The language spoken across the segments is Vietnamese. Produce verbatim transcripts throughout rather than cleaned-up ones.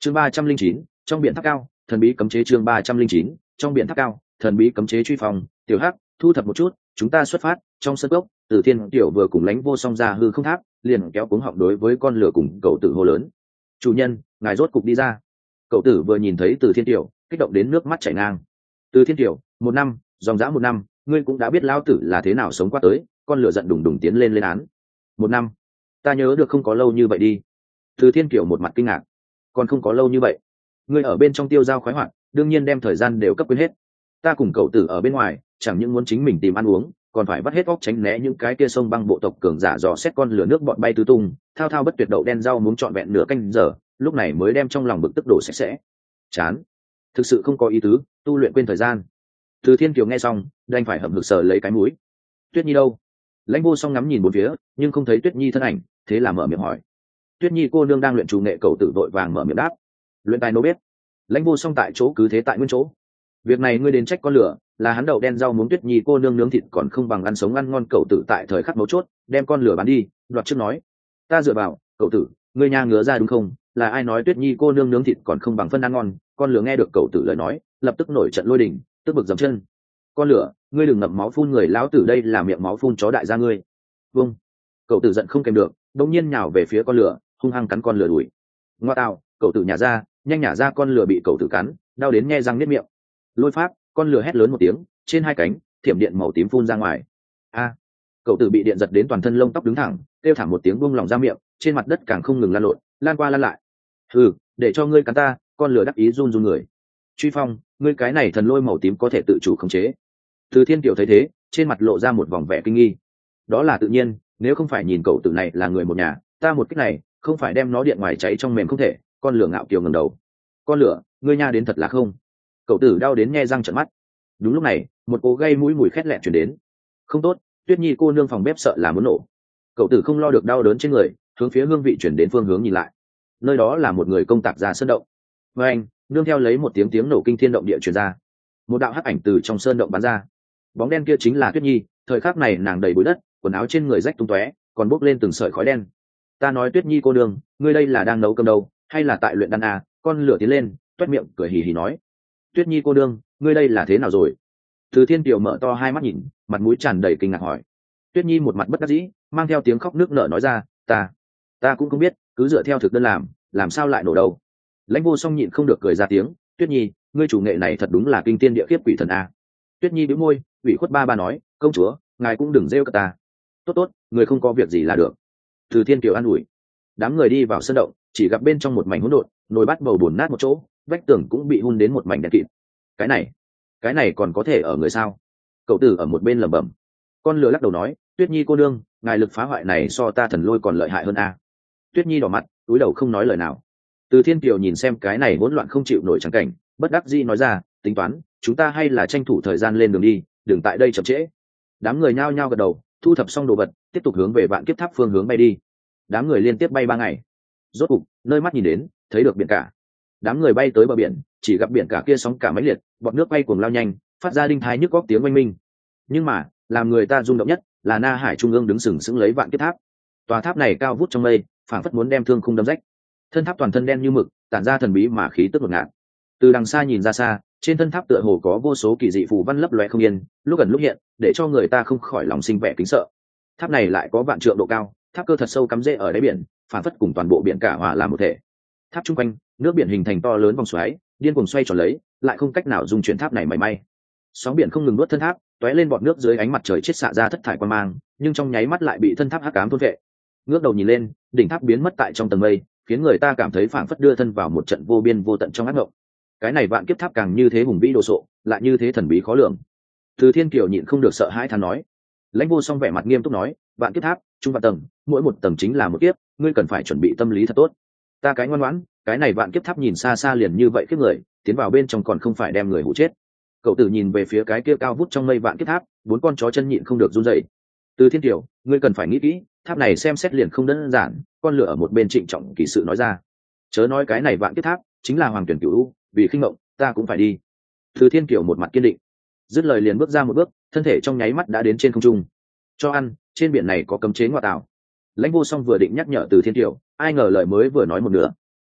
chương ba trăm linh chín trong biển tháp cao thần bí cấm chế. chương ba trăm linh chín trong biển tháp cao thần bí cấm chế. Truy phòng tiểu hắc thu thập một chút, chúng ta xuất phát. Trong sân gốc, Từ Thiên Tiểu vừa cùng Lãnh Vô Song ra hư không tháp, liền kéo cuống họng đối với con lửa cùng cậu tử hô lớn: chủ nhân, ngài rốt cục đi ra. Cậu tử vừa nhìn thấy Từ Thiên Tiểu, kích động đến nước mắt chảy ngang. Từ Thiên Tiểu, một năm, dòng dã một năm, ngươi cũng đã biết lão tử là thế nào sống qua tới. Con lửa giận đùng đùng tiến lên lên án: một năm, ta nhớ được không có lâu như vậy đi. Từ Thiên Tiểu một mặt kinh ngạc: còn không có lâu như vậy? Ngươi ở bên trong tiêu dao khoái hoạt, đương nhiên đem thời gian đều cấp quên hết. Ta cùng cậu tử ở bên ngoài, chẳng những muốn chính mình tìm ăn uống, còn phải bắt hết óc tránh né những cái kia sông băng bộ tộc cường giả dò xét con lửa nước bọn bay tứ tung, thao thao bất tuyệt đậu đen rau muốn trọn vẹn nửa canh giờ, lúc này mới đem trong lòng bực tức đổ sạch sẽ. Chán, thực sự không có ý tứ, tu luyện quên thời gian. Từ Thiên Kiều nghe xong, đành phải hậm hực sờ lấy cái mũi. Tuyết Nhi đâu? Lãnh Vô Song ngắm nhìn bốn phía, nhưng không thấy Tuyết Nhi thân ảnh, thế là mở miệng hỏi. Tuyết Nhi cô nương đang luyện chủ nghệ, cậu tử vội vàng mở miệng đáp. Luyện tài nô biết. Lãnh Vô Song tại chỗ cứ thế tại nguyên chỗ. Việc này ngươi đến trách con lửa, là hắn đậu đen rau muống Tuyết Nhi cô nương nướng thịt còn không bằng ăn sống ăn ngon. Cậu tử tại thời khắc mấu chốt đem con lửa bán đi, đoạt trước nói: ta dựa vào, cậu tử, ngươi nha ngứa ra đúng không? Là ai nói Tuyết Nhi cô nương nướng thịt còn không bằng phân ăn ngon? Con lửa nghe được cậu tử lời nói, lập tức nổi trận lôi đình, tức bực dậm chân. Con lửa, ngươi đừng ngậm máu phun người, lão tử đây là miệng máu phun chó đại gia ngươi. Vâng. Cậu tử giận không kèm được, đột nhiên nhào về phía con lửa, hung hăng cắn con lửa đuổi. Ngoa tào, cậu tử nhả ra, nhanh nhả ra. Con lửa bị cậu tử cắn, đau đến nhe răng niết miệng. Lôi pháp, con lửa hét lớn một tiếng, trên hai cánh thiểm điện màu tím phun ra ngoài. A! Cậu tử bị điện giật đến toàn thân lông tóc đứng thẳng, kêu thảm một tiếng buông lỏng ra miệng, trên mặt đất càng không ngừng lan lộn, lan qua lan lại. Hừ, để cho ngươi cắn ta. Con lửa đắc ý run run người. Truy Phong, ngươi cái này thần lôi màu tím có thể tự chủ khống chế. Từ Thiên Kiều thấy thế, trên mặt lộ ra một vòng vẻ kinh nghi. Đó là tự nhiên, nếu không phải nhìn cậu tử này là người một nhà, ta một cách này không phải đem nó điện ngoài cháy trong mềm không thể. Con lửa ngạo kiều ngẩng đầu. Con lửa, ngươi nha đến thật là không. Cậu tử đau đến nhe răng trợn mắt. Đúng lúc này, một cố gây mũi mùi khét lẹn chuyển đến. Không tốt, Tuyết Nhi cô nương phòng bếp sợ là muốn nổ. Cậu tử không lo được đau đớn trên người, hướng phía hương vị chuyển đến phương hướng nhìn lại. Nơi đó là một người công tạc ra sơn động. Và anh, nương theo lấy một tiếng tiếng nổ kinh thiên động địa truyền ra. Một đạo hắc ảnh từ trong sơn động bắn ra. Bóng đen kia chính là Tuyết Nhi. Thời khắc này nàng đầy bụi đất, quần áo trên người rách tung tóe, còn bốc lên từng sợi khói đen. Ta nói Tuyết Nhi cô nương, ngươi đây là đang nấu cơm đâu, hay là tại luyện đan à? Con lửa tiến lên, toét miệng cười hì hì nói: Tuyết Nhi cô nương, ngươi đây là thế nào rồi? Từ Thiên Kiều mở to hai mắt nhìn, mặt mũi tràn đầy kinh ngạc hỏi. Tuyết Nhi một mặt bất đắc dĩ, mang theo tiếng khóc nước nở nói ra: ta, ta cũng không biết, cứ dựa theo thực đơn làm, làm sao lại nổ đâu. Lãnh Vô Song nhịn không được cười ra tiếng: Tuyết Nhi, ngươi chủ nghệ này thật đúng là kinh tiên địa khiếp quỷ thần a. Tuyết Nhi bĩu môi, ủy khuất ba ba nói: công chúa, ngài cũng đừng rêu cả ta. Tốt tốt, người không có việc gì là được. Từ Thiên Kiều an ủi. Đám người đi vào sân động, chỉ gặp bên trong một mảnh hỗn độn, nồi bát bầu bùn nát một chỗ, vách tường cũng bị hun đến một mảnh đen kịt. Cái này, cái này còn có thể ở người sao? Cậu tử ở một bên lẩm bẩm. Con lửa lắc đầu nói: Tuyết Nhi cô nương, ngài lực phá hoại này so ta thần lôi còn lợi hại hơn a. Tuyết Nhi đỏ mặt, cúi đầu không nói lời nào. Từ Thiên Kiều nhìn xem cái này hỗn loạn không chịu nổi trắng cảnh, bất đắc dĩ nói ra: tính toán, chúng ta hay là tranh thủ thời gian lên đường đi, đừng tại đây chậm trễ. Đám người nhao nhao gật đầu, thu thập xong đồ vật, tiếp tục hướng về Vạn Kiếp Tháp phương hướng bay đi. Đám người liên tiếp bay ba ngày, rốt cục nơi mắt nhìn đến, thấy được biển cả. Đám người bay tới bờ biển, chỉ gặp biển cả kia sóng cả mấy liệt, bọt nước bay cuồng lao nhanh, phát ra đinh thái nhức góc tiếng oanh minh. Nhưng mà làm người ta rung động nhất là Na Hải trung ương đứng sừng sững lấy Vạn Kiếp Tháp. Tòa tháp này cao vút trong mây, phảng phất muốn đem thương khung đâm rách. Thân tháp toàn thân đen như mực, tản ra thần bí mà khí tức ngột ngạt. Từ đằng xa nhìn ra xa, trên thân tháp tựa hồ có vô số kỳ dị phù văn lấp loé không yên, lúc gần lúc hiện, để cho người ta không khỏi lòng sinh vẻ kính sợ. Tháp này lại có vạn trượng độ cao, tháp cơ thật sâu cắm rễ ở đáy biển, phảng phất cùng toàn bộ biển cả hòa làm một thể. Tháp trung quanh, nước biển hình thành to lớn vòng xoáy, điên cuồng xoay tròn lấy, lại không cách nào dung chuyển tháp này mảy may. Sóng biển không ngừng nuốt thân tháp, tóe lên bọt nước dưới ánh mặt trời chết xạ ra thất thải quan mang, nhưng trong nháy mắt lại bị thân tháp hắc ám thôn vệ. Ngước đầu nhìn lên, đỉnh tháp biến mất tại trong tầng mây, khiến người ta cảm thấy phảng phất đưa thân vào một trận vô biên vô tận trong ác mộng. Cái này Vạn Kiếp Tháp càng như thế hùng vĩ đồ sộ, lại như thế thần bí khó lường. Từ Thiên Kiều nhịn không được sợ hãi than nói. Lãnh Vô Song vẻ mặt nghiêm túc nói: Vạn Kiếp Tháp, trung vạn tầng, mỗi một tầng chính là một kiếp, ngươi cần phải chuẩn bị tâm lý thật tốt. Ta cái ngoan ngoãn, cái này Vạn Kiếp Tháp nhìn xa xa liền như vậy kiếp người, tiến vào bên trong còn không phải đem người hụ chết. Cậu tử nhìn về phía cái kia cao vút trong mây Vạn Kiếp Tháp, bốn con chó chân nhịn không được run rẩy. Từ Thiên Kiều, ngươi cần phải nghĩ kỹ, tháp này xem xét liền không đơn giản. Con lửa ở một bên trịnh trọng kỳ sự nói ra: chớ nói cái này Vạn Kiếp Tháp chính là Hoàng Tuyển Cửu, vì khinh ngộng, ta cũng phải đi. Từ Thiên Kiều một mặt kiên định, dứt lời liền bước ra một bước, thân thể trong nháy mắt đã đến trên không trung. Cho ăn, trên biển này có cấm chế ngoại tảo. Lãnh Vô Song vừa định nhắc nhở Từ Thiên Kiều, ai ngờ lời mới vừa nói một nửa,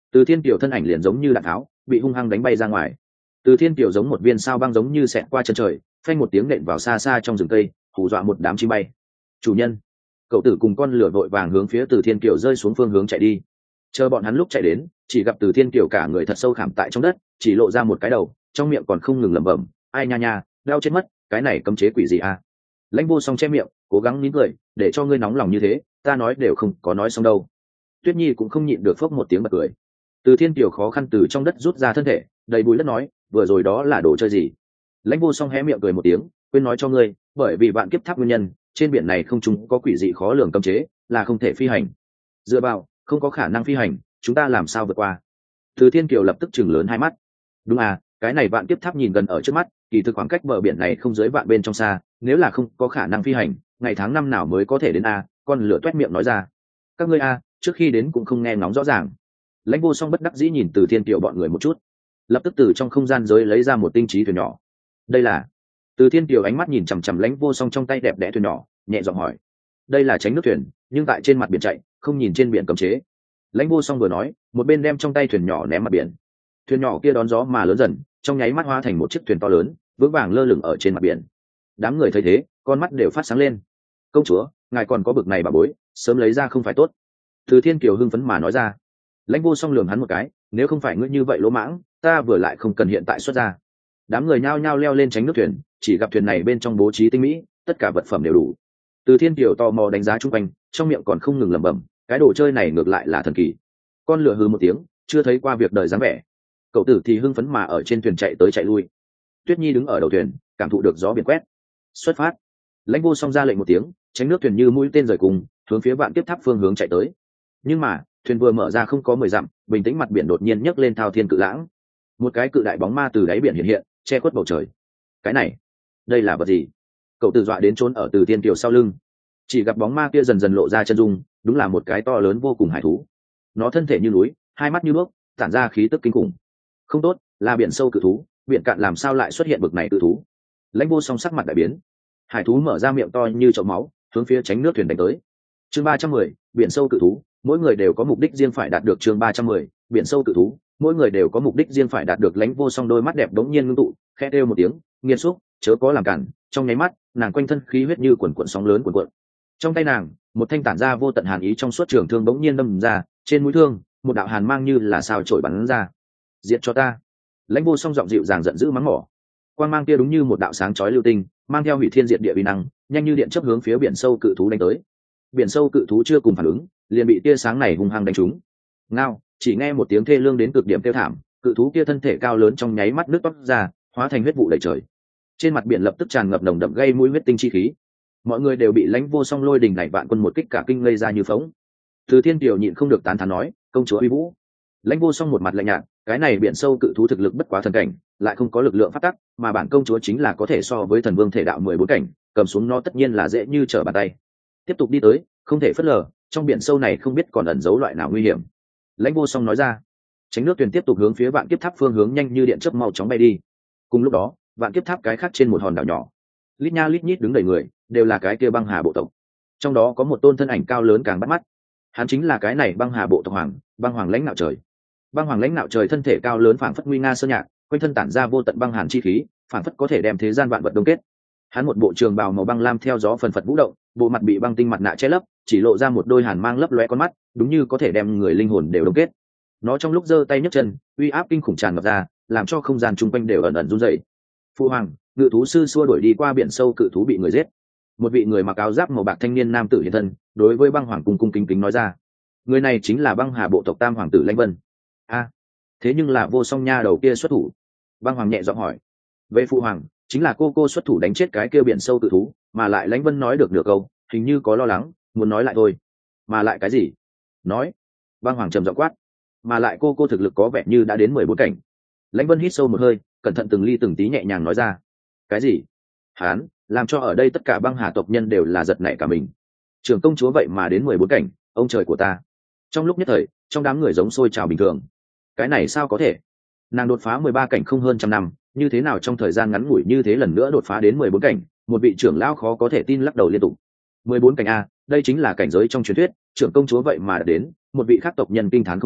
Từ Thiên Kiều thân ảnh liền giống như đạn tháo bị hung hăng đánh bay ra ngoài. Từ Thiên Kiều giống một viên sao băng giống như xẹt qua chân trời, phanh một tiếng nện vào xa xa trong rừng cây, hù dọa một đám chim bay. Chủ nhân, cậu tử cùng con lửa vội vàng hướng phía Từ Thiên Kiều rơi xuống phương hướng chạy đi. Chờ bọn hắn lúc chạy đến, chỉ gặp Từ Thiên Kiều cả người thật sâu khảm tại trong đất, chỉ lộ ra một cái đầu, trong miệng còn không ngừng lẩm bẩm, ai nha nha, đau chết mất, cái này cấm chế quỷ gì à? Lãnh Vô Song che miệng, cố gắng nín cười, để cho ngươi nóng lòng như thế, ta nói đều không có nói xong đâu. Tuyết Nhi cũng không nhịn được phốc một tiếng bật cười. Từ Thiên Kiều khó khăn từ trong đất rút ra thân thể, đầy bụi đất nói, vừa rồi đó là đồ chơi gì? Lãnh Vô Song hé miệng cười một tiếng, quên nói cho ngươi, bởi vì vạn kiếp tháp nguyên nhân, trên biển này không trung có quỷ dị khó lường cấm chế, là không thể phi hành. Dựa vào, không có khả năng phi hành, chúng ta làm sao vượt qua? Từ Thiên Kiều lập tức chừng lớn hai mắt. Đúng à, cái này vạn kiếp tháp nhìn gần ở trước mắt, kỳ thực khoảng cách bờ biển này không dưới vạn bên trong xa, nếu là không có khả năng phi hành, ngày tháng năm nào mới có thể đến a? Con lửa toét miệng nói ra. Các ngươi a, trước khi đến cũng không nghe ngóng rõ ràng. Lãnh Vô Song bất đắc dĩ nhìn Từ Thiên Kiều bọn người một chút, lập tức từ trong không gian giới lấy ra một tinh trí thuyền nhỏ. Đây là? Từ Thiên Kiều ánh mắt nhìn chằm chằm Lãnh Vô Song trong tay đẹp đẽ thuyền nhỏ, nhẹ giọng hỏi. Đây là tránh nước thuyền, nhưng tại trên mặt biển chạy, không nhìn trên biển cấm chế. Lãnh Vô Song vừa nói, một bên đem trong tay thuyền nhỏ ném mặt biển. Thuyền nhỏ kia đón gió mà lớn dần, trong nháy mắt hóa thành một chiếc thuyền to lớn, vững vàng lơ lửng ở trên mặt biển. Đám người thấy thế, con mắt đều phát sáng lên. Công chúa, ngài còn có bực này bà bối, sớm lấy ra không phải tốt? Từ Thiên Kiều hưng phấn mà nói ra. Lãnh Vô Song lườm hắn một cái, nếu không phải ngươi như vậy lỗ mãng, ta vừa lại không cần hiện tại xuất ra. Đám người nhao nhao leo lên tránh nước thuyền, chỉ gặp thuyền này bên trong bố trí tinh mỹ, tất cả vật phẩm đều đủ. Từ Thiên Kiều tò mò đánh giá chung quanh, trong miệng còn không ngừng lẩm bẩm, cái đồ chơi này ngược lại là thần kỳ. Con lửa hừ một tiếng, chưa thấy qua việc đời dáng vẻ. Cậu tử thì hưng phấn mà ở trên thuyền chạy tới chạy lui. Tuyết Nhi đứng ở đầu thuyền, cảm thụ được gió biển quét. Xuất phát. Lãnh Vô Song ra lệnh một tiếng, tránh nước thuyền như mũi tên rời cùng, hướng phía vạn kiếp tháp phương hướng chạy tới. Nhưng mà thuyền vừa mở ra không có mười dặm, bình tĩnh mặt biển đột nhiên nhấc lên thao thiên cự lãng. Một cái cự đại bóng ma từ đáy biển hiện hiện, che khuất bầu trời. Cái này, đây là vật gì? Cậu tử dọa đến trốn ở Từ Thiên Kiều sau lưng. Chỉ gặp bóng ma kia dần dần lộ ra chân dung, đúng là một cái to lớn vô cùng hải thú. Nó thân thể như núi, hai mắt như đuốc, tản ra khí tức kinh khủng. Không tốt, là biển sâu cự thú, biển cạn làm sao lại xuất hiện bực này cự thú? Lãnh Vô Song sắc mặt đại biến. Hải thú mở ra miệng to như chậu máu, hướng phía tránh nước thuyền đánh tới. Chương ba trăm mười, biển sâu cự thú, mỗi người đều có mục đích riêng phải đạt được. Chương ba trăm mười, biển sâu cự thú, mỗi người đều có mục đích riêng phải đạt được. Lãnh Vô Song đôi mắt đẹp đống nhiên ngưng tụ, khẽ kêu một tiếng, nghiền xúc, chớ có làm cản. Trong nháy mắt, nàng quanh thân khí huyết như cuồn cuộn sóng lớn cuồn cuộn. Trong tay nàng, một thanh tản ra vô tận hàn ý trong suốt trường thương bỗng nhiên đâm ra, trên mũi thương, một đạo hàn mang như là sao chổi bắn ra. Diệt cho ta! Lãnh Vô Song giọng dịu dàng giận dữ mắng mỏ. Quang mang kia đúng như một đạo sáng chói lưu tinh, mang theo hủy thiên diệt địa uy năng, nhanh như điện chớp hướng phía biển sâu cự thú đánh tới. Biển sâu cự thú chưa cùng phản ứng, liền bị tia sáng này hung hăng đánh trúng. Ngao, chỉ nghe một tiếng thê lương đến cực điểm tiêu thảm, cự thú kia thân thể cao lớn trong nháy mắt nước toát ra, hóa thành huyết vụ đầy trời. Trên mặt biển lập tức tràn ngập nồng đậm gây mũi huyết tinh chi khí. Mọi người đều bị Lãnh Vô Song lôi đình này vạn quân một kích cả kinh ngây ra như phóng. Từ Thiên Kiều nhịn không được tán thán nói, công chúa uy vũ. Lãnh Vô Song một mặt lạnh nhạt, cái này biển sâu cự thú thực lực bất quá thần cảnh, lại không có lực lượng phát tắc, mà bản công chúa chính là có thể so với thần vương thể đạo mười bốn cảnh, cầm xuống nó tất nhiên là dễ như trở bàn tay. Tiếp tục đi tới, không thể phớt lờ, trong biển sâu này không biết còn ẩn giấu loại nào nguy hiểm. Lãnh Vô Song nói ra. Tránh nước thuyền tiếp tục hướng phía vạn kiếp tháp phương hướng nhanh như điện chớp mau chóng bay đi. Cùng lúc đó, vạn kiếp tháp cái khác trên một hòn đảo nhỏ, lít nha lít nhít đứng đầy người, đều là cái kia băng hà bộ tộc. Trong đó có một tôn thân ảnh cao lớn càng bắt mắt, hắn chính là cái này băng hà bộ tộc hoàng, băng hoàng lãnh nạo trời. Băng hoàng lãnh nạo trời thân thể cao lớn phảng phất nguy nga sơn nhạc, quanh thân tản ra vô tận băng hàn chi khí, phảng phất có thể đem thế gian vạn vật đông kết. Hắn một bộ trường bào màu băng lam theo gió phần phật vũ động, bộ mặt bị băng tinh mặt nạ che lấp, chỉ lộ ra một đôi hàn mang lấp lóe con mắt, đúng như có thể đem người linh hồn đều đông kết. Nó trong lúc giơ tay nhấc chân, uy áp kinh khủng tràn ngập ra, làm cho không gian chung quanh đều ẩn ẩn run rẩy. Phu hoàng, ngự thú sư xua đuổi đi qua biển sâu cự thú bị người giết. Một vị người mặc áo giáp màu bạc thanh niên nam tử hiện thân, đối với băng hoàng cung cung kính kính nói ra. Người này chính là băng hà bộ tộc tam hoàng tử Lãnh Vân. A, thế nhưng là Vô Song nha đầu kia xuất thủ. Băng hoàng nhẹ giọng hỏi. Vệ phụ hoàng, chính là cô cô xuất thủ đánh chết cái kia biển sâu cự thú, mà lại Lãnh Vân nói được nửa câu, hình như có lo lắng, muốn nói lại thôi. Mà lại cái gì? Nói. Băng hoàng trầm giọng quát. Mà lại cô cô thực lực có vẻ như đã đến mười bốn cảnh. Lãnh Vân hít sâu một hơi, cẩn thận từng ly từng tí nhẹ nhàng nói ra. Cái gì? Hán, làm cho ở đây tất cả băng hà tộc nhân đều là giật nảy cả mình. Trưởng công chúa vậy mà đến mười bốn cảnh, ông trời của ta. Trong lúc nhất thời, trong đám người giống sôi trào bình thường. Cái này sao có thể? Nàng đột phá mười ba cảnh không hơn trăm năm, như thế nào trong thời gian ngắn ngủi như thế lần nữa đột phá đến mười bốn cảnh, một vị trưởng lão khó có thể tin lắc đầu liên tục. mười bốn cảnh a, đây chính là cảnh giới trong truyền thuyết, trưởng công chúa vậy mà đã đến, một vị khác tộc nhân kinh thán không thôi,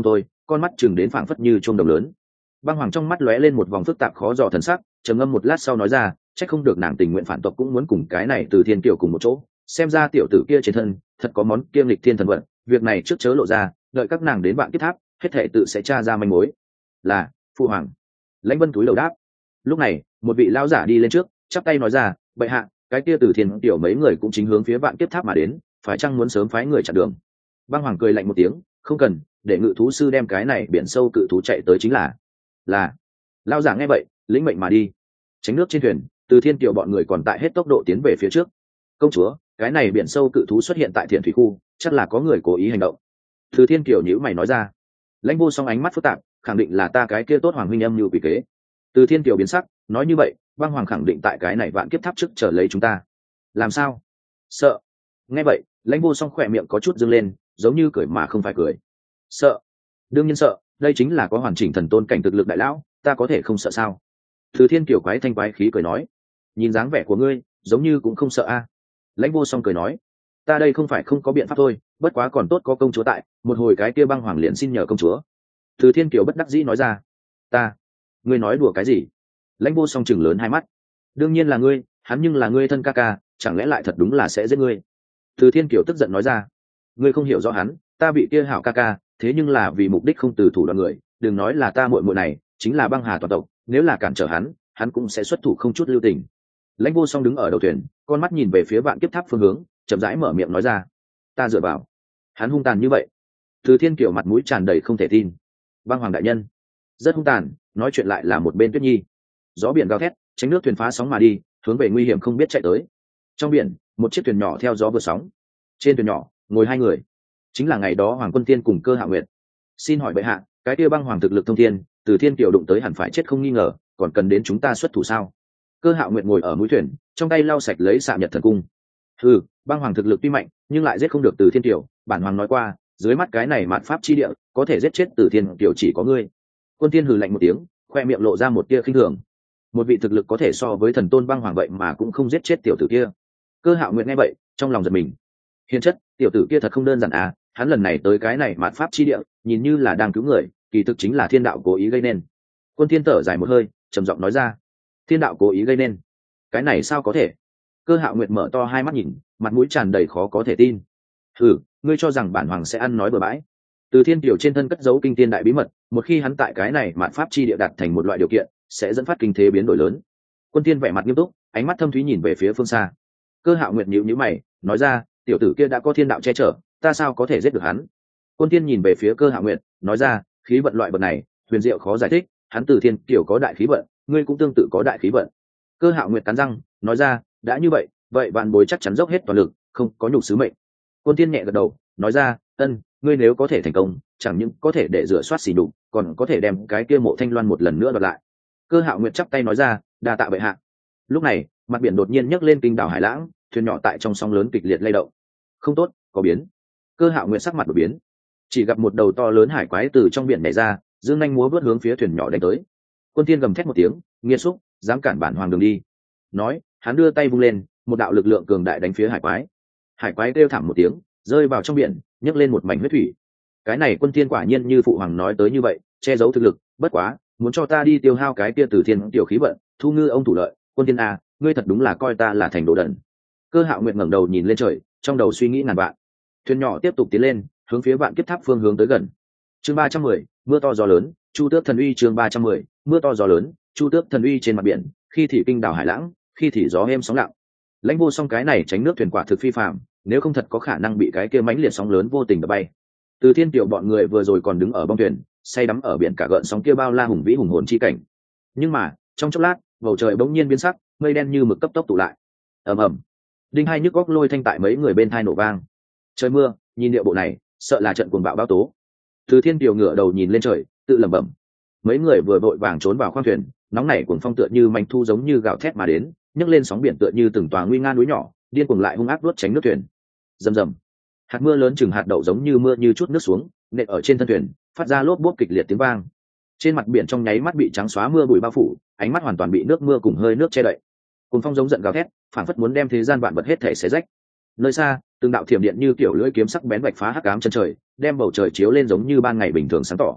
con mắt chừng đến phảng phất như chuông đồng lớn. Băng Hoàng trong mắt lóe lên một vòng phức tạp khó dò thần sắc, trầm ngâm một lát sau nói ra, trách không được nàng tình nguyện phản tộc cũng muốn cùng cái này Từ Thiên Kiều cùng một chỗ, xem ra tiểu tử kia trên thân thật có món kiêng lịch thiên thần vận, việc này trước chớ lộ ra, đợi các nàng đến Vạn Kiếp Tháp, hết thảy tự sẽ tra ra manh mối. Là, phụ hoàng. Lãnh Vân túi đầu đáp. Lúc này, một vị lão giả đi lên trước, chắp tay nói ra, bệ hạ, cái kia Từ Thiên Kiều mấy người cũng chính hướng phía Vạn Kiếp Tháp mà đến, phải chăng muốn sớm phái người chặn đường? Băng Hoàng cười lạnh một tiếng, không cần, để ngự thú sư đem cái này biển sâu cự thú chạy tới chính là. Là. Lão giả nghe vậy, lĩnh mệnh mà đi. Tránh nước trên thuyền, Từ Thiên Kiều bọn người còn tại hết tốc độ tiến về phía trước. Công chúa, cái này biển sâu cự thú xuất hiện tại Thiện Thủy khu, chắc là có người cố ý hành động. Từ Thiên Kiều nhíu mày nói ra. Lãnh Vô Song ánh mắt phức tạp, khẳng định là ta cái kia tốt hoàng huynh âm như quỷ kế. Từ Thiên Kiều biến sắc, nói như vậy, Băng Hoàng khẳng định tại cái này Vạn Kiếp Tháp trước chờ lấy chúng ta. Làm sao? Sợ. Nghe vậy, Lãnh Vô Song khỏe miệng có chút dương lên, giống như cười mà không phải cười. Sợ? Đương nhiên sợ, đây chính là có hoàn chỉnh thần tôn cảnh thực lực đại lão, ta có thể không sợ sao? Từ Thiên Kiều quái thanh quái khí cười nói, nhìn dáng vẻ của ngươi, giống như cũng không sợ a. Lãnh Vô Song cười nói, ta đây không phải không có biện pháp thôi, bất quá còn tốt có công chúa tại, một hồi cái kia Băng Hoàng liền xin nhờ công chúa. Từ Thiên Kiều bất đắc dĩ nói ra, ta, ngươi nói đùa cái gì? Lãnh Vô Song chừng lớn hai mắt, đương nhiên là ngươi, hắn nhưng là ngươi thân ca ca, chẳng lẽ lại thật đúng là sẽ giết ngươi? Từ Thiên Kiều tức giận nói ra, ngươi không hiểu rõ hắn, ta bị kia hảo ca ca, thế nhưng là vì mục đích không từ thủ đoạn người, đừng nói là ta muội muội này, chính là Băng Hà toàn tộc, nếu là cản trở hắn, hắn cũng sẽ xuất thủ không chút lưu tình. Lãnh Vô Song đứng ở đầu thuyền, con mắt nhìn về phía Vạn Kiếp Tháp phương hướng, chậm rãi mở miệng nói ra, ta dựa vào, hắn hung tàn như vậy? Từ Thiên Kiều mặt mũi tràn đầy không thể tin. Băng Hoàng đại nhân rất hung tàn, nói chuyện lại là một bên Tuyết Nhi. Gió biển gào thét, tránh nước thuyền phá sóng mà đi, hướng về nguy hiểm không biết chạy tới. Trong biển, một chiếc thuyền nhỏ theo gió vượt sóng. Trên thuyền nhỏ ngồi hai người, chính là ngày đó Hoàng Quân Tiên cùng Cơ Hạo Nguyệt. Xin hỏi bệ hạ, cái kia Băng Hoàng thực lực thông thiên, Từ Thiên Kiều đụng tới hẳn phải chết không nghi ngờ, còn cần đến chúng ta xuất thủ sao? Cơ Hạo Nguyệt ngồi ở mũi thuyền, trong tay lau sạch lấy xạ nhật thần cung. Ừ, Băng Hoàng thực lực tuy mạnh, nhưng lại giết không được Từ Thiên Kiều, bản hoàng nói qua, dưới mắt cái này mạn pháp chi địa, có thể giết chết Từ Thiên Kiều chỉ có ngươi. Quân Tiên hừ lạnh một tiếng, khoe miệng lộ ra một tia khinh thường. Một vị thực lực có thể so với thần tôn Băng Hoàng vậy mà cũng không giết chết tiểu tử kia. Cơ Hạo Nguyệt nghe vậy, trong lòng giật mình. Hiền chất, tiểu tử kia thật không đơn giản à, hắn lần này tới cái này mạn pháp chi địa, nhìn như là đang cứu người, kỳ thực chính là thiên đạo cố ý gây nên. Quân Thiên thở dài một hơi, trầm giọng nói ra, thiên đạo cố ý gây nên, cái này sao có thể? Cơ Hạo Nguyệt mở to hai mắt nhìn, mặt mũi tràn đầy khó có thể tin. Hừ, ngươi cho rằng bản hoàng sẽ ăn nói bừa bãi? Từ Thiên Kiều trên thân cất giấu kinh thiên đại bí mật, một khi hắn tại cái này mạn pháp chi địa đạt thành một loại điều kiện, sẽ dẫn phát kinh thế biến đổi lớn. Quân Thiên vẻ mặt nghiêm túc, ánh mắt thâm thúy nhìn về phía phương xa. Cơ Hạo Nguyệt nhíu nhíu mày, nói ra, tiểu tử kia đã có thiên đạo che chở, ta sao có thể giết được hắn? Quân Thiên nhìn về phía Cơ Hạo Nguyệt, nói ra, khí vận loại bậc này, huyền diệu khó giải thích, hắn Từ Thiên Kiều có đại khí vận, ngươi cũng tương tự có đại khí vận. Cơ Hạo Nguyệt cắn răng, nói ra, đã như vậy, vậy vạn bối chắc chắn dốc hết toàn lực, không có nhục sứ mệnh. Quân Thiên nhẹ gật đầu, nói ra, ân, ngươi nếu có thể thành công, chẳng những có thể để rửa soát xỉ nhục, còn có thể đem cái kia Mộ Thanh Loan một lần nữa đoạt lại. Cơ Hạo Nguyệt chắp tay nói ra, đa tạ bệ hạ. Lúc này, mặt biển đột nhiên nhấc lên kinh đảo hải lãng, thuyền nhỏ tại trong sóng lớn kịch liệt lay động. Không tốt, có biến. Cơ Hạo Nguyệt sắc mặt đổi biến, chỉ gặp một đầu to lớn hải quái từ trong biển nhảy ra, dương nhanh múa vớt hướng phía thuyền nhỏ đánh tới. Quân Thiên gầm thét một tiếng, nghiệt xúc, dám cản bản hoàng đường đi. Nói, hắn đưa tay vung lên, một đạo lực lượng cường đại đánh phía hải quái. Hải quái kêu thảm một tiếng, rơi vào trong biển, nhấc lên một mảnh huyết thủy. Cái này Quân Thiên quả nhiên như phụ hoàng nói tới như vậy, che giấu thực lực, bất quá, muốn cho ta đi tiêu hao cái kia Từ Thiên tiểu khí vận, thu ngư ông thủ lợi, Quân Thiên a, ngươi thật đúng là coi ta là thành đồ đần. Cơ Hạo Nguyệt ngẩng đầu nhìn lên trời, trong đầu suy nghĩ ngàn vạn. Thuyền nhỏ tiếp tục tiến lên, hướng phía Vạn Kiếp Tháp phương hướng tới gần. Chương ba trăm mười, mưa to gió lớn, Chu Tước Thần Uy. Chương ba trăm mười, mưa to gió lớn, Chu Tước Thần Uy. Trên mặt biển, khi thì kinh đảo hải lãng, khi thì gió êm sóng lặng. Lãnh Vô Song cái này tránh nước thuyền quả thực phi phàm, nếu không thật có khả năng bị cái kia mãnh liệt sóng lớn vô tình đập bay. Từ Thiên Kiều bọn người vừa rồi còn đứng ở bong thuyền, say đắm ở biển cả gợn sóng kia bao la hùng vĩ hùng hồn chi cảnh. Nhưng mà, trong chốc lát, bầu trời bỗng nhiên biến sắc, mây đen như mực cấp tốc tụ lại. Ầm ầm. Đinh hai nhức góc lôi thanh tại mấy người bên thai nổ vang. Trời mưa, nhìn địa bộ này, sợ là trận cuồng bạo bão tố. Từ Thiên Kiều ngửa đầu nhìn lên trời, tự lẩm bẩm. Mấy người vừa vội vàng trốn vào khoang thuyền, nóng nảy cuồng phong tựa như manh thu giống như gào thét mà đến, nhấc lên sóng biển tựa như từng tòa nguy nga núi nhỏ, điên cuồng lại hung ác đuốt tránh nước thuyền. Rầm rầm. Hạt mưa lớn chừng hạt đậu giống như mưa như chút nước xuống, nện ở trên thân thuyền, phát ra lốp bốp kịch liệt tiếng vang. Trên mặt biển trong nháy mắt bị trắng xóa mưa bụi bao phủ, ánh mắt hoàn toàn bị nước mưa cùng hơi nước che đậy. Cuồng phong giống giận gào thét, phảng phất muốn đem thế gian vạn vật hết thể xé rách. Nơi xa, từng đạo thiểm điện như kiểu lưỡi kiếm sắc bén vạch phá hắc ám chân trời, đem bầu trời chiếu lên giống như ban ngày bình thường sáng tỏ,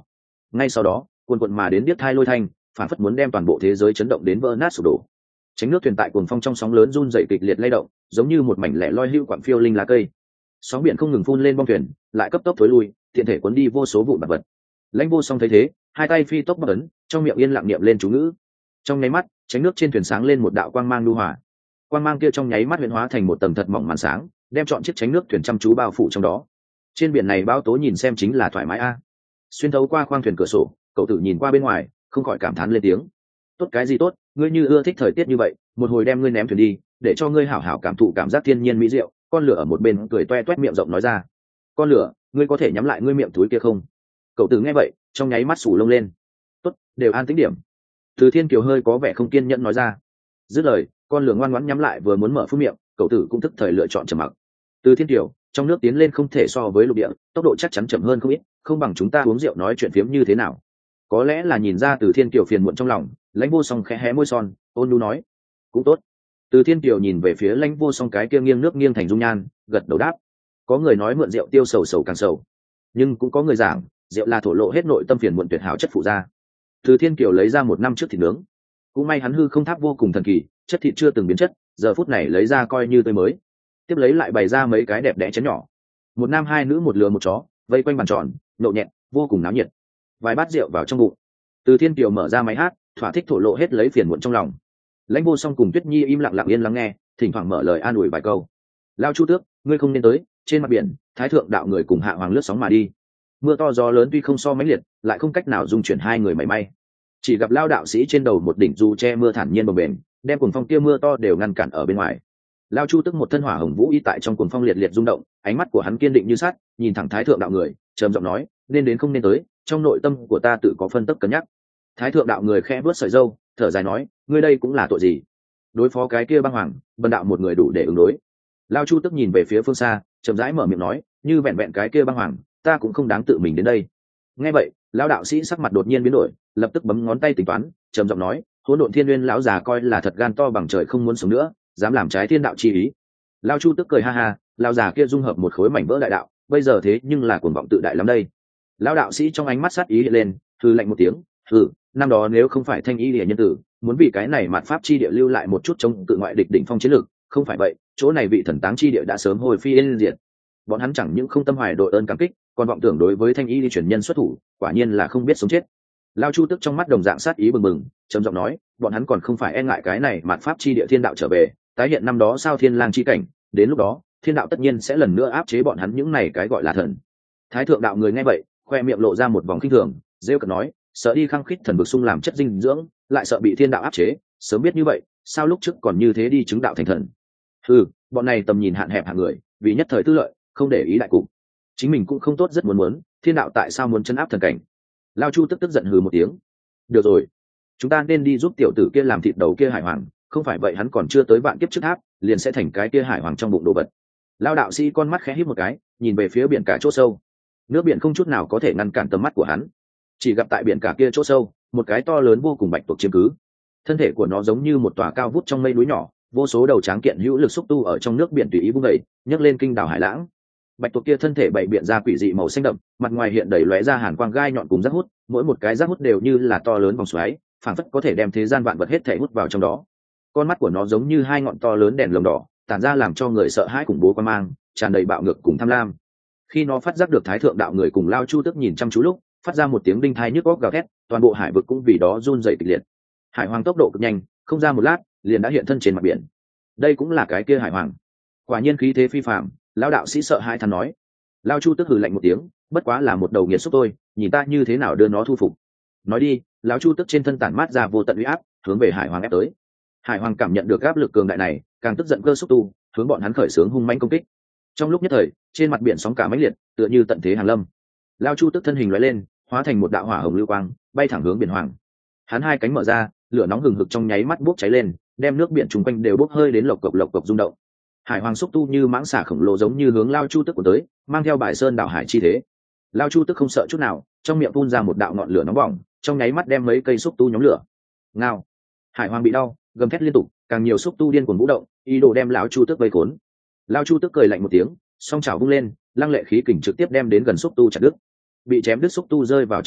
Ngay sau đó cuồn cuộn mà đến biết thai lôi thanh, phản phất muốn đem toàn bộ thế giới chấn động đến vỡ nát sụp đổ. Tránh nước thuyền tại cuồng phong trong sóng lớn run dậy kịch liệt lay động, giống như một mảnh lẻ loi hưu quặng phiêu linh lá cây. Sóng biển không ngừng phun lên bong thuyền, lại cấp tốc thối lui, tiện thể cuốn đi vô số vụn bạc vật. Lãnh Vô Song thấy thế, hai tay phi tốc bất ấn, trong miệng yên lặng niệm lên chú ngữ. Trong nháy mắt, tránh nước trên thuyền sáng lên một đạo quang mang nhu hòa. Quang mang kia trong nháy mắt huyễn hóa thành một tầng thật mỏng màn sáng, đem trọn chiếc tránh nước thuyền chăm chú bao phủ trong đó. Trên biển này bão tố nhìn xem chính là thoải mái a. Xuyên thấu qua khoang thuyền cửa sổ, cậu tử nhìn qua bên ngoài, không khỏi cảm thán lên tiếng. Tốt cái gì tốt, ngươi như ưa thích thời tiết như vậy, một hồi đem ngươi ném thuyền đi, để cho ngươi hảo hảo cảm thụ cảm giác thiên nhiên mỹ diệu. Con lửa ở một bên cười toe toét miệng rộng nói ra. Con lửa, ngươi có thể nhắm lại ngươi miệng túi kia không? Cậu tử nghe vậy, trong nháy mắt sủ lông lên. Tốt, đều an tĩnh điểm. Từ Thiên Kiều hơi có vẻ không kiên nhẫn nói ra. Dứt lời, con lửa ngoan ngoãn nhắm lại vừa muốn mở phút miệng, cậu tử cũng thức thời lựa chọn trầm mặc. Từ Thiên Kiều, trong nước tiến lên không thể so với lục địa, tốc độ chắc chắn chậm hơn không ít, không bằng chúng ta uống rượu nói chuyện phiếm như thế nào? Có lẽ là nhìn ra Từ Thiên Kiều phiền muộn trong lòng, Lãnh Vô Song khẽ hé môi son, ôn nhu nói, cũng tốt. Từ Thiên Kiều nhìn về phía Lãnh Vô Song cái kia nghiêng nước nghiêng thành dung nhan, gật đầu đáp. Có người nói mượn rượu tiêu sầu sầu càng sầu, nhưng cũng có người giảng rượu là thổ lộ hết nội tâm phiền muộn tuyệt hảo chất phụ ra. Từ Thiên Kiều lấy ra một năm trước thịt nướng, cũng may hắn hư không tháp vô cùng thần kỳ, chất thịt chưa từng biến chất, giờ phút này lấy ra coi như tươi mới. Tiếp lấy lại bày ra mấy cái đẹp đẽ chén nhỏ, một nam hai nữ một lừa một chó, vây quanh bàn tròn, nhộn nhẹt, vô cùng náo nhiệt. Vài bát rượu vào trong bụng, Từ Thiên Kiều mở ra máy hát, thỏa thích thổ lộ hết lấy phiền muộn trong lòng. Lãnh Vô Song cùng Tuyết Nhi im lặng lặng yên lắng nghe, thỉnh thoảng mở lời an ủi vài câu. Lao Chu Tước, ngươi không nên tới. Trên mặt biển, Thái Thượng đạo người cùng Hạ Hoàng lướt sóng mà đi. Mưa to gió lớn tuy không so mãnh liệt, lại không cách nào dung chuyển hai người mảy may. Chỉ gặp Lao đạo sĩ trên đầu một đỉnh dù che mưa thản nhiên bồng bềnh, đem cuồng phong kia mưa to đều ngăn cản ở bên ngoài. Lao Chu Tước một thân hỏa hồng vũ y tại trong cuồng phong liệt liệt rung động, ánh mắt của hắn kiên định như sắt, nhìn thẳng Thái Thượng đạo người, trầm giọng nói, nên đến không nên tới, trong nội tâm của ta tự có phân tích cân nhắc. Thái Thượng đạo người khẽ vuốt sợi râu, thở dài nói, ngươi đây cũng là tội gì? Đối phó cái kia băng hoàng, bần đạo một người đủ để ứng đối. Lao Chu Tước nhìn về phía phương xa, chậm rãi mở miệng nói, như vẹn vẹn cái kia băng hoàng, ta cũng không đáng tự mình đến đây. Nghe vậy, lão đạo sĩ sắc mặt đột nhiên biến đổi, lập tức bấm ngón tay tính toán, trầm giọng nói, hỗn độn thiên nguyên lão già coi là thật gan to bằng trời không muốn sống nữa, dám làm trái thiên đạo chi ý. Lao Chu Tước cười ha ha, lão già kia dung hợp một khối mảnh vỡ đại đạo, bây giờ thế nhưng là cuồng vọng tự đại lắm đây. Lão đạo sĩ trong ánh mắt sát ý hiện lên, hừ lạnh một tiếng, hừ, năm đó nếu không phải thanh ý địa nhân tử, muốn vì cái này mạt pháp chi địa lưu lại một chút chống tự ngoại địch đỉnh phong chiến lược, không phải vậy, chỗ này vị thần táng chi địa đã sớm hồi phi yên diệt. Bọn hắn chẳng những không tâm hoài đội ơn cảm kích, còn vọng tưởng đối với thanh ý đi chuyển nhân xuất thủ, quả nhiên là không biết sống chết. Lao Chu Tước trong mắt đồng dạng sát ý bừng bừng, trầm giọng nói, bọn hắn còn không phải e ngại cái này mạt pháp chi địa thiên đạo trở về, tái hiện năm đó sao thiên lang chi cảnh, đến lúc đó, thiên đạo tất nhiên sẽ lần nữa áp chế bọn hắn những này cái gọi là thần. Thái Thượng đạo người nghe vậy, khoe miệng lộ ra một vòng khinh thường, rêu cợt nói, sợ đi khăng khít thần vực sung làm chất dinh dưỡng, lại sợ bị thiên đạo áp chế, sớm biết như vậy, sao lúc trước còn như thế đi chứng đạo thành thần. Ừ, bọn này tầm nhìn hạn hẹp hạng người, vì nhất thời tư lợi, không để ý đại cục. Chính mình cũng không tốt rất muốn muốn, thiên đạo tại sao muốn chấn áp thần cảnh? Lao Chu tức tức giận hừ một tiếng. Được rồi, chúng ta nên đi giúp tiểu tử kia làm thịt đầu kia hải hoàng, không phải vậy hắn còn chưa tới vạn kiếp trước tháp, liền sẽ thành cái kia hải hoàng trong bụng đồ vật. Lao đạo sĩ con mắt khẽ híp một cái, nhìn về phía biển cả chỗ sâu. Nước biển không chút nào có thể ngăn cản tầm mắt của hắn. Chỉ gặp tại biển cả kia chỗ sâu, một cái to lớn vô cùng bạch tuộc chiếm cứ. Thân thể của nó giống như một tòa cao vút trong mây núi nhỏ, vô số đầu tráng kiện hữu lực xúc tu ở trong nước biển tùy ý vung đẩy, nhấc lên kinh đảo hải lãng. Bạch tuộc kia thân thể bảy biện ra quỷ dị màu xanh đậm, mặt ngoài hiện đầy lóe ra hàn quang gai nhọn cùng rác hút, mỗi một cái rác hút đều như là to lớn vòng xoáy, phảng phất có thể đem thế gian vạn vật hết thảy hút vào trong đó. Con mắt của nó giống như hai ngọn to lớn đèn lồng đỏ, tản ra làm cho người sợ hãi khủng bố quan mang, tràn đầy bạo ngược cùng tham lam. Khi nó phát giác được Thái Thượng đạo người cùng Lao Chu Tước nhìn chăm chú lúc, phát ra một tiếng đinh thai nhức óc gào thét, toàn bộ hải vực cũng vì đó run rẩy kịch liệt. Hải hoàng tốc độ cực nhanh, không ra một lát, liền đã hiện thân trên mặt biển. Đây cũng là cái kia hải hoàng. Quả nhiên khí thế phi phàm, lão đạo sĩ sợ hãi thán nói. Lao Chu Tước hừ lạnh một tiếng, bất quá là một đầu nghiệt xúc tôi, nhìn ta như thế nào đưa nó thu phục. Nói đi, lão Chu Tước trên thân tản mát ra vô tận uy áp, hướng về hải hoàng ép tới. Hải hoàng cảm nhận được áp lực cường đại này, càng tức giận cơ xúc tu, hướng bọn hắn khởi xướng hung mãnh công kích. Trong lúc nhất thời, trên mặt biển sóng cả mãnh liệt, tựa như tận thế hàn lâm. Lao Chu Tước thân hình lóe lên, hóa thành một đạo hỏa hồng lưu quang, bay thẳng hướng biển hoàng. Hắn hai cánh mở ra, lửa nóng hừng hực trong nháy mắt bốc cháy lên, đem nước biển chung quanh đều bốc hơi đến lộc cộc lộc cộc rung động. Hải hoàng xúc tu như mãng xà khổng lồ giống như hướng Lao Chu Tước của tới, mang theo bài sơn đảo hải chi thế. Lao Chu Tước không sợ chút nào, trong miệng phun ra một đạo ngọn lửa nóng bỏng, trong nháy mắt đem mấy cây xúc tu nhóm lửa. Ngao! Hải hoàng bị đau, gầm thét liên tục, càng nhiều xúc tu điên cuồng vũ động, ý đồ đem lão Chu Tước vây khốn. Lao Chu Tước cười lạnh một tiếng, song chảo vung lên, lăng lệ khí kình trực tiếp đem đến gần xúc tu chặt đứt. Bị chém đứt xúc tu rơi vào trong biển,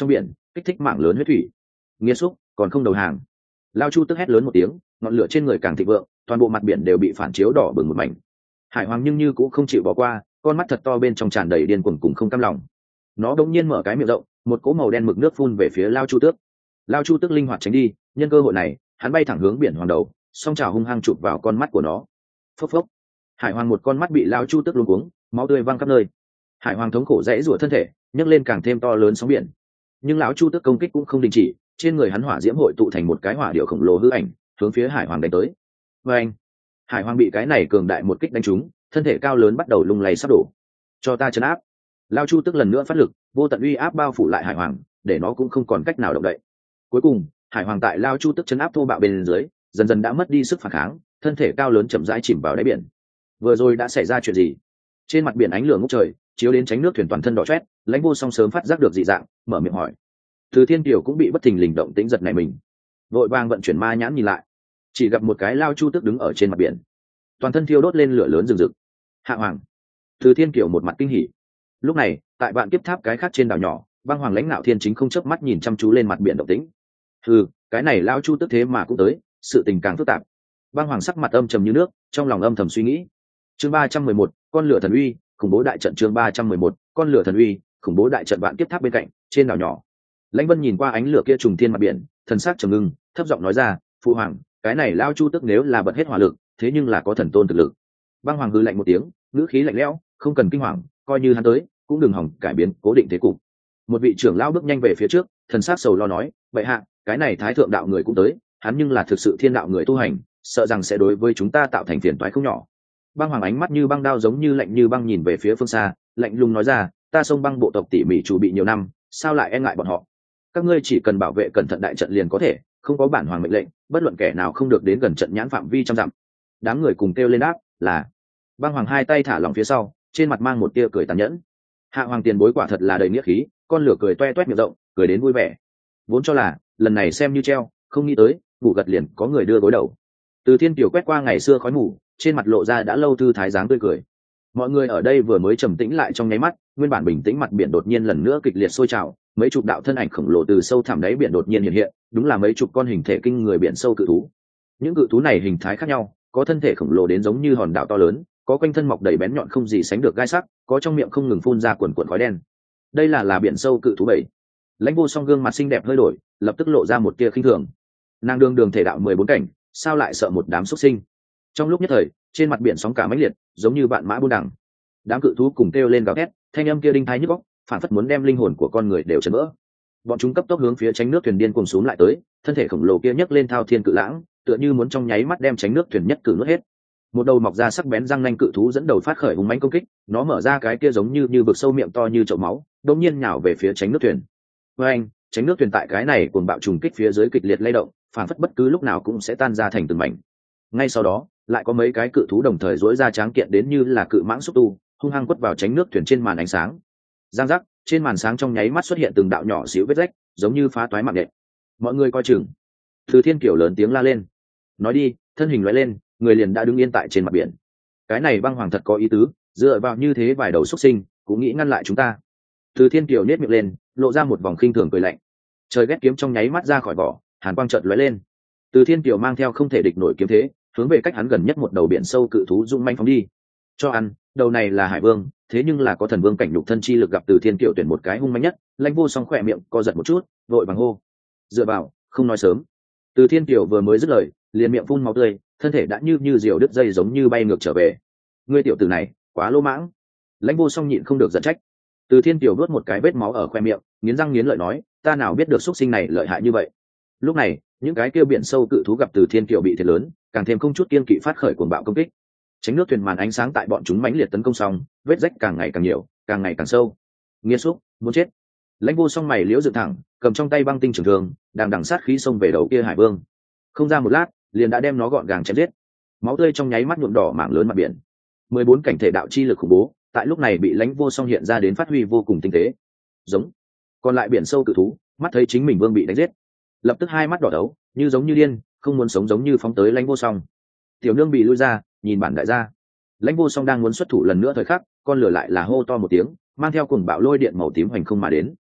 kích thích mạng lớn huyết thủy. Nghĩa xúc còn không đầu hàng. Lao Chu tức hét lớn một tiếng, ngọn lửa trên người càng thịnh vượng, toàn bộ mặt biển đều bị phản chiếu đỏ bừng một mảnh. Hải Hoàng nhưng như cũng không chịu bỏ qua, con mắt thật to bên trong tràn đầy điên cuồng cùng không cam lòng. Nó đống nhiên mở cái miệng rộng, một cỗ màu đen mực nước phun về phía Lao Chu Tước. Lao Chu Tước linh hoạt tránh đi, nhân cơ hội này, hắn bay thẳng hướng biển hoàng đầu, song trào hung hăng chụp vào con mắt của nó. Phốc phốc. Hải Hoàng một con mắt bị Lao Chu Tước luống cuống, máu tươi văng khắp nơi. Hải Hoàng thống khổ rẽ rủa thân thể, nhấc lên càng thêm to lớn sóng biển. Nhưng lão Chu Tước công kích cũng không đình chỉ, trên người hắn hỏa diễm hội tụ thành một cái hỏa điệu khổng lồ hư ảnh, hướng phía Hải Hoàng đánh tới. Và anh, Hải Hoàng bị cái này cường đại một kích đánh trúng, thân thể cao lớn bắt đầu lung lay sắp đổ. Cho ta chấn áp. Lao Chu Tước lần nữa phát lực, vô tận uy áp bao phủ lại Hải Hoàng, để nó cũng không còn cách nào động đậy. Cuối cùng, Hải Hoàng tại Lao Chu Tước chấn áp thô bạo bên dưới, dần dần đã mất đi sức phản kháng, thân thể cao lớn chậm rãi chìm vào đáy biển. Vừa rồi đã xảy ra chuyện gì? Trên mặt biển ánh lửa ngút trời, chiếu đến tránh nước thuyền toàn thân đỏ chót, Lãnh Vô Song sớm phát giác được dị dạng, mở miệng hỏi. Từ Thiên Kiều cũng bị bất thình lình động tĩnh giật nảy mình, vội vàng vận chuyển ma nhãn nhìn lại, chỉ gặp một cái Lao Chu Tước đứng ở trên mặt biển, toàn thân thiêu đốt lên lửa lớn rừng rực. Hạ Hoàng. Từ Thiên Kiều một mặt kinh hỉ. Lúc này, tại Vạn Kiếp Tháp cái khác trên đảo nhỏ, Băng Hoàng Lãnh Nạo Thiên chính không chớp mắt nhìn chăm chú lên mặt biển động tĩnh. Ừ, cái này Lao Chu Tước thế mà cũng tới, sự tình càng phức tạp. Băng Hoàng sắc mặt âm trầm như nước, trong lòng âm thầm suy nghĩ. Chương ba trăm mười một, con lửa thần uy, khủng bố đại trận. Chương ba trăm mười một, con lửa thần uy, khủng bố đại trận. Vạn Kiếp Tháp bên cạnh, trên đảo nhỏ. Lãnh Vân nhìn qua ánh lửa kia trùng thiên mặt biển, thần sắc trầm ngưng, thấp giọng nói ra, "Phụ hoàng, cái này Lao Chu Tước nếu là bật hết hỏa lực, thế nhưng là có thần tôn thực lực." Băng Hoàng hừ lạnh một tiếng, ngữ khí lạnh lẽo, "Không cần kinh hoàng, coi như hắn tới, cũng đừng hỏng cải biến cố định thế cục." Một vị trưởng lão bước nhanh về phía trước, thần sắc sầu lo nói, "Vậy hạ, cái này Thái thượng đạo người cũng tới, hắn nhưng là thực sự thiên đạo người tu hành, sợ rằng sẽ đối với chúng ta tạo thành phiền toái không nhỏ." Băng Hoàng ánh mắt như băng đao giống như lạnh như băng nhìn về phía phương xa, lạnh lùng nói ra, "Ta Sông Băng bộ tộc tỉ mỉ chuẩn bị nhiều năm, sao lại e ngại bọn họ? Các ngươi chỉ cần bảo vệ cẩn thận đại trận liền có thể, không có bản hoàng mệnh lệnh, bất luận kẻ nào không được đến gần trận nhãn phạm vi trăm dặm." Đám người cùng kêu lên đáp, "Là." Băng Hoàng hai tay thả lỏng phía sau, trên mặt mang một tia cười tàn nhẫn. Hạ Hoàng tiền bối quả thật là đầy nghĩa khí, con lửa cười toe toét miệng rộng, cười đến vui vẻ. Vốn cho là lần này xem như treo, không nghĩ tới ngủ gật liền có người đưa gối đầu. Từ Thiên Kiều quét qua ngày xưa khói mù, trên mặt lộ ra đã lâu thư thái dáng tươi cười. Mọi người ở đây vừa mới trầm tĩnh lại trong nháy mắt, nguyên bản bình tĩnh mặt biển đột nhiên lần nữa kịch liệt sôi trào, mấy chục đạo thân ảnh khổng lồ từ sâu thẳm đáy biển đột nhiên hiện hiện, đúng là mấy chục con hình thể kinh người biển sâu cự thú. Những cự thú này hình thái khác nhau, có thân thể khổng lồ đến giống như hòn đảo to lớn, có quanh thân mọc đầy bén nhọn không gì sánh được gai sắc, có trong miệng không ngừng phun ra quần quần khói đen. Đây là là biển sâu cự thú bảy. Lãnh Vô Song gương mặt xinh đẹp hơi đổi, lập tức lộ ra một tia khinh thường. Nàng đương đường thể đạo mười bốn cảnh, sao lại sợ một đám xuất sinh? Trong lúc nhất thời, trên mặt biển sóng cả mãnh liệt, giống như vạn mã buôn đằng. Đám cự thú cùng kêu lên gào thét, thanh âm kia đinh tai nhức óc, phản phất muốn đem linh hồn của con người đều chấn vỡ. Bọn chúng cấp tốc hướng phía tránh nước thuyền điên cuồng xuống lại tới, thân thể khổng lồ kia nhấc lên thao thiên cự lãng, tựa như muốn trong nháy mắt đem tránh nước thuyền nhất cử nuốt hết. Một đầu mọc ra sắc bén răng nanh cự thú dẫn đầu phát khởi hùng mãnh công kích, nó mở ra cái kia giống như như vực sâu miệng to như chậu máu, đột nhiên nhào về phía tránh nước thuyền. Với anh, tránh nước thuyền tại cái này cuồng bạo trùng kích phía dưới kịch liệt lay động, phản phất bất cứ lúc nào cũng sẽ tan ra thành từng mảnh. Ngay sau đó, lại có mấy cái cự thú đồng thời rỗi ra tráng kiện đến như là cự mãng xúc tu, hung hăng quất vào tránh nước thuyền trên màn ánh sáng. Giang giác, trên màn sáng trong nháy mắt xuất hiện từng đạo nhỏ xíu vết rách, giống như phá toái mạng nhện. Mọi người coi chừng. Từ Thiên Kiều lớn tiếng la lên. Nói đi, thân hình lóe lên, người liền đã đứng yên tại trên mặt biển. Cái này Băng Hoàng thật có ý tứ, dựa vào như thế vài đầu xuất sinh, cũng nghĩ ngăn lại chúng ta. Từ Thiên Kiều nhếch miệng lên, lộ ra một vòng khinh thường cười lạnh. Trời ghét kiếm trong nháy mắt ra khỏi vỏ, hàn quang chợt lóe lên. Từ Thiên Kiều mang theo không thể địch nổi kiếm thế, hướng về cách hắn gần nhất một đầu biển sâu cự thú dũng manh phóng đi. Cho ăn, đầu này là Hải Vương, thế nhưng là có thần vương cảnh nhục thân chi lực, gặp Từ Thiên Kiều tuyển một cái hung manh nhất, Lãnh Vô Song khỏe miệng co giật một chút, vội vàng hô: "Dựa vào, không nói sớm." Từ Thiên Kiều vừa mới dứt lời, liền miệng phun máu tươi, thân thể đã như như diều đứt dây giống như bay ngược trở về. "Ngươi tiểu tử này, quá lỗ mãng." Lãnh Vô Song nhịn không được giận trách. Từ Thiên Kiều nuốt một cái vết máu ở khoe miệng, nghiến răng nghiến lợi nói: "Ta nào biết được xuất sinh này lợi hại như vậy." Lúc này, những cái kia biển sâu cự thú gặp Từ Thiên Kiều bị thiệt lớn, càng thêm không chút kiên kỵ phát khởi cuồng bạo công kích. Tránh nước thuyền màn ánh sáng tại bọn chúng mãnh liệt tấn công xong, vết rách càng ngày càng nhiều, càng ngày càng sâu. Nghiến xúc, muốn chết. Lãnh Vô Song mày liễu dựng thẳng, cầm trong tay băng tinh trường thương, đang đằng sát khí xông về đầu kia Hải Vương. Không ra một lát, liền đã đem nó gọn gàng chém giết. Máu tươi trong nháy mắt nhuộm đỏ mảng lớn mặt biển. mười bốn cảnh thể đạo chi lực khủng bố, tại lúc này bị Lãnh Vô Song hiện ra đến phát huy vô cùng tinh tế. Giống. Còn lại biển sâu cự thú, mắt thấy chính mình vương bị đánh giết, lập tức hai mắt đỏ đấu, như giống như điên, không muốn sống giống như phóng tới Lãnh Vô Song. Tiểu nương bị lui ra, nhìn bản đại gia. Lãnh Vô Song đang muốn xuất thủ lần nữa thời khắc, con lửa lại là hô to một tiếng, mang theo cuồng bạo lôi điện màu tím hoành không mà đến.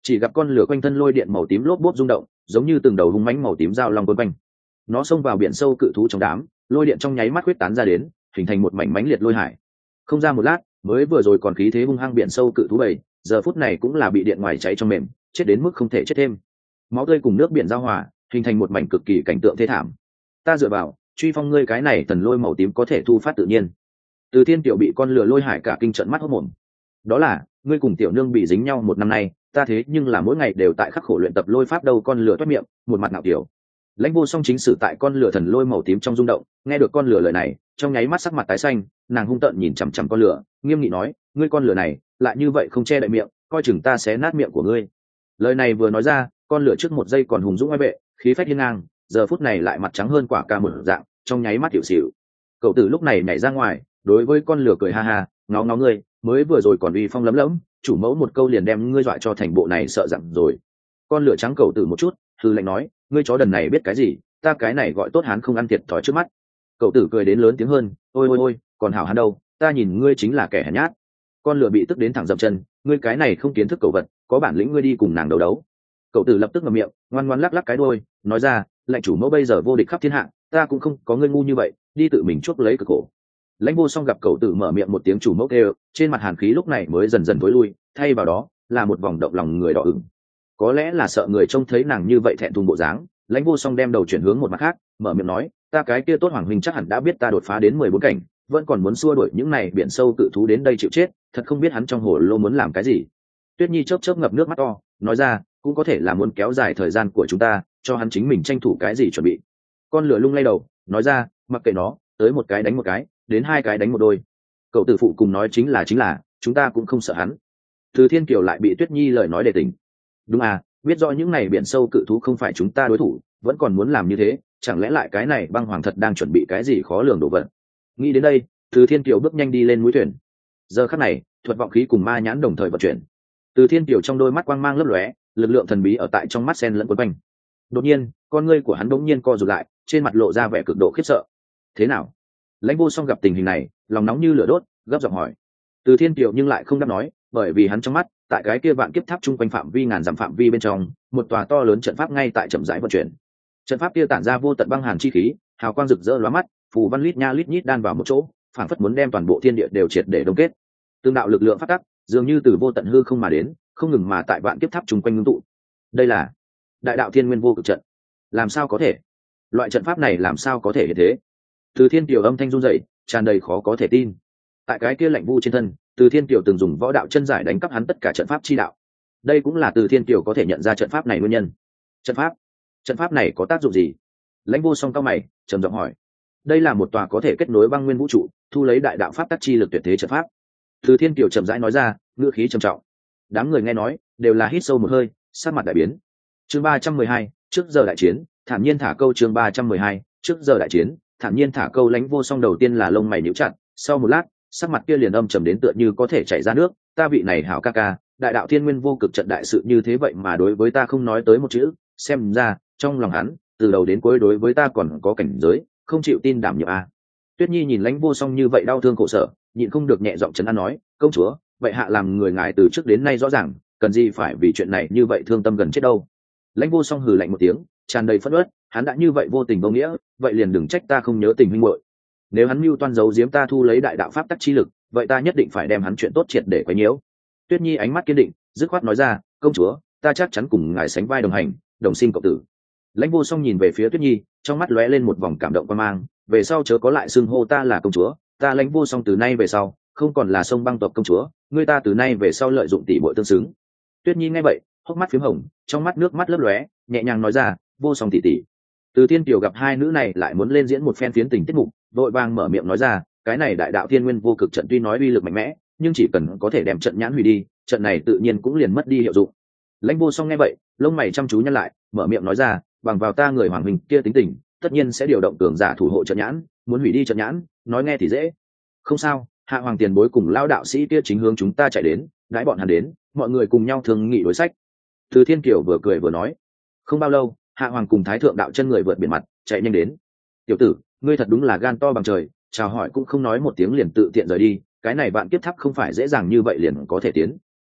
chỉ gặp con lửa quanh thân lôi điện màu tím lốp bốp rung động, giống như từng đầu hung mãnh màu tím dao long quấn quanh. Nó xông vào biển sâu cự thú trong đám, lôi điện trong nháy mắt huyết tán ra đến, hình thành một mảnh mãnh liệt lôi hải. Không ra một lát, mới vừa rồi còn khí thế hung hăng biển sâu cự thú bầy, giờ phút này cũng là bị điện ngoài cháy trong mềm, chết đến mức không thể chết thêm. Máu tươi cùng nước biển giao hòa, hình thành một mảnh cực kỳ cảnh tượng thế thảm. Ta dựa vào, truy phong ngươi cái này tần lôi màu tím có thể thu phát tự nhiên. Từ Thiên Tiểu bị con lửa lôi hải cả kinh trợn mắt hốt mồm. Đó là, ngươi cùng tiểu nương bị dính nhau một năm nay, ta thế nhưng là mỗi ngày đều tại khắc khổ luyện tập lôi pháp đâu. Con lửa toét miệng, một mặt ngạo kiểu. Lãnh Vô Song chính sử tại con lửa thần lôi màu tím trong rung động, nghe được con lửa lời này, trong nháy mắt sắc mặt tái xanh, nàng hung tợn nhìn chằm chằm con lửa, nghiêm nghị nói, ngươi con lửa này, lại như vậy không che đậy miệng, coi chừng ta xé nát miệng của ngươi. Lời này vừa nói ra, con lửa trước một giây còn hùng dũng oai vệ, khí phách hiên ngang, giờ phút này lại mặt trắng hơn quả cà một dạng, trong nháy mắt tiểu xỉu. Cậu tử lúc này nhảy ra ngoài, đối với con lửa cười ha ha, ngó ngó ngươi, mới vừa rồi còn uy phong lấm lấm, chủ mẫu một câu liền đem ngươi dọa cho thành bộ này sợ dặn rồi. Con lửa trắng cậu tử một chút, hừ lạnh nói, ngươi chó đần này biết cái gì, ta cái này gọi tốt hán không ăn thiệt thòi trước mắt. Cậu tử cười đến lớn tiếng hơn, ôi ôi ôi, còn hảo hán đâu, ta nhìn ngươi chính là kẻ hèn nhát. Con lửa bị tức đến thẳng dậm chân, ngươi cái này không kiến thức cậu vật, có bản lĩnh ngươi đi cùng nàng đấu đấu. Cậu tử lập tức ngậm miệng, ngoan ngoãn lắc lắc cái đuôi, nói ra, lệnh chủ mẫu bây giờ vô địch khắp thiên hạ, ta cũng không có ngươi ngu như vậy, đi tự mình chuốc lấy cực khổ. Lãnh Vô Song gặp cậu tử mở miệng một tiếng chủ mẫu kêu, trên mặt hàn khí lúc này mới dần dần tối lui, thay vào đó là một vòng động lòng người đỏ ửng. Có lẽ là sợ người trông thấy nàng như vậy thẹn thùng bộ dáng, Lãnh Vô Song đem đầu chuyển hướng một mặt khác, mở miệng nói, ta cái kia tốt hoàng huynh chắc hẳn đã biết ta đột phá đến mười bốn cảnh, vẫn còn muốn xua đuổi những này biển sâu cự thú đến đây chịu chết, thật không biết hắn trong hồ lô muốn làm cái gì. Tuyết Nhi chớp chớp ngập nước mắt to, nói ra, cũng có thể là muốn kéo dài thời gian của chúng ta, cho hắn chính mình tranh thủ cái gì chuẩn bị. Con lửa lung lay đầu, nói ra, mặc kệ nó, tới một cái đánh một cái, đến hai cái đánh một đôi. Cậu tử phụ cùng nói chính là chính là, chúng ta cũng không sợ hắn. Từ Thiên Kiều lại bị Tuyết Nhi lời nói để tỉnh. Đúng à, biết rõ những này biển sâu cự thú không phải chúng ta đối thủ, vẫn còn muốn làm như thế, chẳng lẽ lại cái này băng hoàng thật đang chuẩn bị cái gì khó lường đồ vật. Nghĩ đến đây, Từ Thiên Kiều bước nhanh đi lên mũi thuyền. Giờ khắc này, thuật vọng khí cùng ma nhãn đồng thời vận chuyển. Từ Thiên Kiều trong đôi mắt quang mang lấp lóe, lực lượng thần bí ở tại trong mắt sen lẫn quấn quanh. Đột nhiên, con ngươi của hắn bỗng nhiên co rụt lại, trên mặt lộ ra vẻ cực độ khiếp sợ. Thế nào? Lãnh Vô Song gặp tình hình này, lòng nóng như lửa đốt, gấp giọng hỏi. Từ Thiên Kiều nhưng lại không đáp nói, bởi vì hắn trong mắt, tại cái kia vạn kiếp tháp chung quanh phạm vi ngàn dặm phạm vi bên trong, một tòa to lớn trận pháp ngay tại chậm rãi vận chuyển. Trận pháp kia tản ra vô tận băng hàn chi khí, hào quang rực rỡ lóa mắt, phù văn lít nha lít nhít đan vào một chỗ, phảng phất muốn đem toàn bộ thiên địa đều triệt để đông kết. Tương đạo lực lượng phát tắc, dường như từ vô tận hư không mà đến, không ngừng mà tại vạn kiếp tháp chung quanh ngưng tụ. Đây là Đại đạo Thiên Nguyên Vô Cực trận. Làm sao có thể? Loại trận pháp này làm sao có thể hiện thế? Từ Thiên Kiều âm thanh run rẩy, tràn đầy khó có thể tin. Tại cái kia lạnh vu trên thân, Từ Thiên Kiều từng dùng võ đạo chân giải đánh cắp hắn tất cả trận pháp chi đạo. Đây cũng là Từ Thiên Kiều có thể nhận ra trận pháp này nguyên nhân. Trận pháp? Trận pháp này có tác dụng gì? Lãnh Vô Song cao mày, trầm giọng hỏi. Đây là một tòa có thể kết nối băng nguyên vũ trụ, thu lấy đại đạo pháp tắc chi lực tuyệt thế trận pháp. Từ Thiên Kiều chậm rãi nói ra, ngữ khí trầm trọng. Đám người nghe nói, đều là hít sâu một hơi, sắc mặt đại biến. Chương ba trăm mười hai, trước giờ đại chiến, thản nhiên thả câu. Chương ba trăm mười hai, trước giờ đại chiến, thản nhiên thả câu. Lãnh Vô Song đầu tiên là lông mày nhíu chặt, sau một lát, sắc mặt kia liền âm trầm đến tựa như có thể chảy ra nước. Ta vị này hảo ca ca, đại đạo Thiên Nguyên Vô Cực trận đại sự như thế vậy mà đối với ta không nói tới một chữ, xem ra trong lòng hắn, từ đầu đến cuối đối với ta còn có cảnh giới, không chịu tin đảm nhiệm a. Tuyết Nhi nhìn Lãnh Vô Song như vậy đau thương khổ sở, nhịn không được nhẹ giọng trấn an nói, công chúa, vậy hạ làm người ngài từ trước đến nay rõ ràng, cần gì phải vì chuyện này như vậy thương tâm gần chết đâu. Lãnh Vô Song hừ lạnh một tiếng, tràn đầy phẫn uất, hắn đã như vậy vô tình vô nghĩa, vậy liền đừng trách ta không nhớ tình huynh muội. Nếu hắn mưu toan giấu giếm ta thu lấy đại đạo pháp tắc chi lực, vậy ta nhất định phải đem hắn chuyện tốt triệt để quấy nhiễu. Tuyết Nhi ánh mắt kiên định, dứt khoát nói ra, công chúa, ta chắc chắn cùng ngài sánh vai đồng hành, đồng sinh cộng tử. Lãnh Vô Song nhìn về phía Tuyết Nhi, trong mắt lóe lên một vòng cảm động quan mang, về sau chớ có lại xưng hô ta là công chúa, ta Lãnh Vô Song từ nay về sau không còn là sông băng tộc công chúa, ngươi ta từ nay về sau lợi dụng tỷ muội tương xứng. Tuyết Nhi nghe vậy, hốc mắt phím hồng, trong mắt nước mắt lấp lóe, nhẹ nhàng nói ra, Vô Song tỷ tỷ. Từ Thiên Kiều gặp hai nữ này lại muốn lên diễn một phen phiến tình tiết mục, vội vàng mở miệng nói ra, cái này đại đạo Thiên Nguyên Vô Cực trận tuy nói uy lực mạnh mẽ, nhưng chỉ cần có thể đem trận nhãn hủy đi, trận này tự nhiên cũng liền mất đi hiệu dụng. Lãnh Vô Song nghe vậy, lông mày chăm chú nhăn lại, mở miệng nói ra, bằng vào ta người hoàng huynh kia tính tình, tất nhiên sẽ điều động cường giả thủ hộ trận nhãn, muốn hủy đi trận nhãn, nói nghe thì dễ. Không sao, hạ hoàng tiền bối cùng lão đạo sĩ kia chính hướng chúng ta chạy đến, đãi bọn hắn đến, mọi người cùng nhau thương nghị đối sách. Từ Thiên Kiều vừa cười vừa nói. Không bao lâu, hạ hoàng cùng thái thượng đạo chân người vượt biển mặt, chạy nhanh đến. Tiểu tử, ngươi thật đúng là gan to bằng trời, chào hỏi cũng không nói một tiếng liền tự tiện rời đi, cái này bạn kiếp tháp không phải dễ dàng như vậy liền có thể tiến.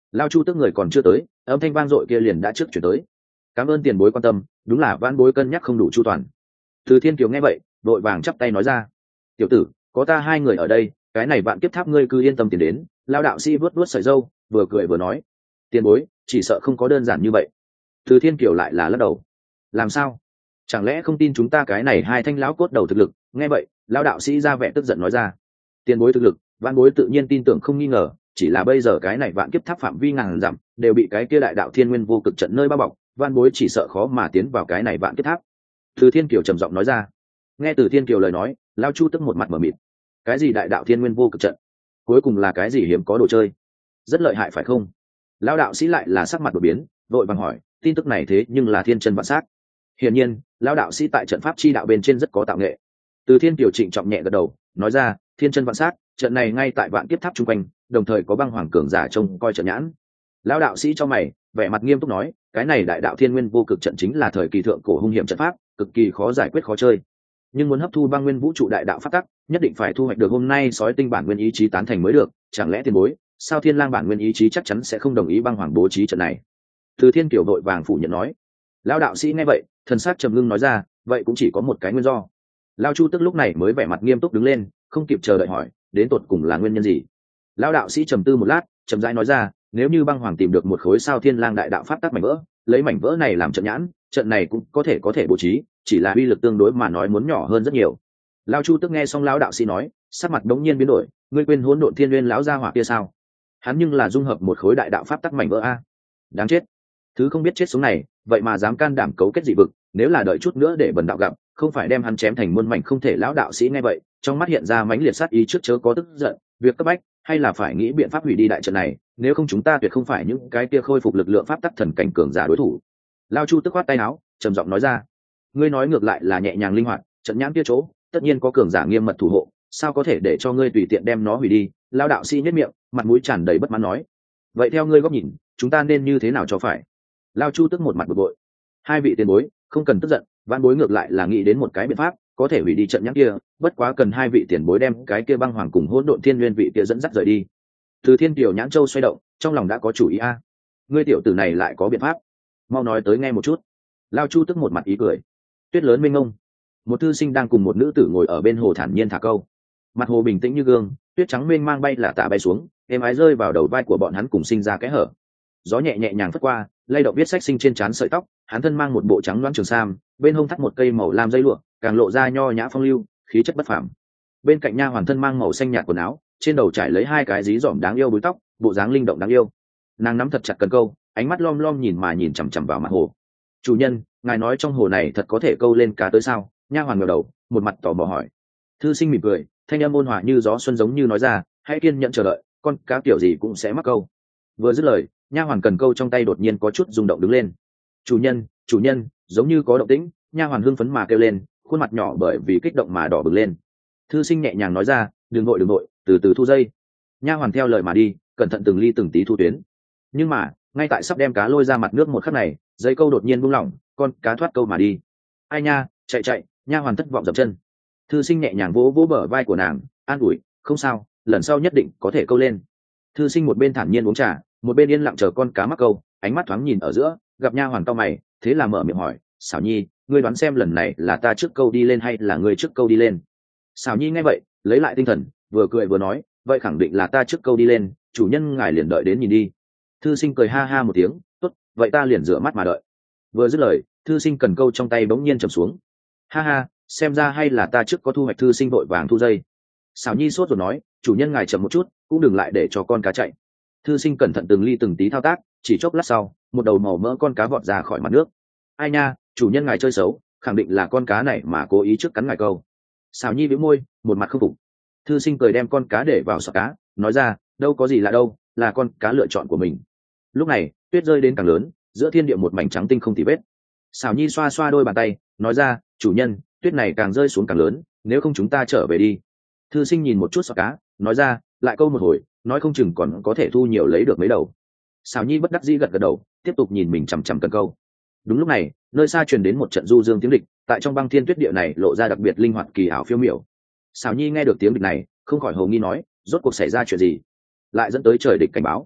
Lao Chu tức người còn chưa tới, âm thanh vang dội kia liền đã trước chuyển tới. Cảm ơn tiền bối quan tâm, đúng là vãn bối cân nhắc không đủ chu toàn. Từ Thiên Kiều nghe vậy vội vàng chắp tay nói ra, tiểu tử, có ta hai người ở đây, cái này vạn kiếp tháp ngươi cứ yên tâm tiền đến. Lao đạo sĩ vuốt vuốt sợi râu vừa cười vừa nói, tiền bối chỉ sợ không có đơn giản như vậy. Từ Thiên Kiều lại là lắc đầu, làm sao, chẳng lẽ không tin chúng ta cái này hai thanh lão cốt đầu thực lực? Nghe vậy Lao đạo sĩ ra vẻ tức giận nói ra, tiền bối thực lực vạn bối tự nhiên tin tưởng không nghi ngờ, chỉ là bây giờ cái này vạn kiếp tháp phạm vi ngàn dặm đều bị cái kia đại đạo thiên nguyên vô cực trận nơi bao bọc, vạn bối chỉ sợ khó mà tiến vào cái này vạn kiếp tháp. Từ Thiên Kiều trầm giọng nói ra. Nghe Từ Thiên Kiều lời nói, Lao Chu tức một mặt mở mịt. Cái gì đại đạo thiên nguyên vô cực trận? Cuối cùng là cái gì hiếm có đồ chơi? Rất lợi hại phải không? Lao đạo sĩ lại là sắc mặt đột biến, vội vàng hỏi, tin tức này thế nhưng là thiên chân vạn sát. Hiển nhiên, Lao đạo sĩ tại trận pháp chi đạo bên trên rất có tạo nghệ. Từ Thiên Kiều trịnh trọng nhẹ gật đầu, nói ra, thiên chân vạn sát, trận này ngay tại vạn kiếp tháp chung quanh, đồng thời có băng hoàng cường giả trông coi trận nhãn. Lão đạo sĩ cho mày, vẻ mặt nghiêm túc nói, cái này đại đạo thiên nguyên vô cực trận chính là thời kỳ thượng cổ hung hiểm trận pháp, cực kỳ khó giải quyết khó chơi. Nhưng muốn hấp thu băng nguyên vũ trụ đại đạo pháp tắc, nhất định phải thu hoạch được hôm nay sói tinh bản nguyên ý chí tán thành mới được. Chẳng lẽ tiền bối, sao Thiên Lang bản nguyên ý chí chắc chắn sẽ không đồng ý băng hoàng bố trí trận này? Từ Thiên Kiều đội vàng phủ nhận nói. Lão đạo sĩ nghe vậy, thần sắc trầm ngưng nói ra, vậy cũng chỉ có một cái nguyên do. Lão Chu tức lúc này mới vẻ mặt nghiêm túc đứng lên, không kịp chờ đợi hỏi, đến tột cùng là nguyên nhân gì? Lão đạo sĩ trầm tư một lát, chậm rãi nói ra, nếu như băng hoàng tìm được một khối sao Thiên Lang đại đạo pháp tắc mảnh vỡ, lấy mảnh vỡ này làm trận nhãn, trận này cũng có thể có thể bố trí, chỉ là uy lực tương đối mà nói muốn nhỏ hơn rất nhiều. Lão Chu tức nghe xong lão đạo sĩ nói, sắc mặt đống nhiên biến đổi, ngươi quên hỗn độn thiên nguyên lão gia hỏa kia sao? Hắn nhưng là dung hợp một khối đại đạo pháp tắc mảnh vỡ a. Đáng chết. Thứ không biết chết sống này, vậy mà dám can đảm cấu kết dị vực, nếu là đợi chút nữa để bần đạo gặp, không phải đem hắn chém thành muôn mảnh không thể. Lão đạo sĩ nghe vậy, trong mắt hiện ra mãnh liệt sát ý, trước chớ có tức giận, việc cấp bách hay là phải nghĩ biện pháp hủy đi đại trận này, nếu không chúng ta tuyệt không phải những cái kia khôi phục lực lượng pháp tắc thần cảnh cường giả đối thủ. Lao Chu tức khoát tay áo, trầm giọng nói ra, ngươi nói ngược lại là nhẹ nhàng linh hoạt, trận nhãn kia chỗ tất nhiên có cường giả nghiêm mật thủ hộ, sao có thể để cho ngươi tùy tiện đem nó hủy đi? Lao đạo sĩ nhếch miệng, mặt mũi tràn đầy bất mãn nói, vậy theo ngươi góc nhìn, chúng ta nên như thế nào cho phải? Lao Chu tức một mặt bực bội, hai vị tiền bối không cần tức giận, vãn bối ngược lại là nghĩ đến một cái biện pháp có thể hủy đi trận nhãn kia, bất quá cần hai vị tiền bối đem cái kia băng hoàng cùng hỗn độn thiên nguyên vị kia dẫn dắt rời đi. Từ Thiên Kiều nhãn châu xoay động, trong lòng đã có chủ ý a. Ngươi tiểu tử này lại có biện pháp, mau nói tới nghe một chút. Lao Chu tức một mặt ý cười. Tuyết lớn mênh mông, một thư sinh đang cùng một nữ tử ngồi ở bên hồ thản nhiên thả câu, mặt hồ bình tĩnh như gương, tuyết trắng mênh mang bay là tả bay xuống, êm ái rơi vào đầu vai của bọn hắn cùng sinh ra cái hở. Gió nhẹ nhẹ nhàng phất qua, lay động viết sách sinh trên trán sợi tóc, hắn thân mang một bộ trắng loáng trường sam, bên hông thắt một cây màu lam dây lụa, càng lộ ra nho nhã phong lưu, khí chất bất phàm. Bên cạnh nha hoàn thân mang màu xanh nhạt quần áo, trên đầu trải lấy hai cái dí dỏm đáng yêu búi tóc, bộ dáng linh động đáng yêu. Nàng nắm thật chặt cần câu, ánh mắt lom lom nhìn mà nhìn chằm chằm vào mặt hồ. Chủ nhân, ngài nói trong hồ này thật có thể câu lên cá tới sao? Nha hoàn ngẩng đầu, một mặt tò mò hỏi. Thư sinh mỉm cười, thanh âm ôn hòa như gió xuân giống như nói ra, hãy kiên nhẫn chờ đợi, con cá kiểu gì cũng sẽ mắc câu. Vừa dứt lời, nha hoàn cần câu trong tay đột nhiên có chút rung động đứng lên. Chủ nhân, chủ nhân, giống như có động tĩnh. Nha hoàn hưng phấn mà kêu lên, khuôn mặt nhỏ bởi vì kích động mà đỏ bừng lên. Thư sinh nhẹ nhàng nói ra, đừng nội đừng nội, từ từ thu dây. Nha hoàn theo lời mà đi, cẩn thận từng ly từng tí thu tuyến. Nhưng mà ngay tại sắp đem cá lôi ra mặt nước một khắc này, dây câu đột nhiên buông lỏng, con cá thoát câu mà đi. Ai nha, chạy chạy. Nha hoàn thất vọng dậm chân. Thư sinh nhẹ nhàng vỗ vỗ bờ vai của nàng, an ủi, không sao, lần sau nhất định có thể câu lên. Thư sinh một bên thản nhiên uống trà, một bên yên lặng chờ con cá mắc câu, ánh mắt thoáng nhìn ở giữa, gặp nha hoàn cau mày, thế là mở miệng hỏi, Xảo Nhi, ngươi đoán xem lần này là ta trước câu đi lên hay là ngươi trước câu đi lên? Xảo Nhi nghe vậy lấy lại tinh thần, vừa cười vừa nói, vậy khẳng định là ta trước câu đi lên, chủ nhân ngài liền đợi đến nhìn đi. Thư sinh cười ha ha một tiếng, tốt, vậy ta liền rửa mắt mà đợi. Vừa dứt lời, thư sinh cần câu trong tay bỗng nhiên trầm xuống. Ha ha, xem ra hay là ta trước có thu hoạch. Thư sinh vội vàng thu dây. Xảo Nhi sốt rồi nói, chủ nhân ngài chậm một chút, cũng đừng lại để cho con cá chạy. Thư sinh cẩn thận từng ly từng tí thao tác, chỉ chốc lát sau, một đầu màu mỡ con cá vọt ra khỏi mặt nước. Ai nha, chủ nhân ngài chơi xấu, khẳng định là con cá này mà cố ý trước cắn ngài câu. Xảo Nhi bĩu môi, một mặt không phục. Thư sinh cười đem con cá để vào sọt cá, nói ra, đâu có gì lạ đâu, là con cá lựa chọn của mình. Lúc này tuyết rơi đến càng lớn, giữa thiên địa một mảnh trắng tinh không tì vết. Xảo Nhi xoa xoa đôi bàn tay, nói ra, chủ nhân, tuyết này càng rơi xuống càng lớn, nếu không chúng ta trở về đi. Thư sinh nhìn một chút sọt cá, nói ra, lại câu một hồi, nói không chừng còn có thể thu nhiều lấy được mấy đầu. Xảo Nhi bất đắc dĩ gật gật đầu, tiếp tục nhìn mình chằm chằm cần câu. Đúng lúc này, nơi xa truyền đến một trận du dương tiếng địch, tại trong băng thiên tuyết địa này lộ ra đặc biệt linh hoạt kỳ ảo phiêu miểu. Xảo Nhi nghe được tiếng địch này, không khỏi hồ nghi nói, rốt cuộc xảy ra chuyện gì, lại dẫn tới trời địch cảnh báo.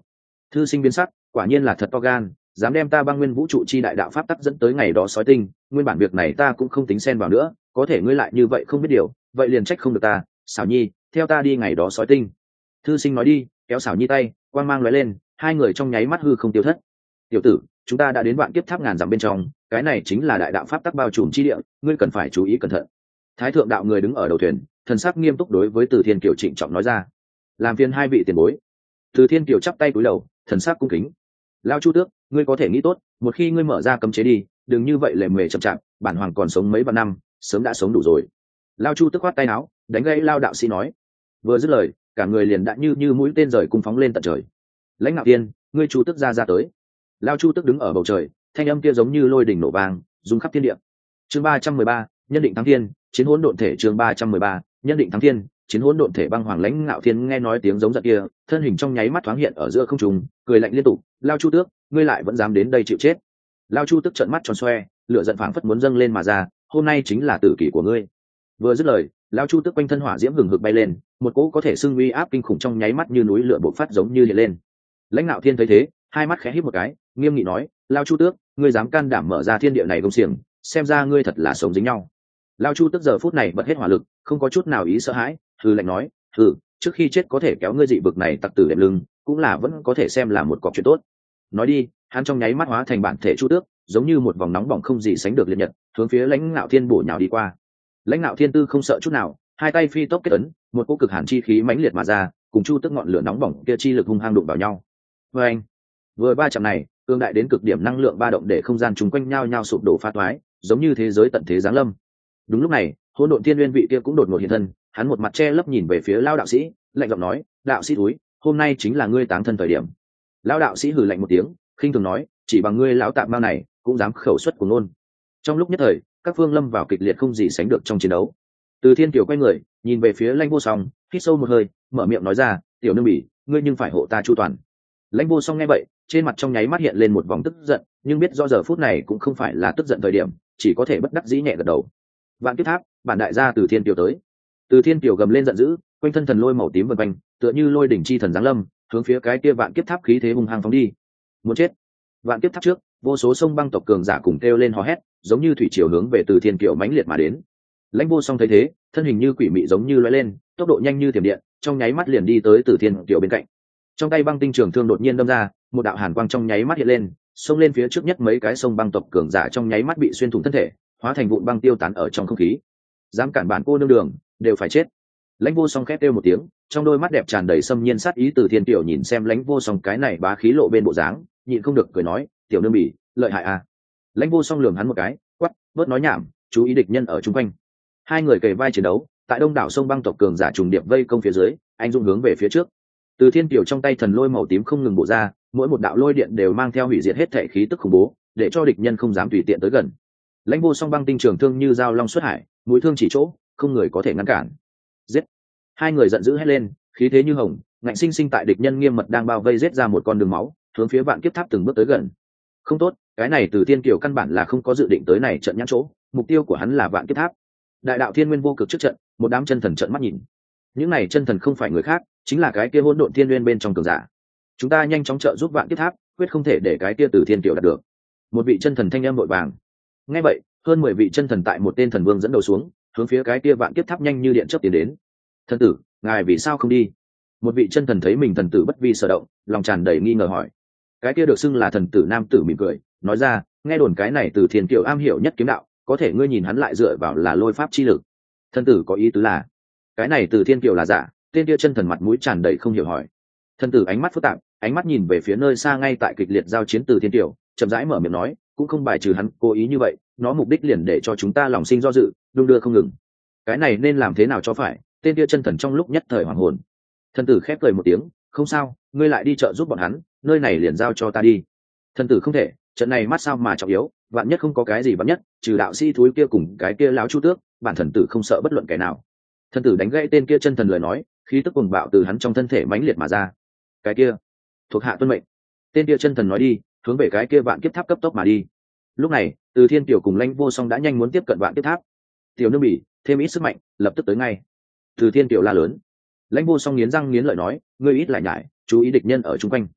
Thư sinh biến sắc, quả nhiên là thật to gan, dám đem ta băng nguyên vũ trụ chi đại đạo pháp tắc dẫn tới ngày đó sói tinh, nguyên bản việc này ta cũng không tính xen vào nữa, có thể ngươi lại như vậy không biết điều, vậy liền trách không được ta. Xảo nhi, theo ta đi ngày đó sói tinh. Thư sinh nói đi, kéo xảo nhi tay, quang mang lóe lên, hai người trong nháy mắt hư không tiêu thất. Tiểu tử, chúng ta đã đến vạn kiếp tháp ngàn dặm bên trong, cái này chính là đại đạo pháp tắc bao trùm chi địa, ngươi cần phải chú ý cẩn thận. Thái thượng đạo người đứng ở đầu thuyền, thần sắc nghiêm túc đối với Từ Thiên Kiều trịnh trọng nói ra. Làm phiền hai vị tiền bối. Từ Thiên Kiều chắp tay cúi đầu, thần sắc cung kính. Lao Chu Tước, ngươi có thể nghĩ tốt, một khi ngươi mở ra cấm chế đi, đừng như vậy lề mề chậm chạp, bản hoàng còn sống mấy vạn năm, sớm đã sống đủ rồi. Lao Chu Tước khoát tay áo, đánh gãy Lao đạo sĩ nói. Vừa dứt lời, cả người liền đã như như mũi tên rời cung phóng lên tận trời. Lãnh Ngạo Tiên, ngươi Chu Tước ra ra tới. Lao Chu Tước đứng ở bầu trời, thanh âm kia giống như lôi đỉnh nổ vang, rung khắp thiên địa. Chương ba trăm mười ba, nhân định thắng thiên, chiến hỗn độn thể. Chương ba trăm mười ba, nhân định thắng thiên, chiến hỗn độn thể. Băng Hoàng Lãnh Ngạo Thiên nghe nói tiếng giống giận kia, thân hình trong nháy mắt thoáng hiện ở giữa không trung, cười lạnh liên tục. Lao Chu Tước, ngươi lại vẫn dám đến đây chịu chết. Lao Chu Tước trợn mắt tròn xoe, lửa giận phảng phất muốn dâng lên mà ra, hôm nay chính là tử kỷ của ngươi. Vừa dứt lời, Lao Chu Tước quanh thân hỏa diễm hừng hực bay lên, một cỗ có thể xưng uy áp kinh khủng trong nháy mắt như núi lửa bộc phát giống như hiện lên. Lãnh Ngạo Thiên thấy thế, hai mắt khẽ híp một cái, nghiêm nghị nói: Lao Chu Tước, ngươi dám can đảm mở ra thiên địa này công xiềng, xem ra ngươi thật là sống dính nhau. Lao Chu Tước giờ phút này bật hết hỏa lực, không có chút nào ý sợ hãi, hừ lạnh nói: hừ, trước khi chết có thể kéo ngươi dị vực này tặc tử đệm lưng, cũng là vẫn có thể xem là một cọc chuyện tốt. Nói đi, hắn trong nháy mắt hóa thành bản thể Chu Tước, giống như một vòng nóng bỏng không gì sánh được liệt nhật, hướng phía Lãnh Ngạo Thiên bổ nhào đi qua. Lãnh Ngạo Thiên tư không sợ chút nào, hai tay phi tốc kết ấn, một cỗ cực hàn chi khí mãnh liệt mà ra, cùng Chu Tước ngọn lửa nóng bỏng kia chi lực hung hăng đụng vào nhau. Và anh, vừa ba chạm này, cương đại đến cực điểm năng lượng ba động để không gian chung quanh nhau nhau sụp đổ phá toái, giống như thế giới tận thế giáng lâm. Đúng lúc này, Hỗn Độn Thiên Nguyên vị kia cũng đột ngột hiện thân, hắn một mặt che lấp nhìn về phía Lao đạo sĩ, lạnh giọng nói: đạo sĩ túi, hôm nay chính là ngươi táng thân thời điểm. Lao đạo sĩ hừ lạnh một tiếng, khinh thường nói: chỉ bằng ngươi lão tạm bao này cũng dám khẩu xuất của ngôn. Trong lúc nhất thời, các phương lâm vào kịch liệt không gì sánh được trong chiến đấu. Từ Thiên Kiều quay người nhìn về phía Lãnh Vô Song, hít sâu một hơi, mở miệng nói ra: tiểu nương bỉ, ngươi nhưng phải hộ ta chu toàn. Lãnh Vô Song nghe vậy, trên mặt trong nháy mắt hiện lên một vòng tức giận, nhưng biết do giờ phút này cũng không phải là tức giận thời điểm, chỉ có thể bất đắc dĩ nhẹ gật đầu. Vạn Kiếp Tháp, bản đại gia Từ Thiên Kiều tới. Từ Thiên Kiều gầm lên giận dữ, quanh thân thần lôi màu tím vần quanh, tựa như lôi đỉnh chi thần giáng lâm, hướng phía cái kia Vạn Kiếp Tháp khí thế hung hăng phóng đi. Muốn chết! Vạn Kiếp Tháp trước, vô số sông băng tộc cường giả cùng kêu lên hò hét, giống như thủy triều hướng về Từ Thiên Kiều mãnh liệt mà đến. Lãnh Vô Song thấy thế, thân hình như quỷ mị giống như lóe lên, tốc độ nhanh như thiểm điện, trong nháy mắt liền đi tới Từ Thiên Kiều bên cạnh. Trong tay băng tinh trường thương đột nhiên đâm ra, một đạo hàn quang trong nháy mắt hiện lên, xông lên phía trước nhất mấy cái sông băng tộc cường giả trong nháy mắt bị xuyên thủng thân thể, hóa thành vụn băng tiêu tán ở trong không khí. Dám cản bản cô nương đường, đều phải chết. Lãnh Vô Song khét kêu một tiếng, trong đôi mắt đẹp tràn đầy xâm nhiên sát ý. Từ Thiên Kiều nhìn xem Lãnh Vô Song cái này bá khí lộ bên bộ dáng, nhịn không được cười nói: tiểu nương bỉ, lợi hại à. Lãnh Vô Song lườm hắn một cái, quát: bớt nói nhảm, chú ý địch nhân ở chung quanh. Hai người kề vai chiến đấu, tại đông đảo sông băng tộc cường giả trùng điệp vây công phía dưới, anh dung hướng về phía trước. Từ Thiên Kiều trong tay thần lôi màu tím không ngừng bổ ra, mỗi một đạo lôi điện đều mang theo hủy diệt hết thể khí tức khủng bố, để cho địch nhân không dám tùy tiện tới gần. Lãnh Vô Song băng tinh trường thương như dao long xuất hải, mũi thương chỉ chỗ, không người có thể ngăn cản. Giết! Hai người giận dữ hét lên, khí thế như hồng, ngạnh sinh sinh tại địch nhân nghiêm mật đang bao vây giết ra một con đường máu, hướng phía Vạn Kiếp Tháp từng bước tới gần. Không tốt, cái này Từ Thiên Kiều căn bản là không có dự định tới này trận nhãn chỗ, mục tiêu của hắn là Vạn Kiếp Tháp. Đại đạo Thiên Nguyên vô cực trước trận, một đám chân thần trợn mắt nhìn. Những này chân thần không phải người khác, chính là cái kia Hỗn Độn Thiên Nguyên bên trong cường giả. Chúng ta nhanh chóng trợ giúp Vạn Kiếp Tháp, quyết không thể để cái kia Từ Thiên Kiều đạt được. Một vị chân thần thanh âm vội vàng. Nghe vậy, hơn mười vị chân thần tại một tên thần vương dẫn đầu xuống, hướng phía cái kia Vạn Kiếp Tháp nhanh như điện chớp tiến đến. Thần tử, ngài vì sao không đi? Một vị chân thần thấy mình thần tử bất vi sở động, lòng tràn đầy nghi ngờ hỏi. Cái kia được xưng là thần tử nam tử mỉm cười, nói ra: nghe đồn cái này Từ Thiên Kiều am hiểu nhất kiếm đạo, có thể ngươi nhìn hắn lại dựa vào là lôi pháp chi lực. Thần tử có ý tứ là, cái này Từ Thiên Kiều là giả? Tên kia chân thần mặt mũi tràn đầy không hiểu hỏi. Thần tử ánh mắt phức tạp, ánh mắt nhìn về phía nơi xa ngay tại kịch liệt giao chiến Từ Thiên Kiều, chậm rãi mở miệng nói: cũng không bài trừ hắn cố ý như vậy, nó mục đích liền để cho chúng ta lòng sinh do dự, đung đưa không ngừng. Cái này nên làm thế nào cho phải? Tên kia chân thần trong lúc nhất thời hoàng hồn. Thần tử khép cười một tiếng: không sao, ngươi lại đi chợ giúp bọn hắn, nơi này liền giao cho ta đi. Thần tử không thể, trận này mắt sao mà trọng yếu, vạn nhất không có cái gì vạn nhất, trừ đạo sĩ thúi kia cùng cái kia láo Chu Tước, bản thần tử không sợ bất luận kẻ nào. Thần tử đánh gãy tên kia chân thần lời nói, khí tức cuồng bạo từ hắn trong thân thể mãnh liệt mà ra. Cái kia, thuộc hạ tuân mệnh. Tên kia chân thần nói đi, hướng về cái kia Vạn Kiếp Tháp cấp tốc mà đi. Lúc này, Từ Thiên Kiều cùng Lãnh Vô Song đã nhanh muốn tiếp cận Vạn Kiếp Tháp. Tiểu nương bỉ, thêm ít sức mạnh, lập tức tới ngay. Từ Thiên Kiều la lớn. Lãnh Vô Song nghiến răng nghiến lợi nói: ngươi ít lại nhại, chú ý địch nhân ở chung quanh.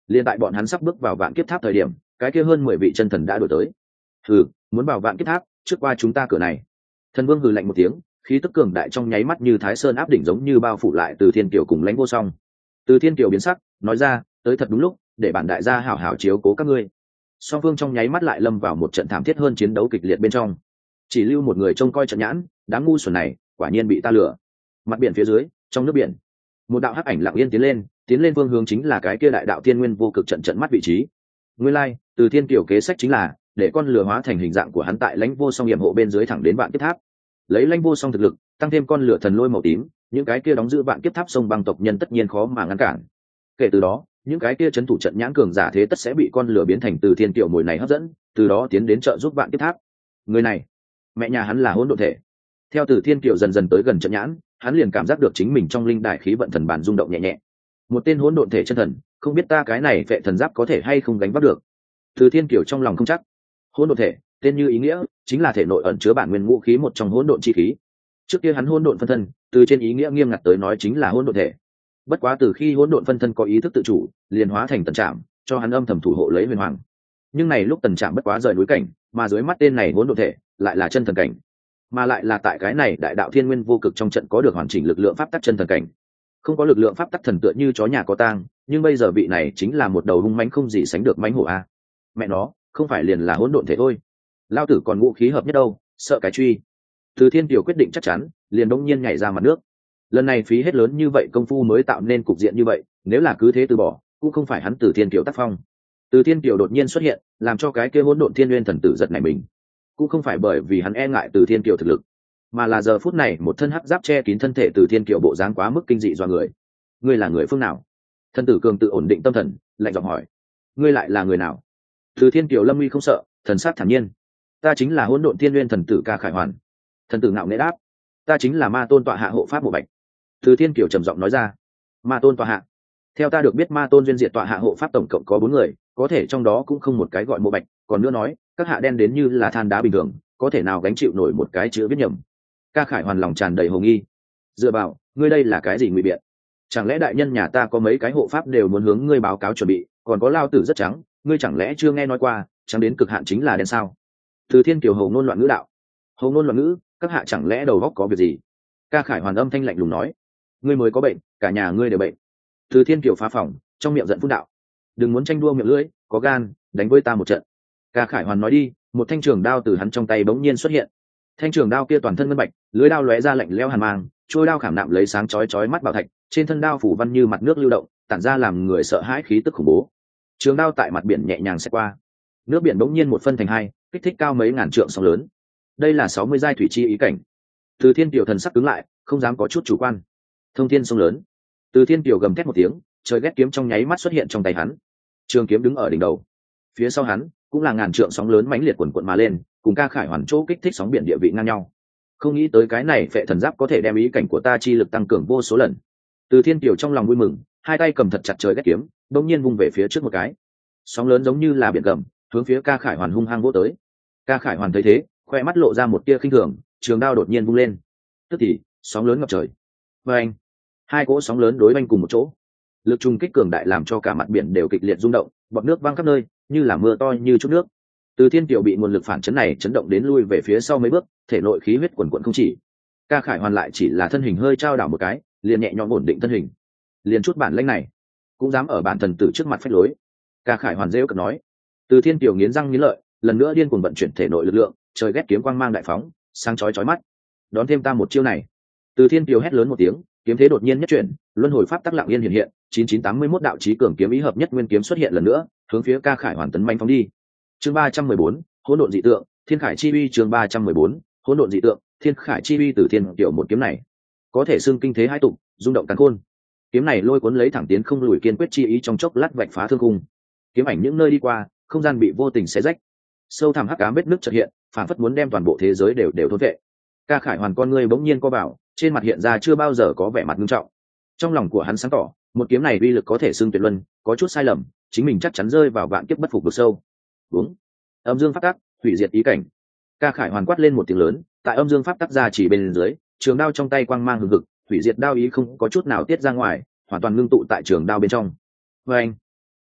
Liên tại bọn hắn sắp bước vào vạn kiếp tháp thời điểm, cái kia hơn mười vị chân thần đã đuổi tới. Hừ, muốn vào vạn kiếp tháp, trước qua chúng ta cửa này. Thần Vương hừ lạnh một tiếng, khí tức cường đại trong nháy mắt như Thái Sơn áp đỉnh giống như bao phủ lại Từ Thiên Kiều cùng Lãnh Vô Song. Từ Thiên Kiều biến sắc, nói ra, tới thật đúng lúc, để bản đại gia hảo hảo chiếu cố các ngươi. Song Phương trong nháy mắt lại lâm vào một trận thảm thiết hơn chiến đấu kịch liệt bên trong. Chỉ lưu một người trông coi trận nhãn, đám ngu xuẩn này, quả nhiên bị ta lừa. Mặt biển phía dưới, trong nước biển, một đạo hắc ảnh lặng yên tiến lên, tiến lên phương hướng chính là cái kia đại đạo thiên nguyên vô cực trận trận mắt vị trí. Nguyên lai, like, Từ Thiên Kiều kế sách chính là để con lửa hóa thành hình dạng của hắn tại Lãnh Vô Song yểm hộ bên dưới thẳng đến vạn kiếp tháp. Lấy Lãnh Vô Song thực lực, tăng thêm con lửa thần lôi màu tím, những cái kia đóng giữ vạn kiếp tháp sông băng tộc nhân tất nhiên khó mà ngăn cản. Kể từ đó, những cái kia trấn thủ trận nhãn cường giả thế tất sẽ bị con lửa biến thành Từ Thiên Kiều mồi này hấp dẫn, từ đó tiến đến trợ giúp vạn kiếp tháp. Người này, mẹ nhà hắn là hỗn độn thể. Theo Từ Thiên Kiều dần dần tới gần trận nhãn, hắn liền cảm giác được chính mình trong linh đại khí vận thần bản rung động nhẹ nhẹ. Một tên hỗn độn thể chân thần, không biết ta cái này vệ thần giáp có thể hay không gánh vác được. Từ Thiên Kiều trong lòng không chắc. Hỗn độn thể, tên như ý nghĩa, chính là thể nội ẩn chứa bản nguyên ngũ khí một trong hỗn độn chi khí. Trước kia hắn hỗn độn phân thân, từ trên ý nghĩa nghiêm ngặt tới nói chính là hỗn độn thể. Bất quá từ khi hỗn độn phân thân có ý thức tự chủ, liền hóa thành Tần Trạm, cho hắn âm thầm thủ hộ lấy huyền hoàng. Nhưng này lúc Tần Trạm bất quá rời núi cảnh, mà dưới mắt tên này hỗn độn thể, lại là chân thần cảnh, mà lại là tại cái này đại đạo thiên nguyên vô cực trong trận có được hoàn chỉnh lực lượng pháp tắc chân thần cảnh. Không có lực lượng pháp tắc thần tựa như chó nhà có tang, nhưng bây giờ vị này chính là một đầu hung mãnh không gì sánh được mãnh hổ a. Mẹ nó, không phải liền là hỗn độn thể thôi. Lao tử còn ngũ khí hợp nhất đâu, sợ cái truy. Từ Thiên Kiều quyết định chắc chắn, liền đông nhiên nhảy ra mặt nước. Lần này phí hết lớn như vậy công phu mới tạo nên cục diện như vậy, nếu là cứ thế từ bỏ, cũng không phải hắn Từ Thiên Kiều tác phong. Từ Thiên Kiều đột nhiên xuất hiện, làm cho cái kia hỗn độn thiên nguyên thần tử giật nảy mình. Cũng không phải bởi vì hắn e ngại Từ Thiên Kiều thực lực, mà là giờ phút này một thân hắc giáp che kín thân thể Từ Thiên Kiều bộ dáng quá mức kinh dị do người. Ngươi là người phương nào? Thần tử cường tự ổn định tâm thần, lạnh giọng hỏi. Ngươi lại là người nào? Từ Thiên Kiều lâm uy không sợ, thần sắc thản nhiên. Ta chính là hỗn độn thiên nguyên thần tử Ca Khải Hoàn. Thần tử ngạo nghễ đáp. Ta chính là ma tôn tọa hạ hộ pháp bộ bạch. Từ Thiên Kiều trầm giọng nói ra. Ma tôn tọa hạ? Theo ta được biết ma tôn duyên diệt tọa hạ hộ pháp tổng cộng có bốn người, có thể trong đó cũng không một cái gọi mộ bạch, còn nữa nói các hạ đen đến như là than đá bình thường, có thể nào gánh chịu nổi một cái chữ viết nhầm. Ca Khải Hoàn lòng tràn đầy hồ nghi. Dựa vào, ngươi đây là cái gì ngụy biện? Chẳng lẽ đại nhân nhà ta có mấy cái hộ pháp đều muốn hướng ngươi báo cáo chuẩn bị, còn có lao tử rất trắng, ngươi chẳng lẽ chưa nghe nói qua trắng đến cực hạn chính là đen sao? Từ Thiên Kiều hầu ngôn loạn ngữ đạo. Hầu ngôn loạn ngữ, các hạ chẳng lẽ đầu góc có việc gì? Ca Khải Hoàn âm thanh lạnh lùng nói. Ngươi mới có bệnh, cả nhà ngươi đều bệnh. Từ Thiên Kiều phá phòng, trong miệng giận phun đạo. Đừng muốn tranh đua miệng lưỡi, có gan đánh với ta một trận. Ca Khải Hoàn nói đi, một thanh trường đao từ hắn trong tay bỗng nhiên xuất hiện. Thanh trường đao kia toàn thân ngân bạch, lưỡi đao lóe ra lạnh lẽo hàn mang, trôi đao khảm nạm lấy sáng chói chói mắt bảo thạch, trên thân đao phủ văn như mặt nước lưu động, tản ra làm người sợ hãi khí tức khủng bố. Trường đao tại mặt biển nhẹ nhàng xẹt qua, nước biển bỗng nhiên một phân thành hai, kích thích cao mấy ngàn trượng sóng lớn. Đây là sáu mươi giai thủy chi ý cảnh. Từ Thiên Kiều thần sắc cứng lại, không dám có chút chủ quan. Thông thiên sông lớn. Từ Thiên Kiều gầm thét một tiếng, trời ghét kiếm trong nháy mắt xuất hiện trong tay hắn. Trường kiếm đứng ở đỉnh đầu, phía sau hắn cũng là ngàn trượng sóng lớn mãnh liệt quần quận mà lên, cùng Ca Khải Hoàn chỗ kích thích sóng biển địa vị ngang nhau. Không nghĩ tới cái này phệ thần giáp có thể đem ý cảnh của ta chi lực tăng cường vô số lần. Từ Thiên Kiều trong lòng vui mừng, hai tay cầm thật chặt trời ghét kiếm, đột nhiên vung về phía trước một cái. Sóng lớn giống như là biển gầm, hướng phía Ca Khải Hoàn hung hăng vỗ tới. Ca Khải Hoàn thấy thế, khoe mắt lộ ra một tia khinh thường, trường đao đột nhiên vung lên. Tức thì, sóng lớn ngập trời. Và anh, hai cỗ sóng lớn đối oanh cùng một chỗ. Lực trùng kích cường đại làm cho cả mặt biển đều kịch liệt rung động, bọt nước văng khắp nơi, như là mưa to như chút nước. Từ Thiên Kiều bị nguồn lực phản chấn này chấn động đến lui về phía sau mấy bước, thể nội khí huyết quần quần không chỉ. Ca Khải Hoàn lại chỉ là thân hình hơi trao đảo một cái, liền nhẹ nhõm ổn định thân hình. Liền chút bản lĩnh này, cũng dám ở bản thần tử trước mặt phách lối. Ca Khải Hoàn rêu cợt nói. Từ Thiên Kiều nghiến răng nghiến lợi, lần nữa điên cuồng vận chuyển thể nội lực lượng, trời ghét kiếm quang mang đại phóng, sáng chói chói mắt. Đón thêm ta một chiêu này. Từ Thiên Kiều hét lớn một tiếng, kiếm thế đột nhiên nhất chuyển, luân hồi pháp tắc lặng yên hiện hiện, chín chín tám mươi mốt đạo chí cường kiếm ý hợp nhất nguyên kiếm xuất hiện lần nữa, hướng phía Ca Khải Hoàn tấn manh phóng đi. Chương ba trăm mười bốn, hỗn độn dị tượng, Thiên Khải chi uy. Chương ba trăm mười bốn, hỗn độn dị tượng, Thiên Khải chi uy. Từ Thiên Kiều một kiếm này, có thể xưng kinh thế hai tụ, rung động càn khôn. Kiếm này lôi cuốn lấy thẳng tiến không lùi kiên quyết chi ý trong chốc lát vạch phá thương khung. Kiếm ảnh những nơi đi qua, không gian bị vô tình xé rách. Sâu thẳm hắc ám vết nứt chợt hiện, phản phất muốn đem toàn bộ thế giới đều đều thôn vệ. Ca Khải Hoàn con ngươi bỗng nhiên co vào, trên mặt hiện ra chưa bao giờ có vẻ mặt nghiêm trọng. Trong lòng của hắn sáng tỏ, một kiếm này uy lực có thể xưng tuyệt luân, có chút sai lầm, chính mình chắc chắn rơi vào vạn kiếp bất phục vực sâu. Đúng. Âm dương pháp tắc, hủy diệt ý cảnh. Ca Khải Hoàn quát lên một tiếng lớn, tại âm dương pháp tắc ra chỉ bên dưới, trường đao trong tay quang mang hừng hực, hủy diệt đao ý không có chút nào tiết ra ngoài, hoàn toàn ngưng tụ tại trường đao bên trong. Và anh,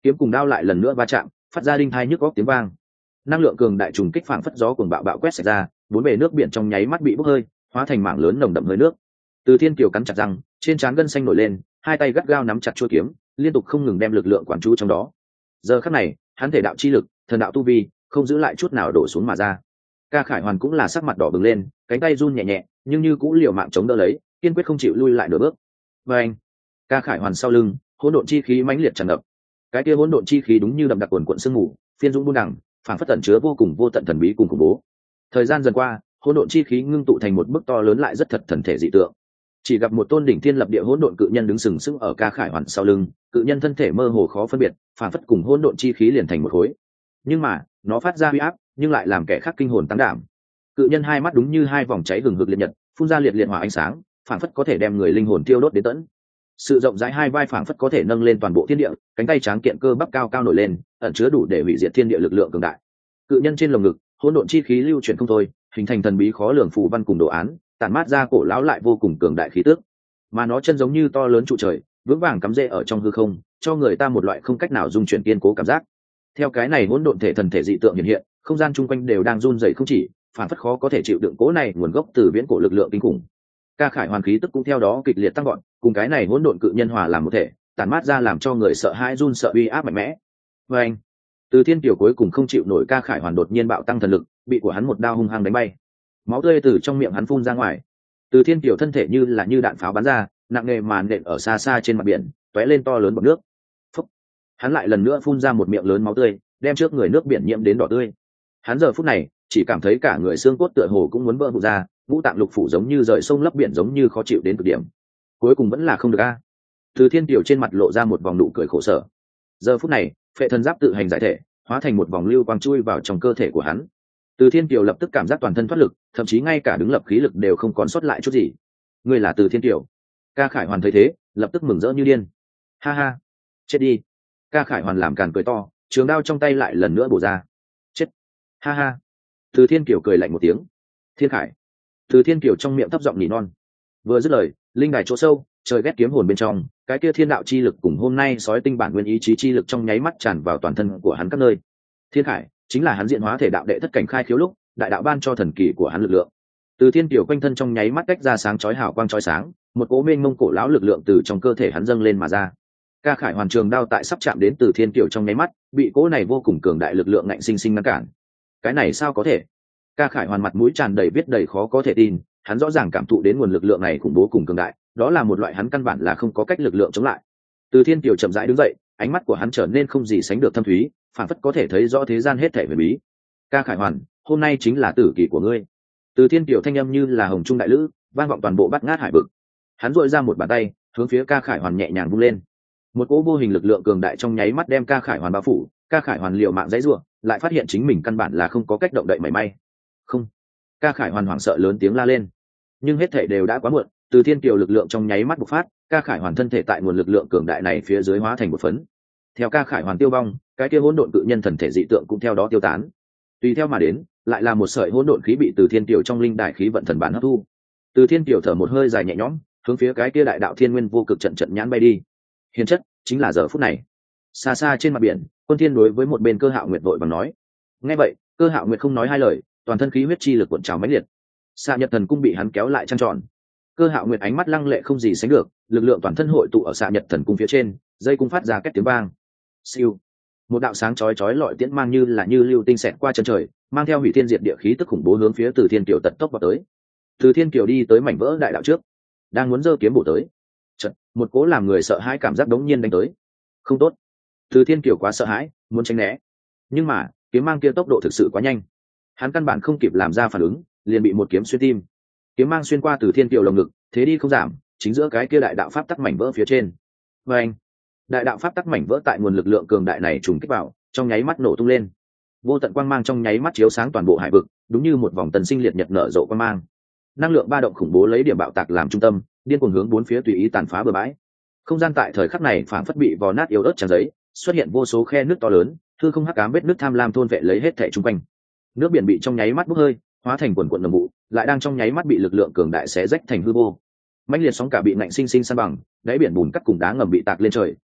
kiếm cùng đao lại lần nữa va chạm, phát ra đinh thai nhức góc tiếng vang. Năng lượng cường đại trùng kích phảng phất gió cuồng bạo bạo quét sạch ra, bốn bề nước biển trong nháy mắt bị bốc hơi, hóa thành mảng lớn nồng đậm hơi nước. Từ Thiên Kiều cắn chặt răng, trên trán gân xanh nổi lên, hai tay gắt gao nắm chặt chuôi kiếm, liên tục không ngừng đem lực lượng quản chú trong đó. Giờ khắc này, hắn thể đạo chi lực, thần đạo tu vi, không giữ lại chút nào đổ xuống mà ra. Ca Khải Hoàn cũng là sắc mặt đỏ bừng lên, cánh tay run nhẹ nhẹ, nhưng như cũng liều mạng chống đỡ lấy, kiên quyết không chịu lui lại nửa bước. Và anh, Ca Khải Hoàn sau lưng, hỗn độn chi khí mãnh liệt tràn ngập. Cái kia hỗn độn chi khí đúng như đậm đặc quần quần sương mù, phiên dũng buôn đẳng, phảng phất tẩn chứa vô cùng vô tận thần bí cùng khủng bố. Thời gian dần qua, hỗn độn chi khí ngưng tụ thành một bức to lớn lại rất thật thần thể dị tượng. Chỉ gặp một tôn đỉnh thiên lập địa hỗn độn cự nhân đứng sừng sững ở Ca Khải Hoàn sau lưng, cự nhân thân thể mơ hồ khó phân biệt, phảng phất cùng hỗn độn chi khí liền thành một khối. Nhưng mà, nó phát ra uy áp, nhưng lại làm kẻ khác kinh hồn tăng đảm. Cự nhân hai mắt đúng như hai vòng cháy hừng hực liệt nhật, phun ra liệt liệt hỏa ánh sáng, phảng phất có thể đem người linh hồn tiêu đốt đến tận. Sự rộng rãi hai vai phảng phất có thể nâng lên toàn bộ thiên địa, cánh tay tráng kiện cơ bắp cao cao nổi lên, ẩn chứa đủ để hủy diệt thiên địa lực lượng cường đại. Cự nhân trên lồng ngực, hỗn độn chi khí lưu chuyển không thôi, hình thành thần bí khó lường phù văn cùng đồ án, tản mát ra cổ lão lại vô cùng cường đại khí tức. Mà nó chân giống như to lớn trụ trời, vững vàng cắm rễ ở trong hư không, cho người ta một loại không cách nào dung chuyển kiên cố cảm giác. Theo cái này hỗn độn thể thần thể dị tượng hiện hiện, không gian chung quanh đều đang run rẩy không chỉ, phản phất khó có thể chịu đựng cố này nguồn gốc từ viễn cổ lực lượng kinh khủng. Ca Khải Hoàn khí tức cũng theo đó kịch liệt tăng gọn, cùng cái này hỗn độn cự nhân hòa làm một thể, tản mát ra làm cho người sợ hãi run sợ uy áp mạnh mẽ. Và anh, Từ Thiên Kiều cuối cùng không chịu nổi Ca Khải Hoàn đột nhiên bạo tăng thần lực, bị của hắn một đao hung hăng đánh bay. Máu tươi từ trong miệng hắn phun ra ngoài. Từ Thiên Kiều thân thể như là như đạn pháo bắn ra, nặng nề màn nện ở xa xa trên mặt biển, tóe lên to lớn bọt nước. Phúc. Hắn lại lần nữa phun ra một miệng lớn máu tươi, đem trước người nước biển nhiễm đến đỏ tươi. Hắn giờ phút này chỉ cảm thấy cả người xương cốt tựa hồ cũng muốn vỡ vụn ra, ngũ tạng lục phủ giống như rời sông lấp biển, giống như khó chịu đến cực điểm. Cuối cùng vẫn là không được a. Từ Thiên Kiều trên mặt lộ ra một vòng nụ cười khổ sở. Giờ phút này, phệ thần giáp tự hành giải thể, hóa thành một vòng lưu quang chui vào trong cơ thể của hắn. Từ Thiên Kiều lập tức cảm giác toàn thân thoát lực, thậm chí ngay cả đứng lập khí lực đều không còn sót lại chút gì. Ngươi là Từ Thiên Kiều? Ca Khải Hoàn thấy thế, lập tức mừng rỡ như điên. Ha ha, chết đi! Ca Khải Hoàn làm càn cười to, trường đao trong tay lại lần nữa bổ ra. Chết! Ha ha! Từ Thiên Kiều cười lạnh một tiếng. Thiên Khải! Từ Thiên Kiều trong miệng thấp giọng nỉ non. Vừa dứt lời, linh đài chỗ sâu, trời ghét kiếm hồn bên trong, cái kia thiên đạo chi lực cùng hôm nay sói tinh bản nguyên ý chí chi lực trong nháy mắt tràn vào toàn thân của hắn các nơi. Thiên Khải chính là hắn diện hóa thể đạo đệ thất cảnh khai khiếu lúc, đại đạo ban cho thần kỳ của hắn lực lượng. Từ Thiên Kiều quanh thân trong nháy mắt tách ra sáng chói hào quang chói sáng, một cỗ mênh mông cổ lão lực lượng từ trong cơ thể hắn dâng lên mà ra. Ca Khải Hoàn trường đao tại sắp chạm đến Từ Thiên Kiều trong nháy mắt, bị cỗ này vô cùng cường đại lực lượng ngạnh sinh sinh ngăn cản. Cái này sao có thể? Ca Khải Hoàn mặt mũi tràn đầy viết đầy khó có thể tin, hắn rõ ràng cảm thụ đến nguồn lực lượng này khủng bố cùng cường đại, đó là một loại hắn căn bản là không có cách lực lượng chống lại. Từ Thiên Kiều chậm rãi đứng dậy, ánh mắt của hắn trở nên không gì sánh được thâm thúy, phản phất có thể thấy rõ thế gian hết thảy huyền bí. Ca Khải Hoàn, hôm nay chính là tử kỳ của ngươi. Từ Thiên Kiều thanh âm như là hồng trung đại lữ, vang vọng toàn bộ bát ngát hải vực. Hắn duỗi ra một bàn tay, hướng phía Ca Khải Hoàn nhẹ nhàng vung lên. Một cỗ vô hình lực lượng cường đại trong nháy mắt đem Ca Khải Hoàn bao phủ. Ca Khải Hoàn liều mạng dãy rủa, lại phát hiện chính mình căn bản là không có cách động đậy mảy may. Không! Ca Khải Hoàn hoảng sợ lớn tiếng la lên. Nhưng hết thảy đều đã quá muộn, Từ Thiên Kiều lực lượng trong nháy mắt bộc phát, Ca Khải Hoàn thân thể tại nguồn lực lượng cường đại này phía dưới hóa thành một phấn. Theo Ca Khải Hoàn tiêu vong, cái kia hỗn độn cự nhân thần thể dị tượng cũng theo đó tiêu tán. Tùy theo mà đến, lại là một sợi hỗn độn khí bị Từ Thiên Kiều trong linh đại khí vận thần bản hấp thu. Từ Thiên Kiều thở một hơi dài nhẹ nhõm, hướng phía cái kia đại đạo thiên nguyên vô cực trận trận nhãn bay đi. Hiền chất, chính là giờ phút này. Xa xa trên mặt biển, Quân Thiên đối với một bên Cơ Hạo Nguyệt vội vàng nói. Nghe vậy, Cơ Hạo Nguyệt không nói hai lời, toàn thân khí huyết chi lực cuộn trào mãnh liệt. Xạ Nhật Thần Cung bị hắn kéo lại trăng tròn. Cơ Hạo Nguyệt ánh mắt lăng lệ không gì sánh được, lực lượng toàn thân hội tụ ở Xạ Nhật Thần Cung phía trên, dây cung phát ra két tiếng vang. Siêu, một đạo sáng chói chói lọi tiễn mang như là như lưu tinh xẹt qua chân trời, mang theo hủy thiên diệt địa khí tức khủng bố hướng phía Từ Thiên Kiều tận tốc vào tới. Từ Thiên Kiều đi tới mảnh vỡ đại đạo trước, đang muốn giơ kiếm bổ tới. Chợt, một cỗ làm người sợ hãi cảm giác đống nhiên đánh tới. Không tốt. Từ Thiên Kiều quá sợ hãi, muốn tránh né. Nhưng mà, kiếm mang kia tốc độ thực sự quá nhanh. Hắn căn bản không kịp làm ra phản ứng, liền bị một kiếm xuyên tim. Kiếm mang xuyên qua Từ Thiên Kiều lồng ngực, thế đi không giảm, chính giữa cái kia đại đạo pháp tắc mảnh vỡ phía trên. Và anh, đại đạo pháp tắc mảnh vỡ tại nguồn lực lượng cường đại này trùng kích vào, trong nháy mắt nổ tung lên. Vô tận quang mang trong nháy mắt chiếu sáng toàn bộ hải vực, đúng như một vòng tần sinh liệt nhật nở rộ quang mang. Năng lượng ba động khủng bố lấy điểm bạo tạc làm trung tâm, điên cuồng hướng bốn phía tùy ý tàn phá bừa bãi. Không gian tại thời khắc này phản phất bị vò nát yếu ớt trang giấy, xuất hiện vô số khe nước to lớn, hư không hắc ám vết nước tham lam thôn vệ lấy hết thảy chung quanh. Nước biển bị trong nháy mắt bốc hơi, hóa thành quần quần nồng vụ, lại đang trong nháy mắt bị lực lượng cường đại xé rách thành hư vô. Mãnh liệt sóng cả bị nạnh sinh sinh san bằng, đáy biển bùn cắt cùng đá ngầm bị tạc lên trời,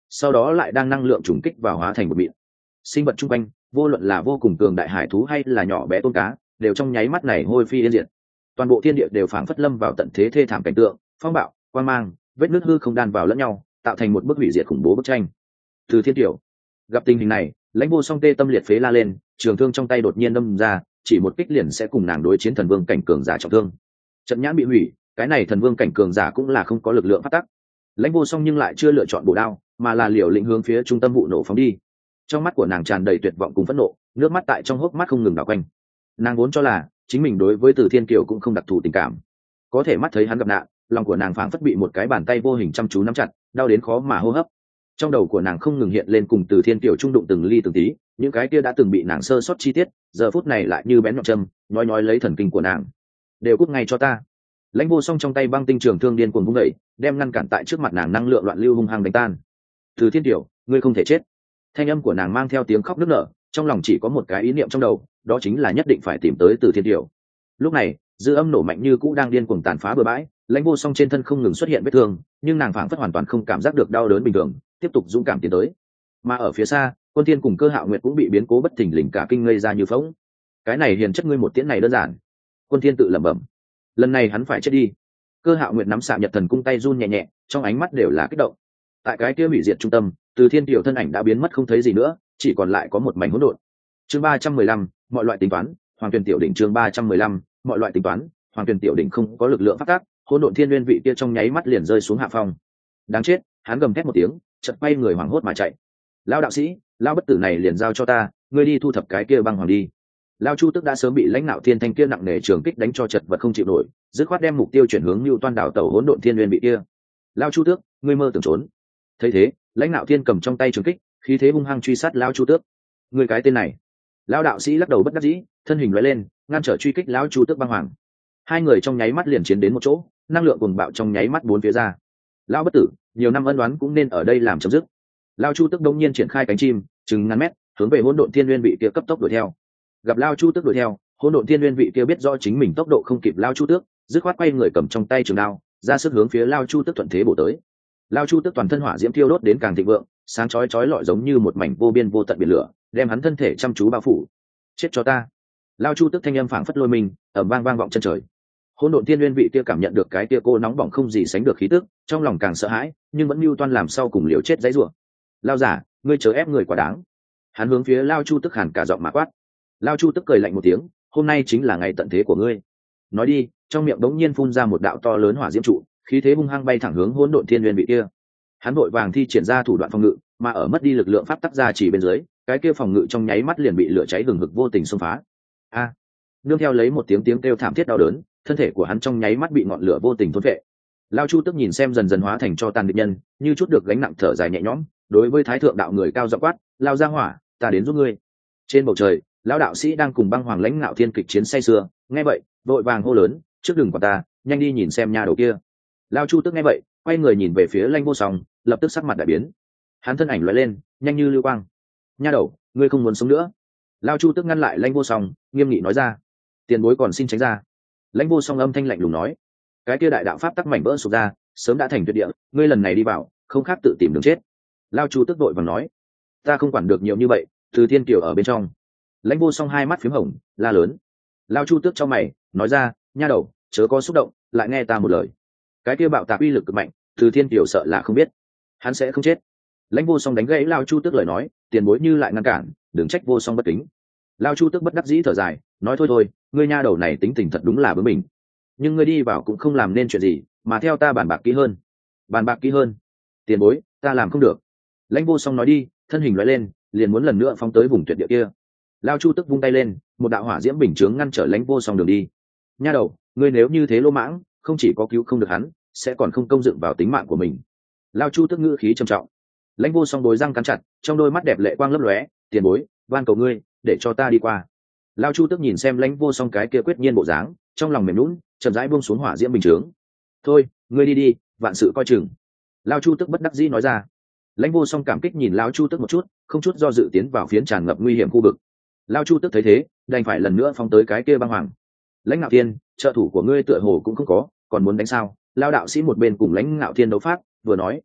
sau đó lại đang năng lượng trùng kích vào hóa thành một mịn. Sinh vật chung quanh, vô luận là vô cùng cường đại hải thú hay là nhỏ bé tôm cá, đều trong nháy mắt này hôi phi yên diệt. Toàn bộ thiên địa đều phảng phất lâm vào tận thế thê thảm cảnh tượng, phong bạo, quang mang, vết nứt hư không đan vào lẫn nhau, tạo thành một bức hủy diệt khủng bố bức tranh. Từ Thiên Tiểu gặp tình hình này, Lãnh Vô Song tê tâm liệt phế la lên, trường thương trong tay đột nhiên đâm ra, chỉ một kích liền sẽ cùng nàng đối chiến thần vương cảnh cường giả trọng thương. Trận nhãn bị hủy, cái này thần vương cảnh cường giả cũng là không có lực lượng phát tắc. Lãnh Vô Song nhưng lại chưa lựa chọn bổ đao, mà là liều lĩnh hướng phía trung tâm vụ nổ phóng đi. Trong mắt của nàng tràn đầy tuyệt vọng cùng phẫn nộ, nước mắt tại trong hốc mắt không ngừng đảo quanh. Nàng vốn cho là chính mình đối với Từ Thiên Kiều cũng không đặc thù tình cảm, có thể mắt thấy hắn gặp nạn, lòng của nàng phảng phất bị một cái bàn tay vô hình chăm chú nắm chặt, đau đến khó mà hô hấp. Trong đầu của nàng không ngừng hiện lên cùng Từ Thiên Kiều trung đụng từng ly từng tí, những cái kia đã từng bị nàng sơ sót chi tiết, giờ phút này lại như bén nhọn châm, nhói nhói lấy thần kinh của nàng. Đều cút ngay cho ta! Lãnh Vô Song trong tay băng tinh trường thương điên cuồng vung đẩy, đem ngăn cản tại trước mặt nàng năng lượng loạn lưu hung hăng đánh tan. Từ Thiên Kiều, ngươi không thể chết! Thanh âm của nàng mang theo tiếng khóc nức nở, trong lòng chỉ có một cái ý niệm trong đầu, đó chính là nhất định phải tìm tới Từ Thiên Kiều. Lúc này, dư âm nổ mạnh như cũ đang điên cuồng tàn phá bừa bãi, Lãnh Vô Song trên thân không ngừng xuất hiện vết thương, nhưng nàng phảng phất hoàn toàn không cảm giác được đau đớn bình thường, tiếp tục dũng cảm tiến tới. Mà ở phía xa, Quân Thiên cùng Cơ Hạo Nguyệt cũng bị biến cố bất thình lình cả kinh ngây ra như phỗng. Cái này hiền chất ngươi một tiễn này đơn giản. Quân Thiên tự lẩm bẩm, lần này hắn phải chết đi. Cơ Hạo Nguyệt nắm xạ nhật thần cung tay run nhẹ nhẹ, trong ánh mắt đều là kích động. Tại cái kia hủy diệt trung tâm, Từ Thiên Kiều thân ảnh đã biến mất không thấy gì nữa, chỉ còn lại có một mảnh hỗn độn. Chương ba trăm mười lăm, mọi loại tính toán, Hoàng Tuyền Tiểu đỉnh chương ba trăm mười lăm, mọi loại tính toán, Hoàng Tuyền Tiểu đỉnh không có lực lượng phát tác, hỗn độn thiên nguyên vị kia trong nháy mắt liền rơi xuống hạ phong. Đáng chết, hắn gầm thét một tiếng, chợt quay người hoảng hốt mà chạy. Lão đạo sĩ, lão bất tử này liền giao cho ta, ngươi đi thu thập cái kia băng hoàng đi. Lão Chu Tức đã sớm bị lãnh nạo thiên thanh kia nặng nề trường kích đánh cho chật vật không chịu nổi, dứt khoát đem mục tiêu chuyển hướng Nưu Toan đảo tàu hỗn độn thiên nguyên vị kia. Lão Chu Tước, ngươi mơ tưởng trốn. Thấy thế, lãnh nạo thiên cầm trong tay trường kích, khí thế hung hăng truy sát Lão Chu Tước. Ngươi cái tên này. Lão đạo sĩ lắc đầu bất đắc dĩ, thân hình lóe lên, ngăn trở truy kích Lão Chu Tước băng hoàng. Hai người trong nháy mắt liền chiến đến một chỗ, năng lượng cuồng bạo trong nháy mắt bốn phía ra. Lão bất tử, nhiều năm ân oán cũng nên ở đây làm chấm dứt. Lão Chu Tức đông nhiên triển khai cánh chim, chừng ngàn mét, hướng về hỗn độn thiên nguyên vị kia cấp tốc đuổi theo. Gặp Lão Chu Tức đuổi theo, hỗn độn thiên nguyên vị kia biết rõ chính mình tốc độ không kịp Lão Chu Tước, dứt khoát quay người cầm trong tay trường đao, ra sức hướng phía Lão Chu Tức thuận thế bổ tới. Lão Chu Tức toàn thân hỏa diễm thiêu đốt đến càng thịnh vượng, sáng chói chói lọi giống như một mảnh vô biên vô tận biển lửa, đem hắn thân thể chăm chú bao phủ. Chết cho ta! Lão Chu Tức thanh âm phảng phất lôi mình, ầm vang vang vọng chân trời. Hỗn độn thiên nguyên vị kia cảm nhận được cái kia cô nóng bỏng không gì sánh được khí tức, trong lòng càng sợ hãi, nhưng vẫn mưu toan làm sau cùng liều chết dãy rủa. Lao giả, ngươi chớ ép người quá đáng. Hắn hướng phía Lao Chu Tức hàn cả giọng mà quát. Lao Chu Tức cười lạnh một tiếng, hôm nay chính là ngày tận thế của ngươi. Nói đi, trong miệng đống nhiên phun ra một đạo to lớn hỏa diễm trụ, khí thế hung hăng bay thẳng hướng hỗn độn thiên nguyên vị kia. Hắn vội vàng thi triển ra thủ đoạn phòng ngự, mà ở mất đi lực lượng pháp tắc ra chỉ bên dưới, cái kia phòng ngự trong nháy mắt liền bị lửa cháy hừng hực vô tình xông phá. A! Nương theo lấy một tiếng tiếng kêu thảm thiết đau đớn, thân thể của hắn trong nháy mắt bị ngọn lửa vô tình thôn vệ. Lao Chu Tức nhìn xem dần dần hóa thành cho tàn địch nhân, như chút được gánh nặng thở dài nhẹ nhõm, đối với thái thượng đạo người cao giọng quát, lao ra hỏa, ta đến giúp ngươi. Trên bầu trời, lão đạo sĩ đang cùng băng hoàng lãnh nạo thiên kịch chiến say sưa, nghe vậy, vội vàng hô lớn, trước đừng quản ta, nhanh đi nhìn xem nha đầu kia. Lao Chu Tức nghe vậy, quay người nhìn về phía Lãnh Vô Song, lập tức sắc mặt đại biến. Hắn thân ảnh lóe lên, nhanh như lưu quang. Nha đầu, ngươi không muốn sống nữa. Lao Chu Tức ngăn lại Lãnh Vô Song, nghiêm nghị nói ra, tiền bối còn xin tránh ra. Lãnh Vô Song âm thanh lạnh lùng nói, cái kia đại đạo pháp tắc mảnh vỡ sụp ra, sớm đã thành tuyệt địa, ngươi lần này đi vào, không khác tự tìm đường chết. Lao Chu Tức đội vàng nói, ta không quản được nhiều như vậy, Từ Thiên Kiều ở bên trong. Lãnh Vô Song hai mắt phím hồng, la lớn. Lao Chu Tước trong mày, nói ra, nha đầu, chớ có xúc động, lại nghe ta một lời. Cái kia bạo tạc uy lực cực mạnh, Từ Thiên Kiều sợ là không biết, hắn sẽ không chết. Lãnh Vô Song đánh gãy Lao Chu Tước lời nói, tiền bối như lại ngăn cản, đừng trách Vô Song bất kính. Lao Chu Tước bất đắc dĩ thở dài, nói thôi thôi, ngươi nha đầu này tính tình thật đúng là bướng bỉnh. Nhưng ngươi đi vào cũng không làm nên chuyện gì, mà theo ta bàn bạc kỹ hơn. Bàn bạc kỹ hơn? Tiền bối, ta làm không được. Lãnh Vô Song nói đi, thân hình lóe lên, liền muốn lần nữa phóng tới vùng tuyệt địa kia. Lao Chu Tức vung tay lên, một đạo hỏa diễm bình chướng ngăn trở Lãnh Vô Song đường đi. Nha đầu, ngươi nếu như thế lỗ mãng, không chỉ có cứu không được hắn, sẽ còn không công dựng vào tính mạng của mình. Lao Chu Tức ngữ khí trầm trọng. Lãnh Vô Song đối răng cắn chặt, trong đôi mắt đẹp lệ quang lấp lóe, tiền bối, van cầu ngươi, để cho ta đi qua. Lao Chu Tức nhìn xem Lãnh Vô Song cái kia quyết nhiên bộ dáng, trong lòng mềm nhũn, chậm rãi buông xuống hỏa diễm bình chướng. Thôi, ngươi đi đi, vạn sự coi chừng. Lao Chu Tức bất đắc dĩ nói ra. Lãnh Vô Song cảm kích nhìn Lao Chu Tức một chút, không chút do dự tiến vào phiến tràn ngập nguy hiểm khu vực. Lao Chu Tức thấy thế, đành phải lần nữa phóng tới cái kia băng hoàng. Lãnh Ngạo Thiên, trợ thủ của ngươi tựa hồ cũng không có, còn muốn đánh sao? Lao đạo sĩ một bên cùng Lãnh Ngạo Thiên đấu pháp, vừa nói.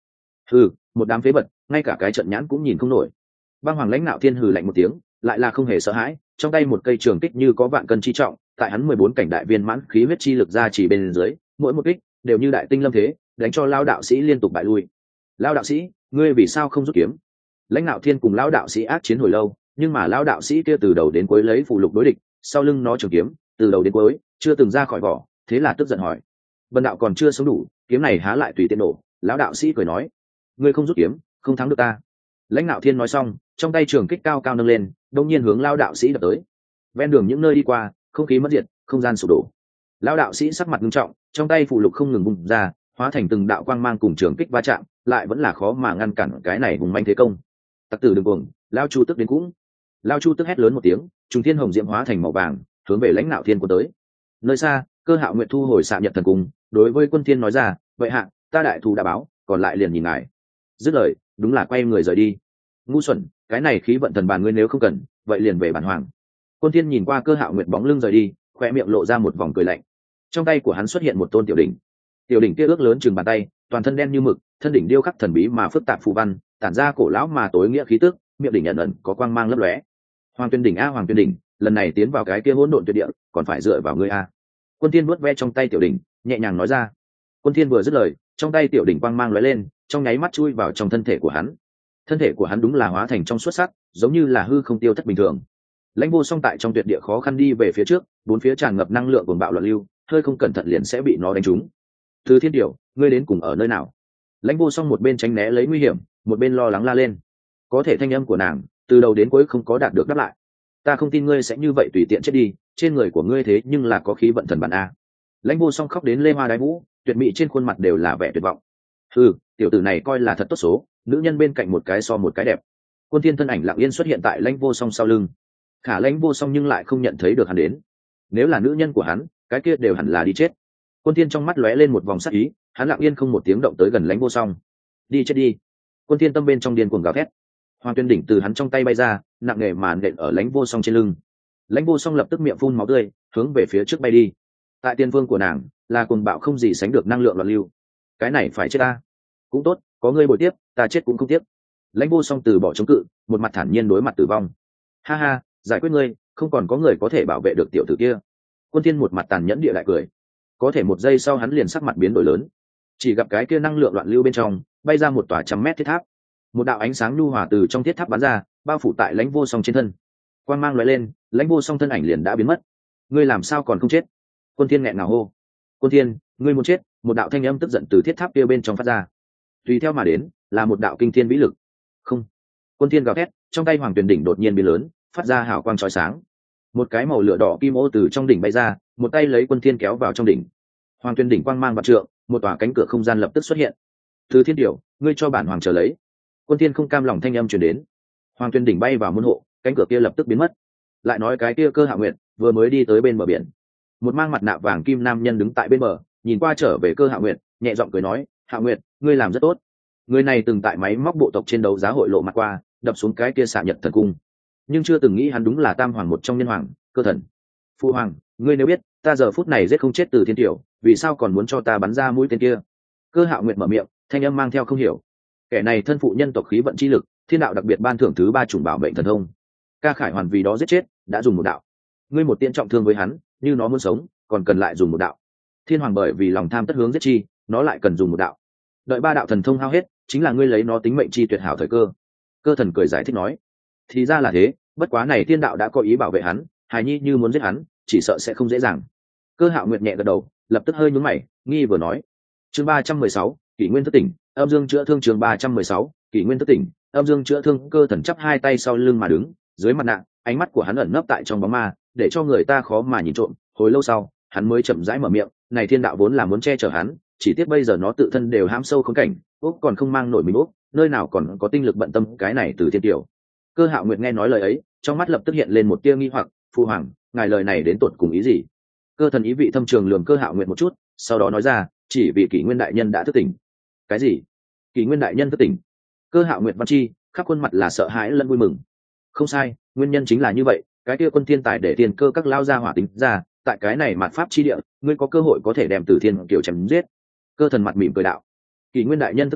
Hừ, một đám phế vật, ngay cả cái trận nhãn cũng nhìn không nổi. Băng Hoàng lãnh nạo thiên hừ lạnh một tiếng, lại là không hề sợ hãi, trong tay một cây trường kích như có vạn cân chi trọng, tại hắn mười bốn cảnh đại viên mãn khí huyết chi lực ra chỉ bên dưới, mỗi một kích đều như đại tinh lâm thế, đánh cho lao đạo sĩ liên tục bại lui. Lao đạo sĩ, ngươi vì sao không rút kiếm? Lãnh nạo thiên cùng lao đạo sĩ ác chiến hồi lâu, nhưng mà lao đạo sĩ kia từ đầu đến cuối lấy phụ lục đối địch, sau lưng nó trường kiếm từ đầu đến cuối chưa từng ra khỏi vỏ, thế là tức giận hỏi: Bần đạo còn chưa sống đủ, kiếm này há lại tùy tiện nổ? Lão đạo sĩ cười nói: ngươi không rút kiếm, không thắng được ta. Lãnh nạo thiên nói xong, trong tay trường kích cao cao nâng lên, đông nhiên hướng lao đạo sĩ đập tới. Ven đường những nơi đi qua, không khí mất diệt, không gian sụp đổ. Lao đạo sĩ sắc mặt nghiêm trọng, trong tay phụ lục không ngừng bùng ra, hóa thành từng đạo quang mang cùng trường kích va chạm, lại vẫn là khó mà ngăn cản cái này hùng manh thế công. Tặc tử đừng cuồng, lao chu tức đến cũng. Lao chu tức hét lớn một tiếng, trùng thiên hồng diễm hóa thành màu vàng, hướng về lãnh nạo thiên của tới. Nơi xa, Cơ Hạo Nguyệt thu hồi xạ nhật thần cung, đối với Quân Thiên nói ra: vậy hạ, ta đại thù đã báo, còn lại liền nhìn ngài. Dứt lời, đúng là quay người rời đi. Ngu xuẩn, cái này khí vận thần bàn ngươi nếu không cần, vậy liền về bản hoàng. Quân Thiên nhìn qua Cơ Hạo Nguyệt bóng lưng rời đi, khoe miệng lộ ra một vòng cười lạnh. Trong tay của hắn xuất hiện một tôn tiểu đỉnh. Tiểu đỉnh kia ước lớn chừng bàn tay, toàn thân đen như mực, thân đỉnh điêu khắc thần bí mà phức tạp phù văn, tản ra cổ lão mà tối nghĩa khí tức, miệng đỉnh nhận ẩn có quang mang lấp lóe. Hoàng Tuyên đỉnh a Hoàng Tuyên đỉnh, lần này tiến vào cái kia hỗn độn tuyệt địa, còn phải dựa vào ngươi a. Quân Thiên vuốt ve trong tay tiểu đỉnh, nhẹ nhàng nói ra. Quân Thiên vừa dứt lời, trong tay tiểu đỉnh quang mang lóe lên, trong nháy mắt chui vào trong thân thể của hắn. Thân thể của hắn đúng là hóa thành trong suốt sắc, giống như là hư không tiêu thất bình thường. Lãnh Vô Song tại trong tuyệt địa khó khăn đi về phía trước, bốn phía tràn ngập năng lượng cuồng bạo loạn lưu, hơi không cẩn thận liền sẽ bị nó đánh trúng. Từ Thiên Điểu, ngươi đến cùng ở nơi nào? Lãnh Vô Song một bên tránh né lấy nguy hiểm, một bên lo lắng la lên. Có thể thanh âm của nàng từ đầu đến cuối không có đạt được đáp lại. Ta không tin ngươi sẽ như vậy tùy tiện chết đi, trên người của ngươi thế nhưng là có khí vận thần bản a. Lãnh Vô Song khóc đến lê hoa đái vũ, tuyệt mỹ trên khuôn mặt đều là vẻ tuyệt vọng. Ừ, tiểu tử này coi là thật tốt số, nữ nhân bên cạnh một cái so một cái đẹp. Quân Thiên thân ảnh lặng yên xuất hiện tại Lãnh Vô Song sau lưng. Khả Lãnh Vô Song nhưng lại không nhận thấy được hắn đến. Nếu là nữ nhân của hắn, cái kia đều hẳn là đi chết. Quân Thiên trong mắt lóe lên một vòng sắc ý, hắn lặng yên không một tiếng động tới gần Lãnh Vô Song. Đi chết đi. Quân Thiên tâm bên trong điên cuồng gào thét. Hoàng Tuyên đỉnh từ hắn trong tay bay ra, nặng nề màn nện ở Lãnh Vô Song trên lưng. Lãnh Vô Song lập tức miệng phun máu tươi, hướng về phía trước bay đi. Tại tiên vương của nàng là cuồng bạo không gì sánh được năng lượng loạn lưu. Cái này phải chết ta. Cũng tốt, có ngươi bồi tiếp, ta chết cũng không tiếc. Lãnh Vô Song từ bỏ chống cự, một mặt thản nhiên đối mặt tử vong. Ha ha, giải quyết ngươi, không còn có người có thể bảo vệ được tiểu tử kia. Quân Thiên một mặt tàn nhẫn địa lại cười. Có thể một giây sau hắn liền sắc mặt biến đổi lớn. Chỉ gặp cái kia năng lượng loạn lưu bên trong bay ra một tòa trăm mét thiết tháp. Một đạo ánh sáng nhu hòa từ trong thiết tháp bắn ra, bao phủ tại Lãnh Vô Song trên thân. Quang mang lóe lên, Lãnh Vô Song thân ảnh liền đã biến mất. Ngươi làm sao còn không chết? Quân Thiên nghẹn ngào hô. Quân Thiên, ngươi muốn chết? Một đạo thanh âm tức giận từ thiết tháp kia bên trong phát ra. Tùy theo mà đến là một đạo kinh thiên vĩ lực. Không. Quân Thiên gào thét, trong tay Hoàng Tuyển đỉnh đột nhiên biến lớn, phát ra hào quang chói sáng. Một cái màu lửa đỏ kim ô từ trong đỉnh bay ra, một tay lấy Quân Thiên kéo vào trong đỉnh. Hoàng Tuyển đỉnh quang mang vạn trượng, một tòa cánh cửa không gian lập tức xuất hiện. Từ Thiên Điểu, ngươi cho bản hoàng chờ lấy. Quân Thiên không cam lòng thanh âm truyền đến. Hoàng Tuyển đỉnh bay vào môn hộ, cánh cửa kia lập tức biến mất. Lại nói cái kia Cơ Hạo Nguyệt vừa mới đi tới bên bờ biển. Một mang mặt nạ vàng kim nam nhân đứng tại bên bờ, nhìn qua trở về Cơ Hạo Nguyệt, nhẹ giọng cười nói: Hạo Nguyệt, ngươi làm rất tốt. Người này từng tại máy móc bộ tộc trên đấu giá hội lộ mặt qua, đập xuống cái kia xạ nhật thần cung, nhưng chưa từng nghĩ hắn đúng là tam hoàng một trong nhân hoàng, Cơ Thần. Phụ hoàng, ngươi nếu biết ta giờ phút này giết không chết Từ Thiên Tiểu, vì sao còn muốn cho ta bắn ra mũi tên kia? Cơ Hạo Nguyệt mở miệng, thanh âm mang theo không hiểu. Kẻ này thân phụ nhân tộc khí vận chi lực, thiên đạo đặc biệt ban thưởng thứ ba chủng bảo mệnh thần thông. Ca Khải Hoàn vì đó giết chết, đã dùng một đạo. Ngươi một tiện trọng thương với hắn, như nó muốn sống, còn cần lại dùng một đạo. Thiên hoàng bởi vì lòng tham tất hướng giết chi, nó lại cần dùng một đạo. Đợi ba đạo thần thông hao hết, chính là ngươi lấy nó tính mệnh chi tuyệt hảo thời cơ. Cơ Thần cười giải thích nói: thì ra là thế, bất quá này thiên đạo đã có ý bảo vệ hắn, hài nhi như muốn giết hắn, chỉ sợ sẽ không dễ dàng. Cơ Hạo Nguyệt nhẹ gật đầu, lập tức hơi nhướng mày, nghi vừa nói: chương ba trăm mười sáu, kỷ nguyên thức tỉnh, âm dương chữa thương. Chương ba trăm mười sáu, kỷ nguyên thức tỉnh, âm dương chữa thương. Cơ Thần chắp hai tay sau lưng mà đứng, dưới mặt nạ, ánh mắt của hắn ẩn nấp tại trong bóng ma, để cho người ta khó mà nhìn trộm. Hồi lâu sau, hắn mới chậm rãi mở miệng: này thiên đạo vốn là muốn che chở hắn, chỉ tiếc bây giờ nó tự thân đều hãm sâu khốn cảnh, úc còn không mang nổi mình úc, nơi nào còn có tinh lực bận tâm cái này Từ Thiên Tiểu. Cơ Hạo Nguyệt nghe nói lời ấy, trong mắt lập tức hiện lên một tia nghi hoặc: phu hoàng, ngài lời này đến tột cùng ý gì? Cơ Thần ý vị thâm trường lườm Cơ Hạo Nguyệt một chút, sau đó nói ra: chỉ vì kỷ nguyên đại nhân đã thức tỉnh. Cái gì? Kỷ nguyên đại nhân thức tỉnh? Cơ Hạo Nguyệt văn chi khắp khuôn mặt là sợ hãi lẫn vui mừng. Không sai, nguyên nhân chính là như vậy, cái kia quân thiên tài để tiền cơ các lao ra hỏa tính ra, tại cái này mạt pháp chi địa, ngươi có cơ hội có thể đem Từ Thiên Kiều chém giết. Cơ Thần mặt mỉm cười đạo: kỷ nguyên đại nhân thức tỉnh,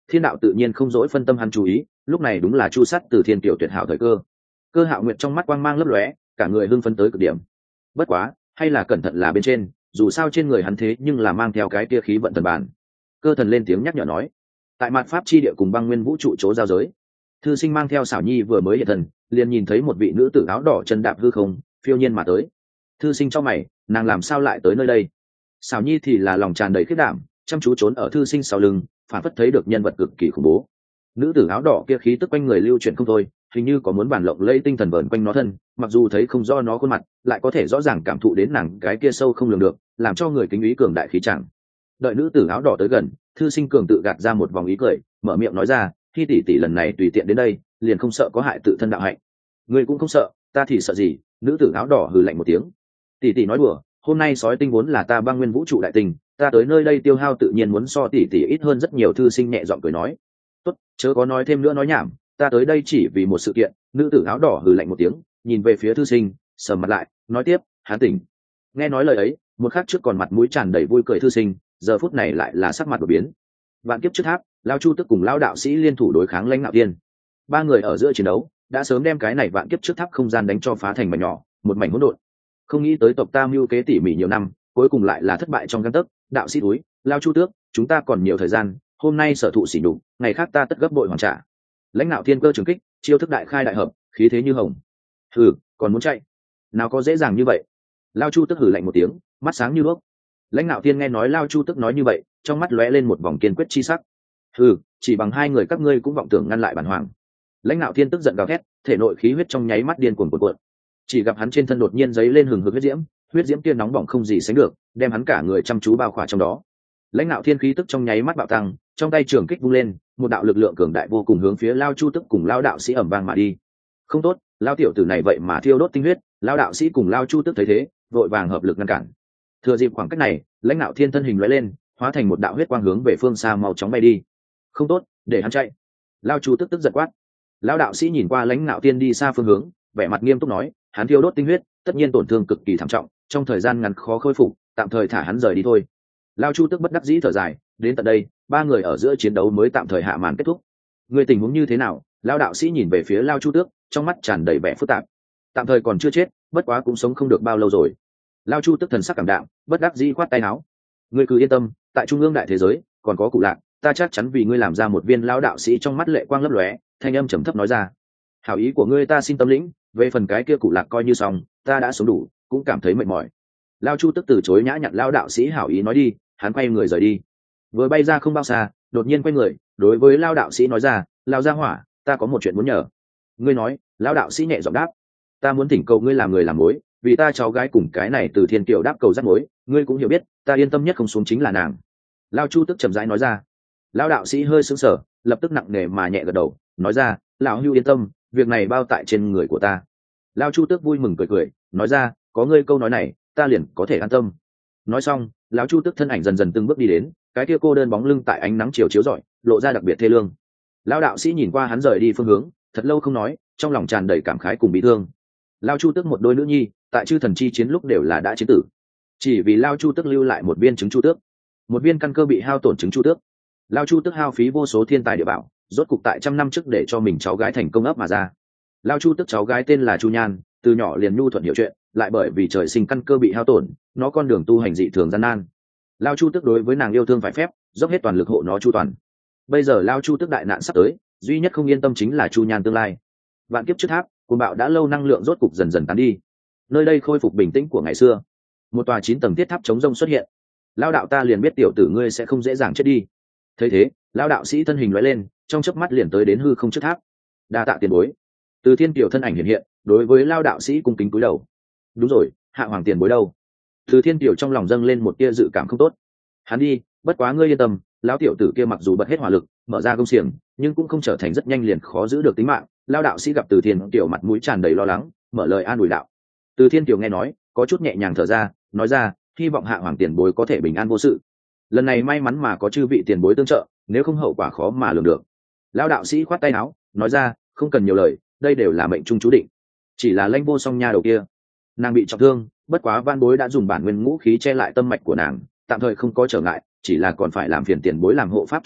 thiên đạo tự nhiên không dỗi phân tâm hắn chú ý, lúc này đúng là chu sát Từ Thiên Kiều tuyệt hảo thời cơ. Cơ Hạo Nguyệt trong mắt quang mang lấp lóe, cả người hưng phấn tới cực điểm. Bất quá, hay là cẩn thận là bên trên, dù sao trên người hắn thế nhưng là mang theo cái tia khí vận thần bản. Cơ thần lên tiếng nhắc nhở nói, tại mạt pháp chi địa cùng băng nguyên vũ trụ chỗ giao giới, thư sinh mang theo xảo nhi vừa mới hiện thần, liền nhìn thấy một vị nữ tử áo đỏ chân đạp hư không, phiêu nhiên mà tới. Thư sinh cho mày, nàng làm sao lại tới nơi đây? Xảo nhi thì là lòng tràn đầy khiết đảm, chăm chú trốn ở thư sinh sau lưng, phản phất thấy được nhân vật cực kỳ khủng bố. Nữ tử áo đỏ kia khí tức quanh người lưu chuyển không thôi, hình như có muốn bản lộng lây tinh thần vờn quanh nó thân, mặc dù thấy không rõ nó khuôn mặt, lại có thể rõ ràng cảm thụ đến nàng cái kia sâu không lường được, làm cho người kính ý cường đại khí chẳng. Đợi nữ tử áo đỏ tới gần, thư sinh cường tự gạt ra một vòng ý cười, mở miệng nói ra, khi tỷ tỷ lần này tùy tiện đến đây, liền không sợ có hại tự thân đạo hạnh. Ngươi cũng không sợ, ta thì sợ gì? Nữ tử áo đỏ hừ lạnh một tiếng. Tỷ tỷ nói đùa, hôm nay sói tinh vốn là ta băng nguyên vũ trụ đại tình, ta tới nơi đây tiêu hao tự nhiên muốn so tỷ tỷ ít hơn rất nhiều. Thư sinh nhẹ giọng cười nói, tốt, chớ có nói thêm nữa nói nhảm, ta tới đây chỉ vì một sự kiện. Nữ tử áo đỏ hừ lạnh một tiếng, nhìn về phía thư sinh, sầm mặt lại, nói tiếp, hán tỉnh. Nghe nói lời ấy, một khắc trước còn mặt mũi tràn đầy vui cười thư sinh, giờ phút này lại là sắc mặt đổi biến. Vạn kiếp trước tháp, Lao Chu Tức cùng Lao đạo sĩ liên thủ đối kháng Lãnh Nạo Thiên, ba người ở giữa chiến đấu đã sớm đem cái này vạn kiếp trước tháp không gian đánh cho phá thành mảnh nhỏ, một mảnh hỗn độn. Không nghĩ tới tộc ta mưu kế tỉ mỉ nhiều năm, cuối cùng lại là thất bại trong gang tấc. Đạo sĩ túi, Lao Chu Tước, chúng ta còn nhiều thời gian, hôm nay sở thụ sỉ nhục, ngày khác ta tất gấp bội hoàn trả. Lãnh Nạo Thiên cơ trường kích, chiêu thức đại khai đại hợp, khí thế như hồng. Hừ, còn muốn chạy? Nào có dễ dàng như vậy. Lao Chu Tức hừ lạnh một tiếng, mắt sáng như đuốc. Lãnh Nạo Thiên nghe nói Lao Chu Tức nói như vậy, trong mắt lóe lên một vòng kiên quyết chi sắc. Hừ, chỉ bằng hai người các ngươi cũng vọng tưởng ngăn lại bản hoàng. Lãnh Nạo Thiên tức giận gào thét, thể nội khí huyết trong nháy mắt điên cuồng cuộn cuộn. Chỉ gặp hắn trên thân đột nhiên giấy lên hừng hực huyết diễm, huyết diễm kia nóng bỏng không gì sánh được, đem hắn cả người chăm chú bao khỏa trong đó. Lãnh Nạo Thiên khí tức trong nháy mắt bạo tăng, trong tay trường kích vung lên, một đạo lực lượng cường đại vô cùng hướng phía Lao Chu Tức cùng Lao đạo sĩ ầm vang mà đi. Không tốt, Lao tiểu tử này vậy mà thiêu đốt tinh huyết. Lao đạo sĩ cùng Lao Chu Tức thấy thế, vội vàng hợp lực ngăn cản. Thừa dịp khoảng cách này, Lãnh Nạo Thiên thân hình lóe lên, hóa thành một đạo huyết quang hướng về phương xa mau chóng bay đi. Không tốt, để hắn chạy. Lao Chu Tức tức giận quát. Lão đạo sĩ nhìn qua Lãnh Nạo Thiên đi xa phương hướng, vẻ mặt nghiêm túc nói, hắn thiêu đốt tinh huyết, tất nhiên tổn thương cực kỳ thảm trọng, trong thời gian ngắn khó khôi phục, tạm thời thả hắn rời đi thôi. Lao Chu Tức bất đắc dĩ thở dài, đến tận đây, ba người ở giữa chiến đấu mới tạm thời hạ màn kết thúc. Người tình huống như thế nào? Lão đạo sĩ nhìn về phía Lao Chu Tước, trong mắt tràn đầy vẻ phức tạp. Tạm thời còn chưa chết, bất quá cũng sống không được bao lâu rồi. Lao Chu Tức thần sắc cảm đạm, bất đắc dĩ khoát tay áo. Ngươi cứ yên tâm, tại trung ương đại thế giới, còn có Cụ Lạc, ta chắc chắn vì ngươi làm ra một viên. Lão đạo sĩ trong mắt lệ quang lấp lóe, thanh âm trầm thấp nói ra, hảo ý của ngươi ta xin tâm lĩnh, về phần cái kia Cụ Lạc coi như xong, ta đã sống đủ, cũng cảm thấy mệt mỏi. Lao Chu Tức từ chối nhã nhặn Lão đạo sĩ hảo ý nói đi, hắn quay người rời đi. Vừa bay ra không bao xa, đột nhiên quay người, đối với Lao đạo sĩ nói ra, Lao gia hỏa, ta có một chuyện muốn nhờ. Ngươi nói. Lão đạo sĩ nhẹ giọng đáp, ta muốn thỉnh cầu ngươi làm người làm mối, vì ta cháu gái cùng cái này Từ Thiên Kiều đáp cầu dắt mối, ngươi cũng hiểu biết, ta yên tâm nhất không xuống chính là nàng. Lao Chu Tức chậm rãi nói ra. Lão đạo sĩ hơi sững sờ, lập tức nặng nề mà nhẹ gật đầu, nói ra, lão hưu yên tâm, việc này bao tại trên người của ta. Lao Chu Tức vui mừng cười cười, nói ra, có ngươi câu nói này, ta liền có thể an tâm. Nói xong, lão Chu Tức thân ảnh dần dần từng bước đi đến, cái kia cô đơn bóng lưng tại ánh nắng chiều chiếu rọi, lộ ra đặc biệt thê lương. Lão đạo sĩ nhìn qua hắn rời đi phương hướng, thật lâu không nói, trong lòng tràn đầy cảm khái cùng bị thương. Lao Chu Tức một đôi nữ nhi, tại chư thần chi chiến lúc đều là đã chiến tử, chỉ vì Lao Chu Tức lưu lại một viên trứng chu tước, một viên căn cơ bị hao tổn trứng chu tước. Lao Chu Tức hao phí vô số thiên tài địa bảo, rốt cục tại trăm năm trước để cho mình cháu gái thành công ấp mà ra. Lao Chu Tức cháu gái tên là Chu Nhan, từ nhỏ liền nhu thuận hiểu chuyện, lại bởi vì trời sinh căn cơ bị hao tổn, nó con đường tu hành dị thường gian nan. Lao Chu Tức đối với nàng yêu thương phải phép, dốc hết toàn lực hộ nó chu toàn. Bây giờ Lao Chu Tức đại nạn sắp tới, duy nhất không yên tâm chính là Chu Nhan tương lai. Vạn kiếp trước tháp, cuồng bạo đã lâu năng lượng rốt cục dần dần tán đi, nơi đây khôi phục bình tĩnh của ngày xưa. Một tòa chín tầng thiết tháp chống rông xuất hiện. Lao đạo ta liền biết tiểu tử ngươi sẽ không dễ dàng chết đi. Thấy thế, Lao đạo sĩ thân hình lóe lên, trong chớp mắt liền tới đến hư không trước tháp. Đa tạ tiền bối. Từ Thiên Kiều thân ảnh hiện hiện, đối với Lao đạo sĩ cung kính cúi đầu. Đúng rồi, hạ hoàng tiền bối đâu? Từ Thiên Kiều trong lòng dâng lên một tia dự cảm không tốt. Hắn đi, bất quá ngươi yên tâm, lão tiểu tử kia mặc dù bật hết hỏa lực, mở ra công xiềng, nhưng cũng không trở thành rất nhanh liền khó giữ được tính mạng. Lao đạo sĩ gặp Từ Thiên Kiều mặt mũi tràn đầy lo lắng, mở lời an ủi đạo. Từ Thiên Kiều nghe nói, có chút nhẹ nhàng thở ra, nói ra, hy vọng hạ hoàng tiền bối có thể bình an vô sự. Lần này may mắn mà có chư vị tiền bối tương trợ, nếu không hậu quả khó mà lường được. Lao đạo sĩ khoát tay áo, nói ra, không cần nhiều lời, đây đều là mệnh trung chú định. Chỉ là Lãnh Vô Song nha đầu kia, nàng bị trọng thương, bất quá van bối đã dùng bản nguyên ngũ khí che lại tâm mạch của nàng, tạm thời không có trở ngại, chỉ là còn phải làm phiền tiền bối làm hộ pháp cho ta,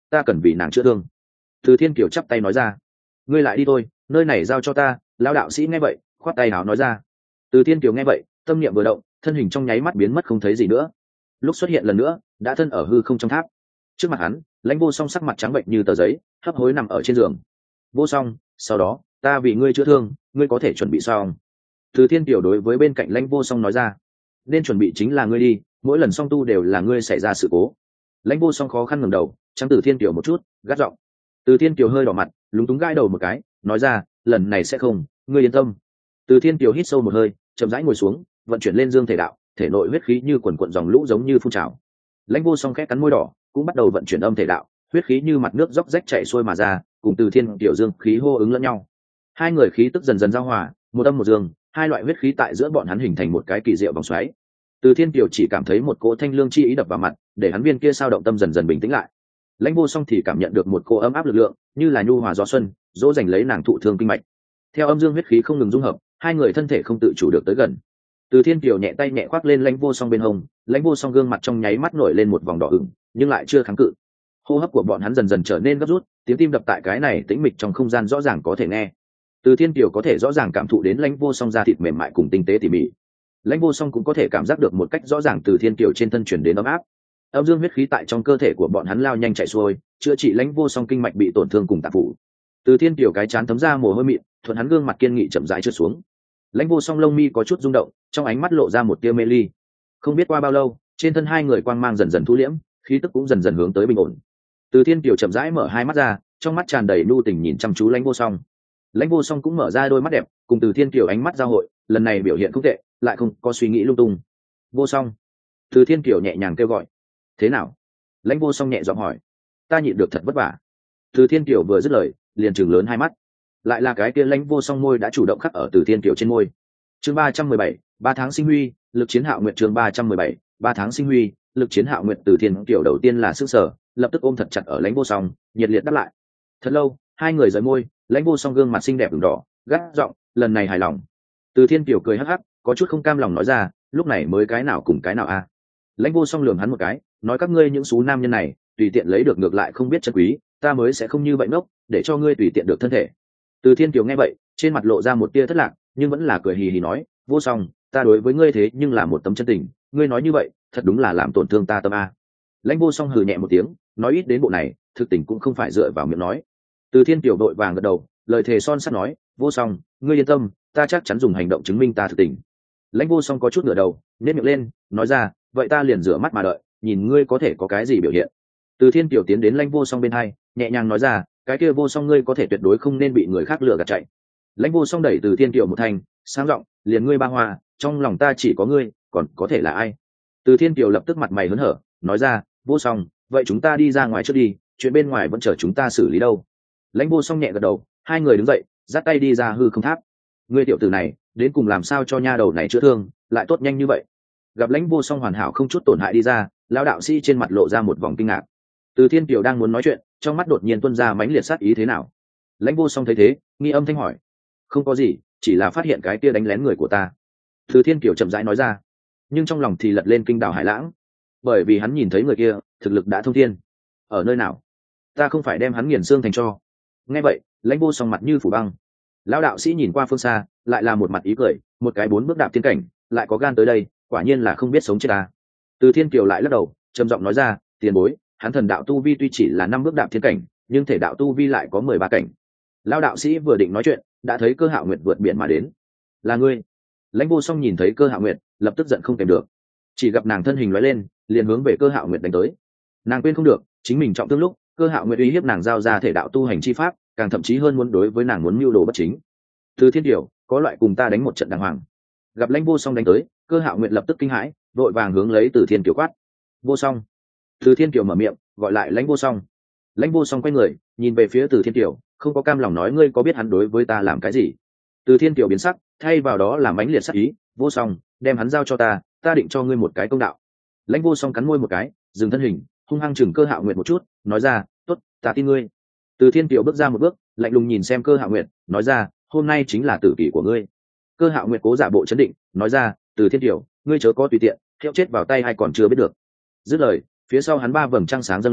ta cần vì nàng chữa thương. Từ Thiên Kiều chắp tay nói ra. Ngươi lại đi thôi, nơi này giao cho ta. Lão đạo sĩ nghe vậy khoát tay áo nói ra. Từ Thiên Kiều nghe vậy tâm niệm vừa động, thân hình trong nháy mắt biến mất không thấy gì nữa. Lúc xuất hiện lần nữa đã thân ở hư không trong tháp. Trước mặt hắn, Lãnh Vô Song sắc mặt trắng bệnh như tờ giấy, hấp hối nằm ở trên giường. Vô Song, sau đó ta vì ngươi chữa thương, ngươi có thể chuẩn bị xong. Từ Thiên Kiều đối với bên cạnh Lãnh Vô Song nói ra. Nên chuẩn bị chính là ngươi đi, mỗi lần song tu đều là ngươi xảy ra sự cố. Lãnh Vô Song khó khăn ngẩng đầu, trắng Từ Thiên Kiều một chút, gắt giọng. Từ Thiên Kiều hơi đỏ mặt, lúng túng gãi đầu một cái, nói ra, lần này sẽ không, ngươi yên tâm. Từ Thiên Kiều hít sâu một hơi, chậm rãi ngồi xuống, vận chuyển lên dương thể đạo, thể nội huyết khí như quần quần dòng lũ giống như phun trào. Lãnh Vô Song khẽ cắn môi đỏ, cũng bắt đầu vận chuyển âm thể đạo, huyết khí như mặt nước róc rách chảy xuôi mà ra, cùng Từ Thiên Kiều dương khí hô ứng lẫn nhau. Hai người khí tức dần dần giao hòa, một âm một dương, hai loại huyết khí tại giữa bọn hắn hình thành một cái kỳ diệu vòng xoáy. Từ Thiên Kiều chỉ cảm thấy một cỗ thanh lương chi ý đập vào mặt, để hắn viên kia sao động tâm dần dần bình tĩnh lại. Lãnh Vô Song thì cảm nhận được một cỗ ấm áp lực lượng, như là nhu hòa gió xuân, dỗ dành lấy nàng thụ thương kinh mạch. Theo âm dương huyết khí không ngừng dung hợp, hai người thân thể không tự chủ được tới gần. Từ Thiên Kiều nhẹ tay nhẹ khoác lên Lãnh Vô Song bên hông, Lãnh Vô Song gương mặt trong nháy mắt nổi lên một vòng đỏ ửng, nhưng lại chưa kháng cự. Hô hấp của bọn hắn dần dần trở nên gấp rút, tiếng tim đập tại cái này tĩnh mịch trong không gian rõ ràng có thể nghe. Từ Thiên Kiều có thể rõ ràng cảm thụ đến Lãnh Vô Song da thịt mềm mại cùng tinh tế tỉ mỉ. Lãnh Vô Song cũng có thể cảm giác được một cách rõ ràng từ Thiên Kiều trên thân truyền đến ấm áp. Âm dương huyết khí tại trong cơ thể của bọn hắn lao nhanh chạy xuôi, chữa trị Lãnh Vô Song kinh mạch bị tổn thương cùng tạp phủ. Từ Thiên Kiều cái chán thấm ra mồ hôi mịn, thuận hắn gương mặt kiên nghị chậm rãi trượt xuống. Lãnh Vô Song lông mi có chút rung động, trong ánh mắt lộ ra một tia mê ly. Không biết qua bao lâu, trên thân hai người quang mang dần dần thu liễm, khí tức cũng dần dần hướng tới bình ổn. Từ Thiên Kiều chậm rãi mở hai mắt ra, trong mắt tràn đầy nhu tình nhìn chăm chú Lãnh Vô Song. Lãnh Vô Song cũng mở ra đôi mắt đẹp, cùng Từ Thiên Kiều ánh mắt giao hội, lần này biểu hiện không tệ, lại không có suy nghĩ lung tung. Vô Song. Từ Thiên Kiều nhẹ nhàng kêu gọi. Thế nào? Lãnh Vô Song nhẹ giọng hỏi. Ta nhịn được thật vất vả. Từ Thiên Kiều vừa dứt lời, liền trừng lớn hai mắt. Lại là cái kia Lãnh Vô Song môi đã chủ động khắc ở Từ Thiên Kiều trên môi. Chương ba trăm mười bảy, ba tháng sinh huy, lực chiến hạo nguyệt chương ba trăm mười bảy, ba tháng sinh huy, lực chiến hạo nguyệt. Từ Thiên Kiều đầu tiên là sức sở, lập tức ôm thật chặt ở Lãnh Vô Song, nhiệt liệt đáp lại. Thật lâu, hai người rời môi, Lãnh Vô Song gương mặt xinh đẹp ửng đỏ, gắt giọng, lần này hài lòng. Từ Thiên Kiều cười hắc hắc, có chút không cam lòng nói ra, lúc này mới cái nào cùng cái nào a? Lãnh Vô Song lườm hắn một cái, nói các ngươi những số nam nhân này, tùy tiện lấy được ngược lại không biết trân quý, ta mới sẽ không như vậy ngốc, để cho ngươi tùy tiện được thân thể. Từ Thiên Kiều nghe vậy, trên mặt lộ ra một tia thất lạc, nhưng vẫn là cười hì hì nói, Vô Song, ta đối với ngươi thế nhưng là một tấm chân tình, ngươi nói như vậy, thật đúng là làm tổn thương ta tâm a. Lãnh Vô Song hừ nhẹ một tiếng, nói ít đến bộ này, thực tình cũng không phải dựa vào miệng nói. Từ Thiên Kiều đội vàng gật đầu, lời thề son sắt nói, Vô Song, ngươi yên tâm, ta chắc chắn dùng hành động chứng minh ta thực tình. Lãnh Vô Song có chút ngửa đầu, nhếch miệng lên, nói ra, vậy ta liền rửa mắt mà đợi, nhìn ngươi có thể có cái gì biểu hiện. Từ Thiên Kiều tiến đến Lãnh Vô Song bên hai, nhẹ nhàng nói ra, cái kia Vô Song ngươi có thể tuyệt đối không nên bị người khác lừa gạt chạy. Lãnh Vô Song đẩy Từ Thiên Kiều một thành, sáng giọng, liền ngươi ba hoa, trong lòng ta chỉ có ngươi, còn có thể là ai? Từ Thiên Kiều lập tức mặt mày hớn hở, nói ra, Vô Song, vậy chúng ta đi ra ngoài trước đi, chuyện bên ngoài vẫn chờ chúng ta xử lý đâu. Lãnh Vô Song nhẹ gật đầu, hai người đứng dậy, dắt tay đi ra hư không tháp. Ngươi tiểu tử này, đến cùng làm sao cho nha đầu này chữa thương, lại tốt nhanh như vậy? Gặp Lãnh Vô Song hoàn hảo không chút tổn hại đi ra, lão đạo sĩ trên mặt lộ ra một vòng kinh ngạc. Từ Thiên Kiều đang muốn nói chuyện, trong mắt đột nhiên tuôn ra mãnh liệt sát ý thế nào? Lãnh Vô Song thấy thế, nghi âm thanh hỏi, không có gì, chỉ là phát hiện cái kia đánh lén người của ta. Từ Thiên Kiều chậm rãi nói ra, nhưng trong lòng thì lật lên kinh đảo hải lãng, bởi vì hắn nhìn thấy người kia thực lực đã thông thiên. Ở nơi nào? Ta không phải đem hắn nghiền xương thành tro. Nghe vậy, Lãnh Vô Song mặt như phủ băng. Lão đạo sĩ nhìn qua phương xa, lại là một mặt ý cười, một cái bốn bước đạp thiên cảnh, lại có gan tới đây, quả nhiên là không biết sống chết ta. Từ Thiên Kiều lại lắc đầu, trầm giọng nói ra, tiền bối, hắn thần đạo tu vi tuy chỉ là năm bước đạp thiên cảnh, nhưng thể đạo tu vi lại có mười ba cảnh. Lão đạo sĩ vừa định nói chuyện, đã thấy Cơ Hạo Nguyệt vượt biển mà đến. Là ngươi? Lãnh Vô Song nhìn thấy Cơ Hạo Nguyệt, lập tức giận không kèm được, chỉ gặp nàng thân hình lóe lên, liền hướng về Cơ Hạo Nguyệt đánh tới. Nàng quên không được, chính mình trọng thương lúc, Cơ Hạo Nguyệt uy hiếp nàng giao ra thể đạo tu hành chi pháp, càng thậm chí hơn muốn đối với nàng muốn mưu đồ bất chính. Từ Thiên Kiều, có loại cùng ta đánh một trận đàng hoàng. Gặp Lãnh Vô Song đánh tới, Cơ Hạo Nguyệt lập tức kinh hãi, vội vàng hướng lấy Từ Thiên Kiều quát, Vô Song. Từ Thiên Kiều mở miệng, gọi lại Lãnh Vô Song. Lãnh Vô Song quay người, nhìn về phía Từ Thiên Kiều, không có cam lòng nói, ngươi có biết hắn đối với ta làm cái gì? Từ Thiên Kiều biến sắc, thay vào đó là mãnh liệt sát ý, Vô Song, đem hắn giao cho ta, ta định cho ngươi một cái công đạo. Lãnh Vô Song cắn môi một cái, dừng thân hình, hung hăng chừng Cơ Hạo Nguyệt một chút, nói ra, tốt, ta tin ngươi. Từ Thiên Kiều bước ra một bước, lạnh lùng nhìn xem Cơ Hạo Nguyệt, nói ra, hôm nay chính là tử kỷ của ngươi. Cơ Hạo Nguyệt cố giả bộ chấn định, nói ra, Từ Thiên Kiều, ngươi chớ có tùy tiện, theo chết vào tay hay còn chưa biết được. Dứt lời, phía sau hắn ba vầng trăng sáng dâng lên,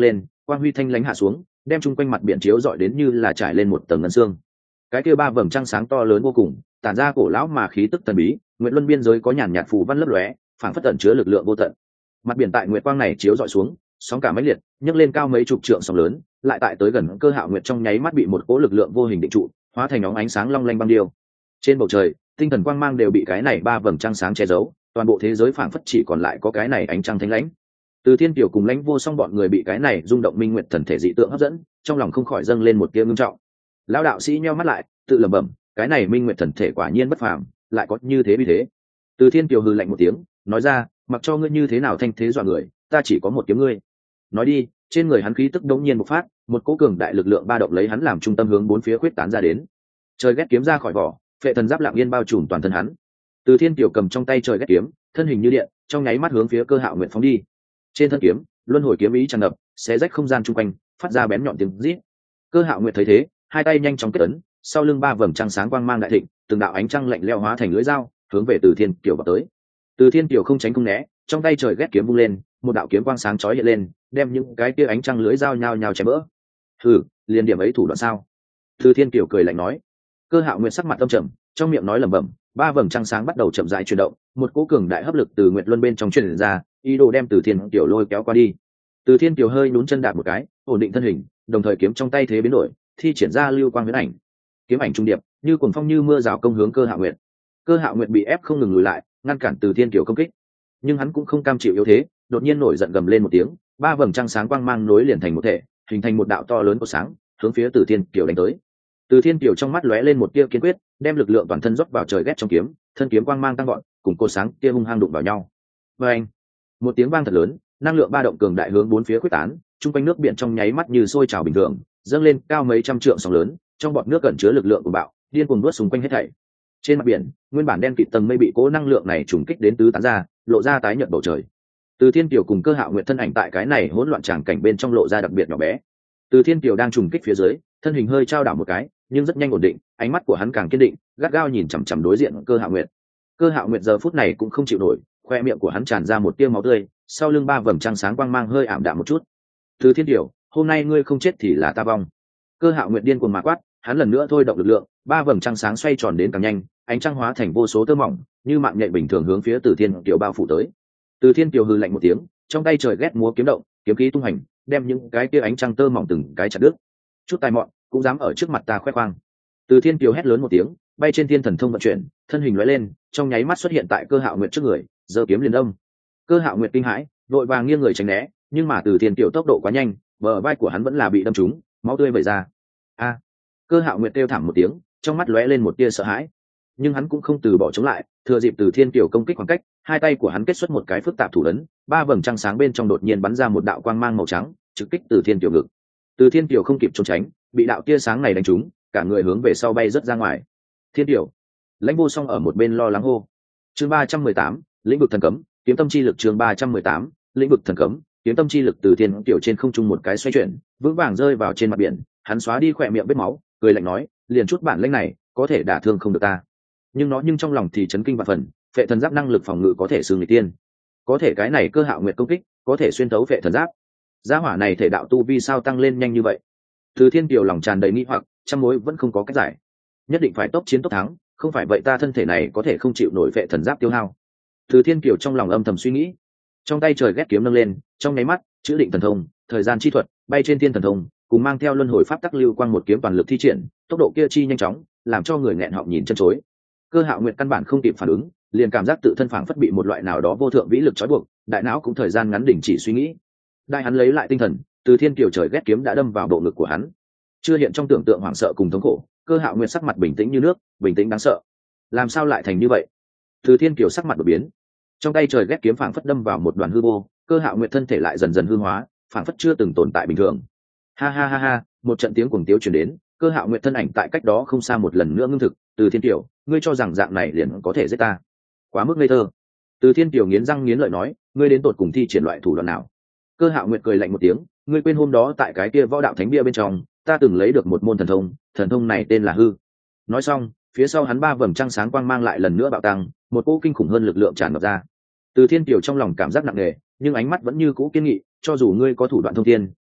quang huy thanh lãnh hạ xuống, đem chung quanh mặt biển chiếu rọi đến như là trải lên một tầng ngân xương. Cái kia ba vầng trăng sáng to lớn vô cùng, tản ra cổ lão mà khí tức thần bí, nguyệt luân biên giới có nhàn nhạt phù văn lấp lóe, phảng phất ẩn chứa lực lượng vô tận. Mặt biển tại nguyệt quang này chiếu rọi xuống, sóng cả mãnh liệt, nhấc lên cao mấy chục trượng sóng lớn, lại tại tới gần Cơ Hạo Nguyệt trong nháy mắt bị một cỗ lực lượng vô hình định trụ, hóa thành óng ánh sáng long lanh băng điêu. Trên bầu trời, tinh thần quang mang đều bị cái này ba vầng trăng sáng che giấu, toàn bộ thế giới phảng phất chỉ còn lại có cái này ánh trăng thánh lãnh. Từ Thiên Tiểu cùng Lãnh Vô Song bọn người bị cái này rung động minh nguyệt thần thể dị tượng hấp dẫn, trong lòng không khỏi dâng lên một tia ngưng trọng. Lão đạo sĩ nheo mắt lại, tự lẩm bẩm, cái này minh nguyệt thần thể quả nhiên bất phàm, lại có như thế vì thế. Từ Thiên Tiểu hừ lạnh một tiếng, nói ra, mặc cho ngươi như thế nào thanh thế dọa người, ta chỉ có một kiếm ngươi. Nói đi, trên người hắn khí tức đống nhiên bộc phát, một cỗ cường đại lực lượng ba động lấy hắn làm trung tâm hướng bốn phía khuyết tán ra đến. Trời ghét kiếm ra khỏi vỏ, phệ thần giáp lặng yên bao trùm toàn thân hắn. Từ Thiên Tiểu cầm trong tay trời ghét kiếm, thân hình như điện, trong nháy mắt hướng phía Cơ Hạo Nguyệt phóng đi. Trên thân kiếm, luân hồi kiếm ý tràn ngập, xé rách không gian chung quanh, phát ra bén nhọn tiếng rít. Cơ Hạo Nguyệt thấy thế, hai tay nhanh chóng kết ấn, sau lưng ba vầng trăng sáng quang mang đại thịnh, từng đạo ánh trăng lạnh lẽo hóa thành lưỡi dao, hướng về Từ Thiên Tiểu vào tới. Từ Thiên Tiểu không tránh không né, trong tay trời ghét kiếm vung lên, một đạo kiếm quang sáng chói hiện lên, đem những cái kia ánh trăng lưỡi dao nhao nhao chém vỡ. Hừ, liền điểm ấy thủ đoạn sao? Từ Thiên Tiểu cười lạnh nói. Cơ Hạo Nguyệt sắc mặt âm trầm, trong miệng nói lẩm bẩm, ba vầng trăng sáng bắt đầu chậm rãi chuyển động, một cỗ cường đại hấp lực từ nguyệt luân bên trong truyền ra, ý đồ đem Từ Thiên Tiểu lôi kéo qua đi. Từ Thiên Tiểu hơi nhún chân đạp một cái, ổn định thân hình, đồng thời kiếm trong tay thế biến đổi, thi triển ra lưu quang huyễn ảnh. Kiếm ảnh trung điệp, như cuồng phong như mưa rào công hướng Cơ Hạo Nguyệt. Cơ Hạo Nguyệt bị ép không ngừng lùi lại, ngăn cản Từ Thiên Tiểu công kích. Nhưng hắn cũng không cam chịu yếu thế, đột nhiên nổi giận gầm lên một tiếng, ba vầng trăng sáng quang mang nối liền thành một thể, hình thành một đạo to lớn của sáng, hướng phía Từ Thiên Tiểu đánh tới. Từ Thiên Tiểu trong mắt lóe lên một tia kiên quyết, đem lực lượng toàn thân rót vào trời ghét trong kiếm, thân kiếm quang mang tăng gọn, cùng cột sáng kia hung hăng đụng vào nhau. Và anh, một tiếng vang thật lớn, năng lượng ba động cường đại hướng bốn phía quyết tán, trung quanh nước biển trong nháy mắt như sôi trào bình thường, dâng lên cao mấy trăm trượng sóng lớn, trong bọt nước ẩn chứa lực lượng của bạo, điên cuồng nuốt xung quanh hết thảy. Trên mặt biển, nguyên bản đen kịt tầng mây bị cố năng lượng này trùng kích đến tứ tán ra, lộ ra tái nhợt bầu trời. Từ Thiên Tiểu cùng Cơ Hạo Nguyệt thân ảnh tại cái này hỗn loạn tràng cảnh bên trong lộ ra đặc biệt nhỏ bé. Từ Thiên Tiểu đang trùng kích phía dưới, thân hình hơi trao đảo một cái, nhưng rất nhanh ổn định, ánh mắt của hắn càng kiên định, gắt gao nhìn chằm chằm đối diện Cơ Hạo Nguyệt. Cơ Hạo Nguyệt giờ phút này cũng không chịu nổi, khoe miệng của hắn tràn ra một tia máu tươi, sau lưng ba vầng trăng sáng quang mang hơi ảm đạm một chút. Từ Thiên Tiểu, hôm nay ngươi không chết thì là ta vong. Cơ Hạo Nguyệt điên cuồng mà quát, hắn lần nữa thôi động lực lượng, ba vầng trăng sáng xoay tròn đến càng nhanh, ánh trăng hóa thành vô số tơ mỏng, như mạng nhện bình thường hướng phía Từ Thiên Tiểu bao phủ tới. Từ Thiên Tiểu hừ lạnh một tiếng, trong tay trời ghét múa kiếm động, kiếm khí tung hành, đem những cái kia ánh trăng tơ mỏng từng cái chặt đứt. Chút tài mọn, cũng dám ở trước mặt ta khoe khoang. Từ Thiên Tiểu hét lớn một tiếng, bay trên thiên thần thông vận chuyển, thân hình lóe lên, trong nháy mắt xuất hiện tại Cơ Hạo Nguyệt trước người, giơ kiếm liền đâm. Cơ Hạo Nguyệt kinh hãi, vội vàng nghiêng người tránh né, nhưng mà Từ Thiên Tiểu tốc độ quá nhanh, bờ vai của hắn vẫn là bị đâm trúng, máu tươi vẩy ra. A! Cơ Hạo Nguyệt kêu thảm một tiếng, trong mắt lóe lên một tia sợ hãi, nhưng hắn cũng không từ bỏ chống lại, thừa dịp Từ Thiên Tiểu công kích khoảng cách, hai tay của hắn kết xuất một cái phức tạp thủ ấn, ba vầng trăng sáng bên trong đột nhiên bắn ra một đạo quang mang màu trắng, trực kích Từ Thiên Tiểu ngực. Từ Thiên Tiểu không kịp trốn tránh, bị đạo tia sáng này đánh trúng, cả người hướng về sau bay rất ra ngoài. Thiên Tiểu, Lãnh Vô Song ở một bên lo lắng hô. Chương ba trăm mười tám, lĩnh vực thần cấm, kiếm tâm chi lực. Chương ba trăm mười tám, lĩnh vực thần cấm, kiếm tâm chi lực. Từ Thiên Tiểu trên không trung một cái xoay chuyển, vững vàng rơi vào trên mặt biển, hắn xóa đi khỏe miệng vết máu, cười lạnh nói, liền chút bản lĩnh này, có thể đả thương không được ta. Nhưng nó nhưng trong lòng thì chấn kinh vạn phần, phệ thần giáp năng lực phòng ngự có thể xương người tiên, có thể cái này Cơ Hạo Nguyệt công kích có thể xuyên thấu phệ thần giáp. Gia hỏa này thể đạo tu vi sao tăng lên nhanh như vậy? Từ Thiên Tiểu lòng tràn đầy nghi hoặc, trăm mối vẫn không có cách giải. Nhất định phải tốc chiến tốc thắng, không phải vậy ta thân thể này có thể không chịu nổi phệ thần giáp tiêu hao. Từ Thiên Tiểu trong lòng âm thầm suy nghĩ, trong tay trời ghét kiếm nâng lên, trong nháy mắt, chữ định thần thông, thời gian chi thuật, bay trên thiên thần thông, cùng mang theo luân hồi pháp tắc lưu quang một kiếm toàn lực thi triển, tốc độ kia chi nhanh chóng, làm cho người nghẹn họng nhìn chân chối. Cơ Hạo Nguyệt căn bản không kịp phản ứng, liền cảm giác tự thân phảng phất bị một loại nào đó vô thượng vĩ lực trói buộc, đại não cũng thời gian ngắn đình chỉ suy nghĩ. Đại hắn lấy lại tinh thần, Từ Thiên Tiểu trời ghét kiếm đã đâm vào bộ ngực của hắn. Chưa hiện trong tưởng tượng hoảng sợ cùng thống khổ, Cơ Hạo Nguyệt sắc mặt bình tĩnh như nước, bình tĩnh đáng sợ. Làm sao lại thành như vậy? Từ Thiên Tiểu sắc mặt đột biến, trong tay trời ghét kiếm phảng phất đâm vào một đoàn hư vô, Cơ Hạo Nguyệt thân thể lại dần dần hư hóa, phảng phất chưa từng tồn tại bình thường. Ha ha ha ha, một trận tiếng cuồng tiếu truyền đến, Cơ Hạo Nguyệt thân ảnh tại cách đó không xa một lần nữa ngưng thực. Từ Thiên Tiểu, ngươi cho rằng dạng này liền có thể giết ta? Quá mức ngây thơ. Từ Thiên Tiểu nghiến răng nghiến lợi nói, ngươi đến tột cùng thi triển loại thủ đoạn nào? Cơ Hạo Nguyệt cười lạnh một tiếng, ngươi quên hôm đó tại cái kia võ đạo thánh bia bên trong, ta từng lấy được một môn thần thông, thần thông này tên là hư. Nói xong, phía sau hắn ba vầng trăng sáng quang mang lại lần nữa bạo tăng, một cỗ kinh khủng hơn lực lượng tràn ngập ra. Từ Thiên Tiểu trong lòng cảm giác nặng nề, nhưng ánh mắt vẫn như cũ kiên nghị, cho dù ngươi có thủ đoạn thông thiên,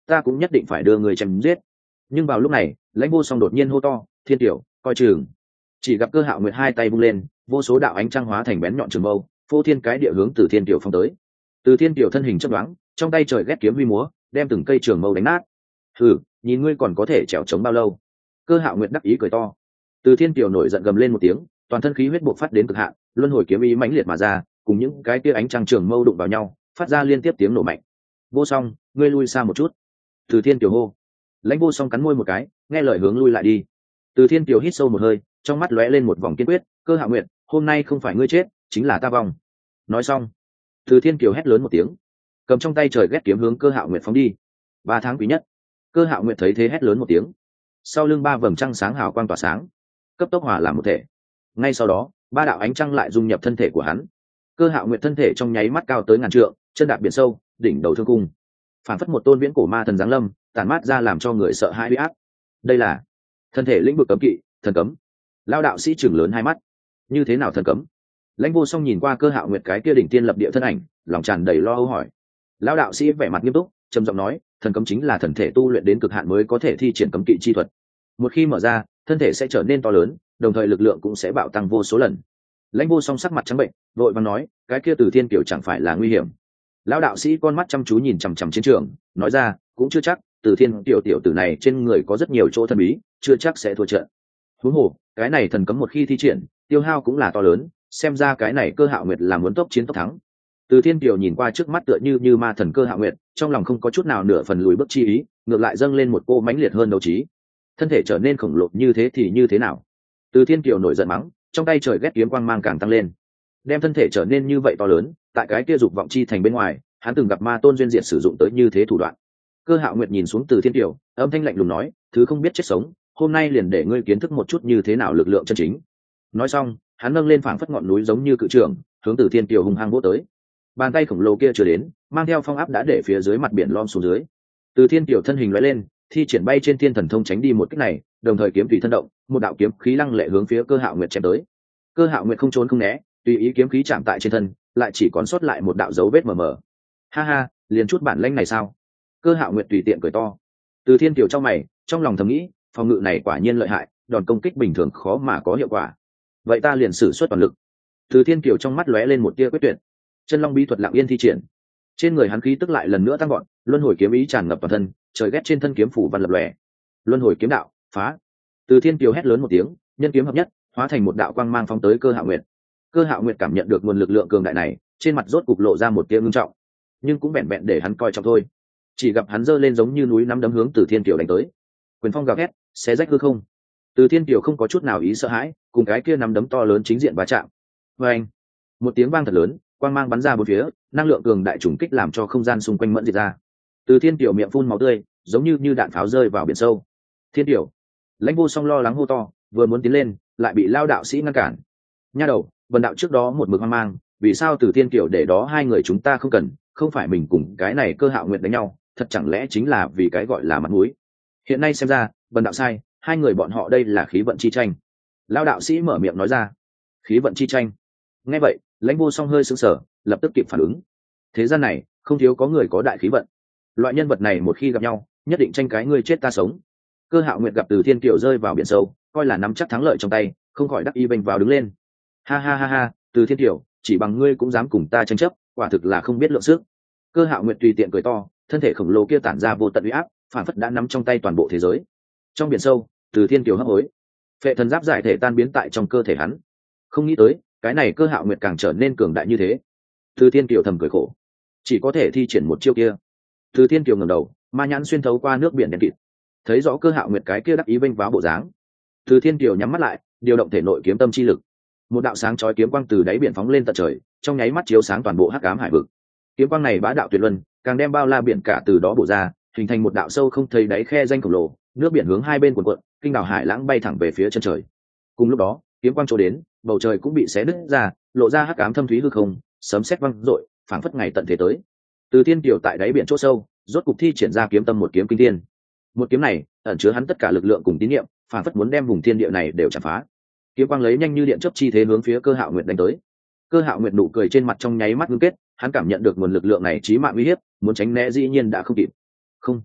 ta cũng nhất định phải đưa người chém giết. Nhưng vào lúc này Lãnh Vô Song đột nhiên hô to, thiên tiểu coi chừng. Chỉ gặp Cơ Hạo Nguyệt hai tay vung lên, vô số đạo ánh trăng hóa thành bén nhọn trường mâu, phô thiên cái địa hướng từ thiên tiểu phong tới. Từ thiên tiểu thân hình chớp nhoáng, trong tay trời ghét kiếm huy múa, đem từng cây trường mâu đánh nát. Hừ, nhìn ngươi còn có thể trèo chống bao lâu. Cơ Hạo Nguyệt đắc ý cười to. Từ thiên tiểu nổi giận gầm lên một tiếng, toàn thân khí huyết bộc phát đến cực hạn, luân hồi kiếm ý mãnh liệt mà ra, cùng những cái kia ánh trăng trường mâu đụng vào nhau, phát ra liên tiếp tiếng nổ mạnh. Vô Song, ngươi lui xa một chút. Từ thiên tiểu hô. Lãnh Vô Song cắn môi một cái, nghe lời hướng lui lại đi. Từ thiên tiểu hít sâu một hơi, trong mắt lóe lên một vòng kiên quyết. Cơ Hạo Nguyệt, hôm nay không phải ngươi chết, chính là ta vong. Nói xong, Từ thiên kiều hét lớn một tiếng, cầm trong tay trời ghét kiếm hướng Cơ Hạo Nguyệt phóng đi. Ba tháng quý nhất. Cơ Hạo Nguyệt thấy thế hét lớn một tiếng, sau lưng ba vầng trăng sáng hào quang tỏa sáng, cấp tốc hòa làm một thể. Ngay sau đó, ba đạo ánh trăng lại dung nhập thân thể của hắn. Cơ Hạo Nguyệt thân thể trong nháy mắt cao tới ngàn trượng, chân đạp biển sâu, đỉnh đầu thương cung, phản phất một tôn viễn cổ ma thần giáng lâm, tàn mát ra làm cho người sợ hãi uy áp. Đây là thân thể lĩnh vực cấm kỵ, thần cấm. Lao đạo sĩ chừng lớn hai mắt, như thế nào thần cấm? Lãnh Vô Song nhìn qua Cơ Hạo Nguyệt cái kia đỉnh tiên lập địa thân ảnh, lòng tràn đầy lo âu hỏi. Lão đạo sĩ vẻ mặt nghiêm túc, trầm giọng nói, thần cấm chính là thần thể tu luyện đến cực hạn mới có thể thi triển cấm kỵ chi thuật. Một khi mở ra, thân thể sẽ trở nên to lớn, đồng thời lực lượng cũng sẽ bạo tăng vô số lần. Lãnh Vô Song sắc mặt trắng bệnh, vội vàng nói, cái kia Từ Thiên Kiều chẳng phải là nguy hiểm? Lão đạo sĩ con mắt chăm chú nhìn chằm chằm chiến trường, nói ra, cũng chưa chắc, Từ Thiên Kiều tiểu tử này trên người có rất nhiều chỗ thần bí, chưa chắc sẽ thua trận. Huống hồ, cái này thần cấm một khi thi triển, tiêu hao cũng là to lớn, xem ra cái này Cơ Hạo Nguyệt là muốn tốc chiến tốc thắng. Từ Thiên Kiều nhìn qua trước mắt tựa như như ma thần Cơ Hạo Nguyệt, trong lòng không có chút nào nửa phần lùi bước chi ý, ngược lại dâng lên một cô mãnh liệt hơn đấu trí. Thân thể trở nên khổng lồ như thế thì như thế nào? Từ Thiên Kiều nổi giận mắng, trong tay trời ghét kiếm quang mang càng tăng lên, đem thân thể trở nên như vậy to lớn. Tại cái kia dục vọng chi thành bên ngoài, hắn từng gặp ma tôn duyên diệt sử dụng tới như thế thủ đoạn. Cơ Hạo Nguyệt nhìn xuống Từ Thiên Kiều, âm thanh lạnh lùng nói, thứ không biết chết sống, hôm nay liền để ngươi kiến thức một chút như thế nào lực lượng chân chính. Nói xong, hắn nâng lên phảng phất ngọn núi giống như cự trường, hướng Từ Thiên Kiều hung hăng vỗ tới. Bàn tay khổng lồ kia chưa đến, mang theo phong áp đã để phía dưới mặt biển lom xuống dưới. Từ Thiên Kiều thân hình lóe lên, thi triển bay trên thiên thần thông tránh đi một kích này, đồng thời kiếm tùy thân động, một đạo kiếm khí lăng lệ hướng phía Cơ Hạo Nguyệt chém tới. Cơ Hạo Nguyệt không trốn không né, tùy ý kiếm khí chạm tại trên thân, lại chỉ còn sót lại một đạo dấu vết mờ mờ. Ha ha, liền chút bản lĩnh này sao? Cơ Hạo Nguyệt tùy tiện cười to. Từ Thiên Kiều trong mày, trong lòng thầm nghĩ, phòng ngự này quả nhiên lợi hại, đòn công kích bình thường khó mà có hiệu quả. Vậy ta liền sử xuất toàn lực. Từ Thiên Kiều trong mắt lóe lên một tia quyết tuyệt. Chân Long bí thuật lặng yên thi triển, trên người hắn khí tức lại lần nữa tăng gọn, luân hồi kiếm ý tràn ngập toàn thân, trời ghét trên thân kiếm phủ văn lập lòe. Luân hồi kiếm đạo, phá! Từ Thiên Kiều hét lớn một tiếng, nhân kiếm hợp nhất, hóa thành một đạo quang mang phóng tới Cơ Hạo Nguyệt. Cơ Hạo Nguyệt cảm nhận được nguồn lực lượng cường đại này, trên mặt rốt cục lộ ra một tia ngưng trọng, nhưng cũng vẹn vẹn để hắn coi trọng thôi. Chỉ gặp hắn giơ lên giống như núi nắm đấm hướng Từ Thiên Kiều đánh tới. Quyền phong gào thét, xé rách hư không. Từ Thiên Kiều không có chút nào ý sợ hãi, cùng cái kia nắm đấm to lớn chính diện va chạm. Oeng! Một tiếng vang thật lớn, quang mang bắn ra bốn phía, năng lượng cường đại trùng kích làm cho không gian xung quanh mẫn diệt ra. Từ Thiên Kiều miệng phun máu tươi, giống như như đạn pháo rơi vào biển sâu. Thiên Kiều! Lãnh Vô Song lo lắng hô to, vừa muốn tiến lên, lại bị Lao đạo sĩ ngăn cản. Nha đầu, Vân đạo trước đó một mực hoang mang, vì sao Từ Thiên Kiều để đó hai người chúng ta không cần, không phải mình cùng cái này Cơ Hạo Nguyệt đánh nhau, thật chẳng lẽ chính là vì cái gọi là mặt mũi? Hiện nay xem ra, Vân đạo sai, hai người bọn họ đây là khí vận chi tranh. Lao đạo sĩ mở miệng nói ra. Khí vận chi tranh? Nghe vậy, Lãnh Vô Song hơi sững sờ, lập tức kịp phản ứng. Thế gian này không thiếu có người có đại khí vận, loại nhân vật này một khi gặp nhau, nhất định tranh cái ngươi chết ta sống. Cơ Hạo Nguyệt gặp Từ Thiên Kiều rơi vào biển sâu, coi là nắm chắc thắng lợi trong tay, không khỏi đắc ý vênh vào đứng lên. Ha ha ha ha, Từ Thiên Kiều, chỉ bằng ngươi cũng dám cùng ta tranh chấp, quả thực là không biết lượng sức. Cơ Hạo Nguyệt tùy tiện cười to, thân thể khổng lồ kia tản ra vô tận uy áp, phản phất đã nắm trong tay toàn bộ thế giới. Trong biển sâu, Từ Thiên Kiều hấp hối, phệ thần giáp giải thể tan biến tại trong cơ thể hắn. Không nghĩ tới, cái này Cơ Hạo Nguyệt càng trở nên cường đại như thế. Từ Thiên Kiều thầm cười khổ, chỉ có thể thi triển một chiêu kia. Từ Thiên Kiều ngẩng đầu, ma nhãn xuyên thấu qua nước biển đen kịt, thấy rõ Cơ Hạo Nguyệt cái kia đắc ý vênh váo bộ dáng. Từ Thiên Kiều nhắm mắt lại, điều động thể nội kiếm tâm chi lực, một đạo sáng chói kiếm quang từ đáy biển phóng lên tận trời, trong nháy mắt chiếu sáng toàn bộ hắc ám hải vực. Kiếm quang này bá đạo tuyệt luân, càng đem bao la biển cả từ đó bổ ra, hình thành một đạo sâu không thấy đáy khe danh khổng lồ, nước biển hướng hai bên cuộn cuộn, kinh đảo hải lãng bay thẳng về phía chân trời. Cùng lúc đó, kiếm quang chỗ đến, bầu trời cũng bị xé nứt ra, lộ ra hắc ám thâm thúy hư không, sấm sét vang dội, phảng phất ngày tận thế tới. Từ Thiên Kiều tại đáy biển chỗ sâu, rốt cục thi triển ra kiếm tâm một kiếm kinh thiên. Một kiếm này ẩn chứa hắn tất cả lực lượng cùng tín niệm, phảng phất muốn đem vùng thiên địa này đều chặt phá. Kiếm quang lấy nhanh như điện chớp chi thế hướng phía Cơ Hạo Nguyệt đánh tới. Cơ Hạo Nguyệt nụ cười trên mặt trong nháy mắt ngưng kết, hắn cảm nhận được nguồn lực lượng này chí mạng uy hiếp, muốn tránh né dĩ nhiên đã không kịp. Không,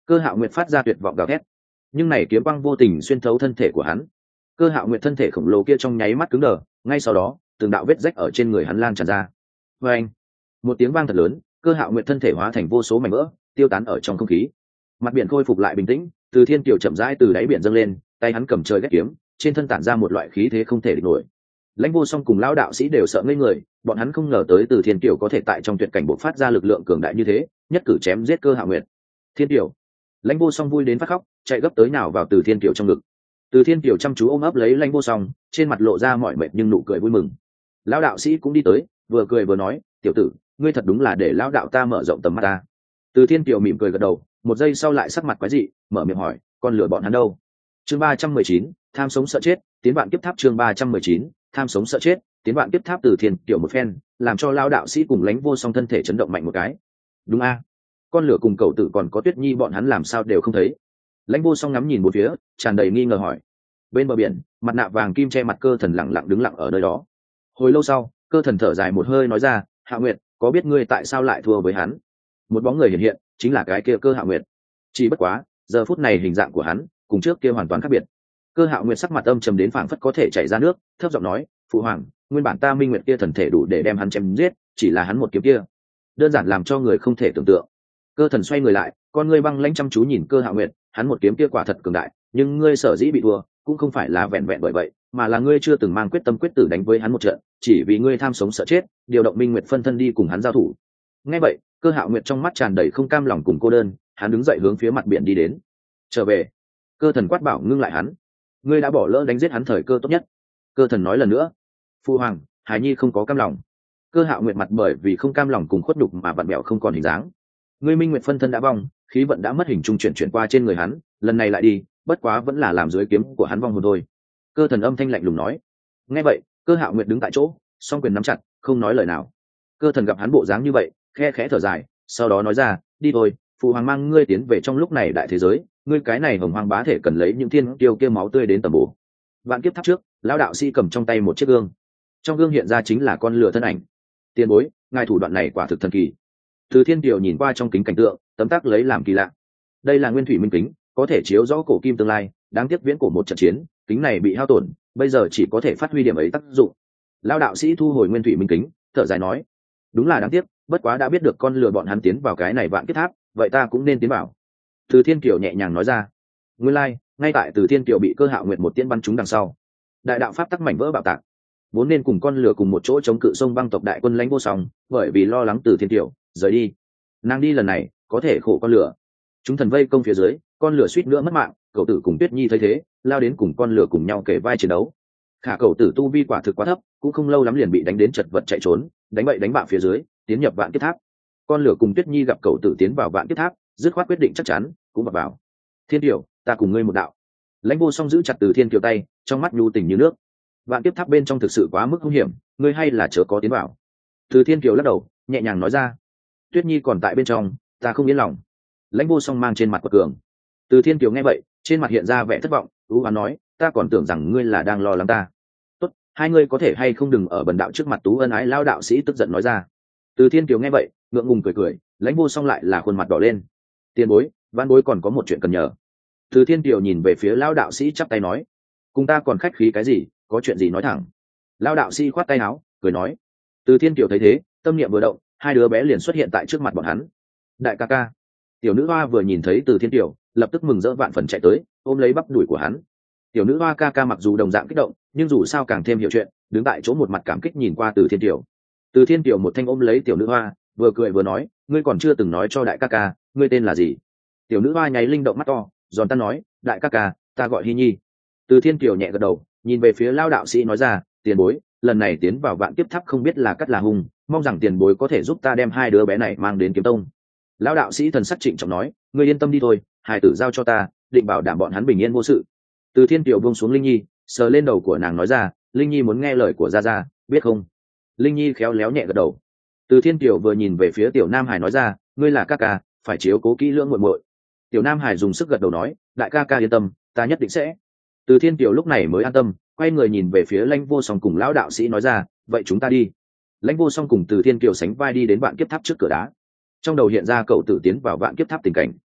Cơ Hạo Nguyệt phát ra tuyệt vọng gào thét, nhưng này kiếm băng vô tình xuyên thấu thân thể của hắn. Cơ Hạo Nguyệt thân thể khổng lồ kia trong nháy mắt cứng đờ, ngay sau đó từng đạo vết rách ở trên người hắn lan tràn ra. Và anh, một tiếng vang thật lớn, Cơ Hạo Nguyệt thân thể hóa thành vô số mảnh vỡ, tiêu tán ở trong không khí. Mặt biển khôi phục lại bình tĩnh, Từ Thiên Kiều chậm rãi từ đáy biển dâng lên, tay hắn cầm trời ghét kiếm, trên thân tản ra một loại khí thế không thể địch nổi. Lãnh Vô Song cùng lão đạo sĩ đều sợ ngây người, bọn hắn không ngờ tới Từ Thiên Kiều có thể tại trong tuyệt cảnh bộc phát ra lực lượng cường đại như thế, nhất cử chém giết Cơ Hạo Nguyệt. Thiên Kiều, Lãnh Vô Song vui đến phát khóc, chạy gấp tới nào vào Từ Thiên Kiều trong ngực. Từ Thiên Kiều chăm chú ôm ấp lấy Lãnh Vô Song, trên mặt lộ ra mỏi mệt nhưng nụ cười vui mừng. Lão đạo sĩ cũng đi tới, vừa cười vừa nói, tiểu tử, ngươi thật đúng là để lão đạo ta mở rộng tầm mắt ta. Từ Thiên Kiều mỉm cười gật đầu, một giây sau lại sắc mặt quái dị, mở miệng hỏi, con lừa bọn hắn đâu? Chương ba trăm mười chín, tham sống sợ chết, tiến vạn kiếp tháp. Chương ba trăm mười chín, tham sống sợ chết, tiến vạn kiếp tháp. Từ Thiên Kiều một phen, làm cho lão đạo sĩ cùng Lãnh Vô Song thân thể chấn động mạnh một cái. Đúng a, con lửa cùng cậu tử còn có Tuyết Nhi bọn hắn làm sao đều không thấy. Lãnh Vô Song ngắm nhìn một phía, tràn đầy nghi ngờ hỏi. Bên bờ biển, mặt nạ vàng kim che mặt Cơ Thần lặng lặng đứng lặng ở nơi đó. Hồi lâu sau, Cơ Thần thở dài một hơi nói ra, Hạ Nguyệt, có biết ngươi tại sao lại thua với hắn? Một bóng người hiện hiện, chính là cái kia Cơ Hạ Nguyệt. Chỉ bất quá, giờ phút này hình dạng của hắn cùng trước kia hoàn toàn khác biệt. Cơ Hạo Nguyệt sắc mặt âm trầm đến phảng phất có thể chảy ra nước, thấp giọng nói, phụ hoàng, nguyên bản ta Minh Nguyệt kia thần thể đủ để đem hắn chém giết, chỉ là hắn một kiếm kia, đơn giản làm cho người không thể tưởng tượng. Cơ Thần xoay người lại, con ngươi băng lãnh chăm chú nhìn Cơ Hạo Nguyệt, hắn một kiếm kia quả thật cường đại, nhưng ngươi sở dĩ bị thua, cũng không phải là vẹn vẹn bởi vậy, mà là ngươi chưa từng mang quyết tâm quyết tử đánh với hắn một trận, chỉ vì ngươi tham sống sợ chết, điều động Minh Nguyệt phân thân đi cùng hắn giao thủ. Nghe vậy, Cơ Hạo Nguyệt trong mắt tràn đầy không cam lòng cùng cô đơn, hắn đứng dậy hướng phía mặt biển đi đến. Trở về. Cơ Thần quát bảo ngưng lại hắn, ngươi đã bỏ lỡ đánh giết hắn thời cơ tốt nhất. Cơ Thần nói lần nữa, phu hoàng, Hải Nhi không có cam lòng. Cơ Hạo Nguyệt mặt bởi vì không cam lòng cùng khuất đục mà vặn mẹo không còn hình dáng. Ngươi Minh Nguyệt phân thân đã vong, khí vận đã mất hình trung chuyển chuyển qua trên người hắn, lần này lại đi, bất quá vẫn là làm dưới kiếm của hắn vong hồn thôi. Cơ Thần âm thanh lạnh lùng nói. Nghe vậy, Cơ Hạo Nguyệt đứng tại chỗ, song quyền nắm chặt, không nói lời nào. Cơ Thần gặp hắn bộ dáng như vậy, khe khẽ thở dài, sau đó nói ra, đi thôi, phụ hoàng mang ngươi tiến về trong lúc này đại thế giới, ngươi cái này hồng hoang bá thể cần lấy những thiên kiêu kia máu tươi đến tầm bổ. Vạn kiếp tháp trước, lão đạo sĩ cầm trong tay một chiếc gương, trong gương hiện ra chính là con lửa thân ảnh. Tiền bối, ngài thủ đoạn này quả thực thần kỳ. Từ Thiên Kiều nhìn qua trong kính cảnh tượng, tấm tắc lấy làm kỳ lạ. Đây là nguyên thủy minh kính, có thể chiếu rõ cổ kim tương lai, đáng tiếc viễn cổ một trận chiến, kính này bị hao tổn, bây giờ chỉ có thể phát huy điểm ấy tác dụng. Lão đạo sĩ thu hồi nguyên thủy minh kính, thở dài nói, đúng là đáng tiếc, bất quá đã biết được con lừa bọn hắn tiến vào cái này vạn kiếp tháp, vậy ta cũng nên tiến vào. Từ Thiên Kiều nhẹ nhàng nói ra. Nguyên lai, like, ngay tại Từ Thiên Kiều bị Cơ Hạo Nguyệt một tiễn bắn trúng đằng sau, đại đạo pháp tắc mảnh vỡ bạo tạc, vốn nên cùng con lừa cùng một chỗ chống cự sông băng tộc đại quân Lãnh Vô Song, bởi vì lo lắng Từ Thiên Kiều rời đi, nàng đi lần này có thể khổ con lừa. Chúng thần vây công phía dưới, con lừa suýt nữa mất mạng, cậu tử cùng Tuyết Nhi thấy thế, lao đến cùng con lừa cùng nhau kể vai chiến đấu. Khả cậu tử tu vi quả thực quá thấp, cũng không lâu lắm liền bị đánh đến chật vật chạy trốn, đánh bậy đánh bạ phía dưới, tiến nhập vạn kiếp tháp. Con lừa cùng Tuyết Nhi gặp cậu tử tiến vào vạn kiếp tháp, dứt khoát quyết định chắc chắn, cũng vào vào. Thiên Kiều, ta cùng ngươi một đạo. Lãnh Vô Song giữ chặt Từ Thiên Kiều tay, trong mắt nhu tình như nước. Vạn kiếp tháp bên trong thực sự quá mức hung hiểm, ngươi hay là chớ có tiến vào. Từ Thiên Kiều lắc đầu, nhẹ nhàng nói ra. Tuyết Nhi còn tại bên trong, ta không yên lòng. Lãnh Vô Song mang trên mặt quật cường. Từ Thiên Kiều nghe vậy, trên mặt hiện ra vẻ thất vọng, ú hoán nói, ta còn tưởng rằng ngươi là đang lo lắng ta. Tốt, hai ngươi có thể hay không đừng ở bần đạo trước mặt tú ân ái. Lao đạo sĩ tức giận nói ra. Từ Thiên Kiều nghe vậy, ngượng ngùng cười cười, Lãnh Vô Song lại là khuôn mặt đỏ lên. Tiền bối, văn bối còn có một chuyện cần nhờ. Từ Thiên Kiều nhìn về phía Lao đạo sĩ chắp tay nói, cùng ta còn khách khí cái gì, có chuyện gì nói thẳng. Lao đạo sĩ khoát tay áo, cười nói. Từ Thiên Kiều thấy thế, tâm niệm vừa động, hai đứa bé liền xuất hiện tại trước mặt bọn hắn. Đại ca ca. Tiểu nữ hoa vừa nhìn thấy Từ Thiên Kiều, lập tức mừng rỡ vạn phần chạy tới, ôm lấy bắp đùi của hắn. Tiểu nữ hoa ca ca mặc dù đồng dạng kích động, nhưng dù sao càng thêm hiểu chuyện, đứng tại chỗ một mặt cảm kích nhìn qua Từ Thiên Kiều. Từ Thiên Kiều một thanh ôm lấy tiểu nữ hoa, vừa cười vừa nói, ngươi còn chưa từng nói cho đại ca ca, ngươi tên là gì? Tiểu nữ hoa nháy linh động mắt to, giòn tan nói, đại ca ca, ta gọi Hy Nhi. Từ Thiên Kiều nhẹ gật đầu, nhìn về phía Lao đạo sĩ nói ra, tiền bối, lần này tiến vào vạn kiếp tháp không biết là cắt là hung, mong rằng tiền bối có thể giúp ta đem hai đứa bé này mang đến kiếm tông. Lao đạo sĩ thần sắc trịnh trọng nói, ngươi yên tâm đi thôi, hài tử giao cho ta, định bảo đảm bọn hắn bình yên vô sự. Từ Thiên Kiều buông xuống Linh Nhi, sờ lên đầu của nàng nói ra, Linh Nhi muốn nghe lời của gia gia, biết không? Linh Nhi khéo léo nhẹ gật đầu. Từ Thiên Kiều vừa nhìn về phía Tiểu Nam Hải nói ra, ngươi là ca ca, phải chiếu cố kỹ lưỡng muội muội. Tiểu Nam Hải dùng sức gật đầu nói, đại ca ca yên tâm, ta nhất định sẽ. Từ Thiên Kiều lúc này mới an tâm, quay người nhìn về phía Lãnh Vô Song cùng lão đạo sĩ nói ra, vậy chúng ta đi. Lãnh Vô Song cùng Từ Thiên Kiều sánh vai đi đến vạn kiếp tháp trước cửa đá. Trong đầu hiện ra cậu tử tiến vào vạn kiếp tháp tình cảnh.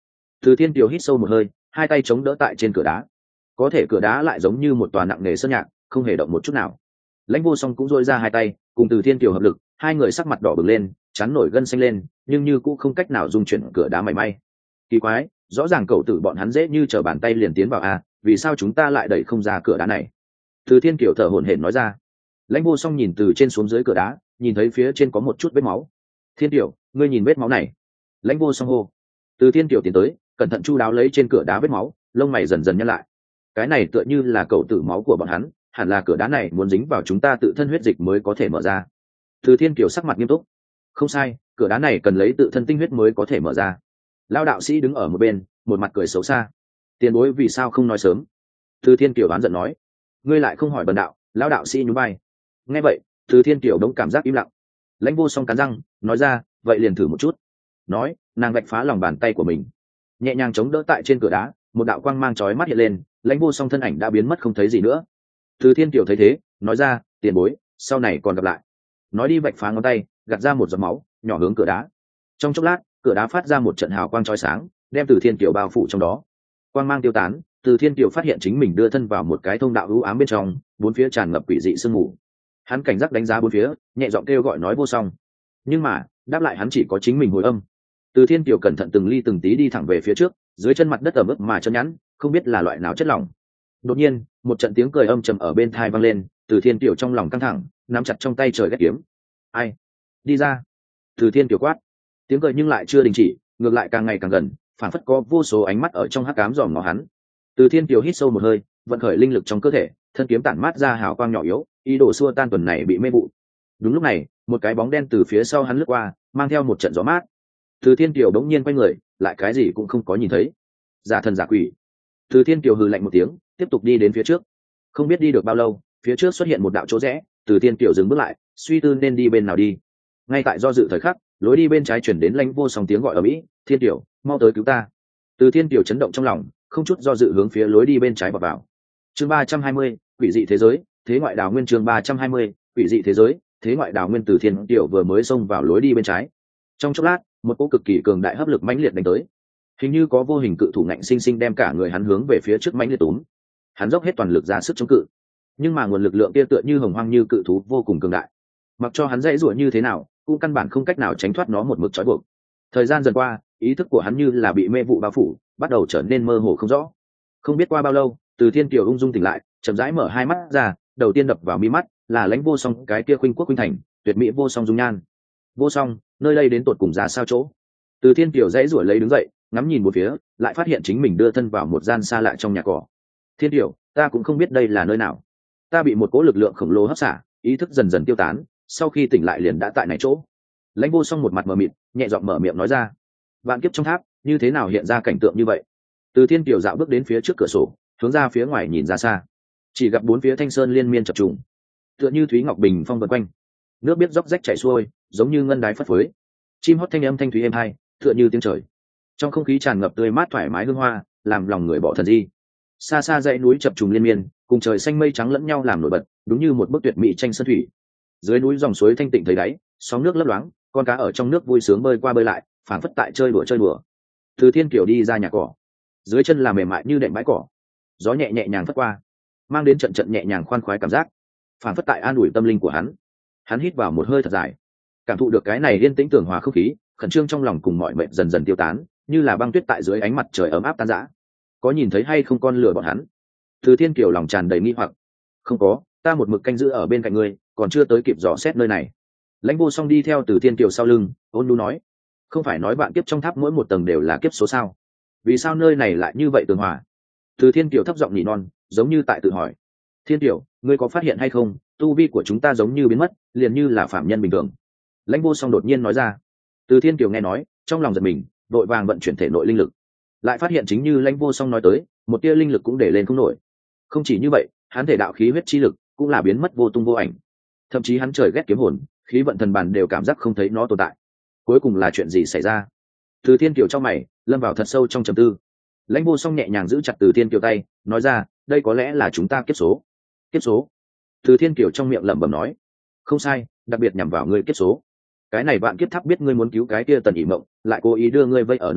Từ Thiên Kiều hít sâu một hơi, hai tay chống đỡ tại trên cửa đá. Có thể cửa đá lại giống như một tòa nặng nề sơn nhạc, không hề động một chút nào. Lãnh Vô Song cũng duỗi ra hai tay, cùng Từ Thiên Kiều hợp lực, hai người sắc mặt đỏ bừng lên, chán nổi gân xanh lên, nhưng như cũng không cách nào dung chuyển cửa đá mảy may. Kỳ quái, rõ ràng cậu tử bọn hắn dễ như trở bàn tay liền tiến vào a, vì sao chúng ta lại đẩy không ra cửa đá này? Từ Thiên Kiều thở hổn hển nói ra. Lãnh Vô Song nhìn từ trên xuống dưới cửa đá, nhìn thấy phía trên có một chút vết máu. Thiên Kiều, ngươi nhìn vết máu này. Lãnh Vô Song hô. Từ Thiên Kiều tiến tới, cẩn thận chu đáo lấy trên cửa đá vết máu, lông mày dần dần nhăn lại. Cái này tựa như là cậu tử máu của bọn hắn, hẳn là cửa đá này muốn dính vào chúng ta tự thân huyết dịch mới có thể mở ra. Từ Thiên Kiều sắc mặt nghiêm túc. Không sai, cửa đá này cần lấy tự thân tinh huyết mới có thể mở ra. Lão đạo sĩ đứng ở một bên, một mặt cười xấu xa. Tiền bối vì sao không nói sớm? Từ Thiên Kiều oán giận nói. Ngươi lại không hỏi bần đạo. Lão đạo sĩ nhún vai. Nghe vậy, Từ Thiên Kiều đống cảm giác im lặng. Lãnh Vô Song cắn răng, nói ra, vậy liền thử một chút. Nói, nàng vạch phá lòng bàn tay của mình, nhẹ nhàng chống đỡ tại trên cửa đá, một đạo quang mang chói mắt hiện lên, Lãnh Vô Song thân ảnh đã biến mất không thấy gì nữa. Từ Thiên Kiều thấy thế, nói ra, tiền bối, sau này còn gặp lại. Nói đi vạch phá ngón tay, gạt ra một giọt máu, nhỏ hướng cửa đá. Trong chốc lát, cửa đá phát ra một trận hào quang chói sáng, đem Từ Thiên Kiều bao phủ trong đó. Quang mang tiêu tán, Từ Thiên Kiều phát hiện chính mình đưa thân vào một cái thông đạo u ám bên trong, bốn phía tràn ngập quỷ dị sương mù. Hắn cảnh giác đánh giá bốn phía, nhẹ giọng kêu gọi nói Vô Song. Nhưng mà, đáp lại hắn chỉ có chính mình hồi âm. Từ Thiên Kiều cẩn thận từng ly từng tí đi thẳng về phía trước, dưới chân mặt đất ẩm ướt mà chân nhẵn, không biết là loại nào chất lỏng. Đột nhiên, một trận tiếng cười âm trầm ở bên tai vang lên, Từ Thiên Kiều trong lòng căng thẳng, nắm chặt trong tay trời ghét kiếm. Ai? Đi ra! Từ Thiên Kiều quát. Tiếng cười nhưng lại chưa đình chỉ, ngược lại càng ngày càng gần, phản phất có vô số ánh mắt ở trong hắc ám dòm ngó hắn. Từ Thiên Kiều hít sâu một hơi, vận khởi linh lực trong cơ thể, thân kiếm tản mát ra hào quang nhỏ yếu, ý đồ xua tan tuần này bị mê vụ. Đúng lúc này, một cái bóng đen từ phía sau hắn lướt qua, mang theo một trận gió mát. Từ Thiên Kiều đống nhiên quay người, lại cái gì cũng không có nhìn thấy. Giả thần giả quỷ. Từ Thiên Kiều hừ lạnh một tiếng, tiếp tục đi đến phía trước. Không biết đi được bao lâu, phía trước xuất hiện một đạo chỗ rẽ, Từ Thiên Kiều dừng bước lại, suy tư nên đi bên nào đi. Ngay tại do dự thời khắc, lối đi bên trái chuyển đến Lãnh Vô Song tiếng gọi ở mỹ, Thiên Kiều, mau tới cứu ta. Từ Thiên Kiều chấn động trong lòng, không chút do dự hướng phía lối đi bên trái vào vào. Chương ba trăm hai mươi, quỷ dị thế giới, thế ngoại đào nguyên. Chương ba trăm hai mươi, quỷ dị thế giới, thế ngoại đào nguyên. Từ Thiên Kiều vừa mới xông vào lối đi bên trái. Trong chốc lát, một cỗ cực kỳ cường đại hấp lực mãnh liệt đánh tới, hình như có vô hình cự thủ ngạnh sinh sinh đem cả người hắn hướng về phía trước mãnh liệt túm. Hắn dốc hết toàn lực ra sức chống cự, nhưng mà nguồn lực lượng kia tựa như hồng hoang như cự thú vô cùng cường đại, mặc cho hắn dãy rủa như thế nào cũng căn bản không cách nào tránh thoát nó một mực trói buộc. Thời gian dần qua, ý thức của hắn như là bị mê vụ bao phủ, bắt đầu trở nên mơ hồ không rõ. Không biết qua bao lâu, Từ Thiên Kiều ung dung tỉnh lại, chậm rãi mở hai mắt ra, đầu tiên đập vào mi mắt là Lãnh Vô Song cái kia khuynh quốc khuynh thành, tuyệt mỹ vô song dung nhan. Vô Song, nơi đây đến tột cùng ra sao chỗ? Từ Thiên Kiều dãy rủa lấy đứng dậy, ngắm nhìn một phía, lại phát hiện chính mình đưa thân vào một gian xa lạ trong nhà cỏ. Thiên Kiều, ta cũng không biết đây là nơi nào. Ta bị một cỗ lực lượng khổng lồ hấp xả, ý thức dần dần tiêu tán, sau khi tỉnh lại liền đã tại này chỗ. Lãnh Vô Song một mặt mờ mịt, nhẹ giọng mở miệng nói ra. Vạn kiếp trong tháp, như thế nào hiện ra cảnh tượng như vậy? Từ Thiên Kiều dạo bước đến phía trước cửa sổ, hướng ra phía ngoài nhìn ra xa, chỉ gặp bốn phía thanh sơn liên miên chập trùng, tựa như thúy ngọc bình phong vần quanh, nước biết róc rách chảy xuôi, giống như ngân đái phất phới, chim hót thanh âm thanh thúy êm hai, tựa như tiếng trời. Trong không khí tràn ngập tươi mát thoải mái hương hoa, làm lòng người bỏ thần di. Xa xa dãy núi chập trùng liên miên, cùng trời xanh mây trắng lẫn nhau làm nổi bật, đúng như một bức tuyệt mỹ tranh sơn thủy. Dưới núi dòng suối thanh tịnh thấy đáy, sóng nước lấp loáng, con cá ở trong nước vui sướng bơi qua bơi lại, phảng phất tại chơi đùa chơi đùa. Từ Thiên Kiều đi ra nhà cỏ, dưới chân là mềm mại như đệm bãi cỏ, gió nhẹ nhẹ nhàng phất qua, mang đến trận trận nhẹ nhàng khoan khoái cảm giác, phảng phất tại an ủi tâm linh của hắn. Hắn hít vào một hơi thật dài, cảm thụ được cái này yên tĩnh tường hòa không khí, khẩn trương trong lòng cùng mọi mệnh dần dần tiêu tán, như là băng tuyết tại dưới ánh mặt trời ấm áp tan rã. Có nhìn thấy hay không con lừa bọn hắn? Từ Thiên Kiều lòng tràn đầy nghi hoặc. Không có, ta một mực canh giữ ở bên cạnh ngươi, còn chưa tới kịp dò xét nơi này. Lãnh Vô Song đi theo Từ Thiên Kiều sau lưng, ôn nhu nói. Không phải nói vạn kiếp trong tháp mỗi một tầng đều là kiếp số sao? Vì sao nơi này lại như vậy tường hòa? Từ Thiên Kiều thấp giọng nhỉ non, giống như tại tự hỏi. Thiên Kiều, ngươi có phát hiện hay không, tu vi của chúng ta giống như biến mất, liền như là phạm nhân bình thường. Lãnh Vô Song đột nhiên nói ra. Từ Thiên Kiều nghe nói, trong lòng giật mình, vội vàng vận chuyển thể nội linh lực, lại phát hiện chính như Lãnh Vô Song nói tới, một tia linh lực cũng để lên không nổi. Không chỉ như vậy, hắn thể đạo khí huyết chi lực cũng là biến mất vô tung vô ảnh, thậm chí hắn trời ghét kiếm hồn, khí vận thần bàn đều cảm giác không thấy nó tồn tại. Cuối cùng là chuyện gì xảy ra? Từ Thiên Kiều trong mày lâm vào thật sâu trong trầm tư. Lãnh Vô Song nhẹ nhàng giữ chặt Từ Thiên Kiều tay, nói ra, đây có lẽ là chúng ta kiếp số. Kiếp số? Từ Thiên Kiều trong miệng lẩm bẩm nói. Không sai, đặc biệt nhằm vào ngươi kiếp số. Cái này vạn kiếp tháp biết ngươi muốn cứu cái kia Tần Ỷ Mộng, lại cố ý đưa ngươi vây ở nơi đây,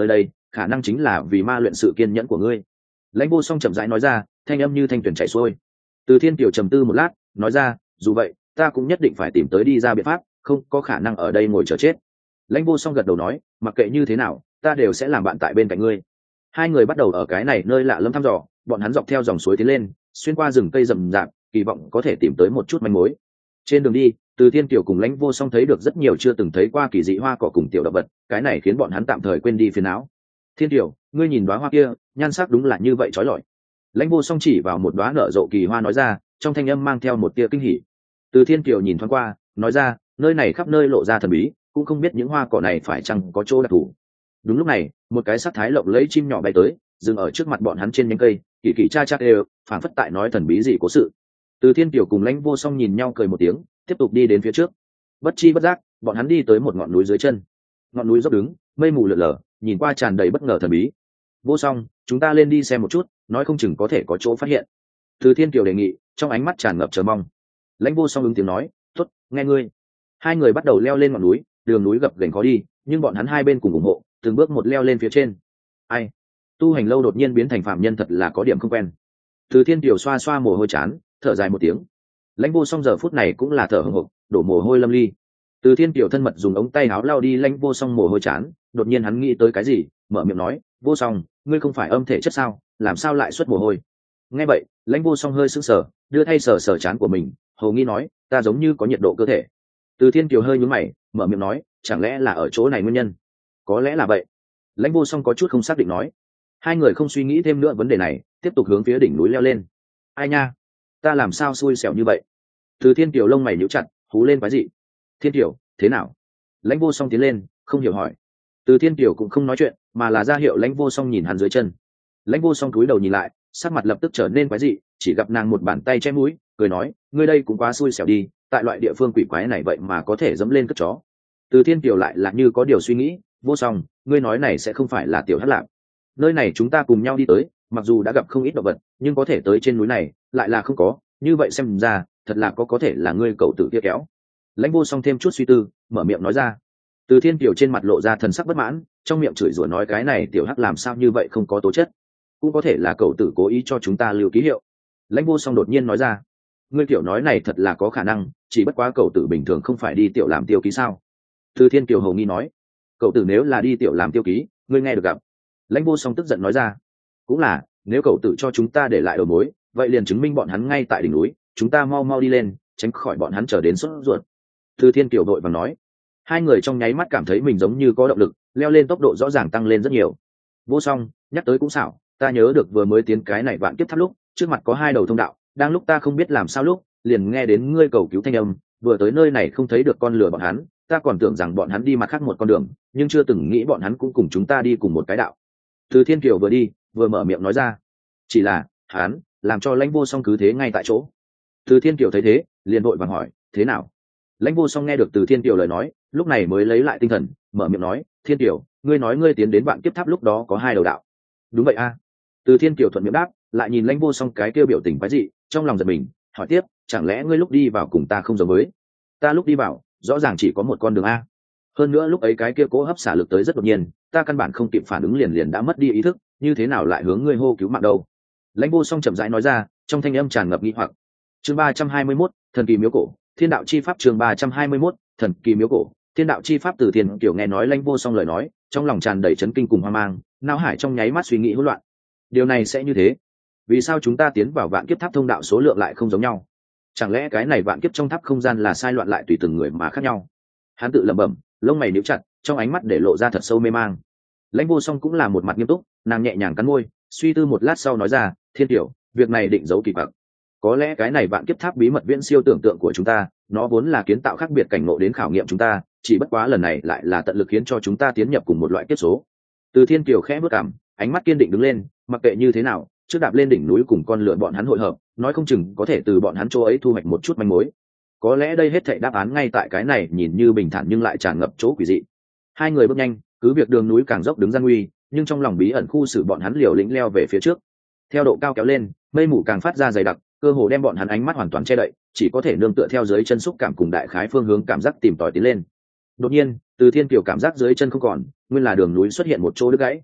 khả năng chính là vì ma luyện sự kiên nhẫn của ngươi. Lãnh Vô Song chậm rãi nói ra, thanh âm như thanh tuyển chảy xuôi. Từ Thiên Kiều trầm tư một lát, nói ra, dù vậy ta cũng nhất định phải tìm tới đi ra biện pháp, không có khả năng ở đây ngồi chờ chết. Lãnh Vô Song gật đầu nói, mặc kệ như thế nào ta đều sẽ làm bạn tại bên cạnh ngươi. Hai người bắt đầu ở cái này nơi lạ lẫm thăm dò, bọn hắn dọc theo dòng suối tiến lên, xuyên qua rừng cây rậm rạp, kỳ vọng có thể tìm tới một chút manh mối. Trên đường đi, Từ Thiên Kiều cùng Lãnh Vô Song thấy được rất nhiều chưa từng thấy qua kỳ dị hoa cỏ cùng tiểu động vật, cái này khiến bọn hắn tạm thời quên đi phiền não. Thiên Kiều, ngươi nhìn đóa hoa kia, nhan sắc đúng là như vậy chói lọi. Lãnh Vô Song chỉ vào một đóa nở rộ kỳ hoa nói ra, trong thanh âm mang theo một tia kinh hỉ. Từ Thiên Kiều nhìn thoáng qua, nói ra, nơi này khắp nơi lộ ra thần bí, cũng không biết những hoa cỏ này phải chăng có chỗ đặc thù. Đúng lúc này, một cái sắc thái lộng lẫy chim nhỏ bay tới, dừng ở trước mặt bọn hắn trên nhánh cây, kỳ kỳ cha cha đều, phảng phất tại nói thần bí gì cố sự. Từ Thiên Kiều cùng Lãnh Vô Song nhìn nhau cười một tiếng, tiếp tục đi đến phía trước. Bất chi bất giác, bọn hắn đi tới một ngọn núi dưới chân. Ngọn núi dốc đứng, mây mù lượn lờ, nhìn qua tràn đầy bất ngờ thần bí. Vô Song, chúng ta lên đi xem một chút, nói không chừng có thể có chỗ phát hiện. Từ Thiên Kiều đề nghị, trong ánh mắt tràn ngập chờ mong. Lãnh Vô Song ứng tiếng nói, tốt, nghe ngươi. Hai người bắt đầu leo lên ngọn núi, đường núi gập ghềnh khó đi, nhưng bọn hắn hai bên cùng ủng hộ, từng bước một leo lên phía trên. Ai, tu hành lâu đột nhiên biến thành phạm nhân thật là có điểm không quen. Từ Thiên Kiều xoa xoa mồ hôi chán, thở dài một tiếng. Lãnh Vô Song giờ phút này cũng là thở hổn hộc, đổ mồ hôi lâm ly. Từ Thiên Kiều thân mật dùng ống tay áo lau đi Lãnh Vô Song mồ hôi chán, đột nhiên hắn nghĩ tới cái gì, mở miệng nói, Vô Song, ngươi không phải âm thể chất sao, làm sao lại xuất mồ hôi? Nghe vậy, Lãnh Vô Song hơi sững sờ, đưa thay sờ sờ chán của mình, hầu nghi nói, ta giống như có nhiệt độ cơ thể. Từ Thiên Kiều hơi nhướng mày, mở miệng nói, chẳng lẽ là ở chỗ này nguyên nhân? Có lẽ là vậy. Lãnh Vô Song có chút không xác định nói. Hai người không suy nghĩ thêm nữa vấn đề này, tiếp tục hướng phía đỉnh núi leo lên. Ai nha, ta làm sao xui xẻo như vậy? Từ Thiên Kiều lông mày nhíu chặt, hú lên quái dị. Thiên Kiều, thế nào? Lãnh Vô Song tiến lên, không hiểu hỏi. Từ Thiên Kiều cũng không nói chuyện, mà là ra hiệu Lãnh Vô Song nhìn hắn dưới chân. Lãnh Vô Song cúi đầu nhìn lại, sắc mặt lập tức trở nên quái dị, chỉ gặp nàng một bàn tay che mũi, cười nói, ngươi đây cũng quá xui xẻo đi, tại loại địa phương quỷ quái này vậy mà có thể dẫm lên cất chó. Từ Thiên Kiều lại là như có điều suy nghĩ, Vô Song, ngươi nói này sẽ không phải là tiểu hắc lạc. Nơi này chúng ta cùng nhau đi tới, mặc dù đã gặp không ít động vật, nhưng có thể tới trên núi này lại là không có, như vậy xem ra thật là có có thể là ngươi cậu tự kia kéo. Lãnh Vô Song thêm chút suy tư, mở miệng nói ra. Từ Thiên Kiều trên mặt lộ ra thần sắc bất mãn, trong miệng chửi rủa nói cái này tiểu hắc làm sao như vậy không có tố chất, cũng có thể là cậu tử cố ý cho chúng ta lưu ký hiệu. Lãnh Vô Song đột nhiên nói ra, ngươi tiểu nói này thật là có khả năng, chỉ bất quá cậu tử bình thường không phải đi tiểu làm tiêu ký sao? Từ Thiên Kiều hầu nghi nói, cậu tử nếu là đi tiểu làm tiêu ký, ngươi nghe được gặp. Lãnh Vô Song tức giận nói ra, cũng là, nếu cậu tử cho chúng ta để lại đầu mối, vậy liền chứng minh bọn hắn ngay tại đỉnh núi, chúng ta mau mau đi lên, tránh khỏi bọn hắn chờ đến sốt ruột. Từ Thiên Kiều đội vàng nói. Hai người trong nháy mắt cảm thấy mình giống như có động lực, leo lên tốc độ rõ ràng tăng lên rất nhiều. Vô Song, nhắc tới cũng xảo, ta nhớ được vừa mới tiến cái này vạn kiếp tháp lúc, trước mặt có hai đầu thông đạo, đang lúc ta không biết làm sao lúc, liền nghe đến ngươi cầu cứu thanh âm, vừa tới nơi này không thấy được con lừa bọn hắn, ta còn tưởng rằng bọn hắn đi mặt khác một con đường, nhưng chưa từng nghĩ bọn hắn cũng cùng chúng ta đi cùng một cái đạo. Từ Thiên Kiều vừa đi, vừa mở miệng nói ra, chỉ là hắn làm cho Lãnh Vô Song cứ thế ngay tại chỗ. Từ Thiên Kiều thấy thế, liền vội vàng hỏi, thế nào? Lãnh Vô Song nghe được Từ Thiên Kiều lời nói, lúc này mới lấy lại tinh thần, mở miệng nói, Thiên Kiều, ngươi nói ngươi tiến đến vạn kiếp tháp lúc đó có hai đầu đạo. Đúng vậy a. Từ Thiên Kiều thuận miệng đáp, lại nhìn Lãnh Vô Song cái kêu biểu tình quái dị, trong lòng giật mình, hỏi tiếp, chẳng lẽ ngươi lúc đi vào cùng ta không giống với? Ta lúc đi vào, rõ ràng chỉ có một con đường a. Hơn nữa lúc ấy cái kia cố hấp xả lực tới rất đột nhiên, ta căn bản không kịp phản ứng liền liền đã mất đi ý thức, như thế nào lại hướng ngươi hô cứu mạng đâu? Lãnh Vô Song chậm rãi nói ra, trong thanh âm tràn ngập nghi hoặc. Chương ba trăm hai mươi mốt, thần kỳ miếu cổ, thiên đạo chi pháp. Chương ba trăm hai mươi mốt, thần kỳ miếu cổ, thiên đạo chi pháp. Từ Thiên Kiều nghe nói Lãnh Vô Song lời nói, trong lòng tràn đầy chấn kinh cùng hoang mang, não hải trong nháy mắt suy nghĩ hỗn loạn. Điều này sẽ như thế? Vì sao chúng ta tiến vào vạn kiếp tháp thông đạo số lượng lại không giống nhau? Chẳng lẽ cái này vạn kiếp trong tháp không gian là sai loạn lại tùy từng người mà khác nhau? Hắn tự lẩm bẩm, lông mày nhíu chặt, trong ánh mắt để lộ ra thật sâu mê mang. Lãnh Vô Song cũng là một mặt nghiêm túc, nàng nhẹ nhàng cắn môi, suy tư một lát sau nói ra, Thiên Kiều, việc này định giấu kỳ quặc. Có lẽ cái này vạn kiếp tháp bí mật viễn siêu tưởng tượng của chúng ta, nó vốn là kiến tạo khác biệt cảnh ngộ đến khảo nghiệm chúng ta, chỉ bất quá lần này lại là tận lực khiến cho chúng ta tiến nhập cùng một loại kiếp số. Từ Thiên Kiều khẽ bước cảm, ánh mắt kiên định đứng lên, mặc kệ như thế nào, trước đạp lên đỉnh núi cùng con lừa bọn hắn hội hợp, nói không chừng có thể từ bọn hắn chỗ ấy thu hoạch một chút manh mối. Có lẽ đây hết thảy đáp án ngay tại cái này nhìn như bình thản nhưng lại tràn ngập chỗ quỷ dị. Hai người bước nhanh, cứ việc đường núi càng dốc đứng gian nguy, nhưng trong lòng bí ẩn khu xử bọn hắn liều lĩnh leo về phía trước. Theo độ cao kéo lên, mây mù càng phát ra dày đặc, cơ hồ đem bọn hắn ánh mắt hoàn toàn che đậy, chỉ có thể nương tựa theo dưới chân xúc cảm cùng đại khái phương hướng cảm giác tìm tòi tiến lên. Đột nhiên, Từ Thiên Kiều cảm giác dưới chân không còn, nguyên là đường núi xuất hiện một chỗ đứt gãy.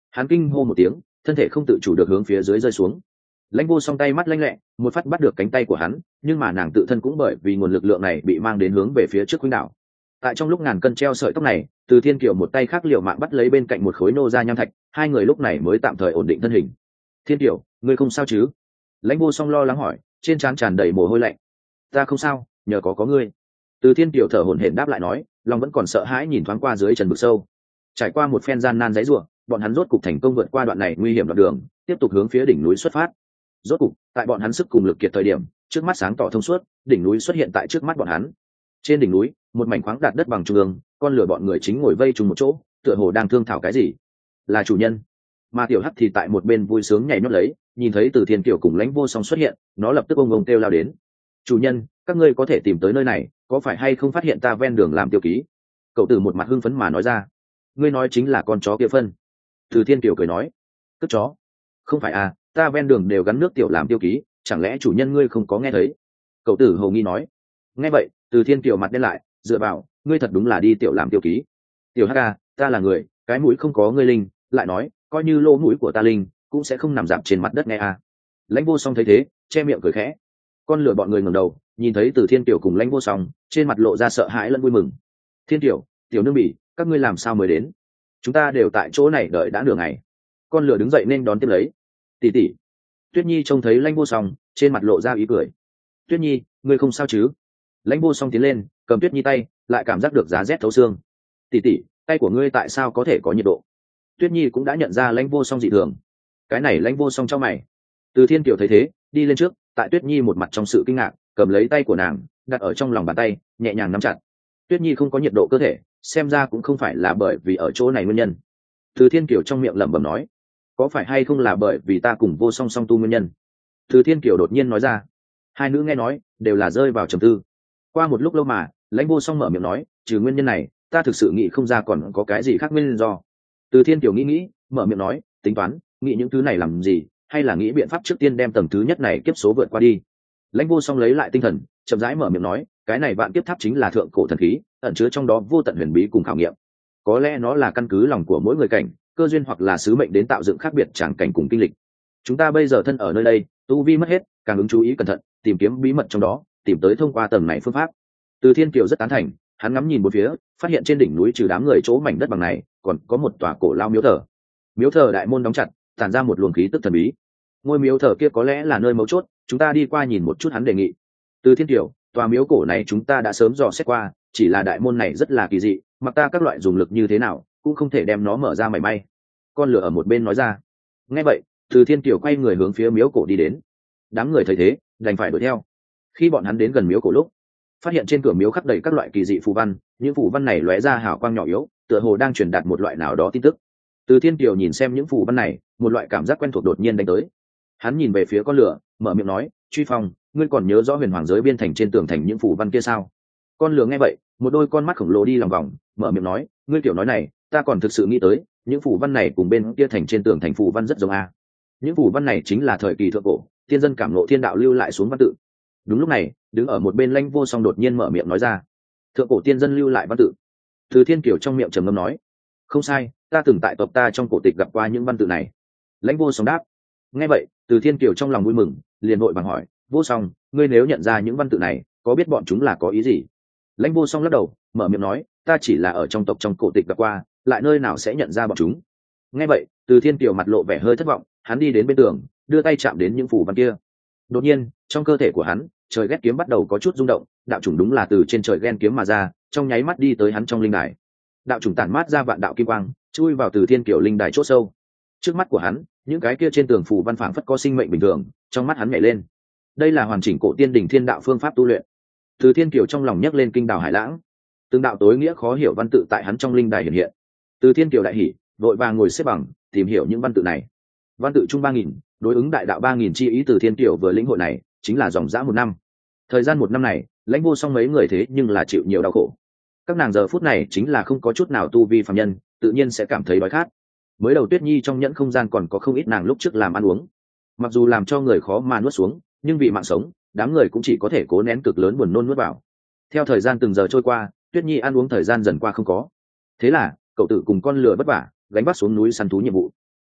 Hắn kinh hô một tiếng, thân thể không tự chủ được hướng phía dưới rơi xuống. Lãnh Vô Song tay mắt lanh lẹ, một phát bắt được cánh tay của hắn, nhưng mà nàng tự thân cũng bởi vì nguồn lực lượng này bị mang đến hướng về phía trước khuynh đảo. Tại trong lúc ngàn cân treo sợi tóc này, Từ Thiên Kiều một tay khác liều mạng bắt lấy bên cạnh một khối nô ra nham thạch, hai người lúc này mới tạm thời ổn định thân hình. Thiên Kiều, ngươi không sao chứ? Lãnh Vô Song lo lắng hỏi, trên trán tràn đầy mồ hôi lạnh. Ta không sao, nhờ có có ngươi. Từ Thiên Kiều thở hổn hển đáp lại nói, lòng vẫn còn sợ hãi nhìn thoáng qua dưới trần vực sâu. Trải qua một phen gian nan giãy giụa, bọn hắn rốt cục thành công vượt qua đoạn này nguy hiểm đoạn đường, tiếp tục hướng phía đỉnh núi xuất phát. Rốt cục, tại bọn hắn sức cùng lực kiệt thời điểm, trước mắt sáng tỏ thông suốt, đỉnh núi xuất hiện tại trước mắt bọn hắn. Trên đỉnh núi, một mảnh khoáng đạt đất bằng trung ương, con lửa bọn người chính ngồi vây trùng một chỗ, tựa hồ đang thương thảo cái gì. Là chủ nhân. Mà Tiểu Hắc thì tại một bên vui sướng nhảy nhót lấy, nhìn thấy Từ Thiên Kiều cùng Lãnh Vô Song xuất hiện, nó lập tức ông ông kêu lao đến. Chủ nhân, các ngươi có thể tìm tới nơi này, có phải hay không phát hiện ta ven đường làm tiêu ký? Cậu Tử một mặt hưng phấn mà nói ra. Ngươi nói chính là con chó kia phân. Từ Thiên Kiều cười nói. Cất chó? Không phải à, ta ven đường đều gắn nước tiểu làm tiêu ký, chẳng lẽ chủ nhân ngươi không có nghe thấy? Cậu Tử hầu nghi nói. Nghe vậy, Từ Thiên Kiều mặt đen lại, dựa vào, ngươi thật đúng là đi tiểu làm tiêu ký. Tiểu Hắc à, ta là người, cái mũi không có ngươi linh, lại nói, coi như lỗ mũi của ta linh, cũng sẽ không nằm dạp trên mặt đất nghe à. Lãnh Vô Song thấy thế, che miệng cười khẽ. Con lửa bọn người ngẩng đầu, nhìn thấy Từ Thiên Kiều cùng Lãnh Vô Song, trên mặt lộ ra sợ hãi lẫn vui mừng. Thiên Kiều, tiểu nương bỉ, các ngươi làm sao mới đến? Chúng ta đều tại chỗ này đợi đã nửa ngày. Con lửa đứng dậy nên đón tiếp lấy. Tỷ tỷ. Tuyết Nhi trông thấy Lãnh Vô Song, trên mặt lộ ra ý cười. Tuyết Nhi, ngươi không sao chứ? Lãnh Vô Song tiến lên, cầm Tuyết Nhi tay, lại cảm giác được giá rét thấu xương. Tỷ tỷ, tay của ngươi tại sao có thể có nhiệt độ? Tuyết Nhi cũng đã nhận ra Lãnh Vô Song dị thường. Cái này Lãnh Vô Song trong mày. Từ Thiên Kiều thấy thế, đi lên trước, tại Tuyết Nhi một mặt trong sự kinh ngạc, cầm lấy tay của nàng, đặt ở trong lòng bàn tay, nhẹ nhàng nắm chặt. Tuyết Nhi không có nhiệt độ cơ thể, xem ra cũng không phải là bởi vì ở chỗ này nguyên nhân. Từ Thiên Kiều trong miệng lẩm bẩm nói, có phải hay không là bởi vì ta cùng Vô Song song tu nguyên nhân? Từ Thiên Kiều đột nhiên nói ra. Hai nữ nghe nói, đều là rơi vào trầm tư. Qua một lúc lâu mà, Lãnh Vô Song mở miệng nói, trừ nguyên nhân này, ta thực sự nghĩ không ra còn có cái gì khác nguyên do. Từ Thiên Kiều nghĩ nghĩ, mở miệng nói, tính toán, nghĩ những thứ này làm gì, hay là nghĩ biện pháp trước tiên đem tầng thứ nhất này kiếp số vượt qua đi. Lãnh Vô Song lấy lại tinh thần, chậm rãi mở miệng nói, cái này vạn kiếp tháp chính là thượng cổ thần khí, ẩn chứa trong đó vô tận huyền bí cùng khảo nghiệm. Có lẽ nó là căn cứ lòng của mỗi người cảnh, cơ duyên hoặc là sứ mệnh đến tạo dựng khác biệt tràng cảnh cùng kinh lịch. Chúng ta bây giờ thân ở nơi đây, tu vi mất hết, càng ứng chú ý cẩn thận, tìm kiếm bí mật trong đó, tìm tới thông qua tầng này phương pháp. Từ Thiên Kiều rất tán thành, hắn ngắm nhìn bốn phía, phát hiện trên đỉnh núi trừ đám người chỗ mảnh đất bằng này, còn có một tòa cổ lao miếu thờ. Miếu thờ đại môn đóng chặt, tản ra một luồng khí tức thần bí. Ngôi miếu thờ kia có lẽ là nơi mấu chốt, chúng ta đi qua nhìn một chút, hắn đề nghị. Từ Thiên Kiều, tòa miếu cổ này chúng ta đã sớm dò xét qua, chỉ là đại môn này rất là kỳ dị, mặc ta các loại dùng lực như thế nào, cũng không thể đem nó mở ra mảy may. Con lửa ở một bên nói ra. Nghe vậy, Từ Thiên Kiều quay người hướng phía miếu cổ đi đến. Đám người thấy thế, đành phải đuổi theo. Khi bọn hắn đến gần miếu cổ lúc, phát hiện trên cửa miếu khắc đầy các loại kỳ dị phù văn, những phù văn này lóe ra hào quang nhỏ yếu, tựa hồ đang truyền đạt một loại nào đó tin tức. Từ Thiên Kiều nhìn xem những phù văn này, một loại cảm giác quen thuộc đột nhiên đánh tới. Hắn nhìn về phía con lửa, mở miệng nói, Truy Phong, ngươi còn nhớ rõ huyền hoàng giới biên thành trên tường thành những phù văn kia sao? Con lửa nghe vậy, một đôi con mắt khổng lồ đi lòng vòng, mở miệng nói, ngươi kiểu nói này, ta còn thực sự nghĩ tới, những phù văn này cùng bên kia thành trên tường thành phù văn rất giống a. Những phù văn này chính là thời kỳ thượng cổ, tiên dân cảm ngộ thiên đạo lưu lại xuống văn tự. Đúng lúc này, đứng ở một bên Lãnh Vô Song đột nhiên mở miệng nói ra, thượng cổ tiên dân lưu lại văn tự. Từ Thiên Kiều trong miệng trầm ngâm nói, không sai, ta từng tại tộc ta trong cổ tịch gặp qua những văn tự này. Lãnh Vô Song đáp. Nghe vậy, Từ Thiên Kiều trong lòng vui mừng, liền vội vàng hỏi, Vô Song, ngươi nếu nhận ra những văn tự này, có biết bọn chúng là có ý gì? Lãnh Vô Song lắc đầu, mở miệng nói, ta chỉ là ở trong tộc trong cổ tịch gặp qua, lại nơi nào sẽ nhận ra bọn chúng. Nghe vậy, Từ Thiên Kiều mặt lộ vẻ hơi thất vọng, hắn đi đến bên tường, đưa tay chạm đến những phù văn kia. Đột nhiên, trong cơ thể của hắn, trời ghét kiếm bắt đầu có chút rung động, đạo chủng đúng là từ trên trời ghen kiếm mà ra, trong nháy mắt đi tới hắn trong linh đài. Đạo chủng tản mát ra vạn đạo kim quang, chui vào Từ Thiên Kiều linh đài chỗ sâu. Trước mắt của hắn, những cái kia trên tường phù văn phảng phất có sinh mệnh bình thường, trong mắt hắn nhảy lên. Đây là hoàn chỉnh cổ tiên đỉnh thiên đạo phương pháp tu luyện. Từ Thiên Kiều trong lòng nhấc lên kinh đào hải lãng, từng đạo tối nghĩa khó hiểu văn tự tại hắn trong linh đài hiện hiện. Từ Thiên Kiều đại hỉ, vội vàng ngồi xếp bằng, tìm hiểu những văn tự này. Văn tự chung ba nghìn, đối ứng đại đạo ba nghìn chi ý. Từ Thiên Kiều vừa lĩnh hội này, chính là dòng dã một năm. Thời gian một năm này, Lãnh Vô Song mấy người thế nhưng là chịu nhiều đau khổ. Các nàng giờ phút này chính là không có chút nào tu vi phàm nhân, tự nhiên sẽ cảm thấy đói khát. Mới đầu Tuyết Nhi trong nhẫn không gian còn có không ít nàng lúc trước làm ăn uống, mặc dù làm cho người khó mà nuốt xuống, nhưng vì mạng sống, đám người cũng chỉ có thể cố nén cực lớn buồn nôn nuốt vào. Theo thời gian từng giờ trôi qua, Tuyết Nhi ăn uống thời gian dần qua không có. Thế là cậu tử cùng con lừa vất vả gánh vác xuống núi săn thú nhiệm vụ.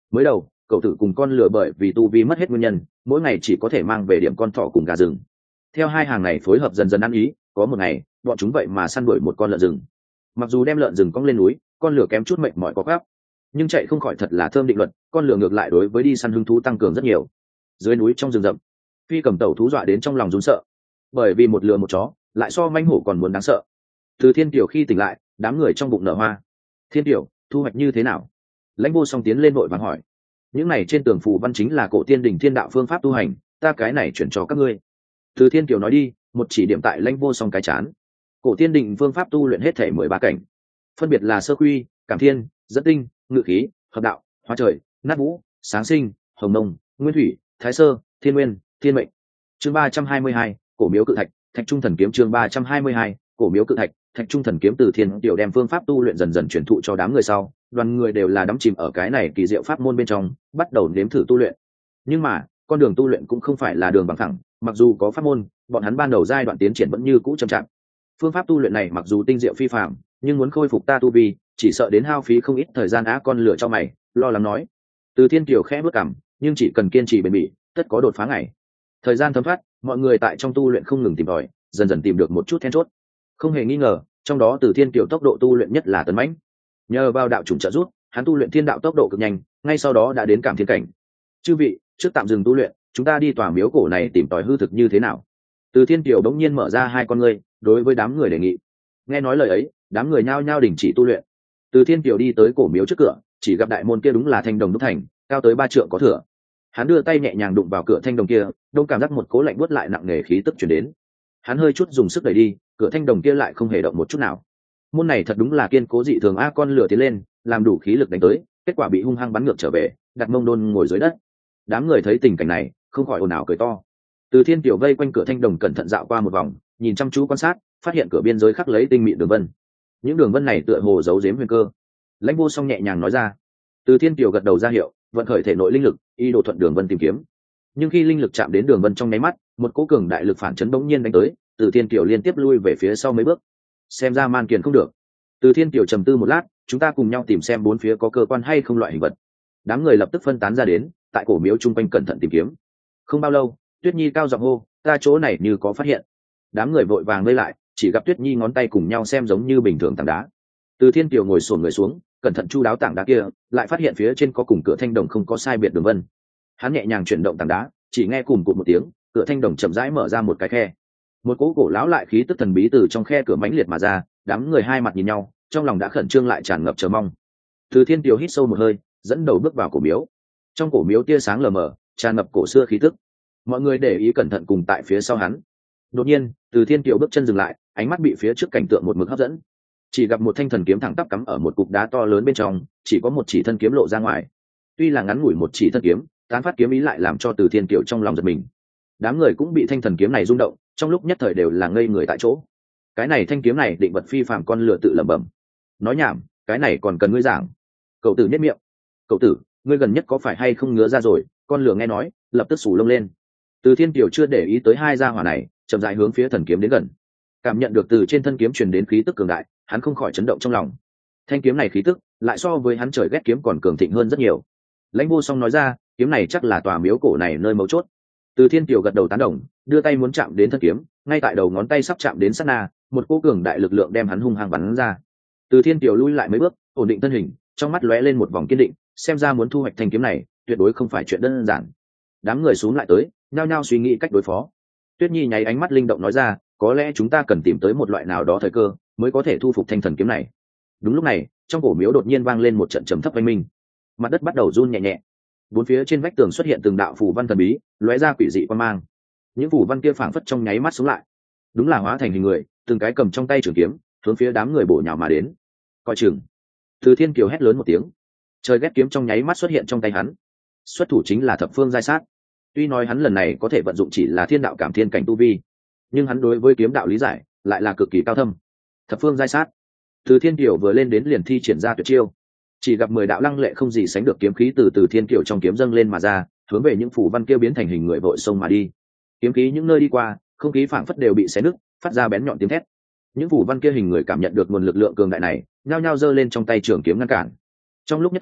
Mới đầu cậu tử cùng con lừa bởi vì tu vi mất hết nguyên nhân, mỗi ngày chỉ có thể mang về điểm con thỏ cùng gà rừng. Theo hai hàng này phối hợp dần dần ăn ý, có một ngày bọn chúng vậy mà săn đuổi một con lợn rừng. Mặc dù đem lợn rừng cong lên núi, con lừa kém chút mệnh mỏi có gáp, nhưng chạy không khỏi thật là thơm định luật, con lừa ngược lại đối với đi săn hứng thú tăng cường rất nhiều. Dưới núi trong rừng rậm, Phi Cầm Tẩu thú dọa đến trong lòng run sợ, bởi vì một lừa một chó lại so manh hổ còn muốn đáng sợ. Từ Thiên Tiểu khi tỉnh lại, đám người trong bụng nở hoa. Thiên Tiểu, thu hoạch như thế nào? Lãnh Vô Song tiến lên vội vàng hỏi. Những này trên tường phù văn chính là cổ tiên đỉnh thiên đạo phương pháp tu hành, ta cái này chuyển cho các ngươi. Từ Thiên Tiểu nói đi, một chỉ điểm tại Lãnh Vô Song cái chán. Cổ tiên đỉnh phương pháp tu luyện hết thể mười ba cảnh, phân biệt là sơ quy, cảm thiên, dẫn tinh, ngự khí, hợp đạo, hóa trời, nát vũ, sáng sinh, hồng nông, nguyên thủy, thái sơ, thiên nguyên, thiên mệnh. Chương ba trăm hai mươi hai, cổ miếu cự thạch, thạch trung thần kiếm. Chương ba trăm hai mươi hai, cổ miếu cự thạch, thạch trung thần kiếm. Từ Thiên Tiểu đem phương pháp tu luyện dần dần truyền thụ cho đám người sau, đoàn người đều là đắm chìm ở cái này kỳ diệu pháp môn bên trong, bắt đầu nếm thử tu luyện. Nhưng mà con đường tu luyện cũng không phải là đường bằng thẳng, mặc dù có pháp môn, bọn hắn ban đầu giai đoạn tiến triển vẫn như cũ chậm chạp. Phương pháp tu luyện này mặc dù tinh diệu phi phàm, nhưng muốn khôi phục ta tu vi, chỉ sợ đến hao phí không ít thời gian. Á con lửa cho mày, lo lắng nói. Từ Thiên Kiều khẽ bước cằm, nhưng chỉ cần kiên trì bền bỉ, tất có đột phá ngày. Thời gian thấm thoát, mọi người tại trong tu luyện không ngừng tìm tòi, dần dần tìm được một chút then chốt. Không hề nghi ngờ, trong đó Từ Thiên Kiều tốc độ tu luyện nhất là tấn mãnh. Nhờ vào đạo chủng trợ giúp, hắn tu luyện thiên đạo tốc độ cực nhanh, ngay sau đó đã đến cảm thiên cảnh. Chư vị, trước tạm dừng tu luyện, chúng ta đi tòa miếu cổ này tìm tòi hư thực như thế nào? Từ Thiên Kiều đống nhiên mở ra hai con ngươi, đối với đám người đề nghị. Nghe nói lời ấy, đám người nhao nhao đình chỉ tu luyện. Từ Thiên Kiều đi tới cổ miếu trước cửa, chỉ gặp đại môn kia đúng là thanh đồng đúc thành, cao tới ba trượng có thừa. Hắn đưa tay nhẹ nhàng đụng vào cửa thanh đồng kia, đông cảm giác một cố lạnh buốt lại nặng nề khí tức truyền đến. Hắn hơi chút dùng sức đẩy đi, cửa thanh đồng kia lại không hề động một chút nào. Môn này thật đúng là kiên cố dị thường. A con lửa tiến lên, làm đủ khí lực đánh tới, kết quả bị hung hăng bắn ngược trở về, đặt mông đôn ngồi dưới đất. Đám người thấy tình cảnh này, không khỏi ồn ào cười to. Từ Thiên Kiều vây quanh cửa thanh đồng cẩn thận dạo qua một vòng, nhìn chăm chú quan sát, phát hiện cửa biên giới khắc lấy tinh mịn đường vân. Những đường vân này tựa hồ giấu giếm huyền cơ. Lãnh Vô Song nhẹ nhàng nói ra. Từ Thiên Kiều gật đầu ra hiệu, vận khởi thể nội linh lực, ý đồ thuận đường vân tìm kiếm. Nhưng khi linh lực chạm đến đường vân trong nháy mắt, một cỗ cường đại lực phản chấn bỗng nhiên đánh tới, Từ Thiên Kiều liên tiếp lui về phía sau mấy bước. Xem ra man kiền không được. Từ Thiên Kiều trầm tư một lát, chúng ta cùng nhau tìm xem bốn phía có cơ quan hay không loại hình vật. Đám người lập tức phân tán ra đến, tại cổ miếu chung quanh cẩn thận tìm kiếm. Không bao lâu, Tuyết Nhi cao giọng hô, ta chỗ này như có phát hiện. Đám người vội vàng vây lại, chỉ gặp Tuyết Nhi ngón tay cùng nhau xem giống như bình thường tảng đá. Từ Thiên Kiều ngồi xổm người xuống, cẩn thận chu đáo tảng đá kia, lại phát hiện phía trên có cùng cửa thanh đồng không có sai biệt đường vân. Hắn nhẹ nhàng chuyển động tảng đá, chỉ nghe cùng cụt một tiếng, cửa thanh đồng chậm rãi mở ra một cái khe. Một cỗ cổ lão lại khí tức thần bí từ trong khe cửa mãnh liệt mà ra, đám người hai mặt nhìn nhau, trong lòng đã khẩn trương lại tràn ngập chờ mong. Từ Thiên Kiều hít sâu một hơi, dẫn đầu bước vào cổ miếu. Trong cổ miếu tia sáng lờ mờ, tràn ngập cổ xưa khí tức. Mọi người để ý cẩn thận cùng tại phía sau hắn. Đột nhiên, Từ Thiên Kiều bước chân dừng lại, ánh mắt bị phía trước cảnh tượng một mực hấp dẫn. Chỉ gặp một thanh thần kiếm thẳng tắp cắm ở một cục đá to lớn bên trong, chỉ có một chỉ thân kiếm lộ ra ngoài. Tuy là ngắn ngủi một chỉ thân kiếm, tán phát kiếm ý lại làm cho Từ Thiên Kiều trong lòng giật mình. Đám người cũng bị thanh thần kiếm này rung động, trong lúc nhất thời đều là ngây người tại chỗ. Cái này thanh kiếm này định vật phi phàm, con lừa tự lẩm bẩm. Nói nhảm, cái này còn cần ngươi giảng? Cậu tử nhếch miệng. Cậu tử, ngươi gần nhất có phải hay không ngứa ra rồi? Con lừa nghe nói, lập tức sù lông lên. Từ Thiên Kiều chưa để ý tới hai gia hỏa này, chậm rãi hướng phía thần kiếm đến gần. Cảm nhận được từ trên thân kiếm truyền đến khí tức cường đại, hắn không khỏi chấn động trong lòng. Thanh kiếm này khí tức lại so với hắn trời ghét kiếm còn cường thịnh hơn rất nhiều. Lãnh Vô Song nói ra, kiếm này chắc là tòa miếu cổ này nơi mấu chốt. Từ Thiên Kiều gật đầu tán đồng, đưa tay muốn chạm đến thân kiếm, ngay tại đầu ngón tay sắp chạm đến sát na, một cỗ cường đại lực lượng đem hắn hung hăng bắn ra. Từ Thiên Kiều lui lại mấy bước, ổn định thân hình, trong mắt lóe lên một vòng kiên định, xem ra muốn thu hoạch thanh kiếm này, tuyệt đối không phải chuyện đơn giản. Đám người xuống lại tới, nhao nhao suy nghĩ cách đối phó. Tuyết Nhi nháy ánh mắt linh động nói ra, có lẽ chúng ta cần tìm tới một loại nào đó thời cơ, mới có thể thu phục thanh thần kiếm này. Đúng lúc này, trong cổ miếu đột nhiên vang lên một trận trầm thấp oanh minh, mặt đất bắt đầu run nhẹ nhẹ, bốn phía trên vách tường xuất hiện từng đạo phù văn thần bí, lóe ra quỷ dị quan mang. Những phù văn kia phảng phất trong nháy mắt xuống lại, đúng là hóa thành hình người, từng cái cầm trong tay trường kiếm, hướng phía đám người bổ nhào mà đến. Coi chừng! Từ Thiên Kiều hét lớn một tiếng, trời ghét kiếm trong nháy mắt xuất hiện trong tay hắn. Xuất thủ chính là thập phương giai sát. Tuy nói hắn lần này có thể vận dụng chỉ là thiên đạo cảm thiên cảnh tu vi, nhưng hắn đối với kiếm đạo lý giải lại là cực kỳ cao thâm. Thập phương giai sát, Từ Thiên Kiều vừa lên đến liền thi triển ra tuyệt chiêu. Chỉ gặp mười đạo lăng lệ không gì sánh được kiếm khí từ Từ Thiên Kiều trong kiếm dâng lên mà ra, hướng về những phù văn kia biến thành hình người vội xông mà đi. Kiếm khí những nơi đi qua, không khí phảng phất đều bị xé nứt, phát ra bén nhọn tiếng thét. Những phù văn kia hình người cảm nhận được nguồn lực lượng cường đại này, nhao nhao giơ lên trong tay trường kiếm ngăn cản. Trong lúc nhất thời,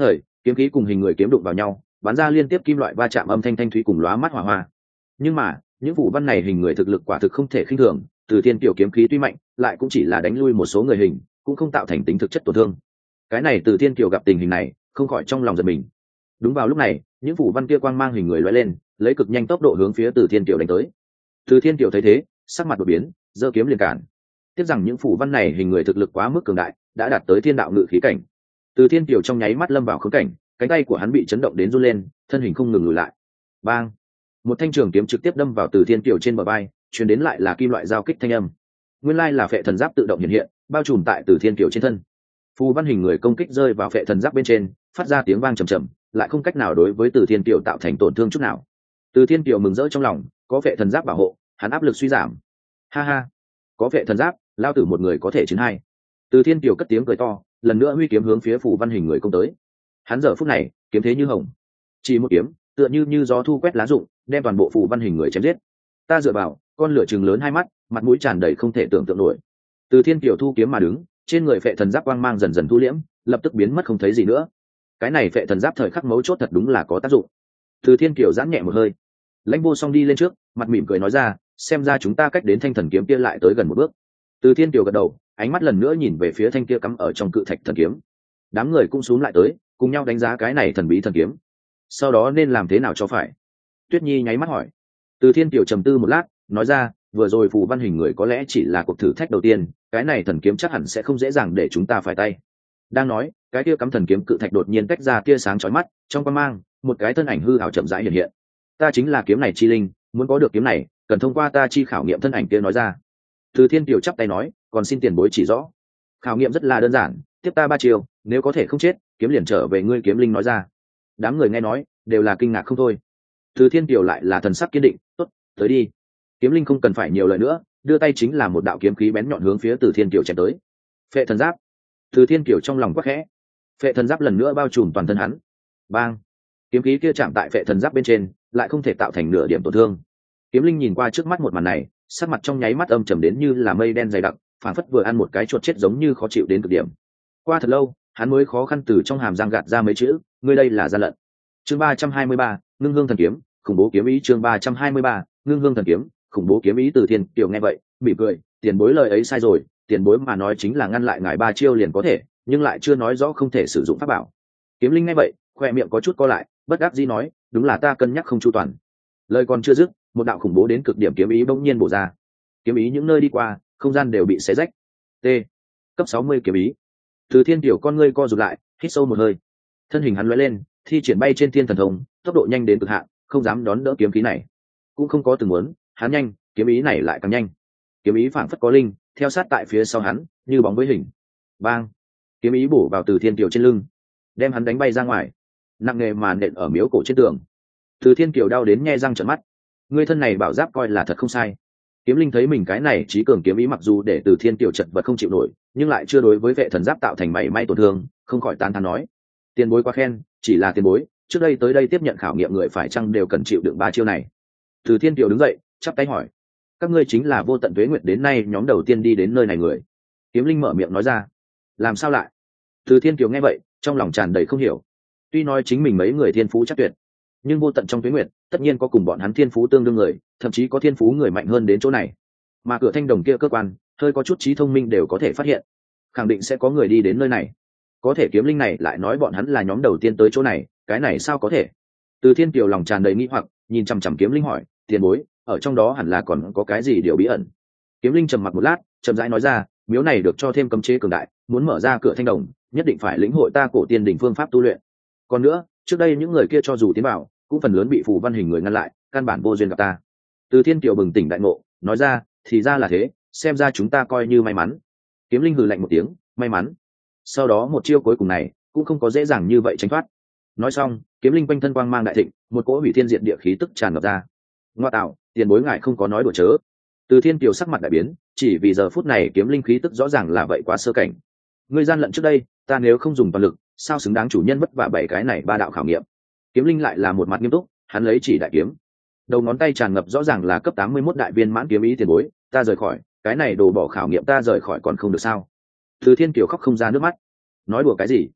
kiếm khí cùng hình người kiếm đụng vào nhau, bắn ra liên tiếp kim loại va chạm âm thanh thanh thúy cùng lóa mắt hỏa hoa. Nhưng mà những phủ văn này hình người thực lực quả thực không thể khinh thường, từ thiên tiểu kiếm khí tuy mạnh lại cũng chỉ là đánh lui một số người hình, cũng không tạo thành tính thực chất tổn thương. Cái này từ thiên kiều gặp tình hình này không khỏi trong lòng giật mình. Đúng vào lúc này, những phủ văn kia quang mang hình người lóe lên, lấy cực nhanh tốc độ hướng phía từ thiên kiều đánh tới. Từ thiên kiều thấy thế, sắc mặt đột biến, giơ kiếm liền cản. Tiếc rằng những phủ văn này hình người thực lực quá mức cường đại, đã đạt tới thiên đạo ngự khí cảnh. Từ thiên kiều trong nháy mắt lâm vào khốn cảnh, cánh tay của hắn bị chấn động đến run lên, thân hình không ngừng lùi lại. Bang! Một thanh trường kiếm trực tiếp đâm vào từ thiên kiều trên bờ vai, truyền đến lại là kim loại giao kích thanh âm. Nguyên lai là phệ thần giáp tự động hiện hiện, bao trùm tại từ thiên kiều trên thân. Phù văn hình người công kích rơi vào phệ thần giáp bên trên, phát ra tiếng vang trầm trầm, lại không cách nào đối với từ thiên kiều tạo thành tổn thương chút nào. Từ thiên kiều mừng rỡ trong lòng, có phệ thần giáp bảo hộ, hắn áp lực suy giảm. Ha ha, có phệ thần giáp, lao tử một người có thể chiến hai. Từ thiên kiều cất tiếng cười to, lần nữa huy kiếm hướng phía phù văn hình người công tới. Hắn giờ phút này kiếm thế như hồng, chỉ một kiếm tựa như như gió thu quét lá rụng, đem toàn bộ phù văn hình người chém giết. Ta dựa vào, con lửa trừng lớn hai mắt, mặt mũi tràn đầy không thể tưởng tượng nổi. Từ thiên kiều thu kiếm mà đứng, trên người phệ thần giáp quang mang dần dần thu liễm, lập tức biến mất không thấy gì nữa. Cái này phệ thần giáp thời khắc mấu chốt thật đúng là có tác dụng. Từ thiên kiều giãn nhẹ một hơi, lãnh vô song đi lên trước, mặt mỉm cười nói ra, xem ra chúng ta cách đến thanh thần kiếm kia lại tới gần một bước. Từ thiên kiều gật đầu, ánh mắt lần nữa nhìn về phía thanh kia cắm ở trong cự thạch thần kiếm. Đám người cũng xuống lại tới, cùng nhau đánh giá cái này thần bí thần kiếm. Sau đó nên làm thế nào cho phải? Tuyết Nhi nháy mắt hỏi. Từ thiên kiều trầm tư một lát, nói ra, vừa rồi phù văn hình người có lẽ chỉ là cuộc thử thách đầu tiên, cái này thần kiếm chắc hẳn sẽ không dễ dàng để chúng ta phải tay. Đang nói, cái kia cắm thần kiếm cự thạch đột nhiên tách ra tia sáng chói mắt, trong quang mang, một cái thân ảnh hư ảo chậm rãi hiện hiện. Ta chính là kiếm này chi linh, muốn có được kiếm này, cần thông qua ta chi khảo nghiệm. Thân ảnh kia nói ra. Từ thiên kiều chắp tay nói, còn xin tiền bối chỉ rõ. Khảo nghiệm rất là đơn giản, tiếp ta ba chiều, nếu có thể không chết, kiếm liền trở về ngươi. Kiếm linh nói ra. Đám người nghe nói đều là kinh ngạc không thôi. Từ thiên kiều lại là thần sắc kiên định, tốt, tới đi. Kiếm linh không cần phải nhiều lời nữa, đưa tay chính là một đạo kiếm khí bén nhọn hướng phía từ thiên kiều chém tới. Phệ thần giáp. Từ thiên kiều trong lòng quắc khẽ, phệ thần giáp lần nữa bao trùm toàn thân hắn. Bang! Kiếm khí kia chạm tại phệ thần giáp bên trên, lại không thể tạo thành nửa điểm tổn thương. Kiếm linh nhìn qua trước mắt một màn này, sắc mặt trong nháy mắt âm trầm đến như là mây đen dày đặc, phản phất vừa ăn một cái chuột chết, giống như khó chịu đến cực điểm. Qua thật lâu, hắn mới khó khăn từ trong hàm răng gạt ra mấy chữ, ngươi đây là gian lận. Chương ba trăm hai mươi ba, ngưng hương thần kiếm, khủng bố kiếm ý. Chương ba trăm hai mươi ba, ngưng hương thần kiếm, khủng bố kiếm ý. Từ thiên kiều nghe vậy mỉm cười, tiền bối lời ấy sai rồi, tiền bối mà nói chính là ngăn lại ngài ba chiêu liền có thể, nhưng lại chưa nói rõ không thể sử dụng pháp bảo. Kiếm linh nghe vậy khoe miệng có chút co lại, bất đắc dĩ nói, đúng là ta cân nhắc không chu toàn. Lời còn chưa dứt, một đạo khủng bố đến cực điểm kiếm ý bỗng nhiên bổ ra. Kiếm ý những nơi đi qua, không gian đều bị xé rách. T. Cấp sáu mươi kiếm ý. Từ thiên kiều con ngươi co rụt lại, hít sâu một hơi, thân hình hắn lóe lên, thi triển bay trên thiên thần thông, tốc độ nhanh đến cực hạn, không dám đón đỡ kiếm khí này. Cũng không có từng muốn, hắn nhanh, kiếm ý này lại càng nhanh. Kiếm ý phảng phất có linh, theo sát tại phía sau hắn, như bóng với hình. Bang! Kiếm ý bổ vào Từ thiên kiều trên lưng, đem hắn đánh bay ra ngoài, nặng nề mà nện ở miếu cổ trên tường. Từ thiên kiều đau đến nhe răng trợn mắt. Người thân này bảo giáp coi là thật không sai. Kiếm linh thấy mình cái này trí cường kiếm ý mặc dù để Từ thiên kiều chật vật không chịu nổi, nhưng lại chưa đối với vệ thần giáp tạo thành mảy may tổn thương, không khỏi tán thán nói, tiền bối quá khen, chỉ là tiền bối, trước đây tới đây tiếp nhận khảo nghiệm người phải chăng đều cần chịu đựng ba chiêu này. Từ thiên kiều đứng dậy, chắp tay hỏi, các ngươi chính là vô tận tuế nguyệt đến nay nhóm đầu tiên đi đến nơi này người. Kiếm linh mở miệng nói ra. Làm sao lại? Từ thiên kiều nghe vậy trong lòng tràn đầy không hiểu. Tuy nói chính mình mấy người thiên phú chắc tuyệt, nhưng vô tận trong tuế nguyệt tất nhiên có cùng bọn hắn thiên phú tương đương người, thậm chí có thiên phú người mạnh hơn đến chỗ này. Mà cửa thanh đồng kia cơ quan hơi có chút trí thông minh đều có thể phát hiện, khẳng định sẽ có người đi đến nơi này. Có thể kiếm linh này lại nói bọn hắn là nhóm đầu tiên tới chỗ này, cái này sao có thể? Từ thiên kiều lòng tràn đầy nghi hoặc, nhìn chằm chằm kiếm linh hỏi, tiền bối, ở trong đó hẳn là còn có cái gì điều bí ẩn. Kiếm linh trầm mặc một lát, chậm rãi nói ra, miếu này được cho thêm cấm chế cường đại, muốn mở ra cửa thanh đồng nhất định phải lĩnh hội ta cổ tiên đỉnh phương pháp tu luyện. Còn nữa, trước đây những người kia cho dù tiến vào cũng phần lớn bị phù văn hình người ngăn lại, căn bản vô duyên gặp ta. Từ thiên kiều bừng tỉnh đại ngộ, nói ra, thì ra là thế, xem ra chúng ta coi như may mắn. Kiếm linh hừ lạnh một tiếng, may mắn. Sau đó một chiêu cuối cùng này cũng không có dễ dàng như vậy tránh thoát. Nói xong, kiếm linh quanh thân quang mang đại thịnh, một cỗ hủy thiên diệt địa khí tức tràn ngập ra. Ngoa tạo, tiền bối ngài không có nói đùa chớ. Từ thiên kiều sắc mặt đại biến, chỉ vì giờ phút này kiếm linh khí tức rõ ràng là vậy quá sơ cảnh. Ngươi gian lận trước đây, ta nếu không dùng toàn lực, sao xứng đáng chủ nhân vất vả bảy cái này ba đạo khảo nghiệm. Kiếm linh lại là một mặt nghiêm túc, hắn lấy chỉ đại kiếm, đầu ngón tay tràn ngập rõ ràng là cấp tám mươi mốt đại viên mãn kiếm ý. Tiền bối, ta rời khỏi, cái này đồ bỏ khảo nghiệm ta rời khỏi còn không được sao? Từ thiên kiều khóc không ra nước mắt. Nói đùa cái gì?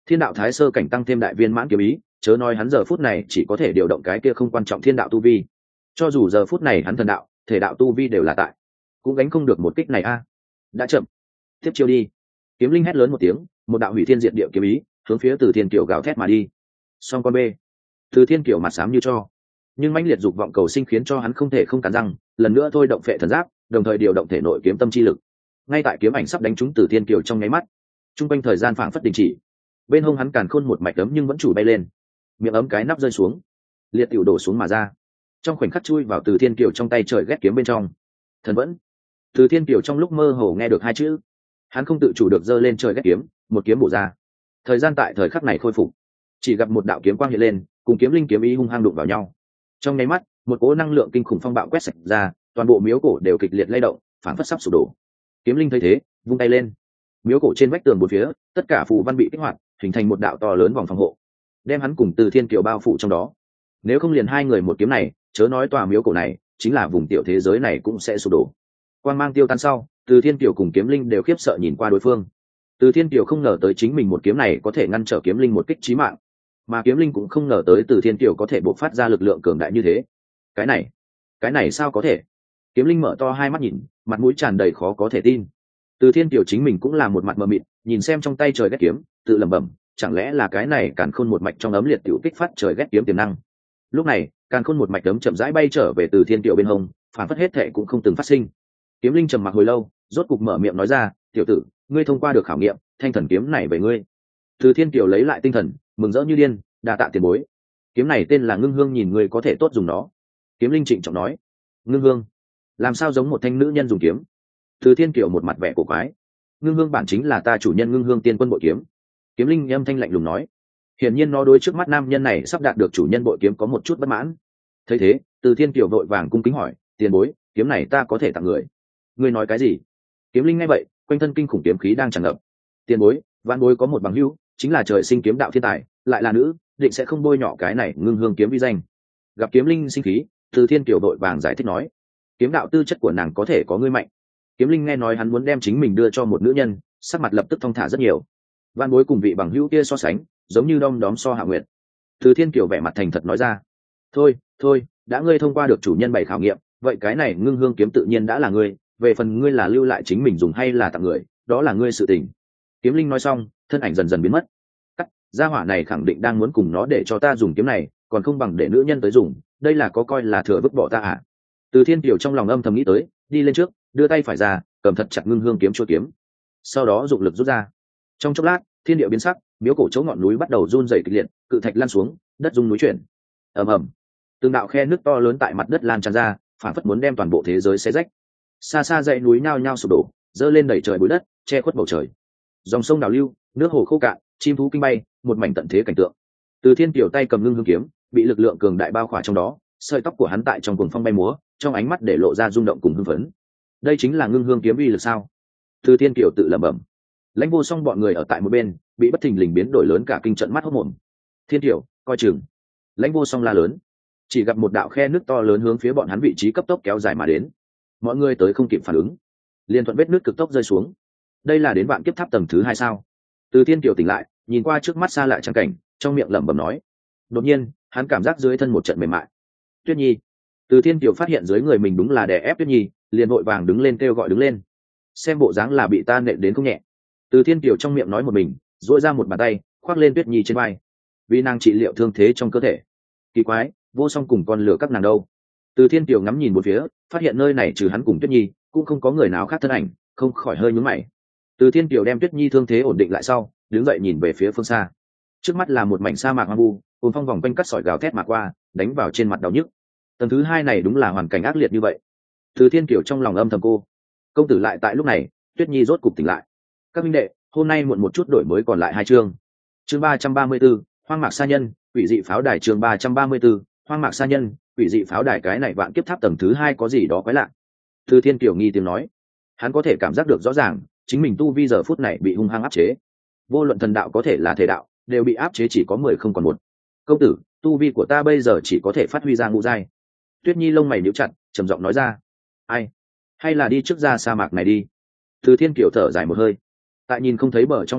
thiên đạo thái sơ cảnh tăng thêm đại viên mãn kiếm ý, chớ nói hắn giờ phút này chỉ có thể điều động cái kia không quan trọng thiên đạo tu vi, cho dù giờ phút này hắn thần đạo thể đạo tu vi đều là tại, cũng gánh không được một kích này a. Đã chậm, tiếp chiêu đi. Kiếm linh hét lớn một tiếng, một đạo hủy thiên diệt địa kiếm ý hướng phía từ thiên kiều gào thét mà đi. Song con b, từ thiên kiều mặt xám như cho, nhưng mãnh liệt dục vọng cầu sinh khiến cho hắn không thể không cắn răng, lần nữa thôi động phệ thần giáp, đồng thời điều động thể nội kiếm tâm chi lực. Ngay tại kiếm ảnh sắp đánh trúng từ thiên kiều trong nháy mắt, trung quanh thời gian phảng phất đình chỉ, bên hông hắn càn khôn một mạch ấm nhưng vẫn chủ bay lên, miệng ấm cái nắp rơi xuống, liệt tiểu đổ xuống mà ra, trong khoảnh khắc chui vào từ thiên kiều trong tay trời ghét kiếm bên trong. Thần vẫn. Từ thiên kiều trong lúc mơ hồ nghe được hai chữ, hắn không tự chủ được giơ lên trời ghét kiếm, một kiếm bổ ra. Thời gian tại thời khắc này khôi phục, chỉ gặp một đạo kiếm quang hiện lên, cùng kiếm linh kiếm ý hung hăng đụng vào nhau. Trong nháy mắt, một cỗ năng lượng kinh khủng phong bạo quét sạch ra, toàn bộ miếu cổ đều kịch liệt lay động, phảng phất sắp sụp đổ. Kiếm linh thấy thế, vung tay lên, miếu cổ trên vách tường bốn phía, tất cả phù văn bị kích hoạt, hình thành một đạo to lớn vòng phòng hộ, đem hắn cùng từ thiên kiều bao phủ trong đó. Nếu không liền hai người một kiếm này, chớ nói tòa miếu cổ này, chính là vùng tiểu thế giới này cũng sẽ sụp đổ. Quang mang tiêu tan sau, từ thiên kiều cùng kiếm linh đều khiếp sợ nhìn qua đối phương. Từ thiên kiều không ngờ tới chính mình một kiếm này có thể ngăn trở kiếm linh một kích chí mạng, mà kiếm linh cũng không ngờ tới từ thiên kiều có thể bộc phát ra lực lượng cường đại như thế. Cái này, cái này sao có thể? Kiếm linh mở to hai mắt nhìn, mặt mũi tràn đầy khó có thể tin. Từ thiên kiều chính mình cũng là một mặt mờ mịt, nhìn xem trong tay trời ghét kiếm, tự lẩm bẩm, chẳng lẽ là cái này càn khôn một mạch trong ấm liệt tiểu kích phát trời ghét kiếm tiềm năng. Lúc này, càn khôn một mạch ấm chậm rãi bay trở về từ thiên kiều bên hông, phản phất hết thệ cũng không từng phát sinh. Kiếm linh trầm mặc hồi lâu, rốt cục mở miệng nói ra, tiểu tử, ngươi thông qua được khảo nghiệm, thanh thần kiếm này về ngươi. Từ thiên kiều lấy lại tinh thần, mừng rỡ như điên, đa tạ tiền bối. Kiếm này tên là ngưng hương, nhìn ngươi có thể tốt dùng nó. Kiếm linh trịnh trọng nói. Ngưng hương, làm sao giống một thanh nữ nhân dùng kiếm? Từ thiên kiều một mặt vẻ cổ quái. Ngưng hương bản chính là ta chủ nhân ngưng hương tiên quân bội kiếm. Kiếm linh âm thanh lạnh lùng nói. Hiển nhiên nó đối trước mắt nam nhân này sắp đạt được chủ nhân bội kiếm có một chút bất mãn. Thấy thế, từ thiên kiều vội vàng cung kính hỏi, tiền bối, kiếm này ta có thể tặng người. Ngươi nói cái gì? Kiếm linh nghe vậy, quanh thân kinh khủng kiếm khí đang tràn ngập. Tiền bối, vạn bối có một bằng hữu, chính là trời sinh kiếm đạo thiên tài, lại là nữ, định sẽ không bôi nhọ cái này ngưng hương kiếm vi danh. Gặp kiếm linh sinh khí, từ thiên kiều vội vàng giải thích nói, kiếm đạo tư chất của nàng có thể có ngươi mạnh. Kiếm linh nghe nói hắn muốn đem chính mình đưa cho một nữ nhân, sắc mặt lập tức thong thả rất nhiều. Vạn bối cùng vị bằng hữu kia so sánh, giống như đom đóm so hạ nguyệt. Từ thiên kiều vẻ mặt thành thật nói ra, thôi thôi, đã ngươi thông qua được chủ nhân bảy khảo nghiệm, vậy cái này ngưng hương kiếm tự nhiên đã là ngươi, về phần ngươi là lưu lại chính mình dùng hay là tặng người, đó là ngươi sự tình. Kiếm linh nói xong, thân ảnh dần dần biến mất. Cắt, gia hỏa này khẳng định đang muốn cùng nó để cho ta dùng kiếm này, còn không bằng để nữ nhân tới dùng, đây là có coi là thừa vứt bỏ ta à? Từ thiên kiều trong lòng âm thầm nghĩ tới, đi lên trước, đưa tay phải ra, cầm thật chặt ngưng hương kiếm chuôi kiếm, sau đó dụng lực rút ra. Trong chốc lát, thiên địa biến sắc, miếu cổ chỗ ngọn núi bắt đầu run rẩy kịch liệt, cự thạch lan xuống, đất rung núi chuyển. Ầm ầm, từng đạo khe nước to lớn tại mặt đất lan tràn ra, phản phất muốn đem toàn bộ thế giới xé rách. Xa xa dãy núi nhao nhao sụp đổ, dơ lên đẩy trời bụi đất, che khuất bầu trời. Dòng sông đào lưu, nước hồ khô cạn, chim thú kinh bay, một mảnh tận thế cảnh tượng. Từ thiên kiều tay cầm ngưng hương kiếm, bị lực lượng cường đại bao khỏa trong đó, sợi tóc của hắn tại trong cuồng phong bay múa, trong ánh mắt để lộ ra rung động cùng hưng phấn. Đây chính là ngưng hương kiếm uy lực sao? Từ thiên kiều tự lẩm bẩm. Lãnh Vô Song bọn người ở tại một bên, bị bất thình lình biến đổi lớn cả kinh trận mắt hốt mồm. Thiên kiều, coi chừng! Lãnh Vô Song la lớn. Chỉ gặp một đạo khe nước to lớn hướng phía bọn hắn vị trí cấp tốc kéo dài mà đến. Mọi người tới không kịp phản ứng, liền thuận vết nước cực tốc rơi xuống. Đây là đến vạn kiếp tháp tầng thứ hai sao? Từ thiên kiều tỉnh lại, nhìn qua trước mắt xa lại trang cảnh, trong miệng lẩm bẩm nói. Đột nhiên, hắn cảm giác dưới thân một trận mềm mại. Tuyết Nhi. Từ thiên kiều phát hiện dưới người mình đúng là đè ép Tuyết Nhi, liền vội vàng đứng lên kêu gọi đứng lên. Xem bộ dáng là bị ta nện đến không nhẹ. Từ thiên kiều trong miệng nói một mình, duỗi ra một bàn tay, khoác lên Tuyết Nhi trên vai, vì nàng trị liệu thương thế trong cơ thể. Kỳ quái, Vô Song cùng con lửa các nàng đâu? Từ thiên kiều ngắm nhìn một phía, phát hiện nơi này trừ hắn cùng Tuyết Nhi, cũng không có người nào khác thân ảnh, không khỏi hơi nhướng mày. Từ thiên kiều đem Tuyết Nhi thương thế ổn định lại sau, đứng dậy nhìn về phía phương xa. Trước mắt là một mảnh sa mạc hoang vu, cùng phong vòng quanh cắt sỏi gào thét mà qua, đánh vào trên mặt đau nhức. Tầng thứ hai này đúng là hoàn cảnh ác liệt như vậy. Từ thiên kiều trong lòng âm thầm cô. Công tử lại tại lúc này, Tuyết Nhi rốt cục tỉnh lại. Các minh đệ, hôm nay muộn một chút đổi mới còn lại hai chương. Chương ba trăm ba mươi 34, Hoang mạc sa nhân, quỷ dị pháo đài. Chương ba trăm ba mươi 34, Hoang mạc sa nhân, quỷ dị pháo đài. Cái này vạn kiếp tháp tầng thứ hai có gì đó quái lạ. Từ thiên kiều nghi tiếng nói. Hắn có thể cảm giác được rõ ràng, chính mình tu vi giờ phút này bị hung hăng áp chế. Vô luận thần đạo có thể là thể đạo, đều bị áp chế chỉ có mười không còn một. Công tử, tu vi của ta bây giờ chỉ có thể phát huy ra ngũ giai. Tuyết Nhi lông mày nhíu chặt, trầm giọng nói ra. Ai? Hay là đi trước ra sa mạc này đi. Từ thiên kiều thở dài một hơi. Tại nhìn không thấy bờ trong hoang mạc,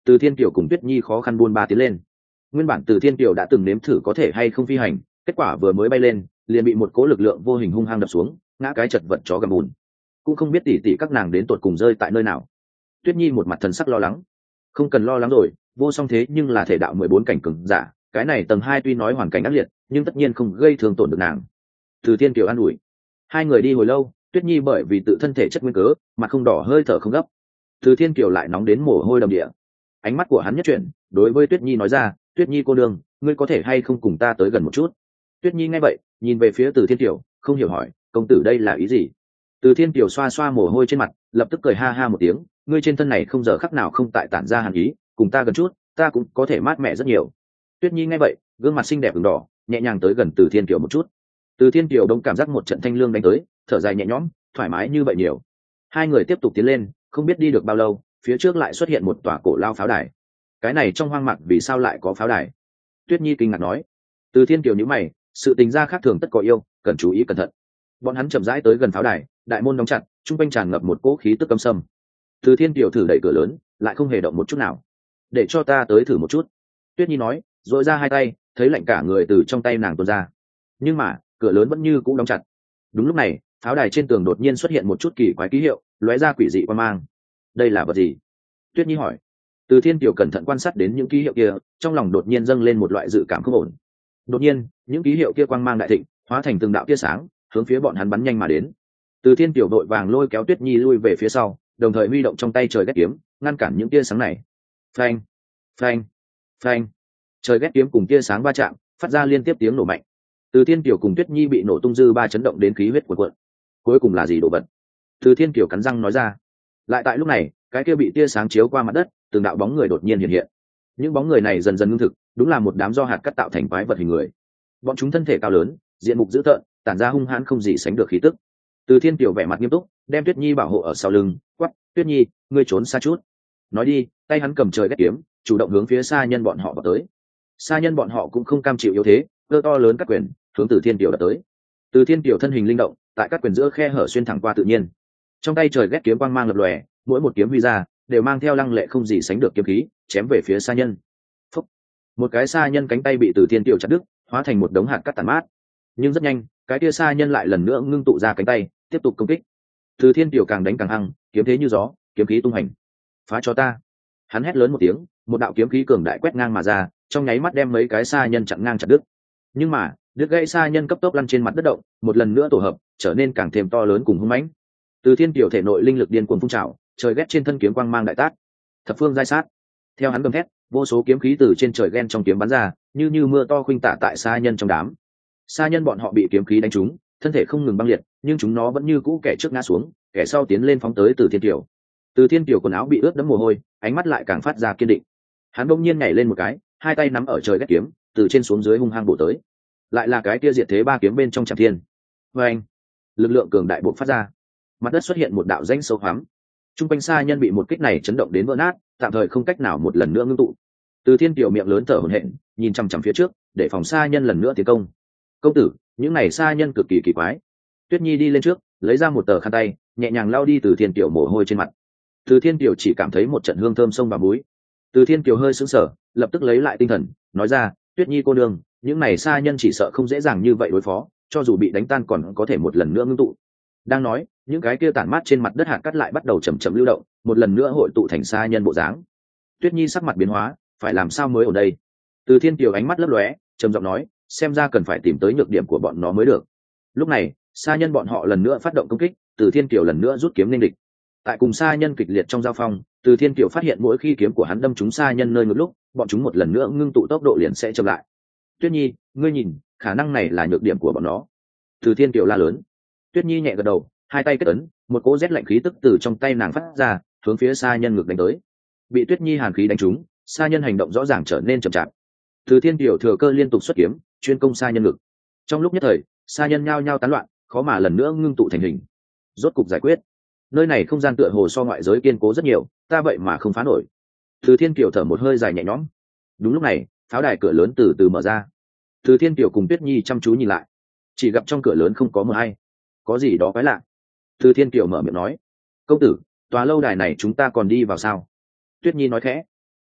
Từ Thiên Kiều cùng Tuyết Nhi khó khăn buôn ba tiến lên. Nguyên bản Từ Thiên Kiều đã từng nếm thử có thể hay không phi hành, kết quả vừa mới bay lên liền bị một cố lực lượng vô hình hung hăng đập xuống, ngã cái chật vật chó gầm bùn. Cũng không biết tỷ tỷ các nàng đến tột cùng rơi tại nơi nào. Tuyết Nhi một mặt thần sắc lo lắng. Không cần lo lắng rồi, vô song thế nhưng là thể đạo mười bốn cảnh cường giả, cái này tầng hai tuy nói hoàn cảnh ác liệt, nhưng tất nhiên không gây thương tổn được nàng. Từ Thiên Kiều an ủi. Hai người đi hồi lâu, Tuyết Nhi bởi vì tự thân thể chất nguyên cớ, mặt không đỏ hơi thở không gấp. Từ Thiên Kiều lại nóng đến mồ hôi đầm địa. Ánh mắt của hắn nhất chuyển, đối với Tuyết Nhi nói ra, Tuyết Nhi cô đương, ngươi có thể hay không cùng ta tới gần một chút? Tuyết Nhi nghe vậy, nhìn về phía Từ Thiên Kiều, không hiểu hỏi, công tử đây là ý gì? Từ Thiên Kiều xoa xoa mồ hôi trên mặt, lập tức cười ha ha một tiếng, ngươi trên thân này không giờ khắc nào không tại tản ra hàn ý, cùng ta gần chút, ta cũng có thể mát mẻ rất nhiều. Tuyết Nhi nghe vậy, gương mặt xinh đẹp ửng đỏ, nhẹ nhàng tới gần Từ Thiên Kiều một chút. Từ Thiên Kiều đông cảm giác một trận thanh lương đánh tới, thở dài nhẹ nhõm, thoải mái như vậy nhiều. Hai người tiếp tục tiến lên, không biết đi được bao lâu, phía trước lại xuất hiện một tòa cổ lao pháo đài. Cái này trong hoang mạc vì sao lại có pháo đài? Tuyết Nhi kinh ngạc nói. Từ Thiên Kiều nhíu mày, sự tình gia khác thường tất có yêu, cần chú ý cẩn thận. Bọn hắn chậm rãi tới gần pháo đài, đại môn đóng chặt, trung quanh tràn ngập một cỗ khí tức cấm sâm. Từ Thiên Kiều thử đẩy cửa lớn, lại không hề động một chút nào. Để cho ta tới thử một chút. Tuyết Nhi nói, rồi ra hai tay, thấy lạnh cả người từ trong tay nàng tuôn ra. Nhưng mà cửa lớn vẫn như cũ đóng chặt. Đúng lúc này, pháo đài trên tường đột nhiên xuất hiện một chút kỳ quái ký hiệu, lóe ra quỷ dị quan mang. Đây là vật gì? Tuyết Nhi hỏi. Từ Thiên Kiều cẩn thận quan sát đến những ký hiệu kia, trong lòng đột nhiên dâng lên một loại dự cảm không ổn. Đột nhiên, những ký hiệu kia quang mang đại thịnh, hóa thành từng đạo tia sáng, hướng phía bọn hắn bắn nhanh mà đến. Từ Thiên Kiều đội vàng lôi kéo Tuyết Nhi lui về phía sau, đồng thời huy động trong tay trời ghét kiếm, ngăn cản những tia sáng này. Phanh, phanh, phanh. Trời ghét kiếm cùng tia sáng va chạm, phát ra liên tiếp tiếng nổ mạnh. Từ Thiên Kiều cùng Tuyết Nhi bị nổ tung dư ba chấn động đến khí huyết cuồn cuộn. Cuối cùng là gì đồ vật? Từ Thiên Kiều cắn răng nói ra. Lại tại lúc này, cái kia bị tia sáng chiếu qua mặt đất, từng đạo bóng người đột nhiên hiện hiện. Những bóng người này dần dần ngưng thực, đúng là một đám do hạt cát tạo thành quái vật hình người. Bọn chúng thân thể cao lớn, diện mục dữ tợn, tản ra hung hãn không gì sánh được khí tức. Từ Thiên Kiều vẻ mặt nghiêm túc, đem Tuyết Nhi bảo hộ ở sau lưng, quát, "Tuyết Nhi, ngươi trốn xa chút." Nói đi, tay hắn cầm trời ghét kiếm, chủ động hướng phía Sa Nhân bọn họ vào tới. Sa Nhân bọn họ cũng không cam chịu yếu thế, cơ to lớn các quyền, hướng Từ Thiên Kiều đập tới. Từ Thiên Kiều thân hình linh động, tại các quyền giữa khe hở xuyên thẳng qua tự nhiên. Trong tay trời ghét kiếm quang mang lập lòe, mỗi một kiếm huy ra đều mang theo lăng lệ không gì sánh được kiếm khí, chém về phía Sa Nhân. Phúc. Một cái Sa Nhân cánh tay bị Từ Thiên Kiều chặt đứt, hóa thành một đống hạt cát tàn mát. Nhưng rất nhanh, cái kia Sa Nhân lại lần nữa ngưng tụ ra cánh tay, tiếp tục công kích. Từ Thiên Kiều càng đánh càng hăng, kiếm thế như gió, kiếm khí tung hành. Phá cho ta! Hắn hét lớn một tiếng, một đạo kiếm khí cường đại quét ngang mà ra, trong nháy mắt đem mấy cái Sa Nhân chặn ngang chặt đứt. Nhưng mà, đứt gãy Sa Nhân cấp tốc lăn trên mặt đất động, một lần nữa tổ hợp, trở nên càng thêm to lớn cùng hung mãnh. Từ Thiên Kiều thể nội linh lực điên cuồng phun trào, trời ghét trên thân kiếm quang mang đại tát, thập phương giai sát. Theo hắn gầm thét, vô số kiếm khí từ trên trời ghen trong kiếm bắn ra, như như mưa to khuynh tả tại Sa Nhân trong đám. Sa Nhân bọn họ bị kiếm khí đánh trúng, thân thể không ngừng băng liệt, nhưng chúng nó vẫn như cũ kẻ trước ngã xuống, kẻ sau tiến lên phóng tới Từ Thiên Kiều. Từ Thiên Kiều quần áo bị ướt đẫm mồ hôi, ánh mắt lại càng phát ra kiên định. Hắn bỗng nhiên nhảy lên một cái, hai tay nắm ở trời ghét kiếm, từ trên xuống dưới hung hăng bổ tới. Lại là cái kia diệt thế ba kiếm bên trong Trảm Thiên. Và anh, lực lượng cường đại bộc phát ra, mặt đất xuất hiện một đạo rãnh sâu hoắm. Trung quanh Sa Nhân bị một kích này chấn động đến vỡ nát, tạm thời không cách nào một lần nữa ngưng tụ. Từ Thiên Kiều miệng lớn thở hổn hển, nhìn chằm chằm phía trước, để phòng Sa Nhân lần nữa tiến công. Công tử, những này Sa Nhân cực kỳ kỳ quái. Tuyết Nhi đi lên trước, lấy ra một tờ khăn tay, nhẹ nhàng lau đi Từ Thiên Kiều mồ hôi trên mặt. Từ Thiên Kiều chỉ cảm thấy một trận hương thơm sông và muối. Từ Thiên Kiều hơi sững sờ, lập tức lấy lại tinh thần, nói ra, Tuyết Nhi cô nương, những này Sa Nhân chỉ sợ không dễ dàng như vậy đối phó, cho dù bị đánh tan còn có thể một lần nữa ngưng tụ. Đang nói, những cái kia tản mát trên mặt đất hạt cát lại bắt đầu chậm chậm lưu động, một lần nữa hội tụ thành Sa Nhân bộ dáng. Tuyết Nhi sắc mặt biến hóa, phải làm sao mới ở đây? Từ Thiên Kiều ánh mắt lấp lóe, trầm giọng nói, xem ra cần phải tìm tới nhược điểm của bọn nó mới được. Lúc này, Sa Nhân bọn họ lần nữa phát động công kích, Từ Thiên Kiều lần nữa rút kiếm nên địch. Tại cùng Sa Nhân kịch liệt trong giao phong, Từ Thiên Kiều phát hiện mỗi khi kiếm của hắn đâm trúng Sa Nhân nơi ngược lúc, bọn chúng một lần nữa ngưng tụ tốc độ liền sẽ chậm lại. Tuyết Nhi, ngươi nhìn, khả năng này là nhược điểm của bọn nó. Từ Thiên Kiều la lớn. Tuyết Nhi nhẹ gật đầu, hai tay kết ấn, một cỗ rét lạnh khí tức từ trong tay nàng phát ra, hướng phía Sa Nhân ngược đánh tới. Bị Tuyết Nhi hàn khí đánh trúng, Sa Nhân hành động rõ ràng trở nên chậm chạp. Từ Thiên Kiều thừa cơ liên tục xuất kiếm, chuyên công Sa Nhân ngực. Trong lúc nhất thời, Sa Nhân nhao nhao tán loạn, khó mà lần nữa ngưng tụ thành hình. Rốt cục giải quyết. Nơi này không gian tựa hồ so ngoại giới kiên cố rất nhiều, ta vậy mà không phá nổi. Từ Thiên Kiều thở một hơi dài nhẹ nhõm. Đúng lúc này, pháo đài cửa lớn từ từ mở ra. Từ Thiên Kiều cùng Tuyết Nhi chăm chú nhìn lại, chỉ gặp trong cửa lớn không có mờ hay, có gì đó quái lạ. Từ Thiên Kiều mở miệng nói, công tử, tòa lâu đài này chúng ta còn đi vào sao? Tuyết Nhi nói khẽ,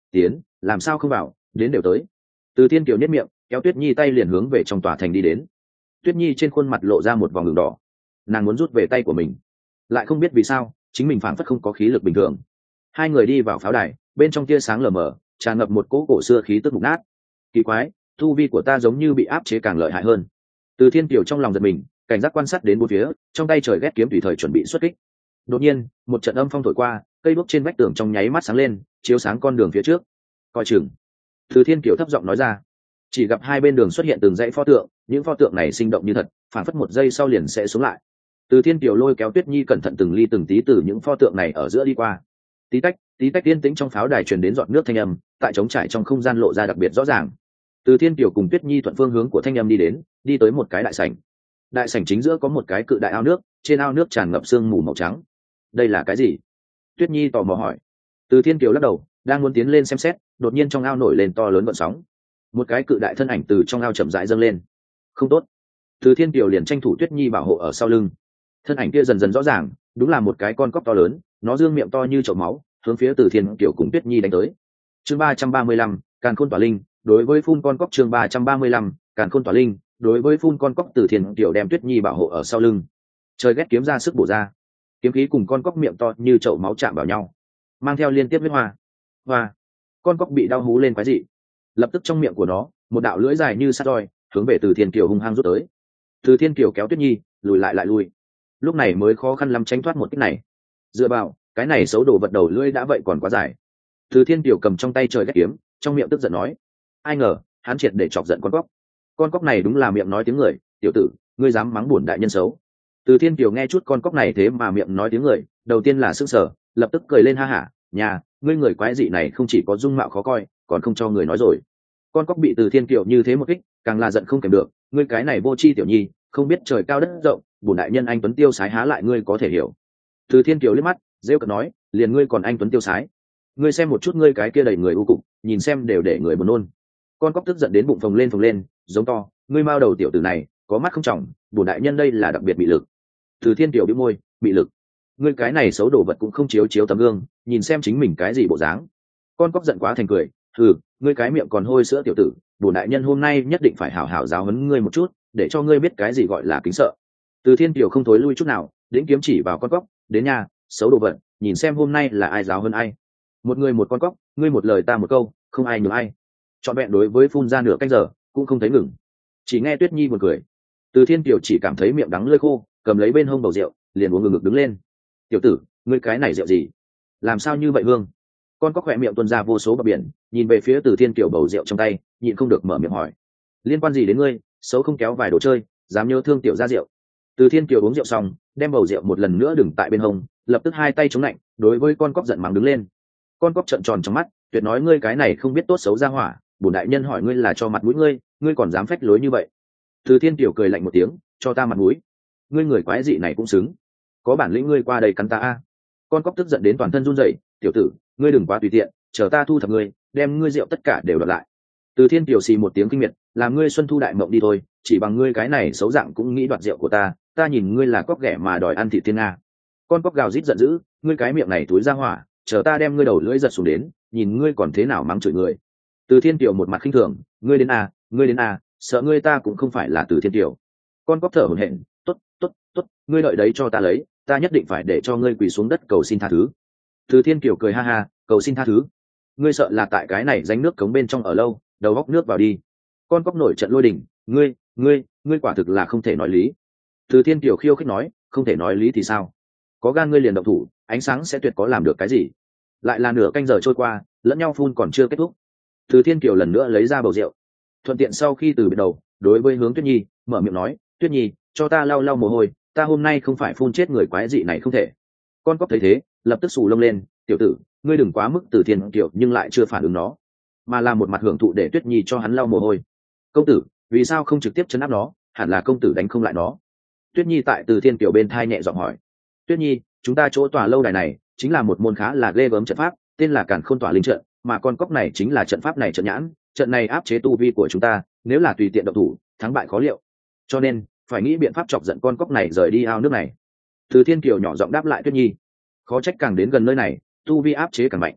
tiến, làm sao không vào, đến đều tới. Từ thiên kiều nhất miệng kéo tuyết nhi tay liền hướng về trong tòa thành đi đến. Tuyết nhi trên khuôn mặt lộ ra một vòng đường đỏ, nàng muốn rút về tay của mình, lại không biết vì sao chính mình phảng phất không có khí lực bình thường. Hai người đi vào pháo đài, bên trong tia sáng lờ mờ tràn ngập một cỗ cổ xưa khí tức mục nát. Kỳ quái, tu vi của ta giống như bị áp chế càng lợi hại hơn. Từ thiên kiều trong lòng giật mình, cảnh giác quan sát đến bốn phía, trong tay trời ghét kiếm tùy thời chuẩn bị xuất kích. Đột nhiên một trận âm phong thổi qua, cây đuốc trên vách tường trong nháy mắt sáng lên, chiếu sáng con đường phía trước. Coi chừng. Từ thiên kiều thấp giọng nói ra. Chỉ gặp hai bên đường xuất hiện từng dãy pho tượng, những pho tượng này sinh động như thật, phản phất một giây sau liền sẽ xuống lại. Từ thiên kiều lôi kéo tuyết nhi cẩn thận từng ly từng tí từ những pho tượng này ở giữa đi qua. Tí tách tí tách tiên tĩnh trong pháo đài truyền đến giọt nước thanh âm, tại trống trải trong không gian lộ ra đặc biệt rõ ràng. Từ thiên kiều cùng tuyết nhi thuận phương hướng của thanh âm đi đến, đi tới một cái đại sảnh. Đại sảnh chính giữa có một cái cự đại ao nước, trên ao nước tràn ngập sương mù màu trắng. Đây là cái gì? Tuyết nhi tò mò hỏi. Từ thiên kiều lắc đầu, đang muốn tiến lên xem xét, đột nhiên trong ao nổi lên to lớn gợn sóng. Một cái cự đại thân ảnh từ trong ao chậm rãi dâng lên. Không tốt. Từ thiên kiều liền tranh thủ tuyết nhi bảo hộ ở sau lưng. Thân ảnh kia dần dần rõ ràng, đúng là một cái con cóc to lớn, nó dương miệng to như chậu máu, hướng phía từ thiên kiều cùng tuyết nhi đánh tới. Chương ba trăm ba mươi lăm, càn khôn tỏa linh. Đối với phun con cóc. Chương ba trăm ba mươi lăm, càn khôn tỏa linh. Đối với phun con cóc, từ thiên kiều đem tuyết nhi bảo hộ ở sau lưng. Trời ghét kiếm ra sức bổ ra, kiếm khí cùng con cóc miệng to như chậu máu chạm vào nhau, mang theo liên tiếp huyết hoa. Hoa, con cóc bị đau hú lên quái dị, lập tức trong miệng của nó một đạo lưỡi dài như sắt roi hướng về từ thiên kiều hung hăng rút tới. Từ thiên kiều kéo tuyết nhi lùi lại lại lùi, lúc này mới khó khăn lắm tránh thoát một kích này. Dựa vào cái này xấu đồ vật, đầu lưỡi đã vậy còn quá dài. Từ thiên kiều cầm trong tay trời ghét kiếm, trong miệng tức giận nói. Ai ngờ hắn triệt để chọc giận con cóc. Con cóc này đúng là miệng nói tiếng người. Tiểu tử, ngươi dám mắng bổn đại nhân xấu? Từ thiên kiều nghe chút con cóc này thế mà miệng nói tiếng người, đầu tiên là sững sờ, lập tức cười lên ha hả. Nhà ngươi người quái dị này không chỉ có dung mạo khó coi, còn không cho người nói rồi. Con cóc bị từ thiên kiều như thế một kích, càng là giận không kèm được. Ngươi cái này vô tri tiểu nhi, không biết trời cao đất rộng, bổn đại nhân anh tuấn tiêu sái há lại ngươi có thể hiểu. Từ thiên kiều liếc mắt rêu cợt nói, liền ngươi còn anh tuấn tiêu sái? Ngươi xem một chút ngươi cái kia đầy người u cục, nhìn xem đều để người buồn nôn. Con cóc tức giận đến bụng phồng lên phồng lên, giống to, ngươi mao đầu tiểu tử này có mắt không trọng, bổn đại nhân đây là đặc biệt bị lực. Từ thiên kiều bĩu môi, bị lực? Ngươi cái này xấu đồ vật cũng không chiếu chiếu tấm gương, nhìn xem chính mình cái gì bộ dáng. Con cóc giận quá thành cười, ừ, ngươi cái miệng còn hôi sữa tiểu tử, bổn đại nhân hôm nay nhất định phải hảo hảo giáo huấn ngươi một chút, để cho ngươi biết cái gì gọi là kính sợ. Từ thiên kiều không thối lui chút nào, đĩnh kiếm chỉ vào con cóc, đến nhà, xấu đồ vật, nhìn xem hôm nay là ai giáo hơn ai. Một người một con cóc, ngươi một lời ta một câu, không ai nhường ai. Trọn vẹn đối với phun ra nửa canh giờ cũng không thấy ngừng. Chỉ nghe tuyết nhi buồn cười. Từ thiên kiều chỉ cảm thấy miệng đắng lưỡi khô, cầm lấy bên hông bầu rượu liền uống ngực ngực đứng lên. Tiểu tử, ngươi cái này rượu gì, làm sao như vậy hương? Con cóc khỏe miệng tuôn ra vô số bọt biển, nhìn về phía từ thiên kiều bầu rượu trong tay, nhịn không được mở miệng hỏi. Liên quan gì đến ngươi, xấu không kéo vài đồ chơi, dám nhớ thương tiểu gia rượu. Từ thiên kiều uống rượu xong, đem bầu rượu một lần nữa đừng tại bên hông, lập tức hai tay chống lạnh, đối với con cóc giận mắng đứng lên. Con cóc trợn tròn trong mắt, tuyệt nói, ngươi cái này không biết tốt xấu ra hỏa, bổn đại nhân hỏi ngươi là cho mặt mũi ngươi, ngươi còn dám phách lối như vậy. Từ thiên kiều cười lạnh một tiếng, cho ta mặt mũi? Ngươi người quái dị này cũng xứng, có bản lĩnh ngươi qua đây cắn ta a. Con cóc tức giận đến toàn thân run rẩy, tiểu tử, ngươi đừng quá tùy tiện, chờ ta thu thập ngươi, đem ngươi rượu tất cả đều đoạt lại. Từ thiên kiều xì một tiếng kinh miệt, làm ngươi xuân thu đại mộng đi thôi, chỉ bằng ngươi cái này xấu dạng cũng nghĩ đoạt rượu của ta, ta nhìn ngươi là cóc ghẻ mà đòi ăn thịt thiên nga. Con cóc gào rít giận dữ, ngươi cái miệng này túi ra hỏa, chờ ta đem ngươi đầu lưỡi giật xuống đến, nhìn ngươi còn thế nào mắng chửi người. Từ thiên kiều một mặt khinh thường, ngươi đến à, ngươi đến à, sợ ngươi ta cũng không phải là từ thiên kiều. Con cóc thở hổn hển, tốt tốt tốt, ngươi đợi đấy cho ta lấy, ta nhất định phải để cho ngươi quỳ xuống đất cầu xin tha thứ. Từ thiên kiều cười ha ha, cầu xin tha thứ? Ngươi sợ là tại cái này rãnh nước cống bên trong ở lâu, đầu góc nước vào đi. Con cóc nổi trận lôi đình, ngươi ngươi ngươi quả thực là không thể nói lý. Từ thiên kiều khiêu khích nói, không thể nói lý thì sao? Có gan ngươi liền động thủ, ánh sáng sẽ tuyệt có làm được cái gì. Lại là nửa canh giờ trôi qua, lẫn nhau phun còn chưa kết thúc. Từ thiên kiều lần nữa lấy ra bầu rượu, thuận tiện sau khi từ biệt đầu đối với hướng tuyết nhi mở miệng nói, tuyết nhi, cho ta lau lau mồ hôi, ta hôm nay không phải phun chết người quái dị này không thể. Con cóc thấy thế lập tức xù lông lên, tiểu tử, ngươi đừng quá mức. Từ thiên kiều nhưng lại chưa phản ứng nó, mà là một mặt hưởng thụ để tuyết nhi cho hắn lau mồ hôi. Công tử, vì sao không trực tiếp chấn áp nó, hẳn là công tử đánh không lại nó. Tuyết nhi tại từ thiên kiều bên thai nhẹ giọng hỏi. Tuyết nhi, chúng ta chỗ tòa lâu đài này chính là một môn khá là ghê gớm trận pháp, tên là càn khôn tỏa linh trận, mà con cóc này chính là trận pháp này trận nhãn, trận này áp chế tu vi của chúng ta, nếu là tùy tiện động thủ, thắng bại khó liệu, cho nên phải nghĩ biện pháp chọc giận con cóc này rời đi ao nước này. Từ thiên kiều nhỏ giọng đáp lại tuyết nhi, khó trách càng đến gần nơi này tu vi áp chế càng mạnh.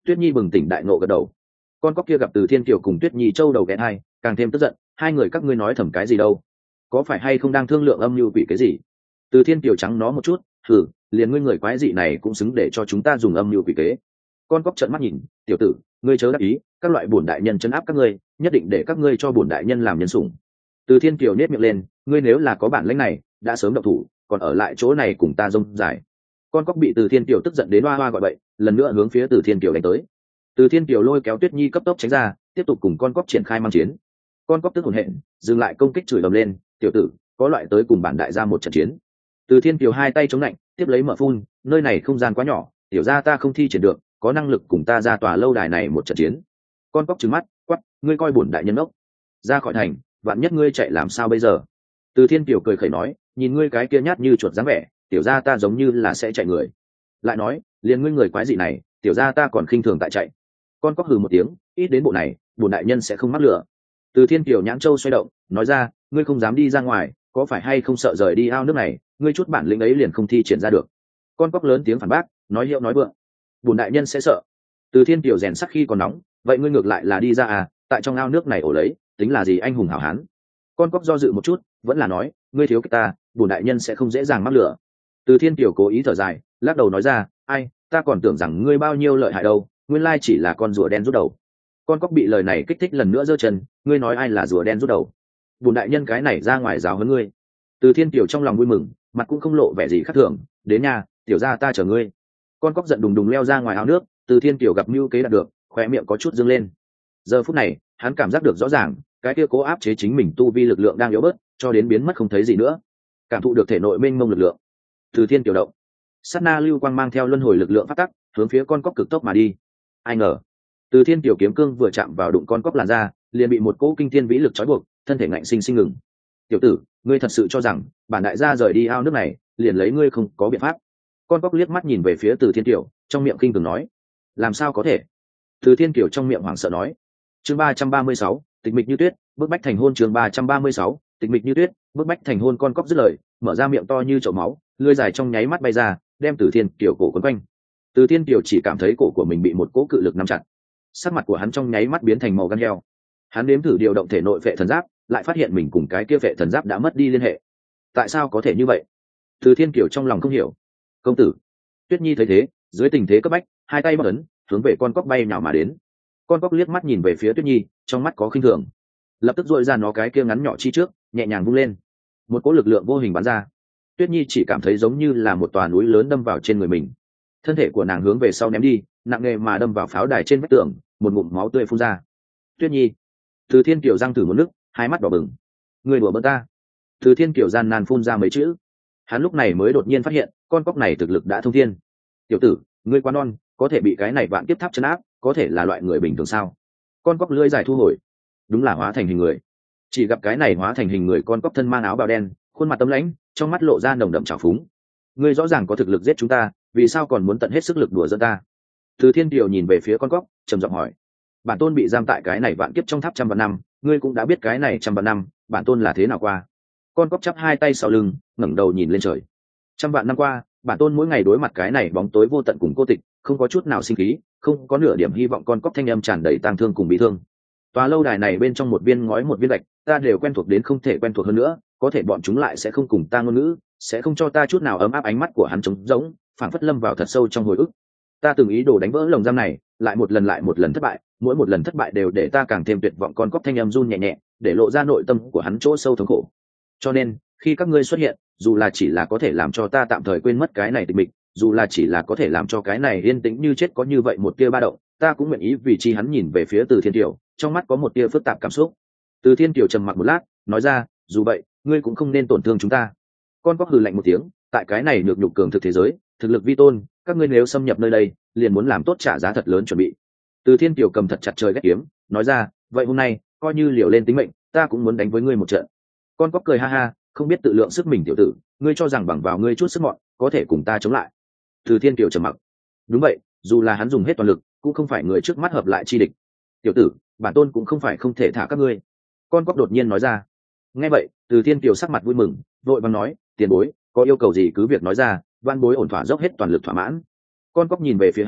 Tuyết Nhi bừng tỉnh đại ngộ gật đầu. Con cóc kia gặp Từ Thiên Kiều cùng Tuyết Nhi châu đầu ghé hai, càng thêm tức giận. Hai người các ngươi nói thầm cái gì đâu? Có phải hay không đang thương lượng âm mưu quỷ cái gì? Từ Thiên Kiều trắng nó một chút, thử, liền ngươi người quái dị này cũng xứng để cho chúng ta dùng âm mưu quỷ kế. Con cóc trợn mắt nhìn, tiểu tử, ngươi chớ đắc ý, các loại bổn đại nhân trấn áp các ngươi, nhất định để các ngươi cho bổn đại nhân làm nhân sủng. Từ Thiên Kiều nét miệng lên, ngươi nếu là có bản lĩnh này, đã sớm động thủ, còn ở lại chỗ này cùng ta rông dài. Con cóc bị Từ Thiên Kiều tức giận đến hoa hoa gọi bậy, lần nữa hướng phía Từ Thiên Kiều đánh tới. Từ Thiên Kiều lôi kéo Tuyết Nhi cấp tốc tránh ra, tiếp tục cùng con cóc triển khai mang chiến. Con cóc tức hổn hển, dừng lại công kích chửi ầm lên, tiểu tử, có loại tới cùng bản đại gia một trận chiến. Từ Thiên Kiều hai tay chống lạnh, tiếp lấy mở phun, nơi này không gian quá nhỏ, tiểu gia ta không thi triển được, có năng lực cùng ta ra tòa lâu đài này một trận chiến. Con cóc trừng mắt, quắc, ngươi coi bổn đại nhân ốc, ra khỏi thành, vạn nhất ngươi chạy làm sao bây giờ? Từ Thiên Kiều cười khẩy nói, nhìn ngươi cái kia nhát như chuột dáng vẻ, tiểu gia ta giống như là sẽ chạy người. Lại nói, liền ngươi người quái dị này, tiểu gia ta còn khinh thường tại chạy. Con cóc hừ một tiếng, ít đến bộ này, bổn đại nhân sẽ không mắc lửa. Từ Thiên Kiều nhãn châu xoay động, nói ra, ngươi không dám đi ra ngoài, có phải hay không sợ rời đi ao nước này, ngươi chút bản lĩnh ấy liền không thi triển ra được. Con cóc lớn tiếng phản bác, nói hiệu nói vượng, bổn đại nhân sẽ sợ. Từ Thiên Kiều rèn sắc khi còn nóng, vậy ngươi ngược lại là đi ra à, tại trong ao nước này ổ lấy, tính là gì anh hùng hảo hán? Con cóc do dự một chút, vẫn là nói, ngươi thiếu cái ta, bổn đại nhân sẽ không dễ dàng mắc lửa. Từ Thiên Kiều cố ý thở dài, lắc đầu nói ra, ai, ta còn tưởng rằng ngươi bao nhiêu lợi hại đâu, nguyên lai chỉ là con rùa đen rút đầu. Con cóc bị lời này kích thích lần nữa giơ chân, ngươi nói ai là rùa đen rút đầu? Bổn đại nhân cái này ra ngoài giáo huấn ngươi. Từ Thiên Kiều trong lòng vui mừng, mặt cũng không lộ vẻ gì khác thường, đến nhà, tiểu gia ta chờ ngươi. Con cóc giận đùng đùng leo ra ngoài ao nước. Từ Thiên Kiều gặp mưu kế đạt được, khóe miệng có chút dương lên. Giờ phút này, hắn cảm giác được rõ ràng, cái kia cố áp chế chính mình tu vi lực lượng đang yếu bớt, cho đến biến mất không thấy gì nữa. Cảm thụ được thể nội mênh mông lực lượng. Từ Thiên Kiều động, sát na lưu quang mang theo luân hồi lực lượng phát tắc, hướng phía con cóc cực tốc mà đi. Ai ngờ, Từ Thiên Kiều kiếm cương vừa chạm vào đụng con cóc làn ra, liền bị một cỗ kinh thiên vĩ lực trói buộc, thân thể ngạnh sinh sinh ngừng. Tiểu tử, ngươi thật sự cho rằng bản đại gia rời đi ao nước này, liền lấy ngươi không có biện pháp? Con cóc liếc mắt nhìn về phía Từ Thiên Kiều, trong miệng kinh thường nói, làm sao có thể? Từ Thiên Kiều trong miệng hoảng sợ nói. Chương ba trăm ba mươi sáu, tịch mịch như tuyết, bức bách thành hôn. Chương ba trăm ba mươi sáu, tịch mịch như tuyết, bức bách thành hôn. Con cóc dứt lời, mở ra miệng to như chậu máu, lưỡi dài trong nháy mắt bay ra, đem Từ Thiên Kiều cổ quấn quanh. Từ Thiên Kiều chỉ cảm thấy cổ của mình bị một cỗ cự lực nắm chặt, sắc mặt của hắn trong nháy mắt biến thành màu gan heo. Hắn nếm thử điều động thể nội vệ thần giáp, lại phát hiện mình cùng cái kia vệ thần giáp đã mất đi liên hệ. Tại sao có thể như vậy? Từ Thiên Kiều trong lòng không hiểu. Công tử. Tuyết Nhi thấy thế, dưới tình thế cấp bách, hai tay bắt ấn, hướng về con cóc bay nhào mà đến. Con cóc liếc mắt nhìn về phía Tuyết Nhi, trong mắt có khinh thường, lập tức duỗi ra nó cái kia ngắn nhỏ chi trước, nhẹ nhàng vung lên, một cỗ lực lượng vô hình bắn ra. Tuyết Nhi chỉ cảm thấy giống như là một tòa núi lớn đâm vào trên người mình, thân thể của nàng hướng về sau ném đi, nặng nề mà đâm vào pháo đài trên vách tường, một ngụm máu tươi phun ra. Tuyết Nhi. Từ Thiên Kiều răng thử một nước, hai mắt đỏ bừng. Người đùa bỡn ta? Từ Thiên Kiều gian nan phun ra mấy chữ. Hắn lúc này mới đột nhiên phát hiện, con cóc này thực lực đã thông thiên. Tiểu tử, ngươi quá non, có thể bị cái này vạn kiếp tháp chấn áp, có thể là loại người bình thường sao? Con cóc lưỡi dài thu hồi, đúng là hóa thành hình người. Chỉ gặp cái này hóa thành hình người con cóc thân mang áo bào đen, khuôn mặt tấm lãnh, trong mắt lộ ra nồng đậm trào phúng. Ngươi rõ ràng có thực lực giết chúng ta, vì sao còn muốn tận hết sức lực đùa giỡn ta? Từ Thiên Kiều nhìn về phía con cóc, trầm giọng hỏi. Bản tôn bị giam tại cái này vạn kiếp trong tháp trăm vạn năm, ngươi cũng đã biết cái này trăm vạn năm, bản tôn là thế nào qua? Con cóc chắp hai tay sau lưng, ngẩng đầu nhìn lên trời. Trăm vạn năm qua, bản tôn mỗi ngày đối mặt cái này bóng tối vô tận cùng cô tịch, không có chút nào sinh khí, không có nửa điểm hy vọng. Con cóc thanh âm tràn đầy tang thương cùng bị thương. Tòa lâu đài này bên trong một viên ngói một viên gạch, ta đều quen thuộc đến không thể quen thuộc hơn nữa, có thể bọn chúng lại sẽ không cùng ta ngôn ngữ, sẽ không cho ta chút nào ấm áp. Ánh mắt của hắn trống rỗng, phảng phất lâm vào thật sâu trong hồi ức. Ta từng ý đồ đánh vỡ lồng giam này, lại một lần lại một lần thất bại, mỗi một lần thất bại đều để ta càng thêm tuyệt vọng. Con cóc thanh âm run nhẹ nhẹ, để lộ ra nội tâm của hắn chỗ sâu thống khổ. Cho nên, khi các ngươi xuất hiện, dù là chỉ là có thể làm cho ta tạm thời quên mất cái này tịch mịch, dù là chỉ là có thể làm cho cái này yên tĩnh như chết có như vậy một tia ba động, ta cũng nguyện ý. Vì chi hắn nhìn về phía Từ Thiên Kiều, trong mắt có một tia phức tạp cảm xúc. Từ Thiên Kiều trầm mặc một lát, nói ra, dù vậy, ngươi cũng không nên tổn thương chúng ta. Con cóc hừ lạnh một tiếng, tại cái này nhược nhục cường thực thế giới, thực lực vi tôn, các ngươi nếu xâm nhập nơi đây, liền muốn làm tốt trả giá thật lớn chuẩn bị. Từ Thiên Kiều cầm thật chặt trời ghét kiếm, nói ra, vậy hôm nay, coi như liều lên tính mệnh, ta cũng muốn đánh với ngươi một trận. Con cóc cười ha ha, không biết tự lượng sức mình. Tiểu tử, ngươi cho rằng bằng vào ngươi chút sức mọn, có thể cùng ta chống lại? Từ Thiên Kiều trầm mặc. Đúng vậy, dù là hắn dùng hết toàn lực, cũng không phải người trước mắt hợp lại chi địch. Tiểu tử, bản tôn cũng không phải không thể thả các ngươi. Con cóc đột nhiên nói ra. Nghe vậy, Từ Thiên Kiều sắc mặt vui mừng, vội vàng nói, tiền bối, có yêu cầu gì cứ việc nói ra, van bối ổn thỏa dốc hết toàn lực thỏa mãn. Con cóc nhìn về phía hắn,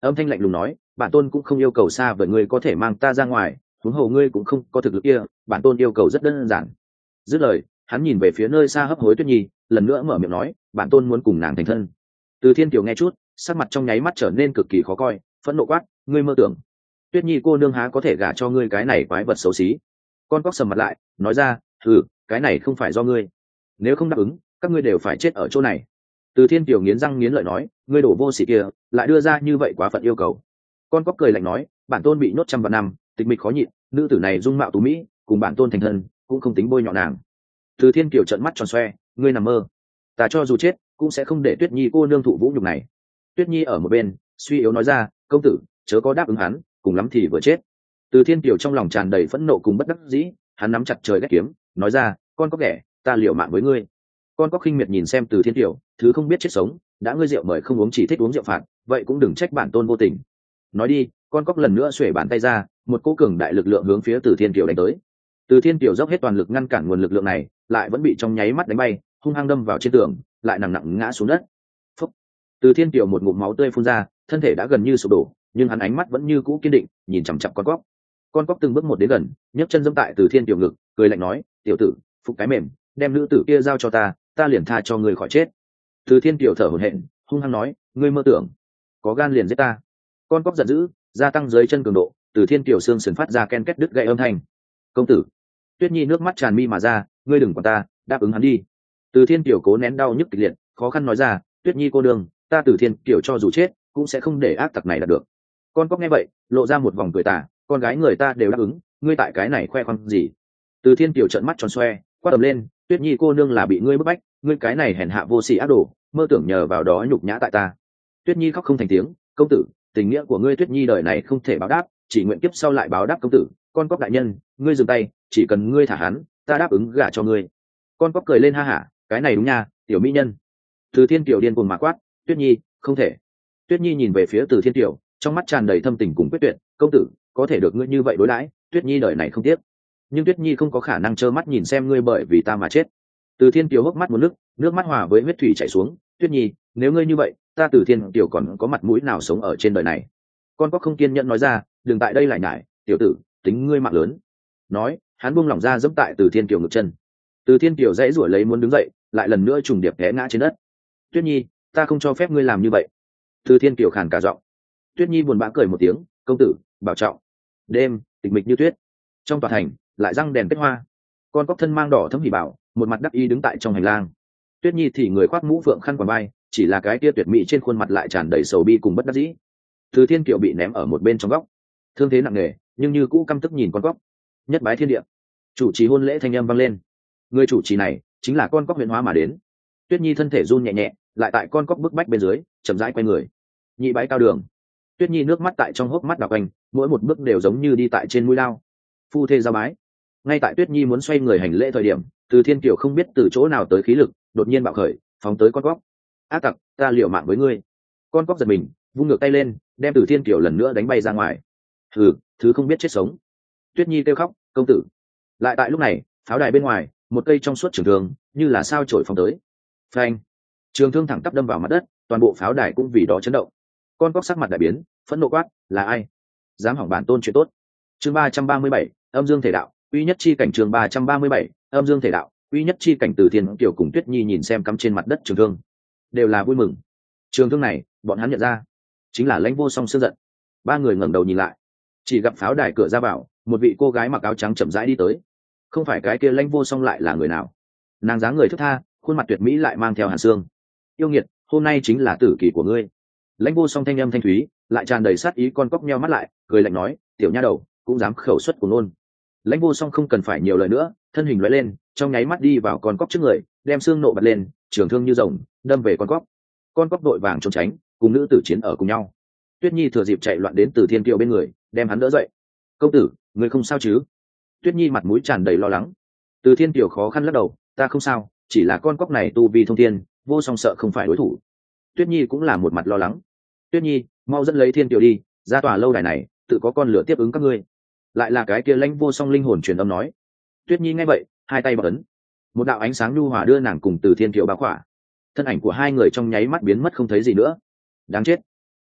âm thanh lạnh lùng nói, bản tôn cũng không yêu cầu xa vời ngươi có thể mang ta ra ngoài, huống hồ ngươi cũng không có thực lực kia, bản tôn yêu cầu rất đơn giản. Dứt lời, hắn nhìn về phía nơi xa hấp hối Tuyết Nhi, lần nữa mở miệng nói, bản tôn muốn cùng nàng thành thân. Từ Thiên Kiều nghe chút, sắc mặt trong nháy mắt trở nên cực kỳ khó coi, phẫn nộ quát, ngươi mơ tưởng. Tuyết Nhi cô nương há có thể gả cho ngươi cái này quái vật xấu xí. Con cóc sầm mặt lại, nói ra, thử, cái này không phải do ngươi, nếu không đáp ứng, các ngươi đều phải chết ở chỗ này. Từ Thiên Kiều nghiến răng nghiến lợi nói, ngươi đổ vô sỉ kia, lại đưa ra như vậy quá phận yêu cầu. Con cóc cười lạnh nói, bản tôn bị nhốt trăm vạn năm, tịch mịch khó nhịn, nữ tử này dung mạo tú mỹ, cùng bản tôn thành thân, cũng không tính bôi nhọ nàng. Từ Thiên Kiều trợn mắt tròn xoe, ngươi nằm mơ, ta cho dù chết cũng sẽ không để Tuyết Nhi cô nương thụ vũ nhục này. Tuyết Nhi ở một bên suy yếu nói ra, công tử chớ có đáp ứng hắn, cùng lắm thì vừa chết. Từ Thiên Kiều trong lòng tràn đầy phẫn nộ cùng bất đắc dĩ, hắn nắm chặt trời ghét kiếm, nói ra, con cóc ghẻ, ta liều mạng với ngươi. Con cóc khinh miệt nhìn xem Từ Thiên Kiều, thứ không biết chết sống, đã ngươi rượu mời không uống chỉ thích uống rượu phạt, vậy cũng đừng trách bản tôn vô tình. Nói đi, con cóc lần nữa xuể bàn tay ra, một cỗ cường đại lực lượng hướng phía Từ Thiên Kiều đánh tới. Từ Thiên Kiều dốc hết toàn lực ngăn cản nguồn lực lượng này, lại vẫn bị trong nháy mắt đánh bay, hung hăng đâm vào trên tường, lại nặng nặng ngã xuống đất. Phúc. Từ Thiên Kiều một ngụm máu tươi phun ra, thân thể đã gần như sụp đổ, nhưng hắn ánh mắt vẫn như cũ kiên định, nhìn chằm chằm con cóc. Con cóc từng bước một đến gần, nhấc chân giẫm tại Từ Thiên Kiều ngực, cười lạnh nói, tiểu tử, phục cái mềm, đem nữ tử kia giao cho ta, ta liền tha cho ngươi khỏi chết. Từ Thiên Kiều thở hổn hển, hung hăng nói, ngươi mơ tưởng, có gan liền giết ta. Con cóc giận dữ, gia tăng dưới chân cường độ, Từ Thiên Kiều xương sườn phát ra ken két đứt gãy âm thanh. Công tử. Tuyết Nhi nước mắt tràn mi mà ra, ngươi đừng quản ta, đáp ứng hắn đi. Từ Thiên Kiều cố nén đau nhức kịch liệt, khó khăn nói ra, Tuyết Nhi cô đương, ta Từ Thiên Kiều cho dù chết cũng sẽ không để ác tặc này đạt được. Con cóc nghe vậy lộ ra một vòng cười tà, con gái người ta đều đáp ứng, ngươi tại cái này khoe khoang gì? Từ Thiên Kiều trợn mắt tròn xoe, quát ầm lên, Tuyết Nhi cô nương là bị ngươi bức bách, ngươi cái này hèn hạ vô sỉ ác đồ, mơ tưởng nhờ vào đó nhục nhã tại ta. Tuyết Nhi khóc không thành tiếng, công tử, tình nghĩa của ngươi Tuyết Nhi đời này không thể báo đáp, chỉ nguyện kiếp sau lại báo đáp công tử. Con cóc đại nhân, ngươi dừng tay, chỉ cần ngươi thả hắn, ta đáp ứng gả cho ngươi. Con cóc cười lên ha hả, cái này đúng nha, tiểu mỹ nhân. Từ Thiên Kiều điên cuồng mà quát, Tuyết Nhi, không thể. Tuyết Nhi nhìn về phía Từ Thiên Kiều, trong mắt tràn đầy thâm tình cùng quyết tuyệt, công tử, có thể được ngươi như vậy đối đãi, Tuyết Nhi đời này không tiếc. Nhưng Tuyết Nhi không có khả năng trơ mắt nhìn xem ngươi bởi vì ta mà chết. Từ Thiên Kiều hốc mắt một nước, nước mắt hòa với huyết thủy chảy xuống, Tuyết Nhi, nếu ngươi như vậy, ta Từ Thiên Kiều còn có mặt mũi nào sống ở trên đời này? Con cóc không kiên nhẫn nói ra, đừng tại đây lại nhải, tiểu tử, tính ngươi mạng lớn. Nói, hắn buông lỏng ra giẫm tại Từ Thiên Kiều ngực chân. Từ Thiên Kiều dãy rủa lấy muốn đứng dậy, lại lần nữa trùng điệp té ngã trên đất. Tuyết Nhi, ta không cho phép ngươi làm như vậy. Từ Thiên Kiều khàn cả giọng. Tuyết Nhi buồn bã cười một tiếng, công tử, bảo trọng. Đêm tịch mịch như tuyết, trong tòa thành lại răng đèn kết hoa. Con cóc thân mang đỏ thấm hỉ bảo, một mặt đắc ý đứng tại trong hành lang. Tuyết Nhi thì người khoác mũ phượng khăn quàng vai, chỉ là cái tia tuyệt mỹ trên khuôn mặt lại tràn đầy sầu bi cùng bất đắc dĩ. Từ Thiên Kiều bị ném ở một bên trong góc, thương thế nặng nề, nhưng như cũ căm tức nhìn con cóc. Nhất bái thiên địa, chủ trì hôn lễ thanh âm vang lên. Người chủ trì này chính là con cóc huyện hóa mà đến. Tuyết Nhi thân thể run nhẹ nhẹ, lại tại con cóc bức bách bên dưới chậm rãi quay người. Nhị bái cao đường. Tuyết Nhi nước mắt tại trong hốc mắt đảo quanh, mỗi một bước đều giống như đi tại trên mũi lao. Phu thê giao bái. Ngay tại Tuyết Nhi muốn xoay người hành lễ thời điểm, Từ Thiên Kiều không biết từ chỗ nào tới khí lực, đột nhiên bạo khởi, phóng tới con cóc. Ác tặc, ta liều mạng với ngươi. Con cóc giật mình, vung ngược tay lên, đem Từ Thiên Kiều lần nữa đánh bay ra ngoài. Hừ, thứ không biết chết sống. Tuyết Nhi kêu khóc, công tử. Lại tại lúc này, pháo đài bên ngoài, một cây trong suốt trường thương như là sao trổi phóng tới. Phanh! Trường thương thẳng tắp đâm vào mặt đất, toàn bộ pháo đài cũng vì đó chấn động. Con cóc sắc mặt đại biến, phẫn nộ quát, là ai dám hỏng bản tôn chuyện tốt? Chương ba trăm ba mươi bảy, âm dương thể đạo, uy nhất chi cảnh. Chương ba trăm ba mươi bảy, âm dương thể đạo, uy nhất chi cảnh. Từ Thiên Kiều cùng Tuyết Nhi nhìn xem cắm trên mặt đất trường thương, đều là vui mừng. Trường thương này, bọn hắn nhận ra, chính là Lãnh Vô Song sương giận. Ba người ngẩng đầu nhìn lại, chỉ gặp pháo đài cửa ra vào, một vị cô gái mặc áo trắng chậm rãi đi tới. Không phải cái kia Lãnh Vô Song lại là người nào? Nàng dáng người thướt tha, khuôn mặt tuyệt mỹ lại mang theo hàn xương. Yêu nghiệt, hôm nay chính là tử kỳ của ngươi. Lãnh Vô Song thanh âm thanh thúy, lại tràn đầy sát ý. Con cóc nheo mắt lại, cười lạnh nói, tiểu nha đầu, cũng dám khẩu xuất của nôn. Lãnh Vô Song không cần phải nhiều lời nữa, thân hình lóe lên, trong nháy mắt đi vào con cóc trước người, đem xương nộ bật lên, trường thương như rồng đâm về con cóc. Con cóc đội vàng trốn tránh, cùng nữ tử chiến ở cùng nhau. Tuyết Nhi thừa dịp chạy loạn đến Từ Thiên Kiều bên người, đem hắn đỡ dậy. Công tử, người không sao chứ? Tuyết Nhi mặt mũi tràn đầy lo lắng. Từ Thiên Kiều khó khăn lắc đầu, ta không sao, chỉ là con cóc này tu vi thông thiên, Vô Song sợ không phải đối thủ. Tuyết Nhi cũng là một mặt lo lắng. Tuyết Nhi, mau dẫn lấy Thiên Kiều đi, ra tòa lâu đài này, tự có con lửa tiếp ứng các ngươi. Lại là cái kia Lãnh Vô Song linh hồn truyền âm nói. Tuyết Nhi nghe vậy, hai tay bật ấn, một đạo ánh sáng nhu hòa đưa nàng cùng Từ Thiên Kiều bao khỏa. Thân ảnh của hai người trong nháy mắt biến mất không thấy gì nữa. Đáng chết!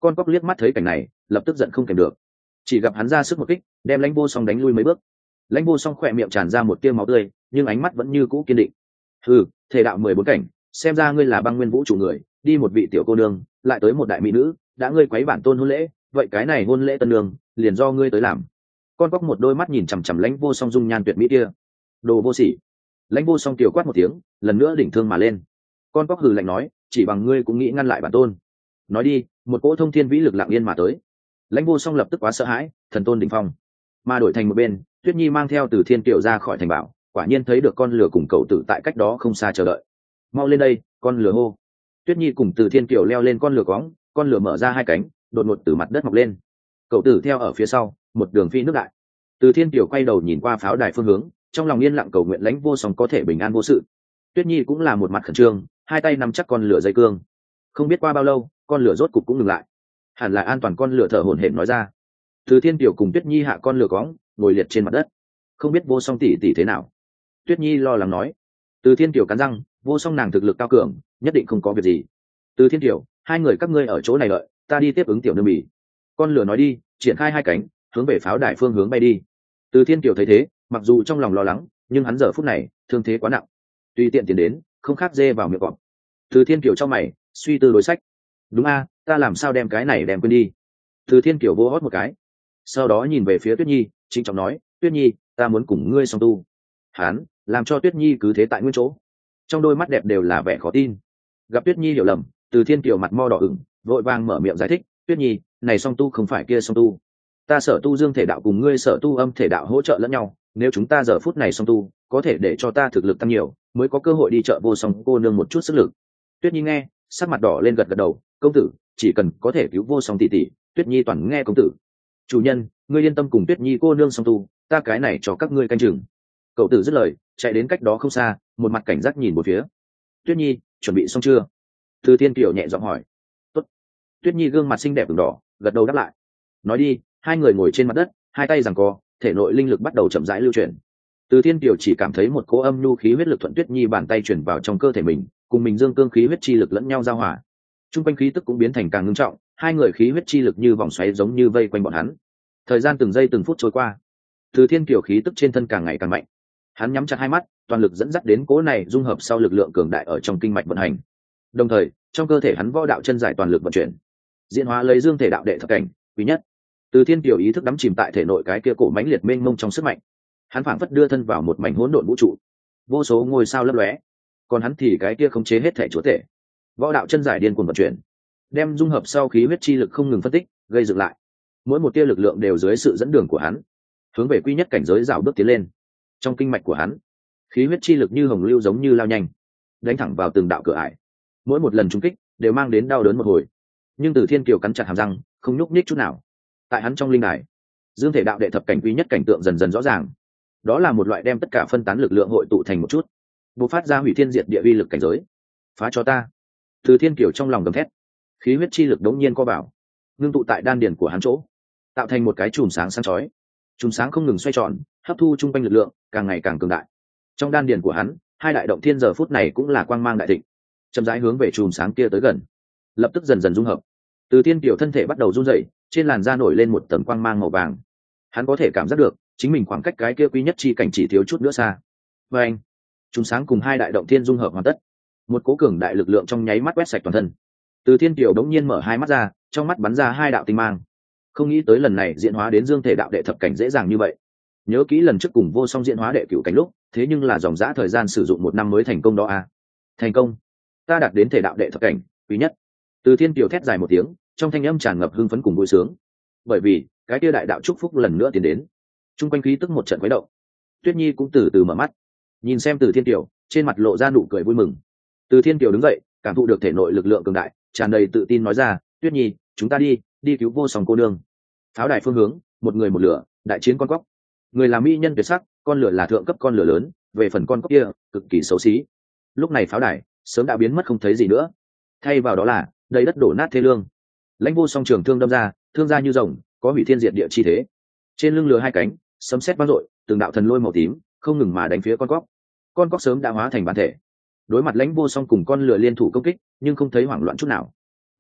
Con cóc liếc mắt thấy cảnh này lập tức giận không kèm được, chỉ gặp hắn ra sức một kích đem lãnh vô song đánh lui mấy bước. Lãnh vô song khỏe miệng tràn ra một tia máu tươi nhưng ánh mắt vẫn như cũ kiên định. Ừ, thể đạo mười bốn cảnh, xem ra ngươi là băng nguyên vũ chủ người, đi một vị tiểu cô nương lại tới một đại mỹ nữ, đã ngươi quấy bản tôn hôn lễ, vậy cái này hôn lễ tân nương liền do ngươi tới làm. Con cóc một đôi mắt nhìn chằm chằm lãnh vô song dung nhan tuyệt mỹ kia. Đồ vô sỉ. Lãnh vô song tiểu quát một tiếng, lần nữa đỉnh thương mà lên. Con cóc hừ lạnh nói, chỉ bằng ngươi cũng nghĩ ngăn lại bản tôn. Nói đi, một cỗ thông thiên vĩ lực lặng yên mà tới. Lãnh vô song lập tức quá sợ hãi, thần tôn đỉnh phong. Mà đổi thành một bên, Tuyết Nhi mang theo Từ Thiên Kiều ra khỏi thành bảo, quả nhiên thấy được con lửa cùng cậu tử tại cách đó không xa chờ đợi. Mau lên đây, con lửa hô. Tuyết Nhi cùng Từ Thiên Kiều leo lên con lửa cóng, con lửa mở ra hai cánh, đột ngột từ mặt đất mọc lên. Cậu tử theo ở phía sau, một đường phi nước đại. Từ Thiên Kiều quay đầu nhìn qua pháo đài phương hướng, trong lòng yên lặng cầu nguyện lãnh vô song có thể bình an vô sự. Tuyết Nhi cũng là một mặt khẩn trương, hai tay nắm chắc con lửa dây cương. Không biết qua bao lâu, con lửa rốt cục cũng ngừng lại. Hẳn là an toàn, con lửa thở hổn hển nói ra. Từ Thiên Kiều cùng Tuyết Nhi hạ con lửa cóng, ngồi liệt trên mặt đất. Không biết vô song tỷ tỷ thế nào? Tuyết Nhi lo lắng nói. Từ Thiên Kiều cắn răng, vô song nàng thực lực cao cường, nhất định không có việc gì. Từ Thiên Kiều, hai người các ngươi ở chỗ này đợi, ta đi tiếp ứng tiểu nương bỉ. Con lửa nói đi, triển khai hai cánh, hướng về pháo đài phương hướng bay đi. Từ Thiên Kiều thấy thế, mặc dù trong lòng lo lắng, nhưng hắn giờ phút này thương thế quá nặng, tùy tiện tiến đến, không khác dê vào miệng cọp. Từ Thiên Kiều trong mày suy tư đối sách. Đúng a, ta làm sao đem cái này đem quên đi? Từ Thiên Kiều vô hót một cái, sau đó nhìn về phía Tuyết Nhi, chính trọng nói, Tuyết Nhi, ta muốn cùng ngươi song tu. Hắn làm cho Tuyết Nhi cứ thế tại nguyên chỗ, trong đôi mắt đẹp đều là vẻ khó tin. Gặp Tuyết Nhi hiểu lầm, Từ Thiên Kiều mặt mo đỏ ửng, vội vàng mở miệng giải thích, Tuyết Nhi, này song tu không phải kia song tu, ta sở tu dương thể đạo cùng ngươi sở tu âm thể đạo hỗ trợ lẫn nhau, nếu chúng ta giờ phút này song tu, có thể để cho ta thực lực tăng nhiều, mới có cơ hội đi chợ vô song cô nương một chút sức lực. Tuyết Nhi nghe, sắc mặt đỏ lên gật gật đầu, công tử, chỉ cần có thể cứu vô song tỷ tỷ, Tuyết Nhi toàn nghe công tử. Chủ nhân, ngươi yên tâm cùng Tuyết Nhi cô nương song tu, ta cái này cho các ngươi canh chừng. Cậu tử dứt lời, chạy đến cách đó không xa, một mặt cảnh giác nhìn một phía. Tuyết Nhi, chuẩn bị xong chưa? Từ Thiên Kiều nhẹ giọng hỏi. Tốt. Tuyết Nhi gương mặt xinh đẹp ửng đỏ, gật đầu đáp lại. Nói đi, hai người ngồi trên mặt đất, hai tay giằng co, thể nội linh lực bắt đầu chậm rãi lưu chuyển. Từ Thiên Kiều chỉ cảm thấy một cỗ âm nhu khí huyết lực thuận Tuyết Nhi bàn tay chuyển vào trong cơ thể mình, cùng mình dương cương khí huyết chi lực lẫn nhau giao hòa. Trung quanh khí tức cũng biến thành càng ngưng trọng, hai người khí huyết chi lực như vòng xoáy giống như vây quanh bọn hắn. Thời gian từng giây từng phút trôi qua, Từ Thiên Kiều khí tức trên thân càng ngày càng mạnh. Hắn nhắm chặt hai mắt, toàn lực dẫn dắt đến cỗ này dung hợp sau lực lượng cường đại ở trong kinh mạch vận hành. Đồng thời, trong cơ thể hắn võ đạo chân giải toàn lực vận chuyển, diễn hóa lấy dương thể đạo đệ thập cảnh, quý nhất. Từ Thiên Kiều ý thức đắm chìm tại thể nội cái kia cổ mãnh liệt mênh mông trong sức mạnh. Hắn phảng phất đưa thân vào một mảnh hỗn độn vũ trụ, vô số ngôi sao lấp lóe, còn hắn thì cái kia khống chế hết thể chúa tể. Võ đạo chân giải điên cuồng vận chuyển, đem dung hợp sau khí huyết chi lực không ngừng phân tích, gây dựng lại. Mỗi một tia lực lượng đều dưới sự dẫn đường của hắn, hướng về quy nhất cảnh giới dạo bước tiến lên. Trong kinh mạch của hắn, khí huyết chi lực như hồng lưu giống như lao nhanh, đánh thẳng vào từng đạo cửa ải. Mỗi một lần trúng kích đều mang đến đau đớn một hồi, nhưng Từ Thiên Kiều cắn chặt hàm răng, không nhúc nhích chút nào. Tại hắn trong linh đài, dương thể đạo đệ thập cảnh quý nhất cảnh tượng dần dần rõ ràng. Đó là một loại đem tất cả phân tán lực lượng hội tụ thành một chút, bộc phát ra hủy thiên diệt địa uy lực cảnh giới. Phá cho ta! Từ Thiên Kiều trong lòng gầm thét, khí huyết chi lực đống nhiên co vào, ngưng tụ tại đan điền của hắn chỗ, tạo thành một cái chùm sáng sáng chói. Chùm sáng không ngừng xoay tròn, hấp thu trung quanh lực lượng, càng ngày càng cường đại. Trong đan điền của hắn, hai đại động thiên giờ phút này cũng là quang mang đại thịnh, chậm rãi hướng về chùm sáng kia tới gần, lập tức dần dần dung hợp. Từ Thiên Kiều thân thể bắt đầu run rẩy, trên làn da nổi lên một tầng quang mang màu vàng. Hắn có thể cảm giác được, chính mình khoảng cách cái kia quý nhất chi cảnh chỉ thiếu chút nữa xa. Và anh, chùm sáng cùng hai đại động thiên dung hợp hoàn tất, một cố cường đại lực lượng trong nháy mắt quét sạch toàn thân. Từ Thiên Kiều đống nhiên mở hai mắt ra, trong mắt bắn ra hai đạo tinh mang. Không nghĩ tới lần này diễn hóa đến dương thể đạo đệ thập cảnh dễ dàng như vậy. Nhớ kỹ lần trước cùng vô song diễn hóa đệ cửu cảnh lúc, thế nhưng là dòng dã thời gian sử dụng một năm mới thành công đó à? Thành công, ta đạt đến thể đạo đệ thập cảnh quý nhất. Từ Thiên Kiều thét dài một tiếng, trong thanh âm tràn ngập hưng phấn cùng vui sướng. Bởi vì cái kia đại đạo chúc phúc lần nữa tiến đến, trung quanh khí tức một trận quấy động. Tuyết Nhi cũng từ từ mở mắt, nhìn xem Từ Thiên Kiều, trên mặt lộ ra nụ cười vui mừng. Từ Thiên Kiều đứng dậy, cảm thụ được thể nội lực lượng cường đại, tràn đầy tự tin nói ra, Tuyết Nhi, chúng ta đi, đi cứu vô song cô nương. Pháo đài phương hướng, một người một lửa, đại chiến con cóc. Người là mỹ nhân tuyệt sắc, con lửa là thượng cấp con lửa lớn, về phần con cóc kia, cực kỳ xấu xí. Lúc này pháo đài sớm đã biến mất không thấy gì nữa, thay vào đó là đầy đất đổ nát thê lương. Lãnh vô song trường thương đâm ra, thương ra như rồng, có hủy thiên diệt địa chi thế. Trên lưng lửa hai cánh, sấm sét vang dội, từng đạo thần lôi màu tím không ngừng mà đánh phía con cóc. Con cóc sớm đã hóa thành bản thể, đối mặt Lãnh vô song cùng con lửa liên thủ công kích, nhưng không thấy hoảng loạn chút nào.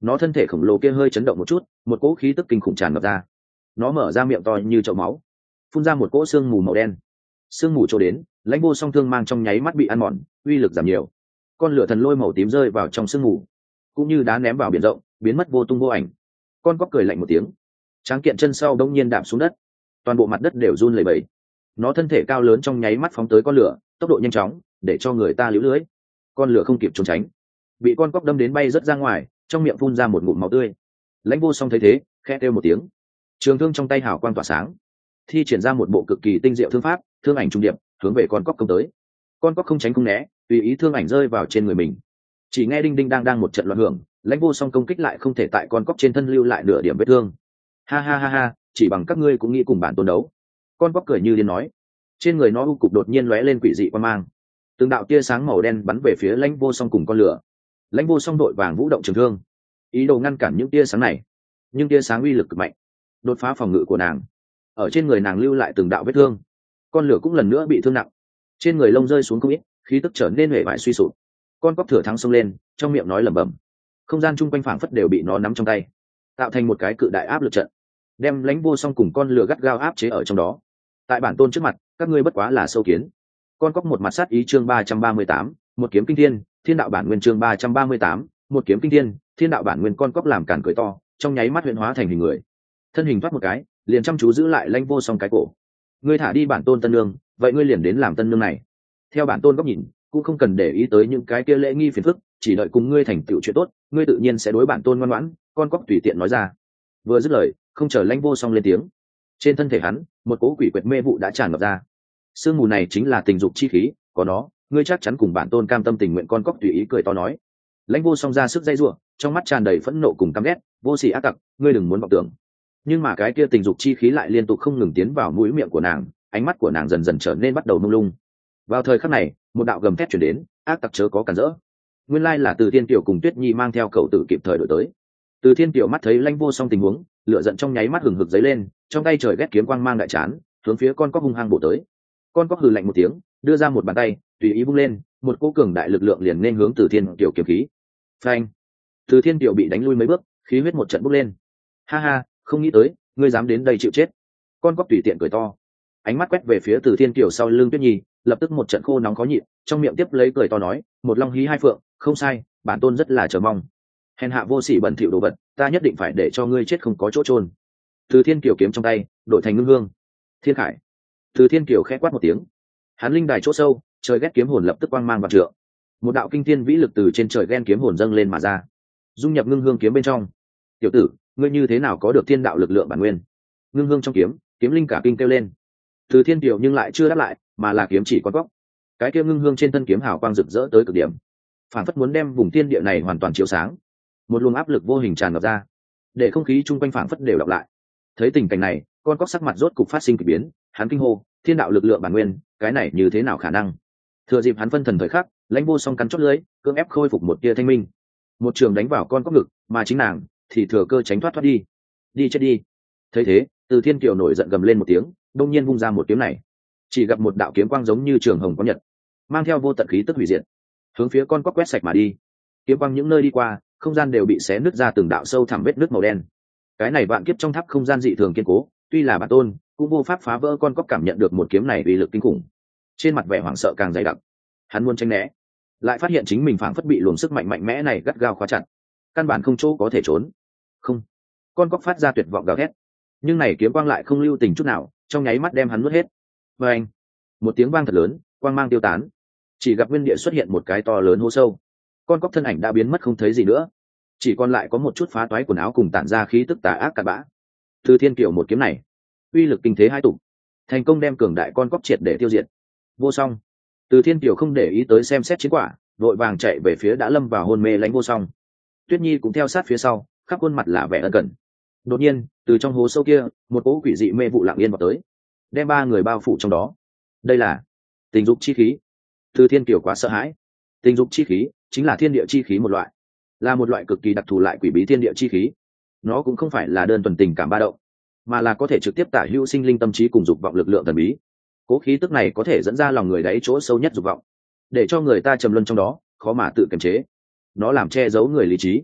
nó thân thể khổng lồ kia hơi chấn động một chút, một cỗ khí tức kinh khủng tràn ngập ra. Nó mở ra miệng to như chậu máu, phun ra một cỗ xương mù màu đen. Sương mù trôi đến, Lãnh Vô Song thương mang trong nháy mắt bị ăn mòn, uy lực giảm nhiều. Con lửa thần lôi màu tím rơi vào trong sương mù, cũng như đá ném vào biển rộng, biến mất vô tung vô ảnh. Con cóc cười lạnh một tiếng, tráng kiện chân sau đông nhiên đạp xuống đất, toàn bộ mặt đất đều run lẩy bẩy. Nó thân thể cao lớn trong nháy mắt phóng tới con lửa, tốc độ nhanh chóng, để cho người ta liễu lưới. Con lửa không kịp trốn tránh, bị con cóc đâm đến bay rất ra ngoài, trong miệng phun ra một ngụm máu tươi. Lãnh Vô Song thấy thế, khẽ kêu một tiếng, trường thương trong tay hào quang tỏa sáng, thi triển ra một bộ cực kỳ tinh diệu thương pháp, thương ảnh trung điệp hướng về con cóc công tới. Con cóc không tránh không né, tùy ý thương ảnh rơi vào trên người mình. Chỉ nghe đinh đinh đang đang một trận loạn hưởng, Lãnh Vô Song công kích lại không thể tại con cóc trên thân lưu lại nửa điểm vết thương. Ha ha ha ha, chỉ bằng các ngươi cũng nghĩ cùng bản tôn đấu. Con cóc cười như điên nói. Trên người nó u cục đột nhiên lóe lên quỷ dị quang mang, từng đạo tia sáng màu đen bắn về phía Lãnh Vô Song cùng con lửa. Lãnh Vô Song đội vàng vũ động trường thương, ý đồ ngăn cản những tia sáng này, nhưng tia sáng uy lực cực mạnh, đột phá phòng ngự của nàng. Ở trên người nàng lưu lại từng đạo vết thương. Con lửa cũng lần nữa bị thương nặng, trên người lông rơi xuống không ít, khí tức trở nên huệ vải suy sụp. Con cóc thừa thắng xông lên, trong miệng nói lẩm bẩm, không gian chung quanh phảng phất đều bị nó nắm trong tay, tạo thành một cái cự đại áp lực trận, đem Lãnh Vô Song cùng con lửa gắt gao áp chế ở trong đó. Tại bản tôn trước mặt, các ngươi bất quá là sâu kiến. Con cóc một mặt sát ý. Chương ba trăm ba mươi tám, một kiếm kinh thiên, thiên đạo bản nguyên. Chương ba trăm ba mươi tám, một kiếm kinh thiên, thiên đạo bản nguyên. Con cóc làm cản cười to, trong nháy mắt huyễn hóa thành hình người, thân hình thoát một cái, liền chăm chú giữ lại Lãnh Vô Song cái cổ. Ngươi thả đi bản tôn tân nương, vậy ngươi liền đến làm tân nương này. Theo bản tôn góc nhìn, cũng không cần để ý tới những cái kia lễ nghi phiền phức, chỉ đợi cùng ngươi thành tựu chuyện tốt, ngươi tự nhiên sẽ đối bản tôn ngoan ngoãn. Con cóc tùy tiện nói ra. Vừa dứt lời, không chờ Lãnh Vô Song lên tiếng, trên thân thể hắn một cỗ quỷ quyệt mê vụ đã tràn ngập ra. Sương mù này chính là tình dục chi khí, có nó, ngươi chắc chắn cùng bản tôn cam tâm tình nguyện. Con cóc tùy ý cười to nói. Lãnh Vô Song ra sức dây giụa, trong mắt tràn đầy phẫn nộ cùng căm ghét. Vô sỉ ác tặc, ngươi đừng muốn vọng tưởng. Nhưng mà cái kia tình dục chi khí lại liên tục không ngừng tiến vào mũi miệng của nàng, ánh mắt của nàng dần dần trở nên bắt đầu mông lung. Vào thời khắc này, một đạo gầm thét chuyển đến, ác tặc chớ có cản rỡ. Nguyên lai là Từ Thiên Kiều cùng Tuyết Nhi mang theo cậu tử kịp thời đổi tới. Từ Thiên Kiều mắt thấy Lãnh Vô Song tình huống, lửa giận trong nháy mắt hừng hực dấy lên, trong tay trời ghét kiếm quang mang đại chán, hướng phía con cóc hung hăng bổ tới. Con cóc hừ lạnh một tiếng, đưa ra một bàn tay, tùy ý vung lên, một cỗ cường đại lực lượng liền nên hướng Từ Thiên Kiều kiếm khí. Phanh! Từ Thiên Kiều bị đánh lui mấy bước, khí huyết một trận bốc lên. Ha ha, không nghĩ tới, ngươi dám đến đây chịu chết. Con cóc tùy tiện cười to, ánh mắt quét về phía Từ Thiên Kiều sau lưng Tuyết Nhi, lập tức một trận khô nóng khó nhịn, trong miệng tiếp lấy cười to nói, một long hí hai phượng, không sai, bản tôn rất là chờ mong. Hèn hạ vô sỉ bẩn thỉu đồ vật, ta nhất định phải để cho ngươi chết không có chỗ trôn. Từ Thiên Kiều kiếm trong tay đổi thành ngưng hương. Thiên Khải. Từ Thiên Kiều khẽ quát một tiếng, hắn linh đài chỗ sâu, trời ghét kiếm hồn lập tức quang mang vạn trượng, một đạo kinh thiên vĩ lực từ trên trời ghen kiếm hồn dâng lên mà ra, dung nhập ngưng hương kiếm bên trong. Tiểu tử, ngươi như thế nào có được thiên đạo lực lượng bản nguyên? Ngưng hương trong kiếm, kiếm linh cả kinh kêu lên. Từ Thiên Kiều nhưng lại chưa đáp lại, mà là kiếm chỉ con góc. Cái kia ngưng hương trên thân kiếm hào quang rực rỡ tới cực điểm, phản phất muốn đem vùng thiên địa này hoàn toàn chiếu sáng. Một luồng áp lực vô hình tràn ngập ra, để không khí chung quanh phản phất đều đọc lại. Thấy tình cảnh này, con cóc sắc mặt rốt cục phát sinh kỳ biến, hắn kinh hô, thiên đạo lực lượng bản nguyên, cái này như thế nào khả năng? Thừa dịp hắn phân thần thời khắc, Lãnh Vô Song cắn chót lưỡi, cưỡng ép khôi phục một tia thanh minh, một trường đánh vào con cóc ngực, mà chính nàng thì thừa cơ tránh thoát thoát đi. Đi chết đi! Thấy thế, Từ Thiên Kiều nổi giận gầm lên một tiếng, đông nhiên vung ra một kiếm này, chỉ gặp một đạo kiếm quang giống như trường hồng có nhật, mang theo vô tận khí tức hủy diệt, hướng phía con cóc quét sạch mà đi. Kiếm quang những nơi đi qua, không gian đều bị xé nứt ra từng đạo sâu thẳm vết nứt màu đen. Cái này vạn kiếp trong tháp không gian dị thường kiên cố, tuy là bản tôn cũng vô pháp phá vỡ. Con cóc cảm nhận được một kiếm này uy lực kinh khủng, trên mặt vẻ hoảng sợ càng dày đặc. Hắn muốn tránh né, lại phát hiện chính mình phảng phất bị luồng sức mạnh mạnh mẽ này gắt gao khóa chặt, căn bản không chỗ có thể trốn. Không! Con cóc phát ra tuyệt vọng gào thét, nhưng này kiếm quang lại không lưu tình chút nào, trong nháy mắt đem hắn nuốt hết. Và anh, một tiếng vang thật lớn, quang mang tiêu tán, chỉ gặp nguyên địa xuất hiện một cái to lớn hố sâu. Con cóc thân ảnh đã biến mất không thấy gì nữa, chỉ còn lại có một chút phá toái quần áo cùng tản ra khí tức tà ác cặn bã. Từ Thiên Kiều một kiếm này uy lực kinh thế hai tụ, thành công đem cường đại con cóc triệt để tiêu diệt. Vô Song. Từ Thiên Kiều không để ý tới xem xét chiến quả, vội vàng chạy về phía đã lâm vào hôn mê Lãnh Vô Song. Tuyết Nhi cũng theo sát phía sau, khắp khuôn mặt là vẻ ân cần. Đột nhiên, từ trong hố sâu kia, một cỗ quỷ dị mê vụ lặng yên vào tới, đem ba người bao phủ trong đó. Đây là tình dục chi khí. Từ Thiên Kiều quá sợ hãi. Tình dục chi khí chính là thiên địa chi khí một loại, là một loại cực kỳ đặc thù lại quỷ bí thiên địa chi khí. Nó cũng không phải là đơn thuần tình cảm ba động, mà là có thể trực tiếp tả hữu sinh linh tâm trí cùng dục vọng lực lượng thần bí. Cố khí tức này có thể dẫn ra lòng người đáy chỗ sâu nhất dục vọng, để cho người ta trầm luân trong đó, khó mà tự kiềm chế. Nó làm che giấu người lý trí,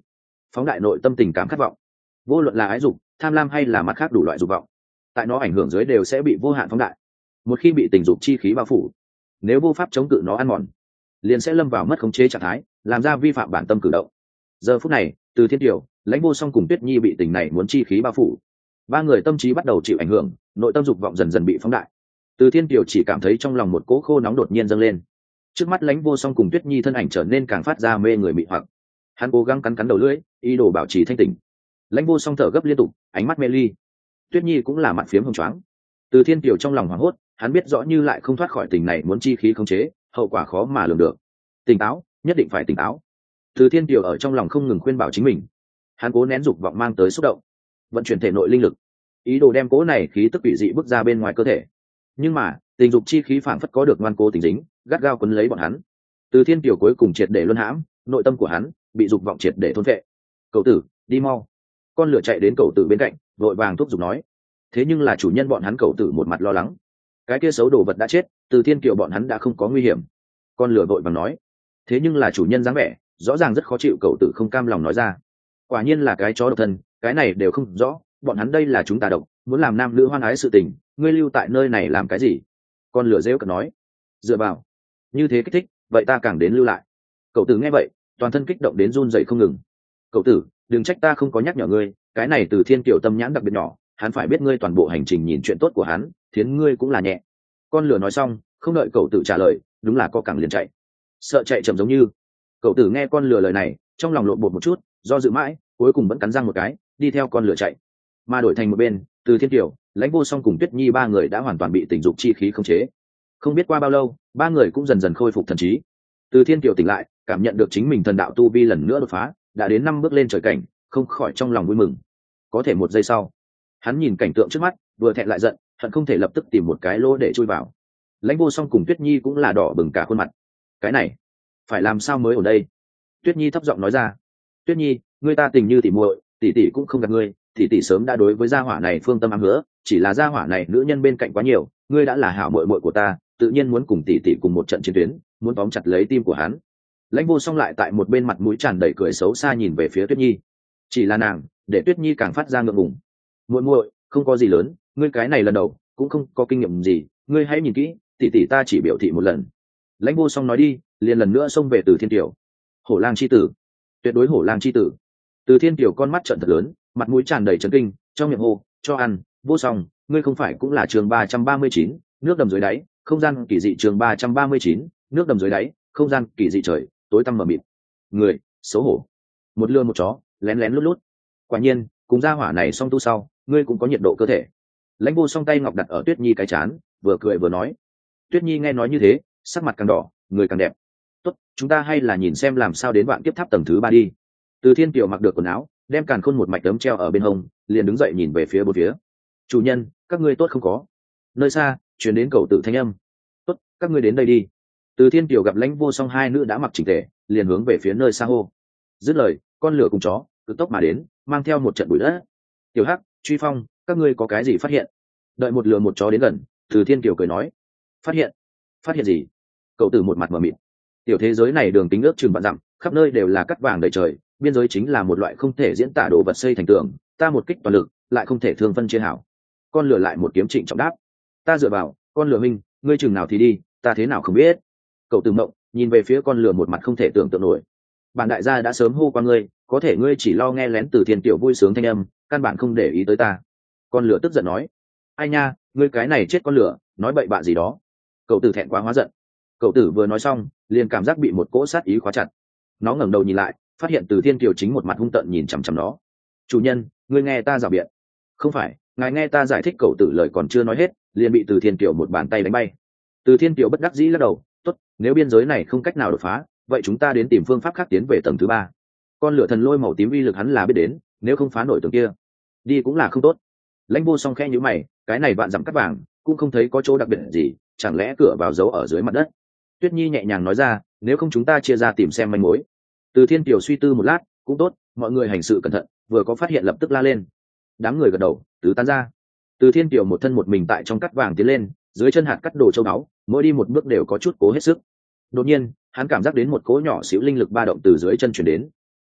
phóng đại nội tâm tình cảm khát vọng. Vô luận là ái dục, tham lam hay là mặt khác đủ loại dục vọng, tại nó ảnh hưởng dưới đều sẽ bị vô hạn phóng đại. Một khi bị tình dục chi khí bao phủ, nếu vô pháp chống cự nó ăn mòn, liền sẽ lâm vào mất khống chế trạng thái, làm ra vi phạm bản tâm cử động. Giờ phút này, Từ Thiên Kiều, Lãnh Vô Song cùng Tuyết Nhi bị tình này muốn chi khí bao phủ, ba người tâm trí bắt đầu chịu ảnh hưởng, nội tâm dục vọng dần dần bị phóng đại. Từ Thiên Kiều chỉ cảm thấy trong lòng một cỗ khô nóng đột nhiên dâng lên. Trước mắt Lãnh Vô Song cùng Tuyết Nhi thân ảnh trở nên càng phát ra mê người mị hoặc. Hắn cố gắng cắn cắn đầu lưỡi, ý đồ bảo trì thanh tỉnh. Lãnh Vô Song thở gấp liên tục, ánh mắt mê ly. Tuyết Nhi cũng là mặt phiếm hồng choáng. Từ Thiên Kiều trong lòng hoảng hốt, hắn biết rõ như lại không thoát khỏi tình này muốn chi khí khống chế, hậu quả khó mà lường được. Tỉnh táo, nhất định phải tỉnh táo. Từ Thiên Kiều ở trong lòng không ngừng khuyên bảo chính mình. Hắn cố nén dục vọng mang tới xúc động, vận chuyển thể nội linh lực, ý đồ đem cố này khí tức quỷ dị bước ra bên ngoài cơ thể. Nhưng mà tình dục chi khí phảng phất có được ngoan cố tình dính, gắt gao quấn lấy bọn hắn. Từ Thiên Kiều cuối cùng triệt để luân hãm, nội tâm của hắn bị dục vọng triệt để thôn phệ. Cậu tử, đi mau! Con lửa chạy đến cậu tử bên cạnh, vội vàng thúc giục nói. Thế nhưng là chủ nhân bọn hắn cậu tử một mặt lo lắng. Cái kia xấu đồ vật đã chết, Từ Thiên Kiều bọn hắn đã không có nguy hiểm. Con lửa vội vàng nói. Thế nhưng là chủ nhân dáng vẻ rõ ràng rất khó chịu, cậu tử không cam lòng nói ra. Quả nhiên là cái chó độc thân, cái này đều không rõ, bọn hắn đây là chúng ta độc, muốn làm nam nữ hoan ái sự tình, ngươi lưu tại nơi này làm cái gì? Con lửa rêu cợt nói. Dựa vào, như thế kích thích, vậy ta càng đến lưu lại. Cậu tử nghe vậy, toàn thân kích động đến run rẩy không ngừng. Cậu tử, đừng trách ta không có nhắc nhở ngươi, cái này Từ Thiên Kiều tâm nhãn đặc biệt nhỏ, hắn phải biết ngươi toàn bộ hành trình nhìn chuyện tốt của hắn, thiến ngươi cũng là nhẹ. Con lửa nói xong, không đợi cậu tử trả lời, đúng là co cẳng liền chạy. Sợ chạy chậm giống như. Cậu tử nghe con lửa lời này, trong lòng lộn bột một chút, do dự mãi, cuối cùng vẫn cắn răng một cái, đi theo con lửa chạy. Mà đổi thành một bên, Từ Thiên Kiều, Lãnh Vô Song cùng Tuyết Nhi ba người đã hoàn toàn bị tình dục chi khí khống chế. Không biết qua bao lâu, ba người cũng dần dần khôi phục thần trí. Từ Thiên Kiều tỉnh lại, cảm nhận được chính mình thần đạo tu vi lần nữa đột phá, đã đến năm bước lên trời cảnh, không khỏi trong lòng vui mừng. Có thể một giây sau, hắn nhìn cảnh tượng trước mắt, vừa thẹn lại giận, hận không thể lập tức tìm một cái lỗ để chui vào. Lãnh Vô Song cùng Tuyết Nhi cũng là đỏ bừng cả khuôn mặt. Cái này, phải làm sao mới ở đây? Tuyết Nhi thấp giọng nói ra. Tuyết Nhi, ngươi ta tình như tỉ muội, tỷ tỷ cũng không gạt ngươi, tỷ tỷ sớm đã đối với gia hỏa này phương tâm ám hứa, chỉ là gia hỏa này nữ nhân bên cạnh quá nhiều, ngươi đã là hảo muội muội của ta, tự nhiên muốn cùng tỷ tỷ cùng một trận chiến tuyến, muốn tóm chặt lấy tim của hắn. Lãnh Vô Song lại tại một bên mặt mũi tràn đầy cười xấu xa nhìn về phía Tuyết Nhi. Chỉ là nàng, để Tuyết Nhi càng phát ra ngượng ngùng. Muội muội, không có gì lớn, ngươi cái này lần đầu, cũng không có kinh nghiệm gì, ngươi hãy nhìn kỹ, tỷ tỷ ta chỉ biểu thị một lần. Lãnh Vô Song nói đi, liền lần nữa xông về Từ Thiên Kiều. Hổ lang chi tử, tuyệt đối hổ lang chi tử. Từ Thiên Kiều con mắt trợn thật lớn, mặt mũi tràn đầy chấn kinh, trong miệng hô, cho ăn. Vô Song, ngươi không phải cũng là chương ba trăm ba mươi chín, nước đầm dưới đáy, không gian kỳ dị chương ba trăm ba mươi chín, nước đầm dưới đáy, không gian kỳ dị trời, tối tăm mờ mịt. Người, xấu hổ. Một lừa một chó, lén lén lút lút. Quả nhiên, cùng gia hỏa này song tu sau, ngươi cũng có nhiệt độ cơ thể. Lãnh Vô Song tay ngọc đặt ở Tuyết Nhi cái chán, vừa cười vừa nói. Tuyết Nhi nghe nói như thế, sắc mặt càng đỏ, người càng đẹp. Tốt, chúng ta hay là nhìn xem làm sao đến vạn kiếp tháp tầng thứ ba đi. Từ Thiên Kiều mặc được quần áo, đem càn khôn một mạch tấm treo ở bên hông, liền đứng dậy nhìn về phía bốn phía. Chủ nhân, các ngươi tốt không có? Nơi xa, truyền đến cầu tử thanh âm. Tốt, các ngươi đến đây đi. Từ Thiên Kiều gặp Lãnh Vô Song hai nữ đã mặc chỉnh tề, liền hướng về phía nơi xa hô. Dứt lời, con lửa cùng chó cực tốc mà đến, mang theo một trận bụi đất. Tiểu Hắc, Truy Phong, các ngươi có cái gì phát hiện? Đợi một lửa một chó đến gần, Từ Thiên Kiều cười nói. Phát hiện? Phát hiện gì? Cậu tử một mặt mờ mịt. Tiểu thế giới này đường kính ước chừng vạn dặm, khắp nơi đều là cắt vàng đầy trời, biên giới chính là một loại không thể diễn tả đồ vật xây thành tường, ta một kích toàn lực, lại không thể thương phân chia hảo. Con lửa lại một kiếm trịnh trọng đáp. Ta dựa vào, con lửa minh, ngươi chừng nào thì đi, ta thế nào không biết. Cậu tử mộng, nhìn về phía con lửa một mặt không thể tưởng tượng nổi. Bản đại gia đã sớm hô qua ngươi, có thể ngươi chỉ lo nghe lén Từ Thiên Kiều vui sướng thanh âm, căn bản không để ý tới ta. Con lửa tức giận nói. Ai nha, ngươi cái này chết con lửa, nói bậy bạ gì đó. Cậu tử thẹn quá hóa giận. Cậu tử vừa nói xong, liền cảm giác bị một cỗ sát ý khóa chặt. Nó ngẩng đầu nhìn lại, phát hiện Từ Thiên Kiều chính một mặt hung tợn nhìn chằm chằm nó. Chủ nhân, ngươi nghe ta rào biện. Không phải, ngài nghe ta giải thích. Cậu tử lời còn chưa nói hết, liền bị Từ Thiên Kiều một bàn tay đánh bay. Từ Thiên Kiều bất đắc dĩ lắc đầu. Tốt, nếu biên giới này không cách nào đột phá, vậy chúng ta đến tìm phương pháp khác tiến về tầng thứ ba. Con lửa thần lôi màu tím uy lực hắn là biết đến, nếu không phá nổi tầng kia, đi cũng là không tốt. Lãnh Vô Song khẽ nhíu mày, cái này vạn dặm cắt vàng, cũng không thấy có chỗ đặc biệt gì, chẳng lẽ cửa vào giấu ở dưới mặt đất? Tuyết Nhi nhẹ nhàng nói ra, nếu không chúng ta chia ra tìm xem manh mối. Từ Thiên Kiều suy tư một lát, cũng tốt, mọi người hành sự cẩn thận, vừa có phát hiện lập tức la lên. Đám người gật đầu, tứ tán ra. Từ Thiên Kiều một thân một mình tại trong cắt vàng tiến lên, dưới chân hạt cắt đồ châu báu, mỗi đi một bước đều có chút cố hết sức. Đột nhiên, hắn cảm giác đến một cỗ nhỏ xíu linh lực ba động từ dưới chân chuyển đến.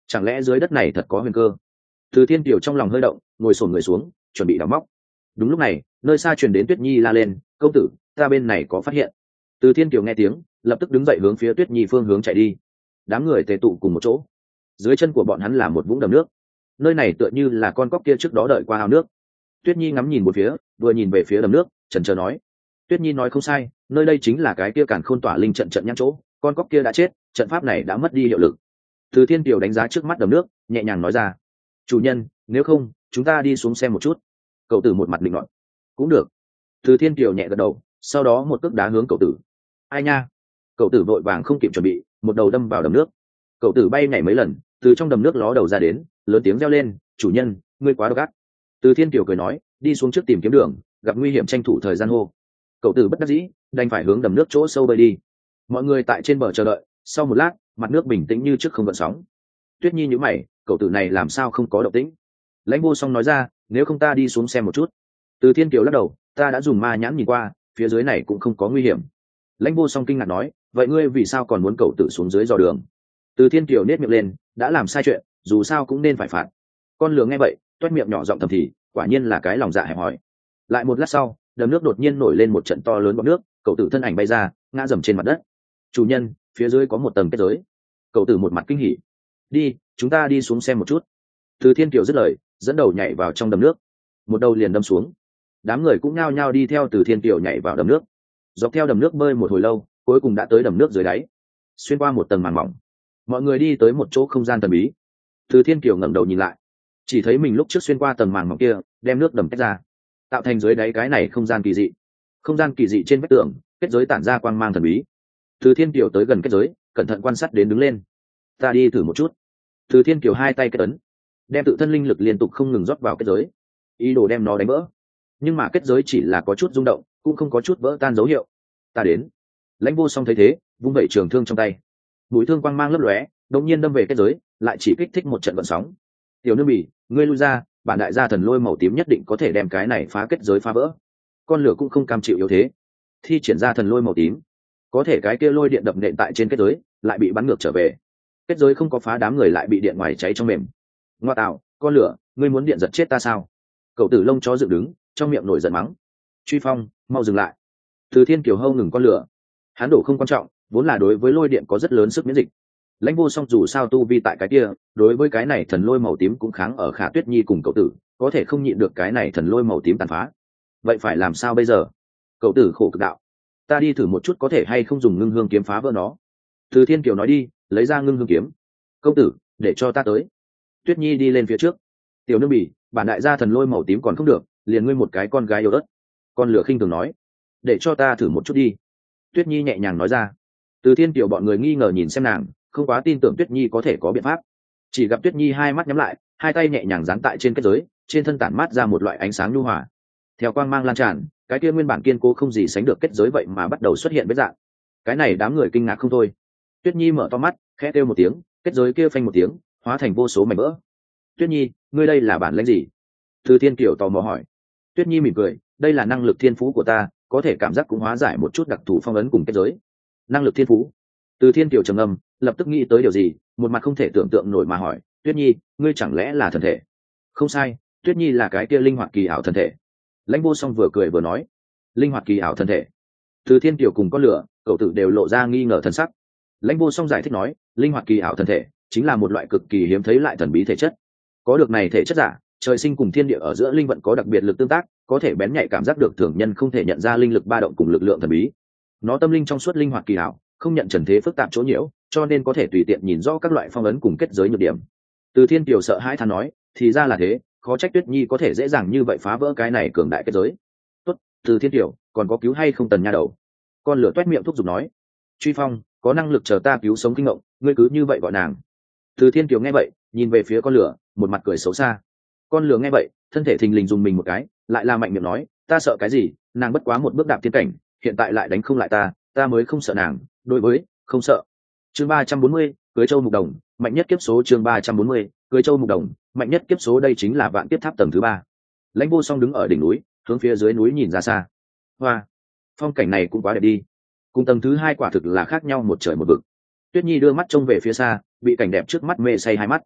chẳng lẽ dưới đất này thật có huyền cơ? Từ Thiên Kiều trong lòng hơi động, ngồi xổm người xuống chuẩn bị đào móc. Đúng lúc này nơi xa truyền đến Tuyết Nhi la lên, công tử, ta bên này có phát hiện. Từ Thiên Kiều nghe tiếng lập tức đứng dậy hướng phía Tuyết Nhi phương hướng chạy đi. Đám người tề tụ cùng một chỗ, dưới chân của bọn hắn là một vũng đầm nước, nơi này tựa như là con cóc kia trước đó đợi qua ao nước. Tuyết Nhi ngắm nhìn một phía, vừa nhìn về phía đầm nước, chần chờ nói. Tuyết Nhi nói không sai, nơi đây chính là cái kia Càn Khôn Tỏa Linh trận trận nhãn chỗ, con cóc kia đã chết, trận pháp này đã mất đi hiệu lực. Từ Thiên Kiều đánh giá trước mắt đầm nước, nhẹ nhàng nói ra. Chủ nhân, nếu không chúng ta đi xuống xem một chút. Cậu tử một mặt định luận. Cũng được. Từ Thiên Kiều nhẹ gật đầu, sau đó một cước đá hướng cậu tử. Ai nha? Cậu tử vội vàng không kịp chuẩn bị, một đầu đâm vào đầm nước. Cậu tử bay nhảy mấy lần, từ trong đầm nước ló đầu ra đến, lớn tiếng reo lên, chủ nhân, ngươi quá độc ác. Từ Thiên Kiều cười nói, đi xuống trước tìm kiếm đường, gặp nguy hiểm tranh thủ thời gian hô. Cậu tử bất đắc dĩ, đành phải hướng đầm nước chỗ sâu bơi đi. Mọi người tại trên bờ chờ đợi, sau một lát mặt nước bình tĩnh như trước không gợn sóng. Tuyết Nhi nhíu mày, cậu tử này làm sao không có động tĩnh? Lãnh Vô Song nói ra, nếu không ta đi xuống xem một chút. Từ Thiên Kiều lắc đầu, ta đã dùng ma nhãn nhìn qua, phía dưới này cũng không có nguy hiểm. Lãnh Vô Song kinh ngạc nói, vậy ngươi vì sao còn muốn cậu tử xuống dưới dò đường? Từ Thiên Kiều nết miệng lên, đã làm sai chuyện, dù sao cũng nên phải phạt. Con lừa nghe vậy, toét miệng nhỏ giọng thầm thì, quả nhiên là cái lòng dạ hẹp hòi. Lại một lát sau, đầm nước đột nhiên nổi lên một trận to lớn bọt nước, cậu tử thân ảnh bay ra, ngã dầm trên mặt đất. Chủ nhân, phía dưới có một tầng kết giới. Cậu tử một mặt kinh hỉ. Đi, chúng ta đi xuống xem một chút. Từ Thiên Kiều dứt lời, dẫn đầu nhảy vào trong đầm nước, một đầu liền đâm xuống. Đám người cũng nhao nhao đi theo Từ Thiên Kiều nhảy vào đầm nước, dọc theo đầm nước bơi một hồi lâu, cuối cùng đã tới đầm nước dưới đáy. Xuyên qua một tầng màn mỏng, mọi người đi tới một chỗ không gian thần bí. Từ Thiên Kiều ngẩng đầu nhìn lại, chỉ thấy mình lúc trước xuyên qua tầng màn mỏng kia, đem nước đầm tách ra, tạo thành dưới đáy cái này không gian kỳ dị. Không gian kỳ dị trên vách tường, kết giới tản ra quang mang thần bí. Từ Thiên Kiều tới gần kết giới, cẩn thận quan sát đến đứng lên. Ta đi thử một chút. Từ Thiên Kiều hai tay kết ấn, đem tự thân linh lực liên tục không ngừng rót vào kết giới, ý đồ đem nó đánh vỡ. Nhưng mà kết giới chỉ là có chút rung động, cũng không có chút vỡ tan dấu hiệu. Ta đến. Lãnh Vô Song thấy thế, vung vẩy trường thương trong tay, mũi thương quang mang lấp lóe, đột nhiên đâm về kết giới, lại chỉ kích thích một trận vận sóng. Tiểu Nương Bỉ, ngươi lui ra, bản đại gia thần lôi màu tím nhất định có thể đem cái này phá kết giới phá vỡ. Con lửa cũng không cam chịu yếu thế, thi triển ra thần lôi màu tím, có thể cái kia lôi điện đập nện tại trên kết giới, lại bị bắn ngược trở về. Kết giới không có phá, đám người lại bị điện ngoài cháy trong mềm. Ngoa tạo, con lửa, ngươi muốn điện giật chết ta sao? Cậu tử lông chó dựng đứng, trong miệng nổi giận mắng. Truy Phong, mau dừng lại. Từ Thiên Kiều hâu ngừng con lửa. Hắn đổ không quan trọng, vốn là đối với lôi điện có rất lớn sức miễn dịch. Lãnh Vô Song dù sao tu vi tại cái kia, đối với cái này thần lôi màu tím cũng kháng ở Khả Tuyết Nhi cùng cậu tử, có thể không nhịn được cái này thần lôi màu tím tàn phá. Vậy phải làm sao bây giờ? Cậu tử khổ cực đạo. Ta đi thử một chút có thể hay không dùng ngưng hương kiếm phá vỡ nó. Từ Thiên Kiều nói đi, lấy ra ngưng hương kiếm. Công tử, để cho ta tới. Tuyết Nhi đi lên phía trước. Tiểu Nương Bỉ, bản đại gia thần lôi màu tím còn không được, liền ngươi một cái con gái yếu ớt. Con lửa khinh thường nói, để cho ta thử một chút đi. Tuyết Nhi nhẹ nhàng nói ra. Từ Thiên Kiều bọn người nghi ngờ nhìn xem nàng, không quá tin tưởng Tuyết Nhi có thể có biện pháp. Chỉ gặp Tuyết Nhi hai mắt nhắm lại, hai tay nhẹ nhàng dán tại trên kết giới, trên thân tản mát ra một loại ánh sáng nhu hòa. Theo quang mang lan tràn, cái kia nguyên bản kiên cố không gì sánh được kết giới vậy mà bắt đầu xuất hiện vết dạng. Cái này đám người kinh ngạc không thôi. Tuyết Nhi mở to mắt, khẽ kêu một tiếng, kết giới kia phanh một tiếng, hóa thành vô số mảnh vỡ. Tuyết Nhi, ngươi đây là bản lĩnh gì? Từ Thiên Kiều tò mò hỏi. Tuyết Nhi mỉm cười, đây là năng lực thiên phú của ta, có thể cảm giác cũng hóa giải một chút đặc thù phong ấn cùng kết giới. Năng lực thiên phú? Từ Thiên Kiều trầm ngâm, lập tức nghĩ tới điều gì, một mặt không thể tưởng tượng nổi mà hỏi, Tuyết Nhi, ngươi chẳng lẽ là thần thể? Không sai, Tuyết Nhi là cái kia linh hoạt kỳ ảo thần thể. Lãnh Vô Song vừa cười vừa nói, linh hoạt kỳ ảo thần thể. Từ Thiên Kiều cùng con lửa, cậu tử đều lộ ra nghi ngờ thần sắc. Lãnh Vô Song giải thích nói, linh hoạt kỳ ảo thần thể chính là một loại cực kỳ hiếm thấy lại thần bí thể chất. Có được này thể chất giả, trời sinh cùng thiên địa ở giữa linh vận có đặc biệt lực tương tác, có thể bén nhạy cảm giác được thường nhân không thể nhận ra linh lực ba động cùng lực lượng thần bí. Nó tâm linh trong suốt linh hoạt kỳ ảo, không nhận trần thế phức tạp chỗ nhiễu, cho nên có thể tùy tiện nhìn rõ các loại phong ấn cùng kết giới nhược điểm. Từ Thiên Kiều sợ hãi than nói, thì ra là thế, khó trách Tuyết Nhi có thể dễ dàng như vậy phá vỡ cái này cường đại kết giới. Tốt, Từ Thiên Kiều, còn có cứu hay không tần nha đầu? Con lửa toét miệng thúc giục nói. Truy Phong, có năng lực chờ ta cứu sống kinh ngộng, ngươi cứ như vậy gọi nàng. Từ Thiên Kiều nghe vậy, nhìn về phía con lửa, một mặt cười xấu xa. Con lửa nghe vậy, thân thể thình lình dùng mình một cái, lại là mạnh miệng nói, ta sợ cái gì, nàng bất quá một bước đạp thiên cảnh, hiện tại lại đánh không lại ta, ta mới không sợ nàng, đối với, không sợ. Chương ba trăm bốn mươi, cưới châu mục đồng, mạnh nhất kiếp số. Chương ba trăm bốn mươi, cưới châu mục đồng, mạnh nhất kiếp số. Đây chính là Vạn Kiếp Tháp tầng thứ ba. Lãnh Vô Song đứng ở đỉnh núi, hướng phía dưới núi nhìn ra xa. Hoa, phong cảnh này cũng quá đẹp đi. Cùng tầng thứ hai quả thực là khác nhau một trời một vực. Tuyết Nhi đưa mắt trông về phía xa, bị cảnh đẹp trước mắt mê say hai mắt.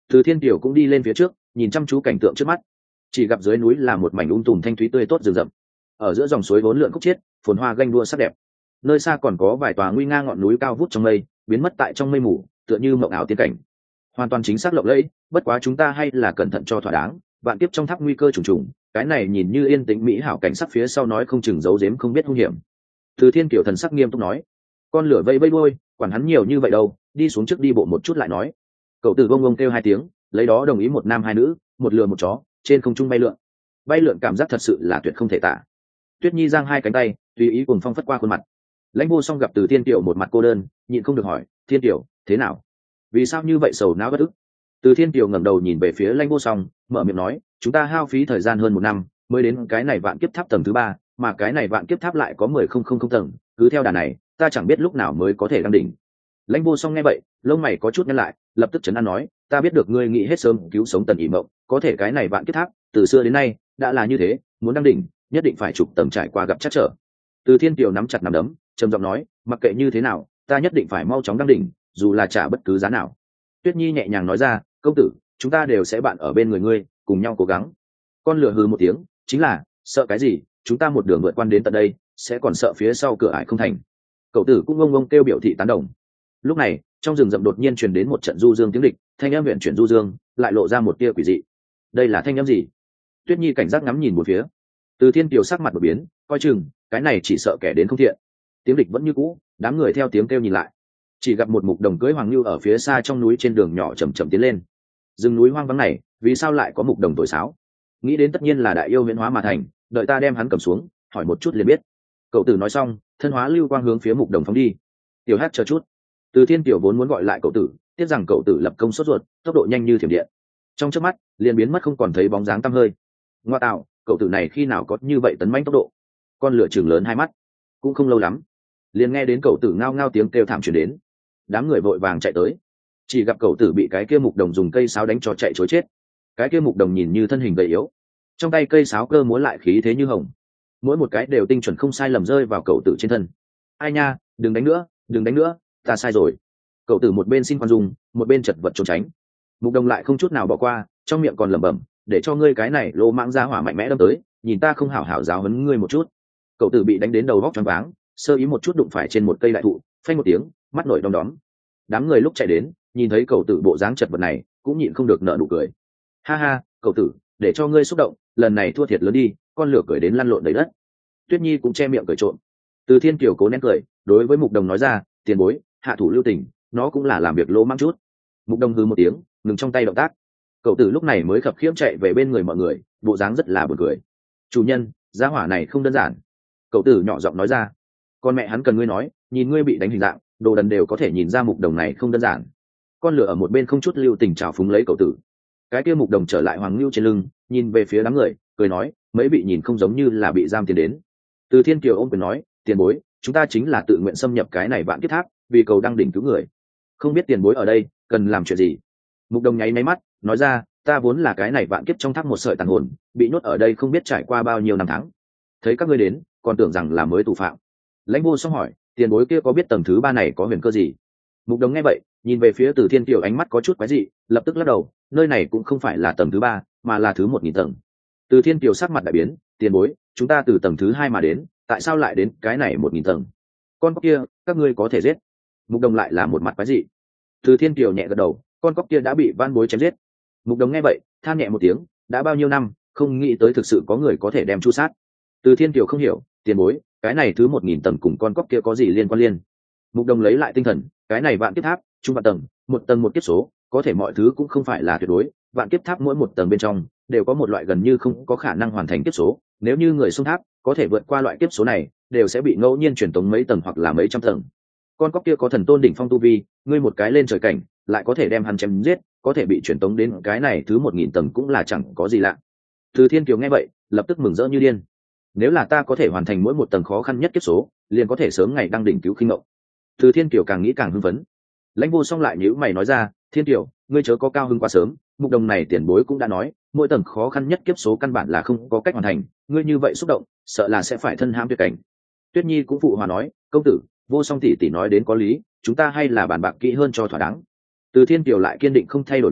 Từ Thiên Tiểu cũng đi lên phía trước, nhìn chăm chú cảnh tượng trước mắt. Chỉ gặp dưới núi là một mảnh ung tùm thanh thúy tươi tốt rừng rậm. Ở giữa dòng suối vốn lượn khúc chiết, phồn hoa ganh đua sắc đẹp. Nơi xa còn có vài tòa nguy nga ngọn núi cao vút trong mây, biến mất tại trong mây mù, tựa như mộng ảo tiên cảnh. Hoàn toàn chính xác lộng lẫy, bất quá chúng ta hay là cẩn thận cho thỏa đáng, vạn kiếp trong tháp nguy cơ trùng trùng, cái này nhìn như yên tĩnh mỹ hảo cảnh sắc phía sau nói không chừng giấu giếm không biết hung hiểm. Từ Thiên Kiều thần sắc nghiêm túc nói, con lửa vây vây đuôi, quản hắn nhiều như vậy đâu, đi xuống trước đi bộ một chút lại nói. Cậu tử bông bông kêu hai tiếng, lấy đó đồng ý một nam hai nữ, một lừa một chó, trên không trung bay lượn. Bay lượn cảm giác thật sự là tuyệt không thể tả. Tuyết Nhi giang hai cánh tay, tùy ý cùng phong phất qua khuôn mặt. Lãnh Vô Song gặp Từ Thiên Kiều một mặt cô đơn, nhịn không được hỏi, Thiên Kiều, thế nào? Vì sao như vậy sầu não bất ức? Từ Thiên Kiều ngẩng đầu nhìn về phía Lãnh Vô Song, mở miệng nói, chúng ta hao phí thời gian hơn một năm mới đến cái này vạn kiếp tháp tầng thứ ba, mà cái này vạn kiếp tháp lại có mười không không không tầng, cứ theo đà này, ta chẳng biết lúc nào mới có thể đăng đỉnh. Lãnh Vô Song nghe vậy, lông mày có chút nhăn lại, lập tức chấn an nói, ta biết được ngươi nghĩ hết sớm cứu sống Tần Ỷ Mộng, có thể cái này vạn kiếp tháp, từ xưa đến nay đã là như thế, muốn đăng đỉnh, nhất định phải chụp tầng trải qua gặp chắc trở. Từ Thiên Kiều nắm chặt nắm đấm, trầm giọng nói, mặc kệ như thế nào, ta nhất định phải mau chóng đăng đỉnh, dù là trả bất cứ giá nào. Tuyết Nhi nhẹ nhàng nói ra, công tử, chúng ta đều sẽ bạn ở bên người ngươi, cùng nhau cố gắng. Con lửa hừ một tiếng, chính là, sợ cái gì, chúng ta một đường vượt quan đến tận đây, sẽ còn sợ phía sau cửa ải không thành. Cậu tử cũng ngông ngông kêu biểu thị tán đồng. Lúc này, trong rừng rậm đột nhiên truyền đến một trận du dương tiếng địch, thanh âm viện chuyển du dương, lại lộ ra một tia quỷ dị. Đây là thanh âm gì? Tuyết Nhi cảnh giác ngắm nhìn một phía. Từ Thiên Kiều sắc mặt đột biến, coi chừng, cái này chỉ sợ kẻ đến không thiện. Tiếng địch vẫn như cũ, đám người theo tiếng kêu nhìn lại, chỉ gặp một mục đồng cưỡi hoàng lưu ở phía xa trong núi trên đường nhỏ chậm chậm tiến lên. Rừng núi hoang vắng này, vì sao lại có mục đồng thổi sáo? Nghĩ đến tất nhiên là đại yêu huyễn hóa mà thành, đợi ta đem hắn cầm xuống, hỏi một chút liền biết. Cậu tử nói xong, thân hóa lưu quang hướng phía mục đồng phóng đi. Tiểu Hát chờ chút. Từ Thiên Kiều vốn muốn gọi lại cậu tử, tiếc rằng cậu tử lập công sốt ruột, tốc độ nhanh như thiểm điện, trong chớp mắt liền biến mất không còn thấy bóng dáng tăm hơi. Ngoa tạo, cậu tử này khi nào có như vậy tấn mãnh tốc độ? Con lửa chừng lớn hai mắt. Cũng không lâu lắm, liền nghe đến cậu tử ngao ngao tiếng kêu thảm truyền đến. Đám người vội vàng chạy tới, chỉ gặp cậu tử bị cái kia mục đồng dùng cây sáo đánh cho chạy trối chết. Cái kia mục đồng nhìn như thân hình gầy yếu, trong tay cây sáo cơ múa lại khí thế như hồng, mỗi một cái đều tinh chuẩn không sai lầm rơi vào cậu tử trên thân. Ai nha, đừng đánh nữa, đừng đánh nữa, ta sai rồi. Cậu tử một bên xin khoan dung, một bên chật vật trốn tránh. Mục đồng lại không chút nào bỏ qua, trong miệng còn lẩm bẩm, để cho ngươi cái này lô mãng ra hỏa mạnh mẽ đâm tới, nhìn ta không hảo hảo giáo huấn ngươi một chút. Cậu tử bị đánh đến đầu vóc choáng váng, sơ ý một chút đụng phải trên một cây đại thụ, phanh một tiếng, mắt nổi đom đóm. Đám người lúc chạy đến, nhìn thấy cậu tử bộ dáng chật vật này, cũng nhịn không được nở nụ cười. Ha ha, cậu tử, để cho ngươi xúc động, lần này thua thiệt lớn đi, con lửa cười đến lăn lộn đầy đất. Tuyết Nhi cũng che miệng cười trộm. Từ Thiên Kiều cố nén cười, đối với mục đồng nói ra, tiền bối, hạ thủ lưu tình, nó cũng là làm việc lỗ mãng chút. Mục đồng hừ một tiếng, ngừng trong tay động tác. Cậu tử lúc này mới khập khiễng chạy về bên người mọi người, bộ dáng rất là buồn cười. Chủ nhân, gia hỏa này không đơn giản. Cậu tử nhỏ giọng nói ra. Con mẹ hắn cần ngươi nói, nhìn ngươi bị đánh hình dạng, đồ đần đều có thể nhìn ra mục đồng này không đơn giản. Con lửa ở một bên không chút lưu tình trào phúng lấy cậu tử. Cái kia mục đồng trở lại hoàng lưu trên lưng, nhìn về phía đám người, cười nói, mấy vị nhìn không giống như là bị giam tiền đến. Từ Thiên Kiều ôm quyền nói, tiền bối, chúng ta chính là tự nguyện xâm nhập cái này vạn kiếp tháp, vì cầu đăng đỉnh cứu người. Không biết tiền bối ở đây cần làm chuyện gì? Mục đồng nháy máy mắt, nói ra, ta vốn là cái này vạn kiếp trong tháp một sợi tàn hồn, bị nhốt ở đây không biết trải qua bao nhiêu năm tháng. Thấy các ngươi đến, còn tưởng rằng là mới tù phạm. Lãnh Vô Song hỏi, tiền bối kia có biết tầng thứ ba này có huyền cơ gì? Mục đồng nghe vậy, nhìn về phía Từ Thiên Kiều ánh mắt có chút quái dị, lập tức lắc đầu, nơi này cũng không phải là tầng thứ ba, mà là thứ một nghìn tầng. Từ Thiên Kiều sắc mặt đại biến, tiền bối, chúng ta từ tầng thứ hai mà đến, tại sao lại đến cái này một nghìn tầng? Con cóc kia, các ngươi có thể giết. Mục đồng lại là một mặt quái dị. Từ Thiên Kiều nhẹ gật đầu, con cóc kia đã bị van bối chém giết. Mục đồng nghe vậy, than nhẹ một tiếng, đã bao nhiêu năm, không nghĩ tới thực sự có người có thể đem chu sát. Từ Thiên Kiều không hiểu, tiền bối, cái này thứ một nghìn tầng cùng con cóc kia có gì liên quan liên? Mục đồng lấy lại tinh thần, cái này vạn kiếp tháp, trung vạn tầng, một tầng một kiếp số, có thể mọi thứ cũng không phải là tuyệt đối, vạn kiếp tháp mỗi một tầng bên trong đều có một loại gần như không có khả năng hoàn thành kiếp số, nếu như người xuống tháp có thể vượt qua loại kiếp số này, đều sẽ bị ngẫu nhiên truyền tống mấy tầng hoặc là mấy trăm tầng. Con cóc kia có thần tôn đỉnh phong tu vi, ngươi một cái lên trời cảnh, lại có thể đem hắn chém giết, có thể bị truyền tống đến cái này thứ một nghìn tầng cũng là chẳng có gì lạ. Từ Thiên Kiều nghe vậy, lập tức mừng rỡ như điên. Nếu là ta có thể hoàn thành mỗi một tầng khó khăn nhất kiếp số, liền có thể sớm ngày đăng đỉnh cứu khinh ngộ. Từ Thiên Kiều càng nghĩ càng hưng phấn. Lãnh Vô Song lại nhíu mày nói ra, Thiên Kiều, ngươi chớ có cao hứng quá sớm, mục đồng này tiền bối cũng đã nói, mỗi tầng khó khăn nhất kiếp số căn bản là không có cách hoàn thành, ngươi như vậy xúc động, sợ là sẽ phải thân hãm tuyệt cảnh. Tuyết Nhi cũng phụ hòa nói, công tử, Vô Song tỷ tỷ nói đến có lý, chúng ta hay là bàn bạc kỹ hơn cho thỏa đáng. Từ Thiên Kiều lại kiên định không thay đổi nói,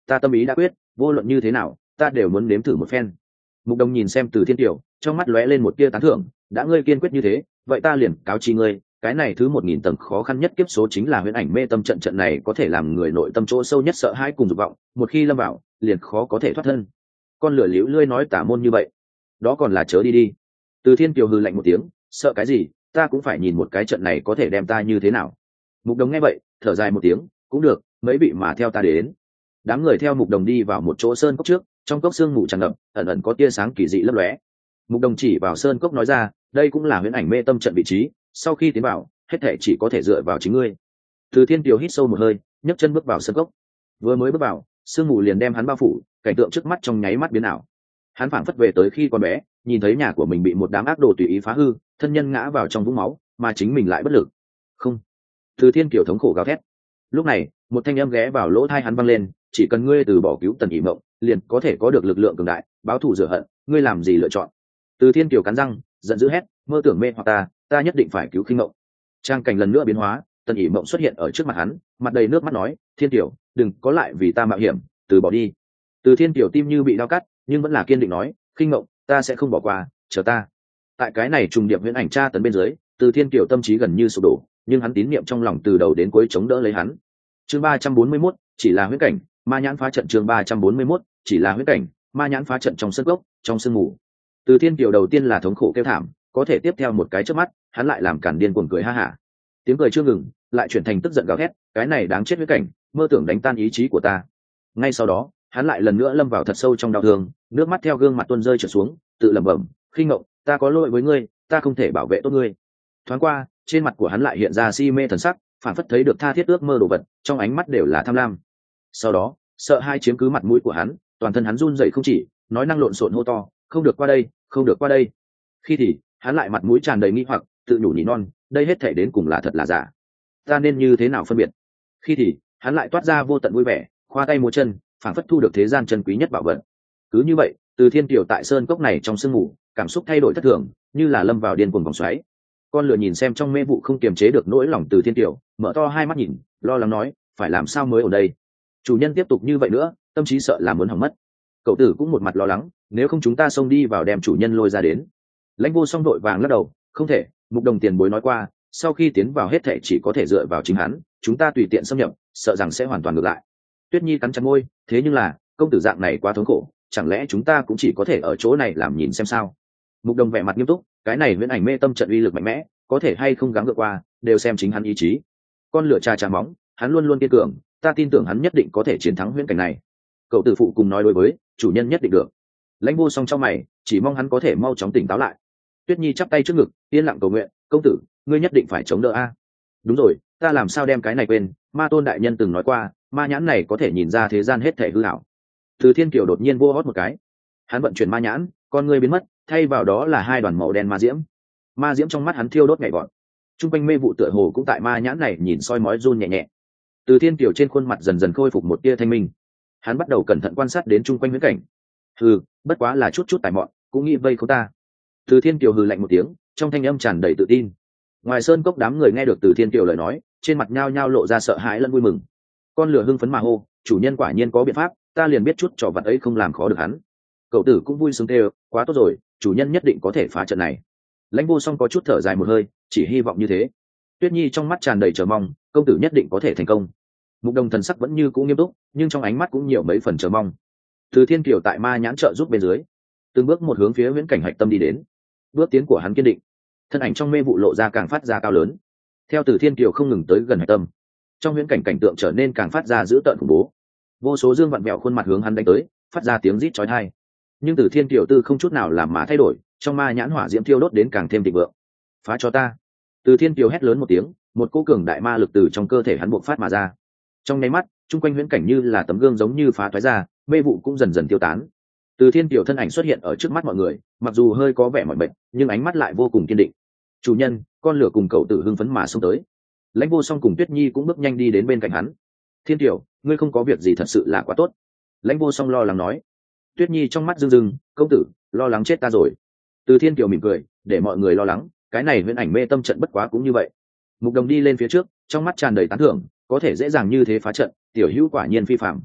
ta tâm ý đã quyết, vô luận như thế nào ta đều muốn nếm thử một phen. Mục Đồng nhìn xem Từ Thiên Kiều, trong mắt lóe lên một tia tán thưởng, đã ngươi kiên quyết như thế, vậy ta liền cáo chi ngươi, cái này thứ một nghìn tầng khó khăn nhất kiếp số chính là huyễn ảnh mê tâm trận. Trận này có thể làm người nội tâm chỗ sâu nhất sợ hãi cùng dục vọng, một khi lâm vào liền khó có thể thoát thân. Con lửa liễu lươi nói tả môn như vậy, đó còn là chớ đi đi. Từ Thiên Kiều hừ lạnh một tiếng, sợ cái gì, ta cũng phải nhìn một cái trận này có thể đem ta như thế nào. Mục Đồng nghe vậy thở dài một tiếng, cũng được, mấy vị mà theo ta đến. Đám người theo Mục Đồng đi vào một chỗ sơn cốc trước, trong cốc sương mù tràn ngập, ẩn ẩn có tia sáng kỳ dị lấp lóe. Mục Đồng chỉ vào sơn cốc nói ra, đây cũng là huyễn ảnh mê tâm trận vị trí, sau khi tiến vào hết thể chỉ có thể dựa vào chính ngươi. Từ Thiên Kiều hít sâu một hơi, nhấc chân bước vào sơn cốc. Vừa mới bước vào, sương mù liền đem hắn bao phủ, cảnh tượng trước mắt trong nháy mắt biến ảo. Hắn phảng phất về tới khi còn bé, nhìn thấy nhà của mình bị một đám ác đồ tùy ý phá hư, thân nhân ngã vào trong vũng máu, mà chính mình lại bất lực. Không. Từ Thiên Kiều thống khổ gào thét. Lúc này, một thanh âm ghé vào lỗ tai hắn vang lên, chỉ cần ngươi từ bỏ cứu Tần Ỷ Mộng, liền có thể có được lực lượng cường đại, báo thù rửa hận, ngươi làm gì lựa chọn? Từ Thiên Kiều cắn răng, giận dữ hét, mơ tưởng mê hoặc ta, ta nhất định phải cứu Khinh Mộng. Trang cảnh lần nữa biến hóa, Tần Ỷ Mộng xuất hiện ở trước mặt hắn, mặt đầy nước mắt nói, Thiên Kiều, đừng có lại vì ta mạo hiểm, từ bỏ đi. Từ Thiên Kiều tim như bị dao cắt, nhưng vẫn là kiên định nói, Khinh Mộng, ta sẽ không bỏ qua, chờ ta. Tại cái này trùng điệp huyễn ảnh tra tấn bên dưới, Từ Thiên Kiều tâm trí gần như sụp đổ, nhưng hắn tín niệm trong lòng từ đầu đến cuối chống đỡ lấy hắn. Chương ba trăm bốn mươi mốt, chỉ là huyễn cảnh, ma nhãn phá trận. Chương ba trăm bốn mươi mốt, chỉ là huyễn cảnh, ma nhãn phá trận. Trong sân gốc, trong sương mù, Từ Thiên Kiều đầu tiên là thống khổ kêu thảm, có thể tiếp theo một cái chớp mắt, hắn lại làm cản điên cuồng cười ha hả. Tiếng cười chưa ngừng, lại chuyển thành tức giận gào thét, cái này đáng chết huyễn cảnh, mơ tưởng đánh tan ý chí của ta. Ngay sau đó, hắn lại lần nữa lâm vào thật sâu trong đau thương, nước mắt theo gương mặt tuôn rơi trượt xuống, tự lẩm bẩm, Khinh Mộng, ta có lỗi với ngươi, ta không thể bảo vệ tốt ngươi. Thoáng qua, trên mặt của hắn lại hiện ra si mê thần sắc, phản phất thấy được tha thiết ước mơ đồ vật, trong ánh mắt đều là tham lam. Sau đó, sợ hai chiếm cứ mặt mũi của hắn, toàn thân hắn run rẩy không chỉ, nói năng lộn xộn hô to, không được qua đây, không được qua đây. Khi thì, hắn lại mặt mũi tràn đầy nghi hoặc, tự nhủ nhỉ non, đây hết thể đến cùng là thật là giả, ta nên như thế nào phân biệt. Khi thì, hắn lại toát ra vô tận vui vẻ, khoa tay múa chân, phản phất thu được thế gian chân quý nhất bảo vật. Cứ như vậy, Từ Thiên Kiều tại sơn cốc này trong sương mù, cảm xúc thay đổi thất thường, như là lâm vào điên cuồng vòng xoáy. Con lửa nhìn xem trong mê vụ không kiềm chế được nỗi lòng Từ Thiên Kiều, mở to hai mắt nhìn, lo lắng nói, phải làm sao mới ở đây? Chủ nhân tiếp tục như vậy nữa, tâm trí sợ là muốn hỏng mất. Cậu tử cũng một mặt lo lắng, nếu không chúng ta xông đi vào đem chủ nhân lôi ra đến. Lãnh Vô Song đội vàng lắc đầu, không thể, Mục Đồng tiền bối nói qua, sau khi tiến vào hết thể chỉ có thể dựa vào chính hắn, chúng ta tùy tiện xâm nhập, sợ rằng sẽ hoàn toàn ngược lại. Tuyết Nhi cắn chặt môi, thế nhưng là, công tử dạng này quá thống khổ, chẳng lẽ chúng ta cũng chỉ có thể ở chỗ này làm nhìn xem sao? Mục Đồng vẻ mặt nghiêm túc, cái này huyễn ảnh mê tâm trận uy lực mạnh mẽ, có thể hay không gắng gượng qua, đều xem chính hắn ý chí. Con lửa trà trà móng, hắn luôn luôn kiên cường, ta tin tưởng hắn nhất định có thể chiến thắng huyễn cảnh này. Cậu tử phụ cùng nói đối với, chủ nhân nhất định được. Lãnh Vô Song trong mày, chỉ mong hắn có thể mau chóng tỉnh táo lại. Tuyết Nhi chắp tay trước ngực, yên lặng cầu nguyện, công tử, ngươi nhất định phải chống đỡ a. Đúng rồi, ta làm sao đem cái này quên, Ma Tôn đại nhân từng nói qua, ma nhãn này có thể nhìn ra thế gian hết thể hư ảo. Từ Thiên Kiều đột nhiên vô hót một cái, hắn vận chuyển ma nhãn, con ngươi biến mất, thay vào đó là hai đoàn màu đen ma diễm. Ma diễm trong mắt hắn thiêu đốt nhảy vọt, trung quanh mê vụ tựa hồ cũng tại ma nhãn này nhìn soi mói run nhẹ nhẹ. Từ Thiên Kiều trên khuôn mặt dần dần khôi phục một tia thanh minh, hắn bắt đầu cẩn thận quan sát đến trung quanh huyễn cảnh. Hừ, bất quá là chút chút tài mọn, cũng nghĩ vây khốn ta. Từ Thiên Kiều hừ lạnh một tiếng, trong thanh âm tràn đầy tự tin. Ngoài sơn cốc đám người nghe được Từ Thiên Kiều lời nói, trên mặt nhao nhao lộ ra sợ hãi lẫn vui mừng. Con lửa hưng phấn mà hô, chủ nhân quả nhiên có biện pháp, ta liền biết chút trò vặt ấy không làm khó được hắn. Cậu tử cũng vui sướng kêu, quá tốt rồi, chủ nhân nhất định có thể phá trận này. Lãnh Vô Song có chút thở dài một hơi, chỉ hy vọng như thế. Tuyết Nhi trong mắt tràn đầy chờ mong, công tử nhất định có thể thành công. Mục Đồng thần sắc vẫn như cũ nghiêm túc, nhưng trong ánh mắt cũng nhiều mấy phần chờ mong. Từ Thiên Kiều tại ma nhãn trợ giúp bên dưới, từng bước một hướng phía viễn cảnh hạch tâm đi đến. Bước tiến của hắn kiên định, thân ảnh trong mê vụ lộ ra càng phát ra cao lớn. Theo Từ Thiên Kiều không ngừng tới gần hạch tâm, trong viễn cảnh cảnh tượng trở nên càng phát ra dữ tợn khủng bố. Vô số dương vặn vẹo khuôn mặt hướng hắn đánh tới, phát ra tiếng rít chói tai. Nhưng Từ Thiên Kiều tư không chút nào làm mà thay đổi, trong ma nhãn hỏa diễm thiêu đốt đến càng thêm thịnh vượng. Phá cho ta! Từ Thiên Kiều hét lớn một tiếng, một cỗ cường đại ma lực từ trong cơ thể hắn bộc phát mà ra. Trong nháy mắt, chung quanh huyễn cảnh như là tấm gương giống như phá toái ra, mê vụ cũng dần dần tiêu tán. Từ Thiên Kiều thân ảnh xuất hiện ở trước mắt mọi người, mặc dù hơi có vẻ mỏi mệt, nhưng ánh mắt lại vô cùng kiên định. Chủ nhân, con lửa cùng cậu tử hưng phấn mà xông tới. Lãnh Vô Song cùng Tuyết Nhi cũng bước nhanh đi đến bên cạnh hắn. Thiên Kiều, ngươi không có việc gì thật sự là quá tốt. Lãnh Vô Song lo lắng nói. Tuyết Nhi trong mắt rưng rưng, công tử, lo lắng chết ta rồi. Từ Thiên Kiều mỉm cười, để mọi người lo lắng, cái này huyễn ảnh mê tâm trận bất quá cũng như vậy. Mục Đồng đi lên phía trước, trong mắt tràn đầy tán thưởng, có thể dễ dàng như thế phá trận, tiểu hữu quả nhiên phi phàm.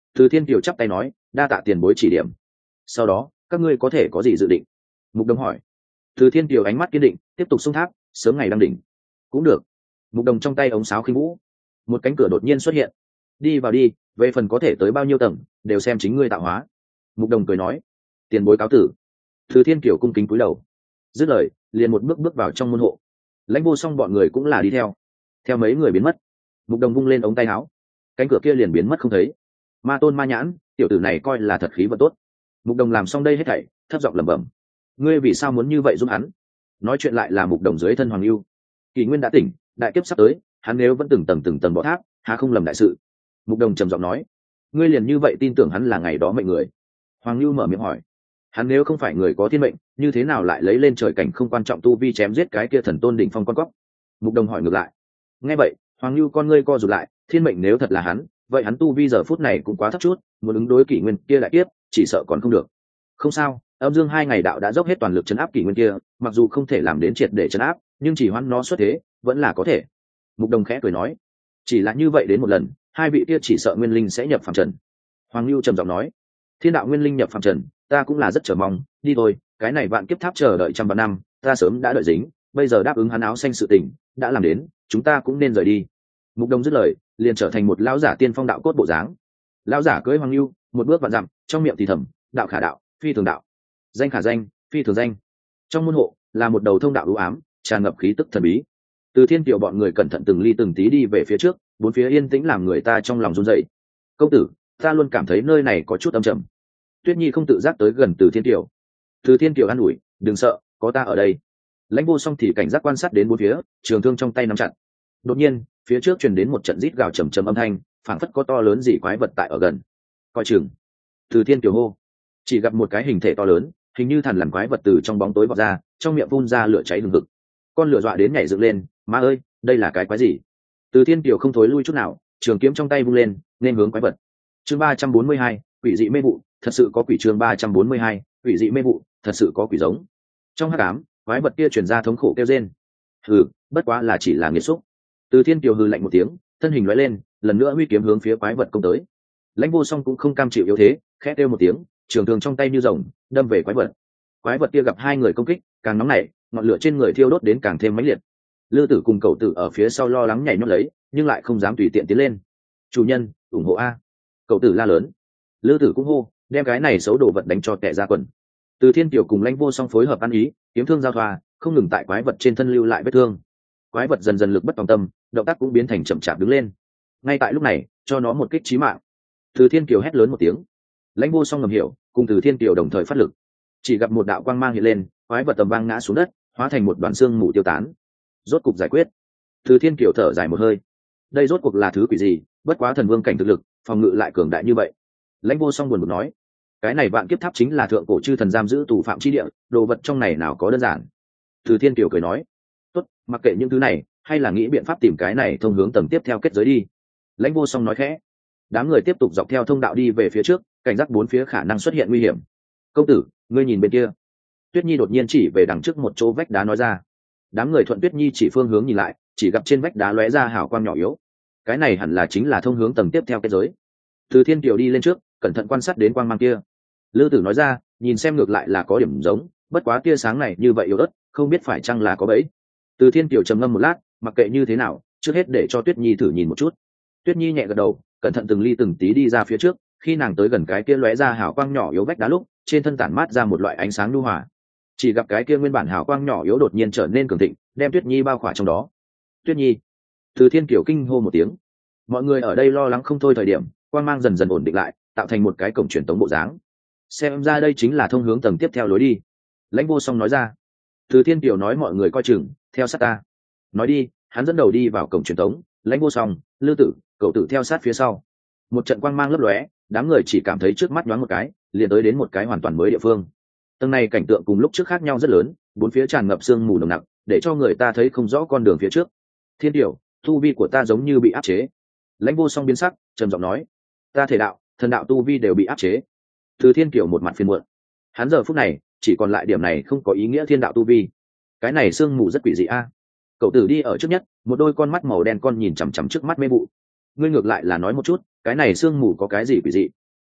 Từ Thiên Kiều chắp tay nói, đa tạ tiền bối chỉ điểm. Sau đó các ngươi có thể có gì dự định? Mục Đồng hỏi. Từ Thiên Kiều ánh mắt kiên định, tiếp tục xung tháp, sớm ngày đăng đỉnh. Cũng được. Mục Đồng trong tay ống sáo khinh vũ, một cánh cửa đột nhiên xuất hiện. Đi vào đi, về phần có thể tới bao nhiêu tầng đều xem chính ngươi tạo hóa. Mục Đồng cười nói. Tiền bối cáo tử. Từ Thiên Kiều cung kính cúi đầu, dứt lời liền một bước bước vào trong môn hộ. Lãnh Vô Song bọn người cũng là đi theo. Theo mấy người biến mất, Mục Đồng vung lên ống tay áo, cánh cửa kia liền biến mất không thấy. Ma Tôn Ma Nhãn, tiểu tử này coi là thật khí vận tốt. Mục Đồng làm xong đây hết thảy, thấp giọng lẩm bẩm. Ngươi vì sao muốn như vậy giúp hắn? Nói chuyện lại là Mục Đồng dưới thân Hoàng Lưu. Kỷ Nguyên đã tỉnh, đại kiếp sắp tới, hắn nếu vẫn từng tầng từng tầng bỏ tháp, há không lầm đại sự. Mục Đồng trầm giọng nói. Ngươi liền như vậy tin tưởng hắn là ngày đó mệnh người? Hoàng Lưu mở miệng hỏi. Hắn nếu không phải người có thiên mệnh, như thế nào lại lấy lên trời cảnh không quan trọng tu vi chém giết cái kia thần tôn đỉnh phong con cóc? Mục Đồng hỏi ngược lại. Nghe vậy, Hoàng Lưu con ngươi co rụt lại, thiên mệnh nếu thật là hắn, vậy hắn tu vi giờ phút này cũng quá thấp chút, muốn ứng đối Kỷ Nguyên kia đại kiếp, chỉ sợ còn không được. Không sao, âm dương hai ngày đạo đã dốc hết toàn lực chấn áp Kỷ Nguyên kia, mặc dù không thể làm đến triệt để chấn áp, nhưng chỉ hoãn nó xuất thế, vẫn là có thể. Mục Đồng khẽ cười nói. Chỉ là như vậy đến một lần, hai vị kia chỉ sợ nguyên linh sẽ nhập phàm trần. Hoàng Lưu trầm giọng nói. Thiên đạo nguyên linh nhập phàm trần, ta cũng là rất chờ mong, đi thôi, cái này vạn kiếp tháp chờ đợi trăm vạn năm, ta sớm đã đợi dính, bây giờ đáp ứng hắn áo xanh sự tình đã làm đến, chúng ta cũng nên rời đi. Mục Đồng dứt lời liền trở thành một lão giả tiên phong đạo cốt bộ dáng. Lão giả cưỡi Hoàng Lưu, một bước vạn dặm, trong miệng thì thầm, đạo khả đạo, phi thường đạo, danh khả danh, phi thường danh. Trong môn hộ là một đầu thông đạo u ám, tràn ngập khí tức thần bí. Từ Thiên Kiều bọn người cẩn thận từng ly từng tí đi về phía trước, bốn phía yên tĩnh làm người ta trong lòng run rẩy. Công tử, ta luôn cảm thấy nơi này có chút âm trầm. Tuyết Nhi không tự giác tới gần Từ Thiên Kiều. Từ Thiên Kiều an ủi, đừng sợ, có ta ở đây. Lãnh Vô Song thì cảnh giác quan sát đến bốn phía, trường thương trong tay nắm chặt. Đột nhiên, phía trước truyền đến một trận rít gào trầm trầm âm thanh, phảng phất có to lớn gì quái vật tại ở gần. Coi chừng. Từ Thiên Kiều hô. Chỉ gặp một cái hình thể to lớn, hình như thằn lằn quái vật từ trong bóng tối vọt ra, trong miệng phun ra lửa cháy hừng hực. Con lửa dọa đến nhảy dựng lên, má ơi, đây là cái quái gì? Từ Thiên Kiều không thối lui chút nào, trường kiếm trong tay vung lên, nên hướng quái vật. Chương ba trăm bốn mươi hai, quỷ dị mê vụ, thật sự có quỷ. Chương ba trăm bốn mươi hai, quỷ dị mê vụ, thật sự có quỷ giống. Trong hắc ám, quái vật kia truyền ra thống khổ kêu rên. Hừ, bất quá là chỉ là nghiệt xúc. Từ Thiên Kiều hừ lạnh một tiếng, thân hình lóe lên, lần nữa huy kiếm hướng phía quái vật công tới. Lãnh Vô Song cũng không cam chịu yếu thế, khẽ kêu một tiếng, trường thương trong tay như rồng, đâm về quái vật. Quái vật kia gặp hai người công kích, càng nóng nảy, ngọn lửa trên người thiêu đốt đến càng thêm mãnh liệt. Lư Tử cùng Cẩu Tử ở phía sau lo lắng nhảy nhót lấy, nhưng lại không dám tùy tiện tiến lên. Chủ nhân, ủng hộ a! Cẩu Tử la lớn. Lư Tử cũng hô, đem cái này xấu đồ vật đánh cho tè ra quần. Từ Thiên Kiều cùng Lãnh Vô Song phối hợp ăn ý, kiếm thương giao thoa, không ngừng tại quái vật trên thân lưu lại vết thương. Quái vật dần dần lực bất tòng tâm, động tác cũng biến thành chậm chạp đứng lên. Ngay tại lúc này, cho nó một kích chí mạng. Từ Thiên Kiều hét lớn một tiếng. Lãnh Vô Song ngầm hiểu, cùng Từ Thiên Kiều đồng thời phát lực. Chỉ gặp một đạo quang mang hiện lên, quái vật tầm vang ngã xuống đất, hóa thành một đoàn xương mù tiêu tán. Rốt cục giải quyết. Từ Thiên Kiều thở dài một hơi. Đây rốt cuộc là thứ quỷ gì, bất quá thần vương cảnh thực lực, phòng ngự lại cường đại như vậy. Lãnh Vô Song buồn bực nói, cái này vạn kiếp tháp chính là thượng cổ chư thần giam giữ tù phạm chi địa, đồ vật trong này nào có đơn giản. Từ Thiên Kiều cười nói, tốt, mặc kệ những thứ này, hay là nghĩ biện pháp tìm cái này thông hướng tầng tiếp theo kết giới đi. Lãnh Vô Song nói khẽ. Đám người tiếp tục dọc theo thông đạo đi về phía trước, cảnh giác bốn phía khả năng xuất hiện nguy hiểm. Công tử, ngươi nhìn bên kia. Tuyết Nhi đột nhiên chỉ về đằng trước một chỗ vách đá nói ra. Đám người thuận Tuyết Nhi chỉ phương hướng nhìn lại, chỉ gặp trên vách đá lóe ra hào quang nhỏ yếu. Cái này hẳn là chính là thông hướng tầng tiếp theo kết giới. Từ Thiên Kiều đi lên trước, cẩn thận quan sát đến quang mang kia. Lư Tử nói ra, nhìn xem ngược lại là có điểm giống, bất quá tia sáng này như vậy yếu ớt, không biết phải chăng là có bẫy. Từ Thiên Kiều trầm ngâm một lát, mặc kệ như thế nào, trước hết để cho Tuyết Nhi thử nhìn một chút. Tuyết Nhi nhẹ gật đầu, cẩn thận từng ly từng tí đi ra phía trước. Khi nàng tới gần cái kia lóe ra hào quang nhỏ yếu vách đá lúc, trên thân tản mát ra một loại ánh sáng nhu hòa. Chỉ gặp cái kia nguyên bản hào quang nhỏ yếu đột nhiên trở nên cường thịnh, đem Tuyết Nhi bao khỏa trong đó. Tuyết Nhi. Từ Thiên Kiều kinh hô một tiếng. Mọi người ở đây lo lắng không thôi thời điểm, quang mang dần dần ổn định lại, tạo thành một cái cổng truyền tống bộ dáng. Xem ra đây chính là thông hướng tầng tiếp theo lối đi. Lãnh Vô Song nói ra. Từ Thiên Kiều nói mọi người coi chừng, theo sát ta. Nói đi, hắn dẫn đầu đi vào cổng truyền tống, Lãnh Vô Song, Lư Tử, Cẩu Tử theo sát phía sau. Một trận quang mang lấp lóe, đám người chỉ cảm thấy trước mắt nhoáng một cái, liền tới đến một cái hoàn toàn mới địa phương. Tầng này cảnh tượng cùng lúc trước khác nhau rất lớn, bốn phía tràn ngập sương mù nồng nặc, để cho người ta thấy không rõ con đường phía trước. Thiên Kiều, tu vi của ta giống như bị áp chế. Lãnh Vô Song biến sắc, trầm giọng nói, ta thể đạo, thần đạo tu vi đều bị áp chế. Từ Thiên Kiều một mặt phiền muộn. Hắn giờ phút này chỉ còn lại điểm này không có ý nghĩa thiên đạo tu vi. Cái này sương mù rất quỷ dị a. À. Cậu Tử đi ở trước nhất, một đôi con mắt màu đen con nhìn chằm chằm trước mắt mê vụ. Ngươi ngược lại là nói một chút, cái này sương mù có cái gì quỷ dị?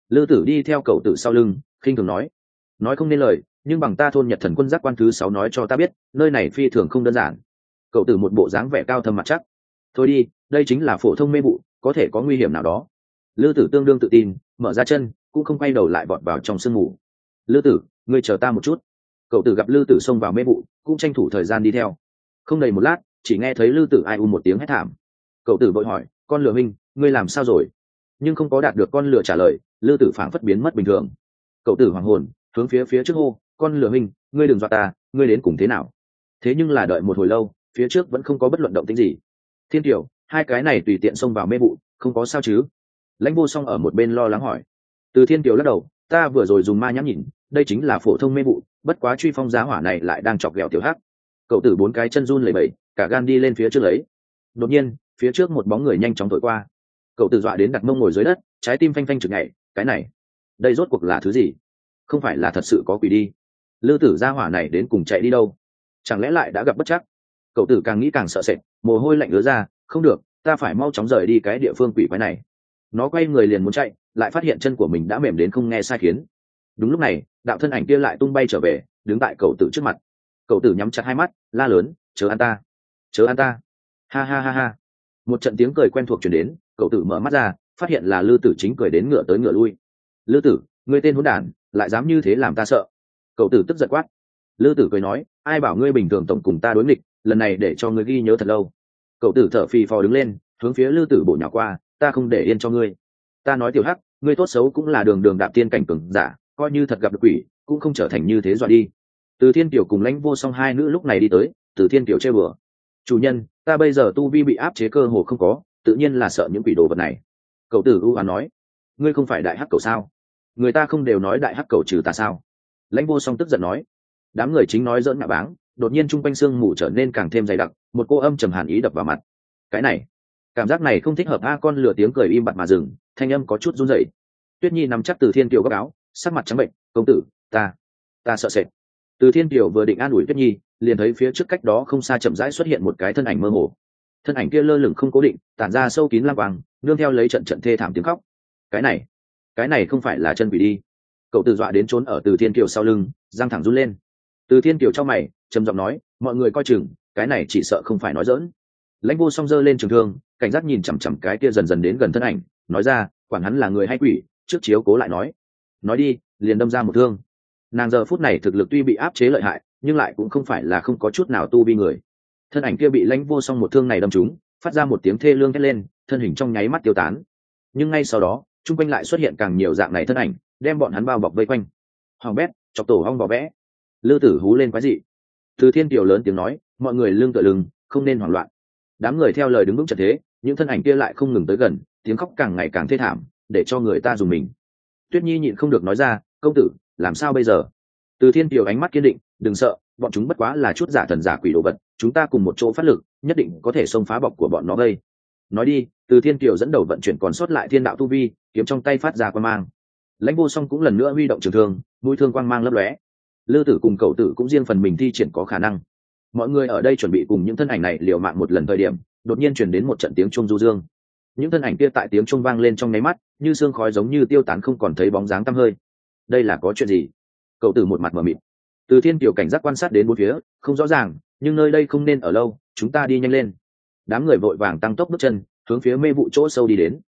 Lư Tử đi theo cậu tử sau lưng, khinh thường nói, nói không nên lời, nhưng bằng ta thôn Nhật Thần Quân giác quan thứ sáu nói cho ta biết, nơi này phi thường không đơn giản. Cậu tử một bộ dáng vẻ cao thâm mặt chắc. Thôi đi, đây chính là phổ thông mê vụ, có thể có nguy hiểm nào đó. Lư Tử tương đương tự tin, mở ra chân, cũng không quay đầu lại vọt vào trong sương mù. Lư Tử, ngươi chờ ta một chút. Cậu tử gặp Lư Tử xông vào mê vụ, cũng tranh thủ thời gian đi theo. Không đầy một lát, chỉ nghe thấy Lư Tử ai u một tiếng hét thảm. Cậu tử vội hỏi, con lừa minh, ngươi làm sao rồi? Nhưng không có đạt được con lừa trả lời, Lư Tử phảng phất biến mất bình thường. Cậu tử hoàng hồn, hướng phía phía trước hô, con lừa minh, ngươi đừng dọa ta, ngươi đến cùng thế nào? Thế nhưng là đợi một hồi lâu, phía trước vẫn không có bất luận động tĩnh gì. Thiên Tiểu, hai cái này tùy tiện xông vào mê vụ, không có sao chứ? Lãnh Vô Song ở một bên lo lắng hỏi. Từ Thiên Tiểu lắc đầu, ta vừa rồi dùng ma nhãn nhìn, đây chính là phổ thông mê vụ, bất quá truy phong giá hỏa này lại đang chọc ghẹo Tiểu Hắc. Cậu tử bốn cái chân run lẩy bẩy, cả gan đi lên phía trước lấy. Đột nhiên, phía trước một bóng người nhanh chóng thổi qua. Cậu tử dọa đến đặt mông ngồi dưới đất, trái tim phanh phanh chực nhảy, cái này, đây rốt cuộc là thứ gì? Không phải là thật sự có quỷ đi? Lư Tử gia hỏa này đến cùng chạy đi đâu? Chẳng lẽ lại đã gặp bất trắc? Cậu tử càng nghĩ càng sợ sệt, mồ hôi lạnh ứa ra, không được, ta phải mau chóng rời đi cái địa phương quỷ quái này. Nó quay người liền muốn chạy, lại phát hiện chân của mình đã mềm đến không nghe sai khiến. Đúng lúc này, đạo thân ảnh kia lại tung bay trở về, đứng tại cậu tử trước mặt. Cậu tử nhắm chặt hai mắt, la lớn, chớ ăn ta, chớ ăn ta, ha ha ha ha. Một trận tiếng cười quen thuộc truyền đến, cậu tử mở mắt ra, phát hiện là Lư Tử chính cười đến ngựa tới ngựa lui. Lư Tử, ngươi tên hỗn đản, lại dám như thế làm ta sợ. Cậu tử tức giận quát. Lư Tử cười nói, ai bảo ngươi bình thường tổng cùng ta đối nghịch, lần này để cho ngươi ghi nhớ thật lâu. Cậu tử thở phì phò đứng lên, hướng phía Lư Tử bổ nhào qua, ta không để yên cho ngươi. Ta nói Tiểu Hắc, ngươi tốt xấu cũng là đường đường đạp tiên cảnh cường giả, coi như thật gặp được quỷ, cũng không trở thành như thế dọa đi. Từ Thiên Tiểu cùng Lãnh Vô Song hai nữ lúc này đi tới, Từ Thiên Tiểu chơi bừa. Chủ nhân, ta bây giờ tu vi bị áp chế cơ hồ không có, tự nhiên là sợ những quỷ đồ vật này. Cậu tử ưu hoán nói, ngươi không phải đại hắc cầu sao? Người ta không đều nói đại hắc cầu trừ ta sao? Lãnh Vô Song tức giận nói. Đám người chính nói giỡn nhạ báng, đột nhiên trung quanh sương mù trở nên càng thêm dày đặc, một cô âm trầm hàn ý đập vào mặt. Cái này, cảm giác này không thích hợp a. Con lừa tiếng cười im bặt mà dừng, thanh âm có chút run rẩy. Tuyết Nhi nắm chắc Từ Thiên Kiều góc áo, sắc mặt trắng bệnh, công tử, ta, ta sợ sệt. Từ Thiên Kiều vừa định an ủi Tuyết Nhi, liền thấy phía trước cách đó không xa chậm rãi xuất hiện một cái thân ảnh mơ hồ. Thân ảnh kia lơ lửng không cố định, tản ra sâu kín lam quang, nương theo lấy trận trận thê thảm tiếng khóc. Cái này, cái này không phải là chân quỷ đi. Cậu tử dọa đến trốn ở Từ Thiên Kiều sau lưng, răng thẳng run lên. Từ Thiên Kiều trong mày trầm giọng nói, mọi người coi chừng, cái này chỉ sợ không phải nói dỡn. Lãnh Vô Song giơ lên trường thương, cảnh giác nhìn chằm chằm cái kia dần dần đến gần thân ảnh, nói ra, quản hắn là người hay quỷ, trước chiếu cố lại nói. Nói đi, liền đâm ra một thương. Nàng giờ phút này thực lực tuy bị áp chế lợi hại, nhưng lại cũng không phải là không có chút nào tu vi người. Thân ảnh kia bị Lãnh Vô Song một thương này đâm trúng, phát ra một tiếng thê lương thét lên, thân hình trong nháy mắt tiêu tán. Nhưng ngay sau đó, trung quanh lại xuất hiện càng nhiều dạng này thân ảnh, đem bọn hắn bao bọc vây quanh. Hoàng bét, chọc tổ hong vỏ vẽ. Lư Tử hú lên quái dị. Từ Thiên Kiều lớn tiếng nói, mọi người lưng tựa lưng, không nên hoảng loạn. Đám người theo lời đứng vững trận thế, những thân ảnh kia lại không ngừng tới gần, tiếng khóc càng ngày càng thê thảm, để cho người ta dùng mình. Tuyết Nhi nhịn không được nói ra, công tử, làm sao bây giờ? Từ Thiên Kiều ánh mắt kiên định, đừng sợ, bọn chúng bất quá là chút giả thần giả quỷ đồ vật, chúng ta cùng một chỗ phát lực, nhất định có thể xông phá bọc của bọn nó đây. Nói đi, Từ Thiên Kiều dẫn đầu vận chuyển còn sót lại thiên đạo tu vi, kiếm trong tay phát ra quang mang. Lãnh Vô Song cũng lần nữa huy động trường thương, mũi thương quang mang lấp lóe. Lư Tử cùng cậu tử cũng riêng phần mình thi triển có khả năng. Mọi người ở đây chuẩn bị cùng những thân ảnh này liều mạng một lần thời điểm, đột nhiên truyền đến một trận tiếng chuông du dương. Những thân ảnh kia tại tiếng chuông vang lên trong nháy mắt, như sương khói giống như tiêu tán không còn thấy bóng dáng tăm hơi. Đây là có chuyện gì? Cậu tử một mặt mờ mịt. Từ Thiên Kiều cảnh giác quan sát đến bốn phía, không rõ ràng, nhưng nơi đây không nên ở lâu, chúng ta đi nhanh lên. Đám người vội vàng tăng tốc bước chân, hướng phía mê vụ chỗ sâu đi đến.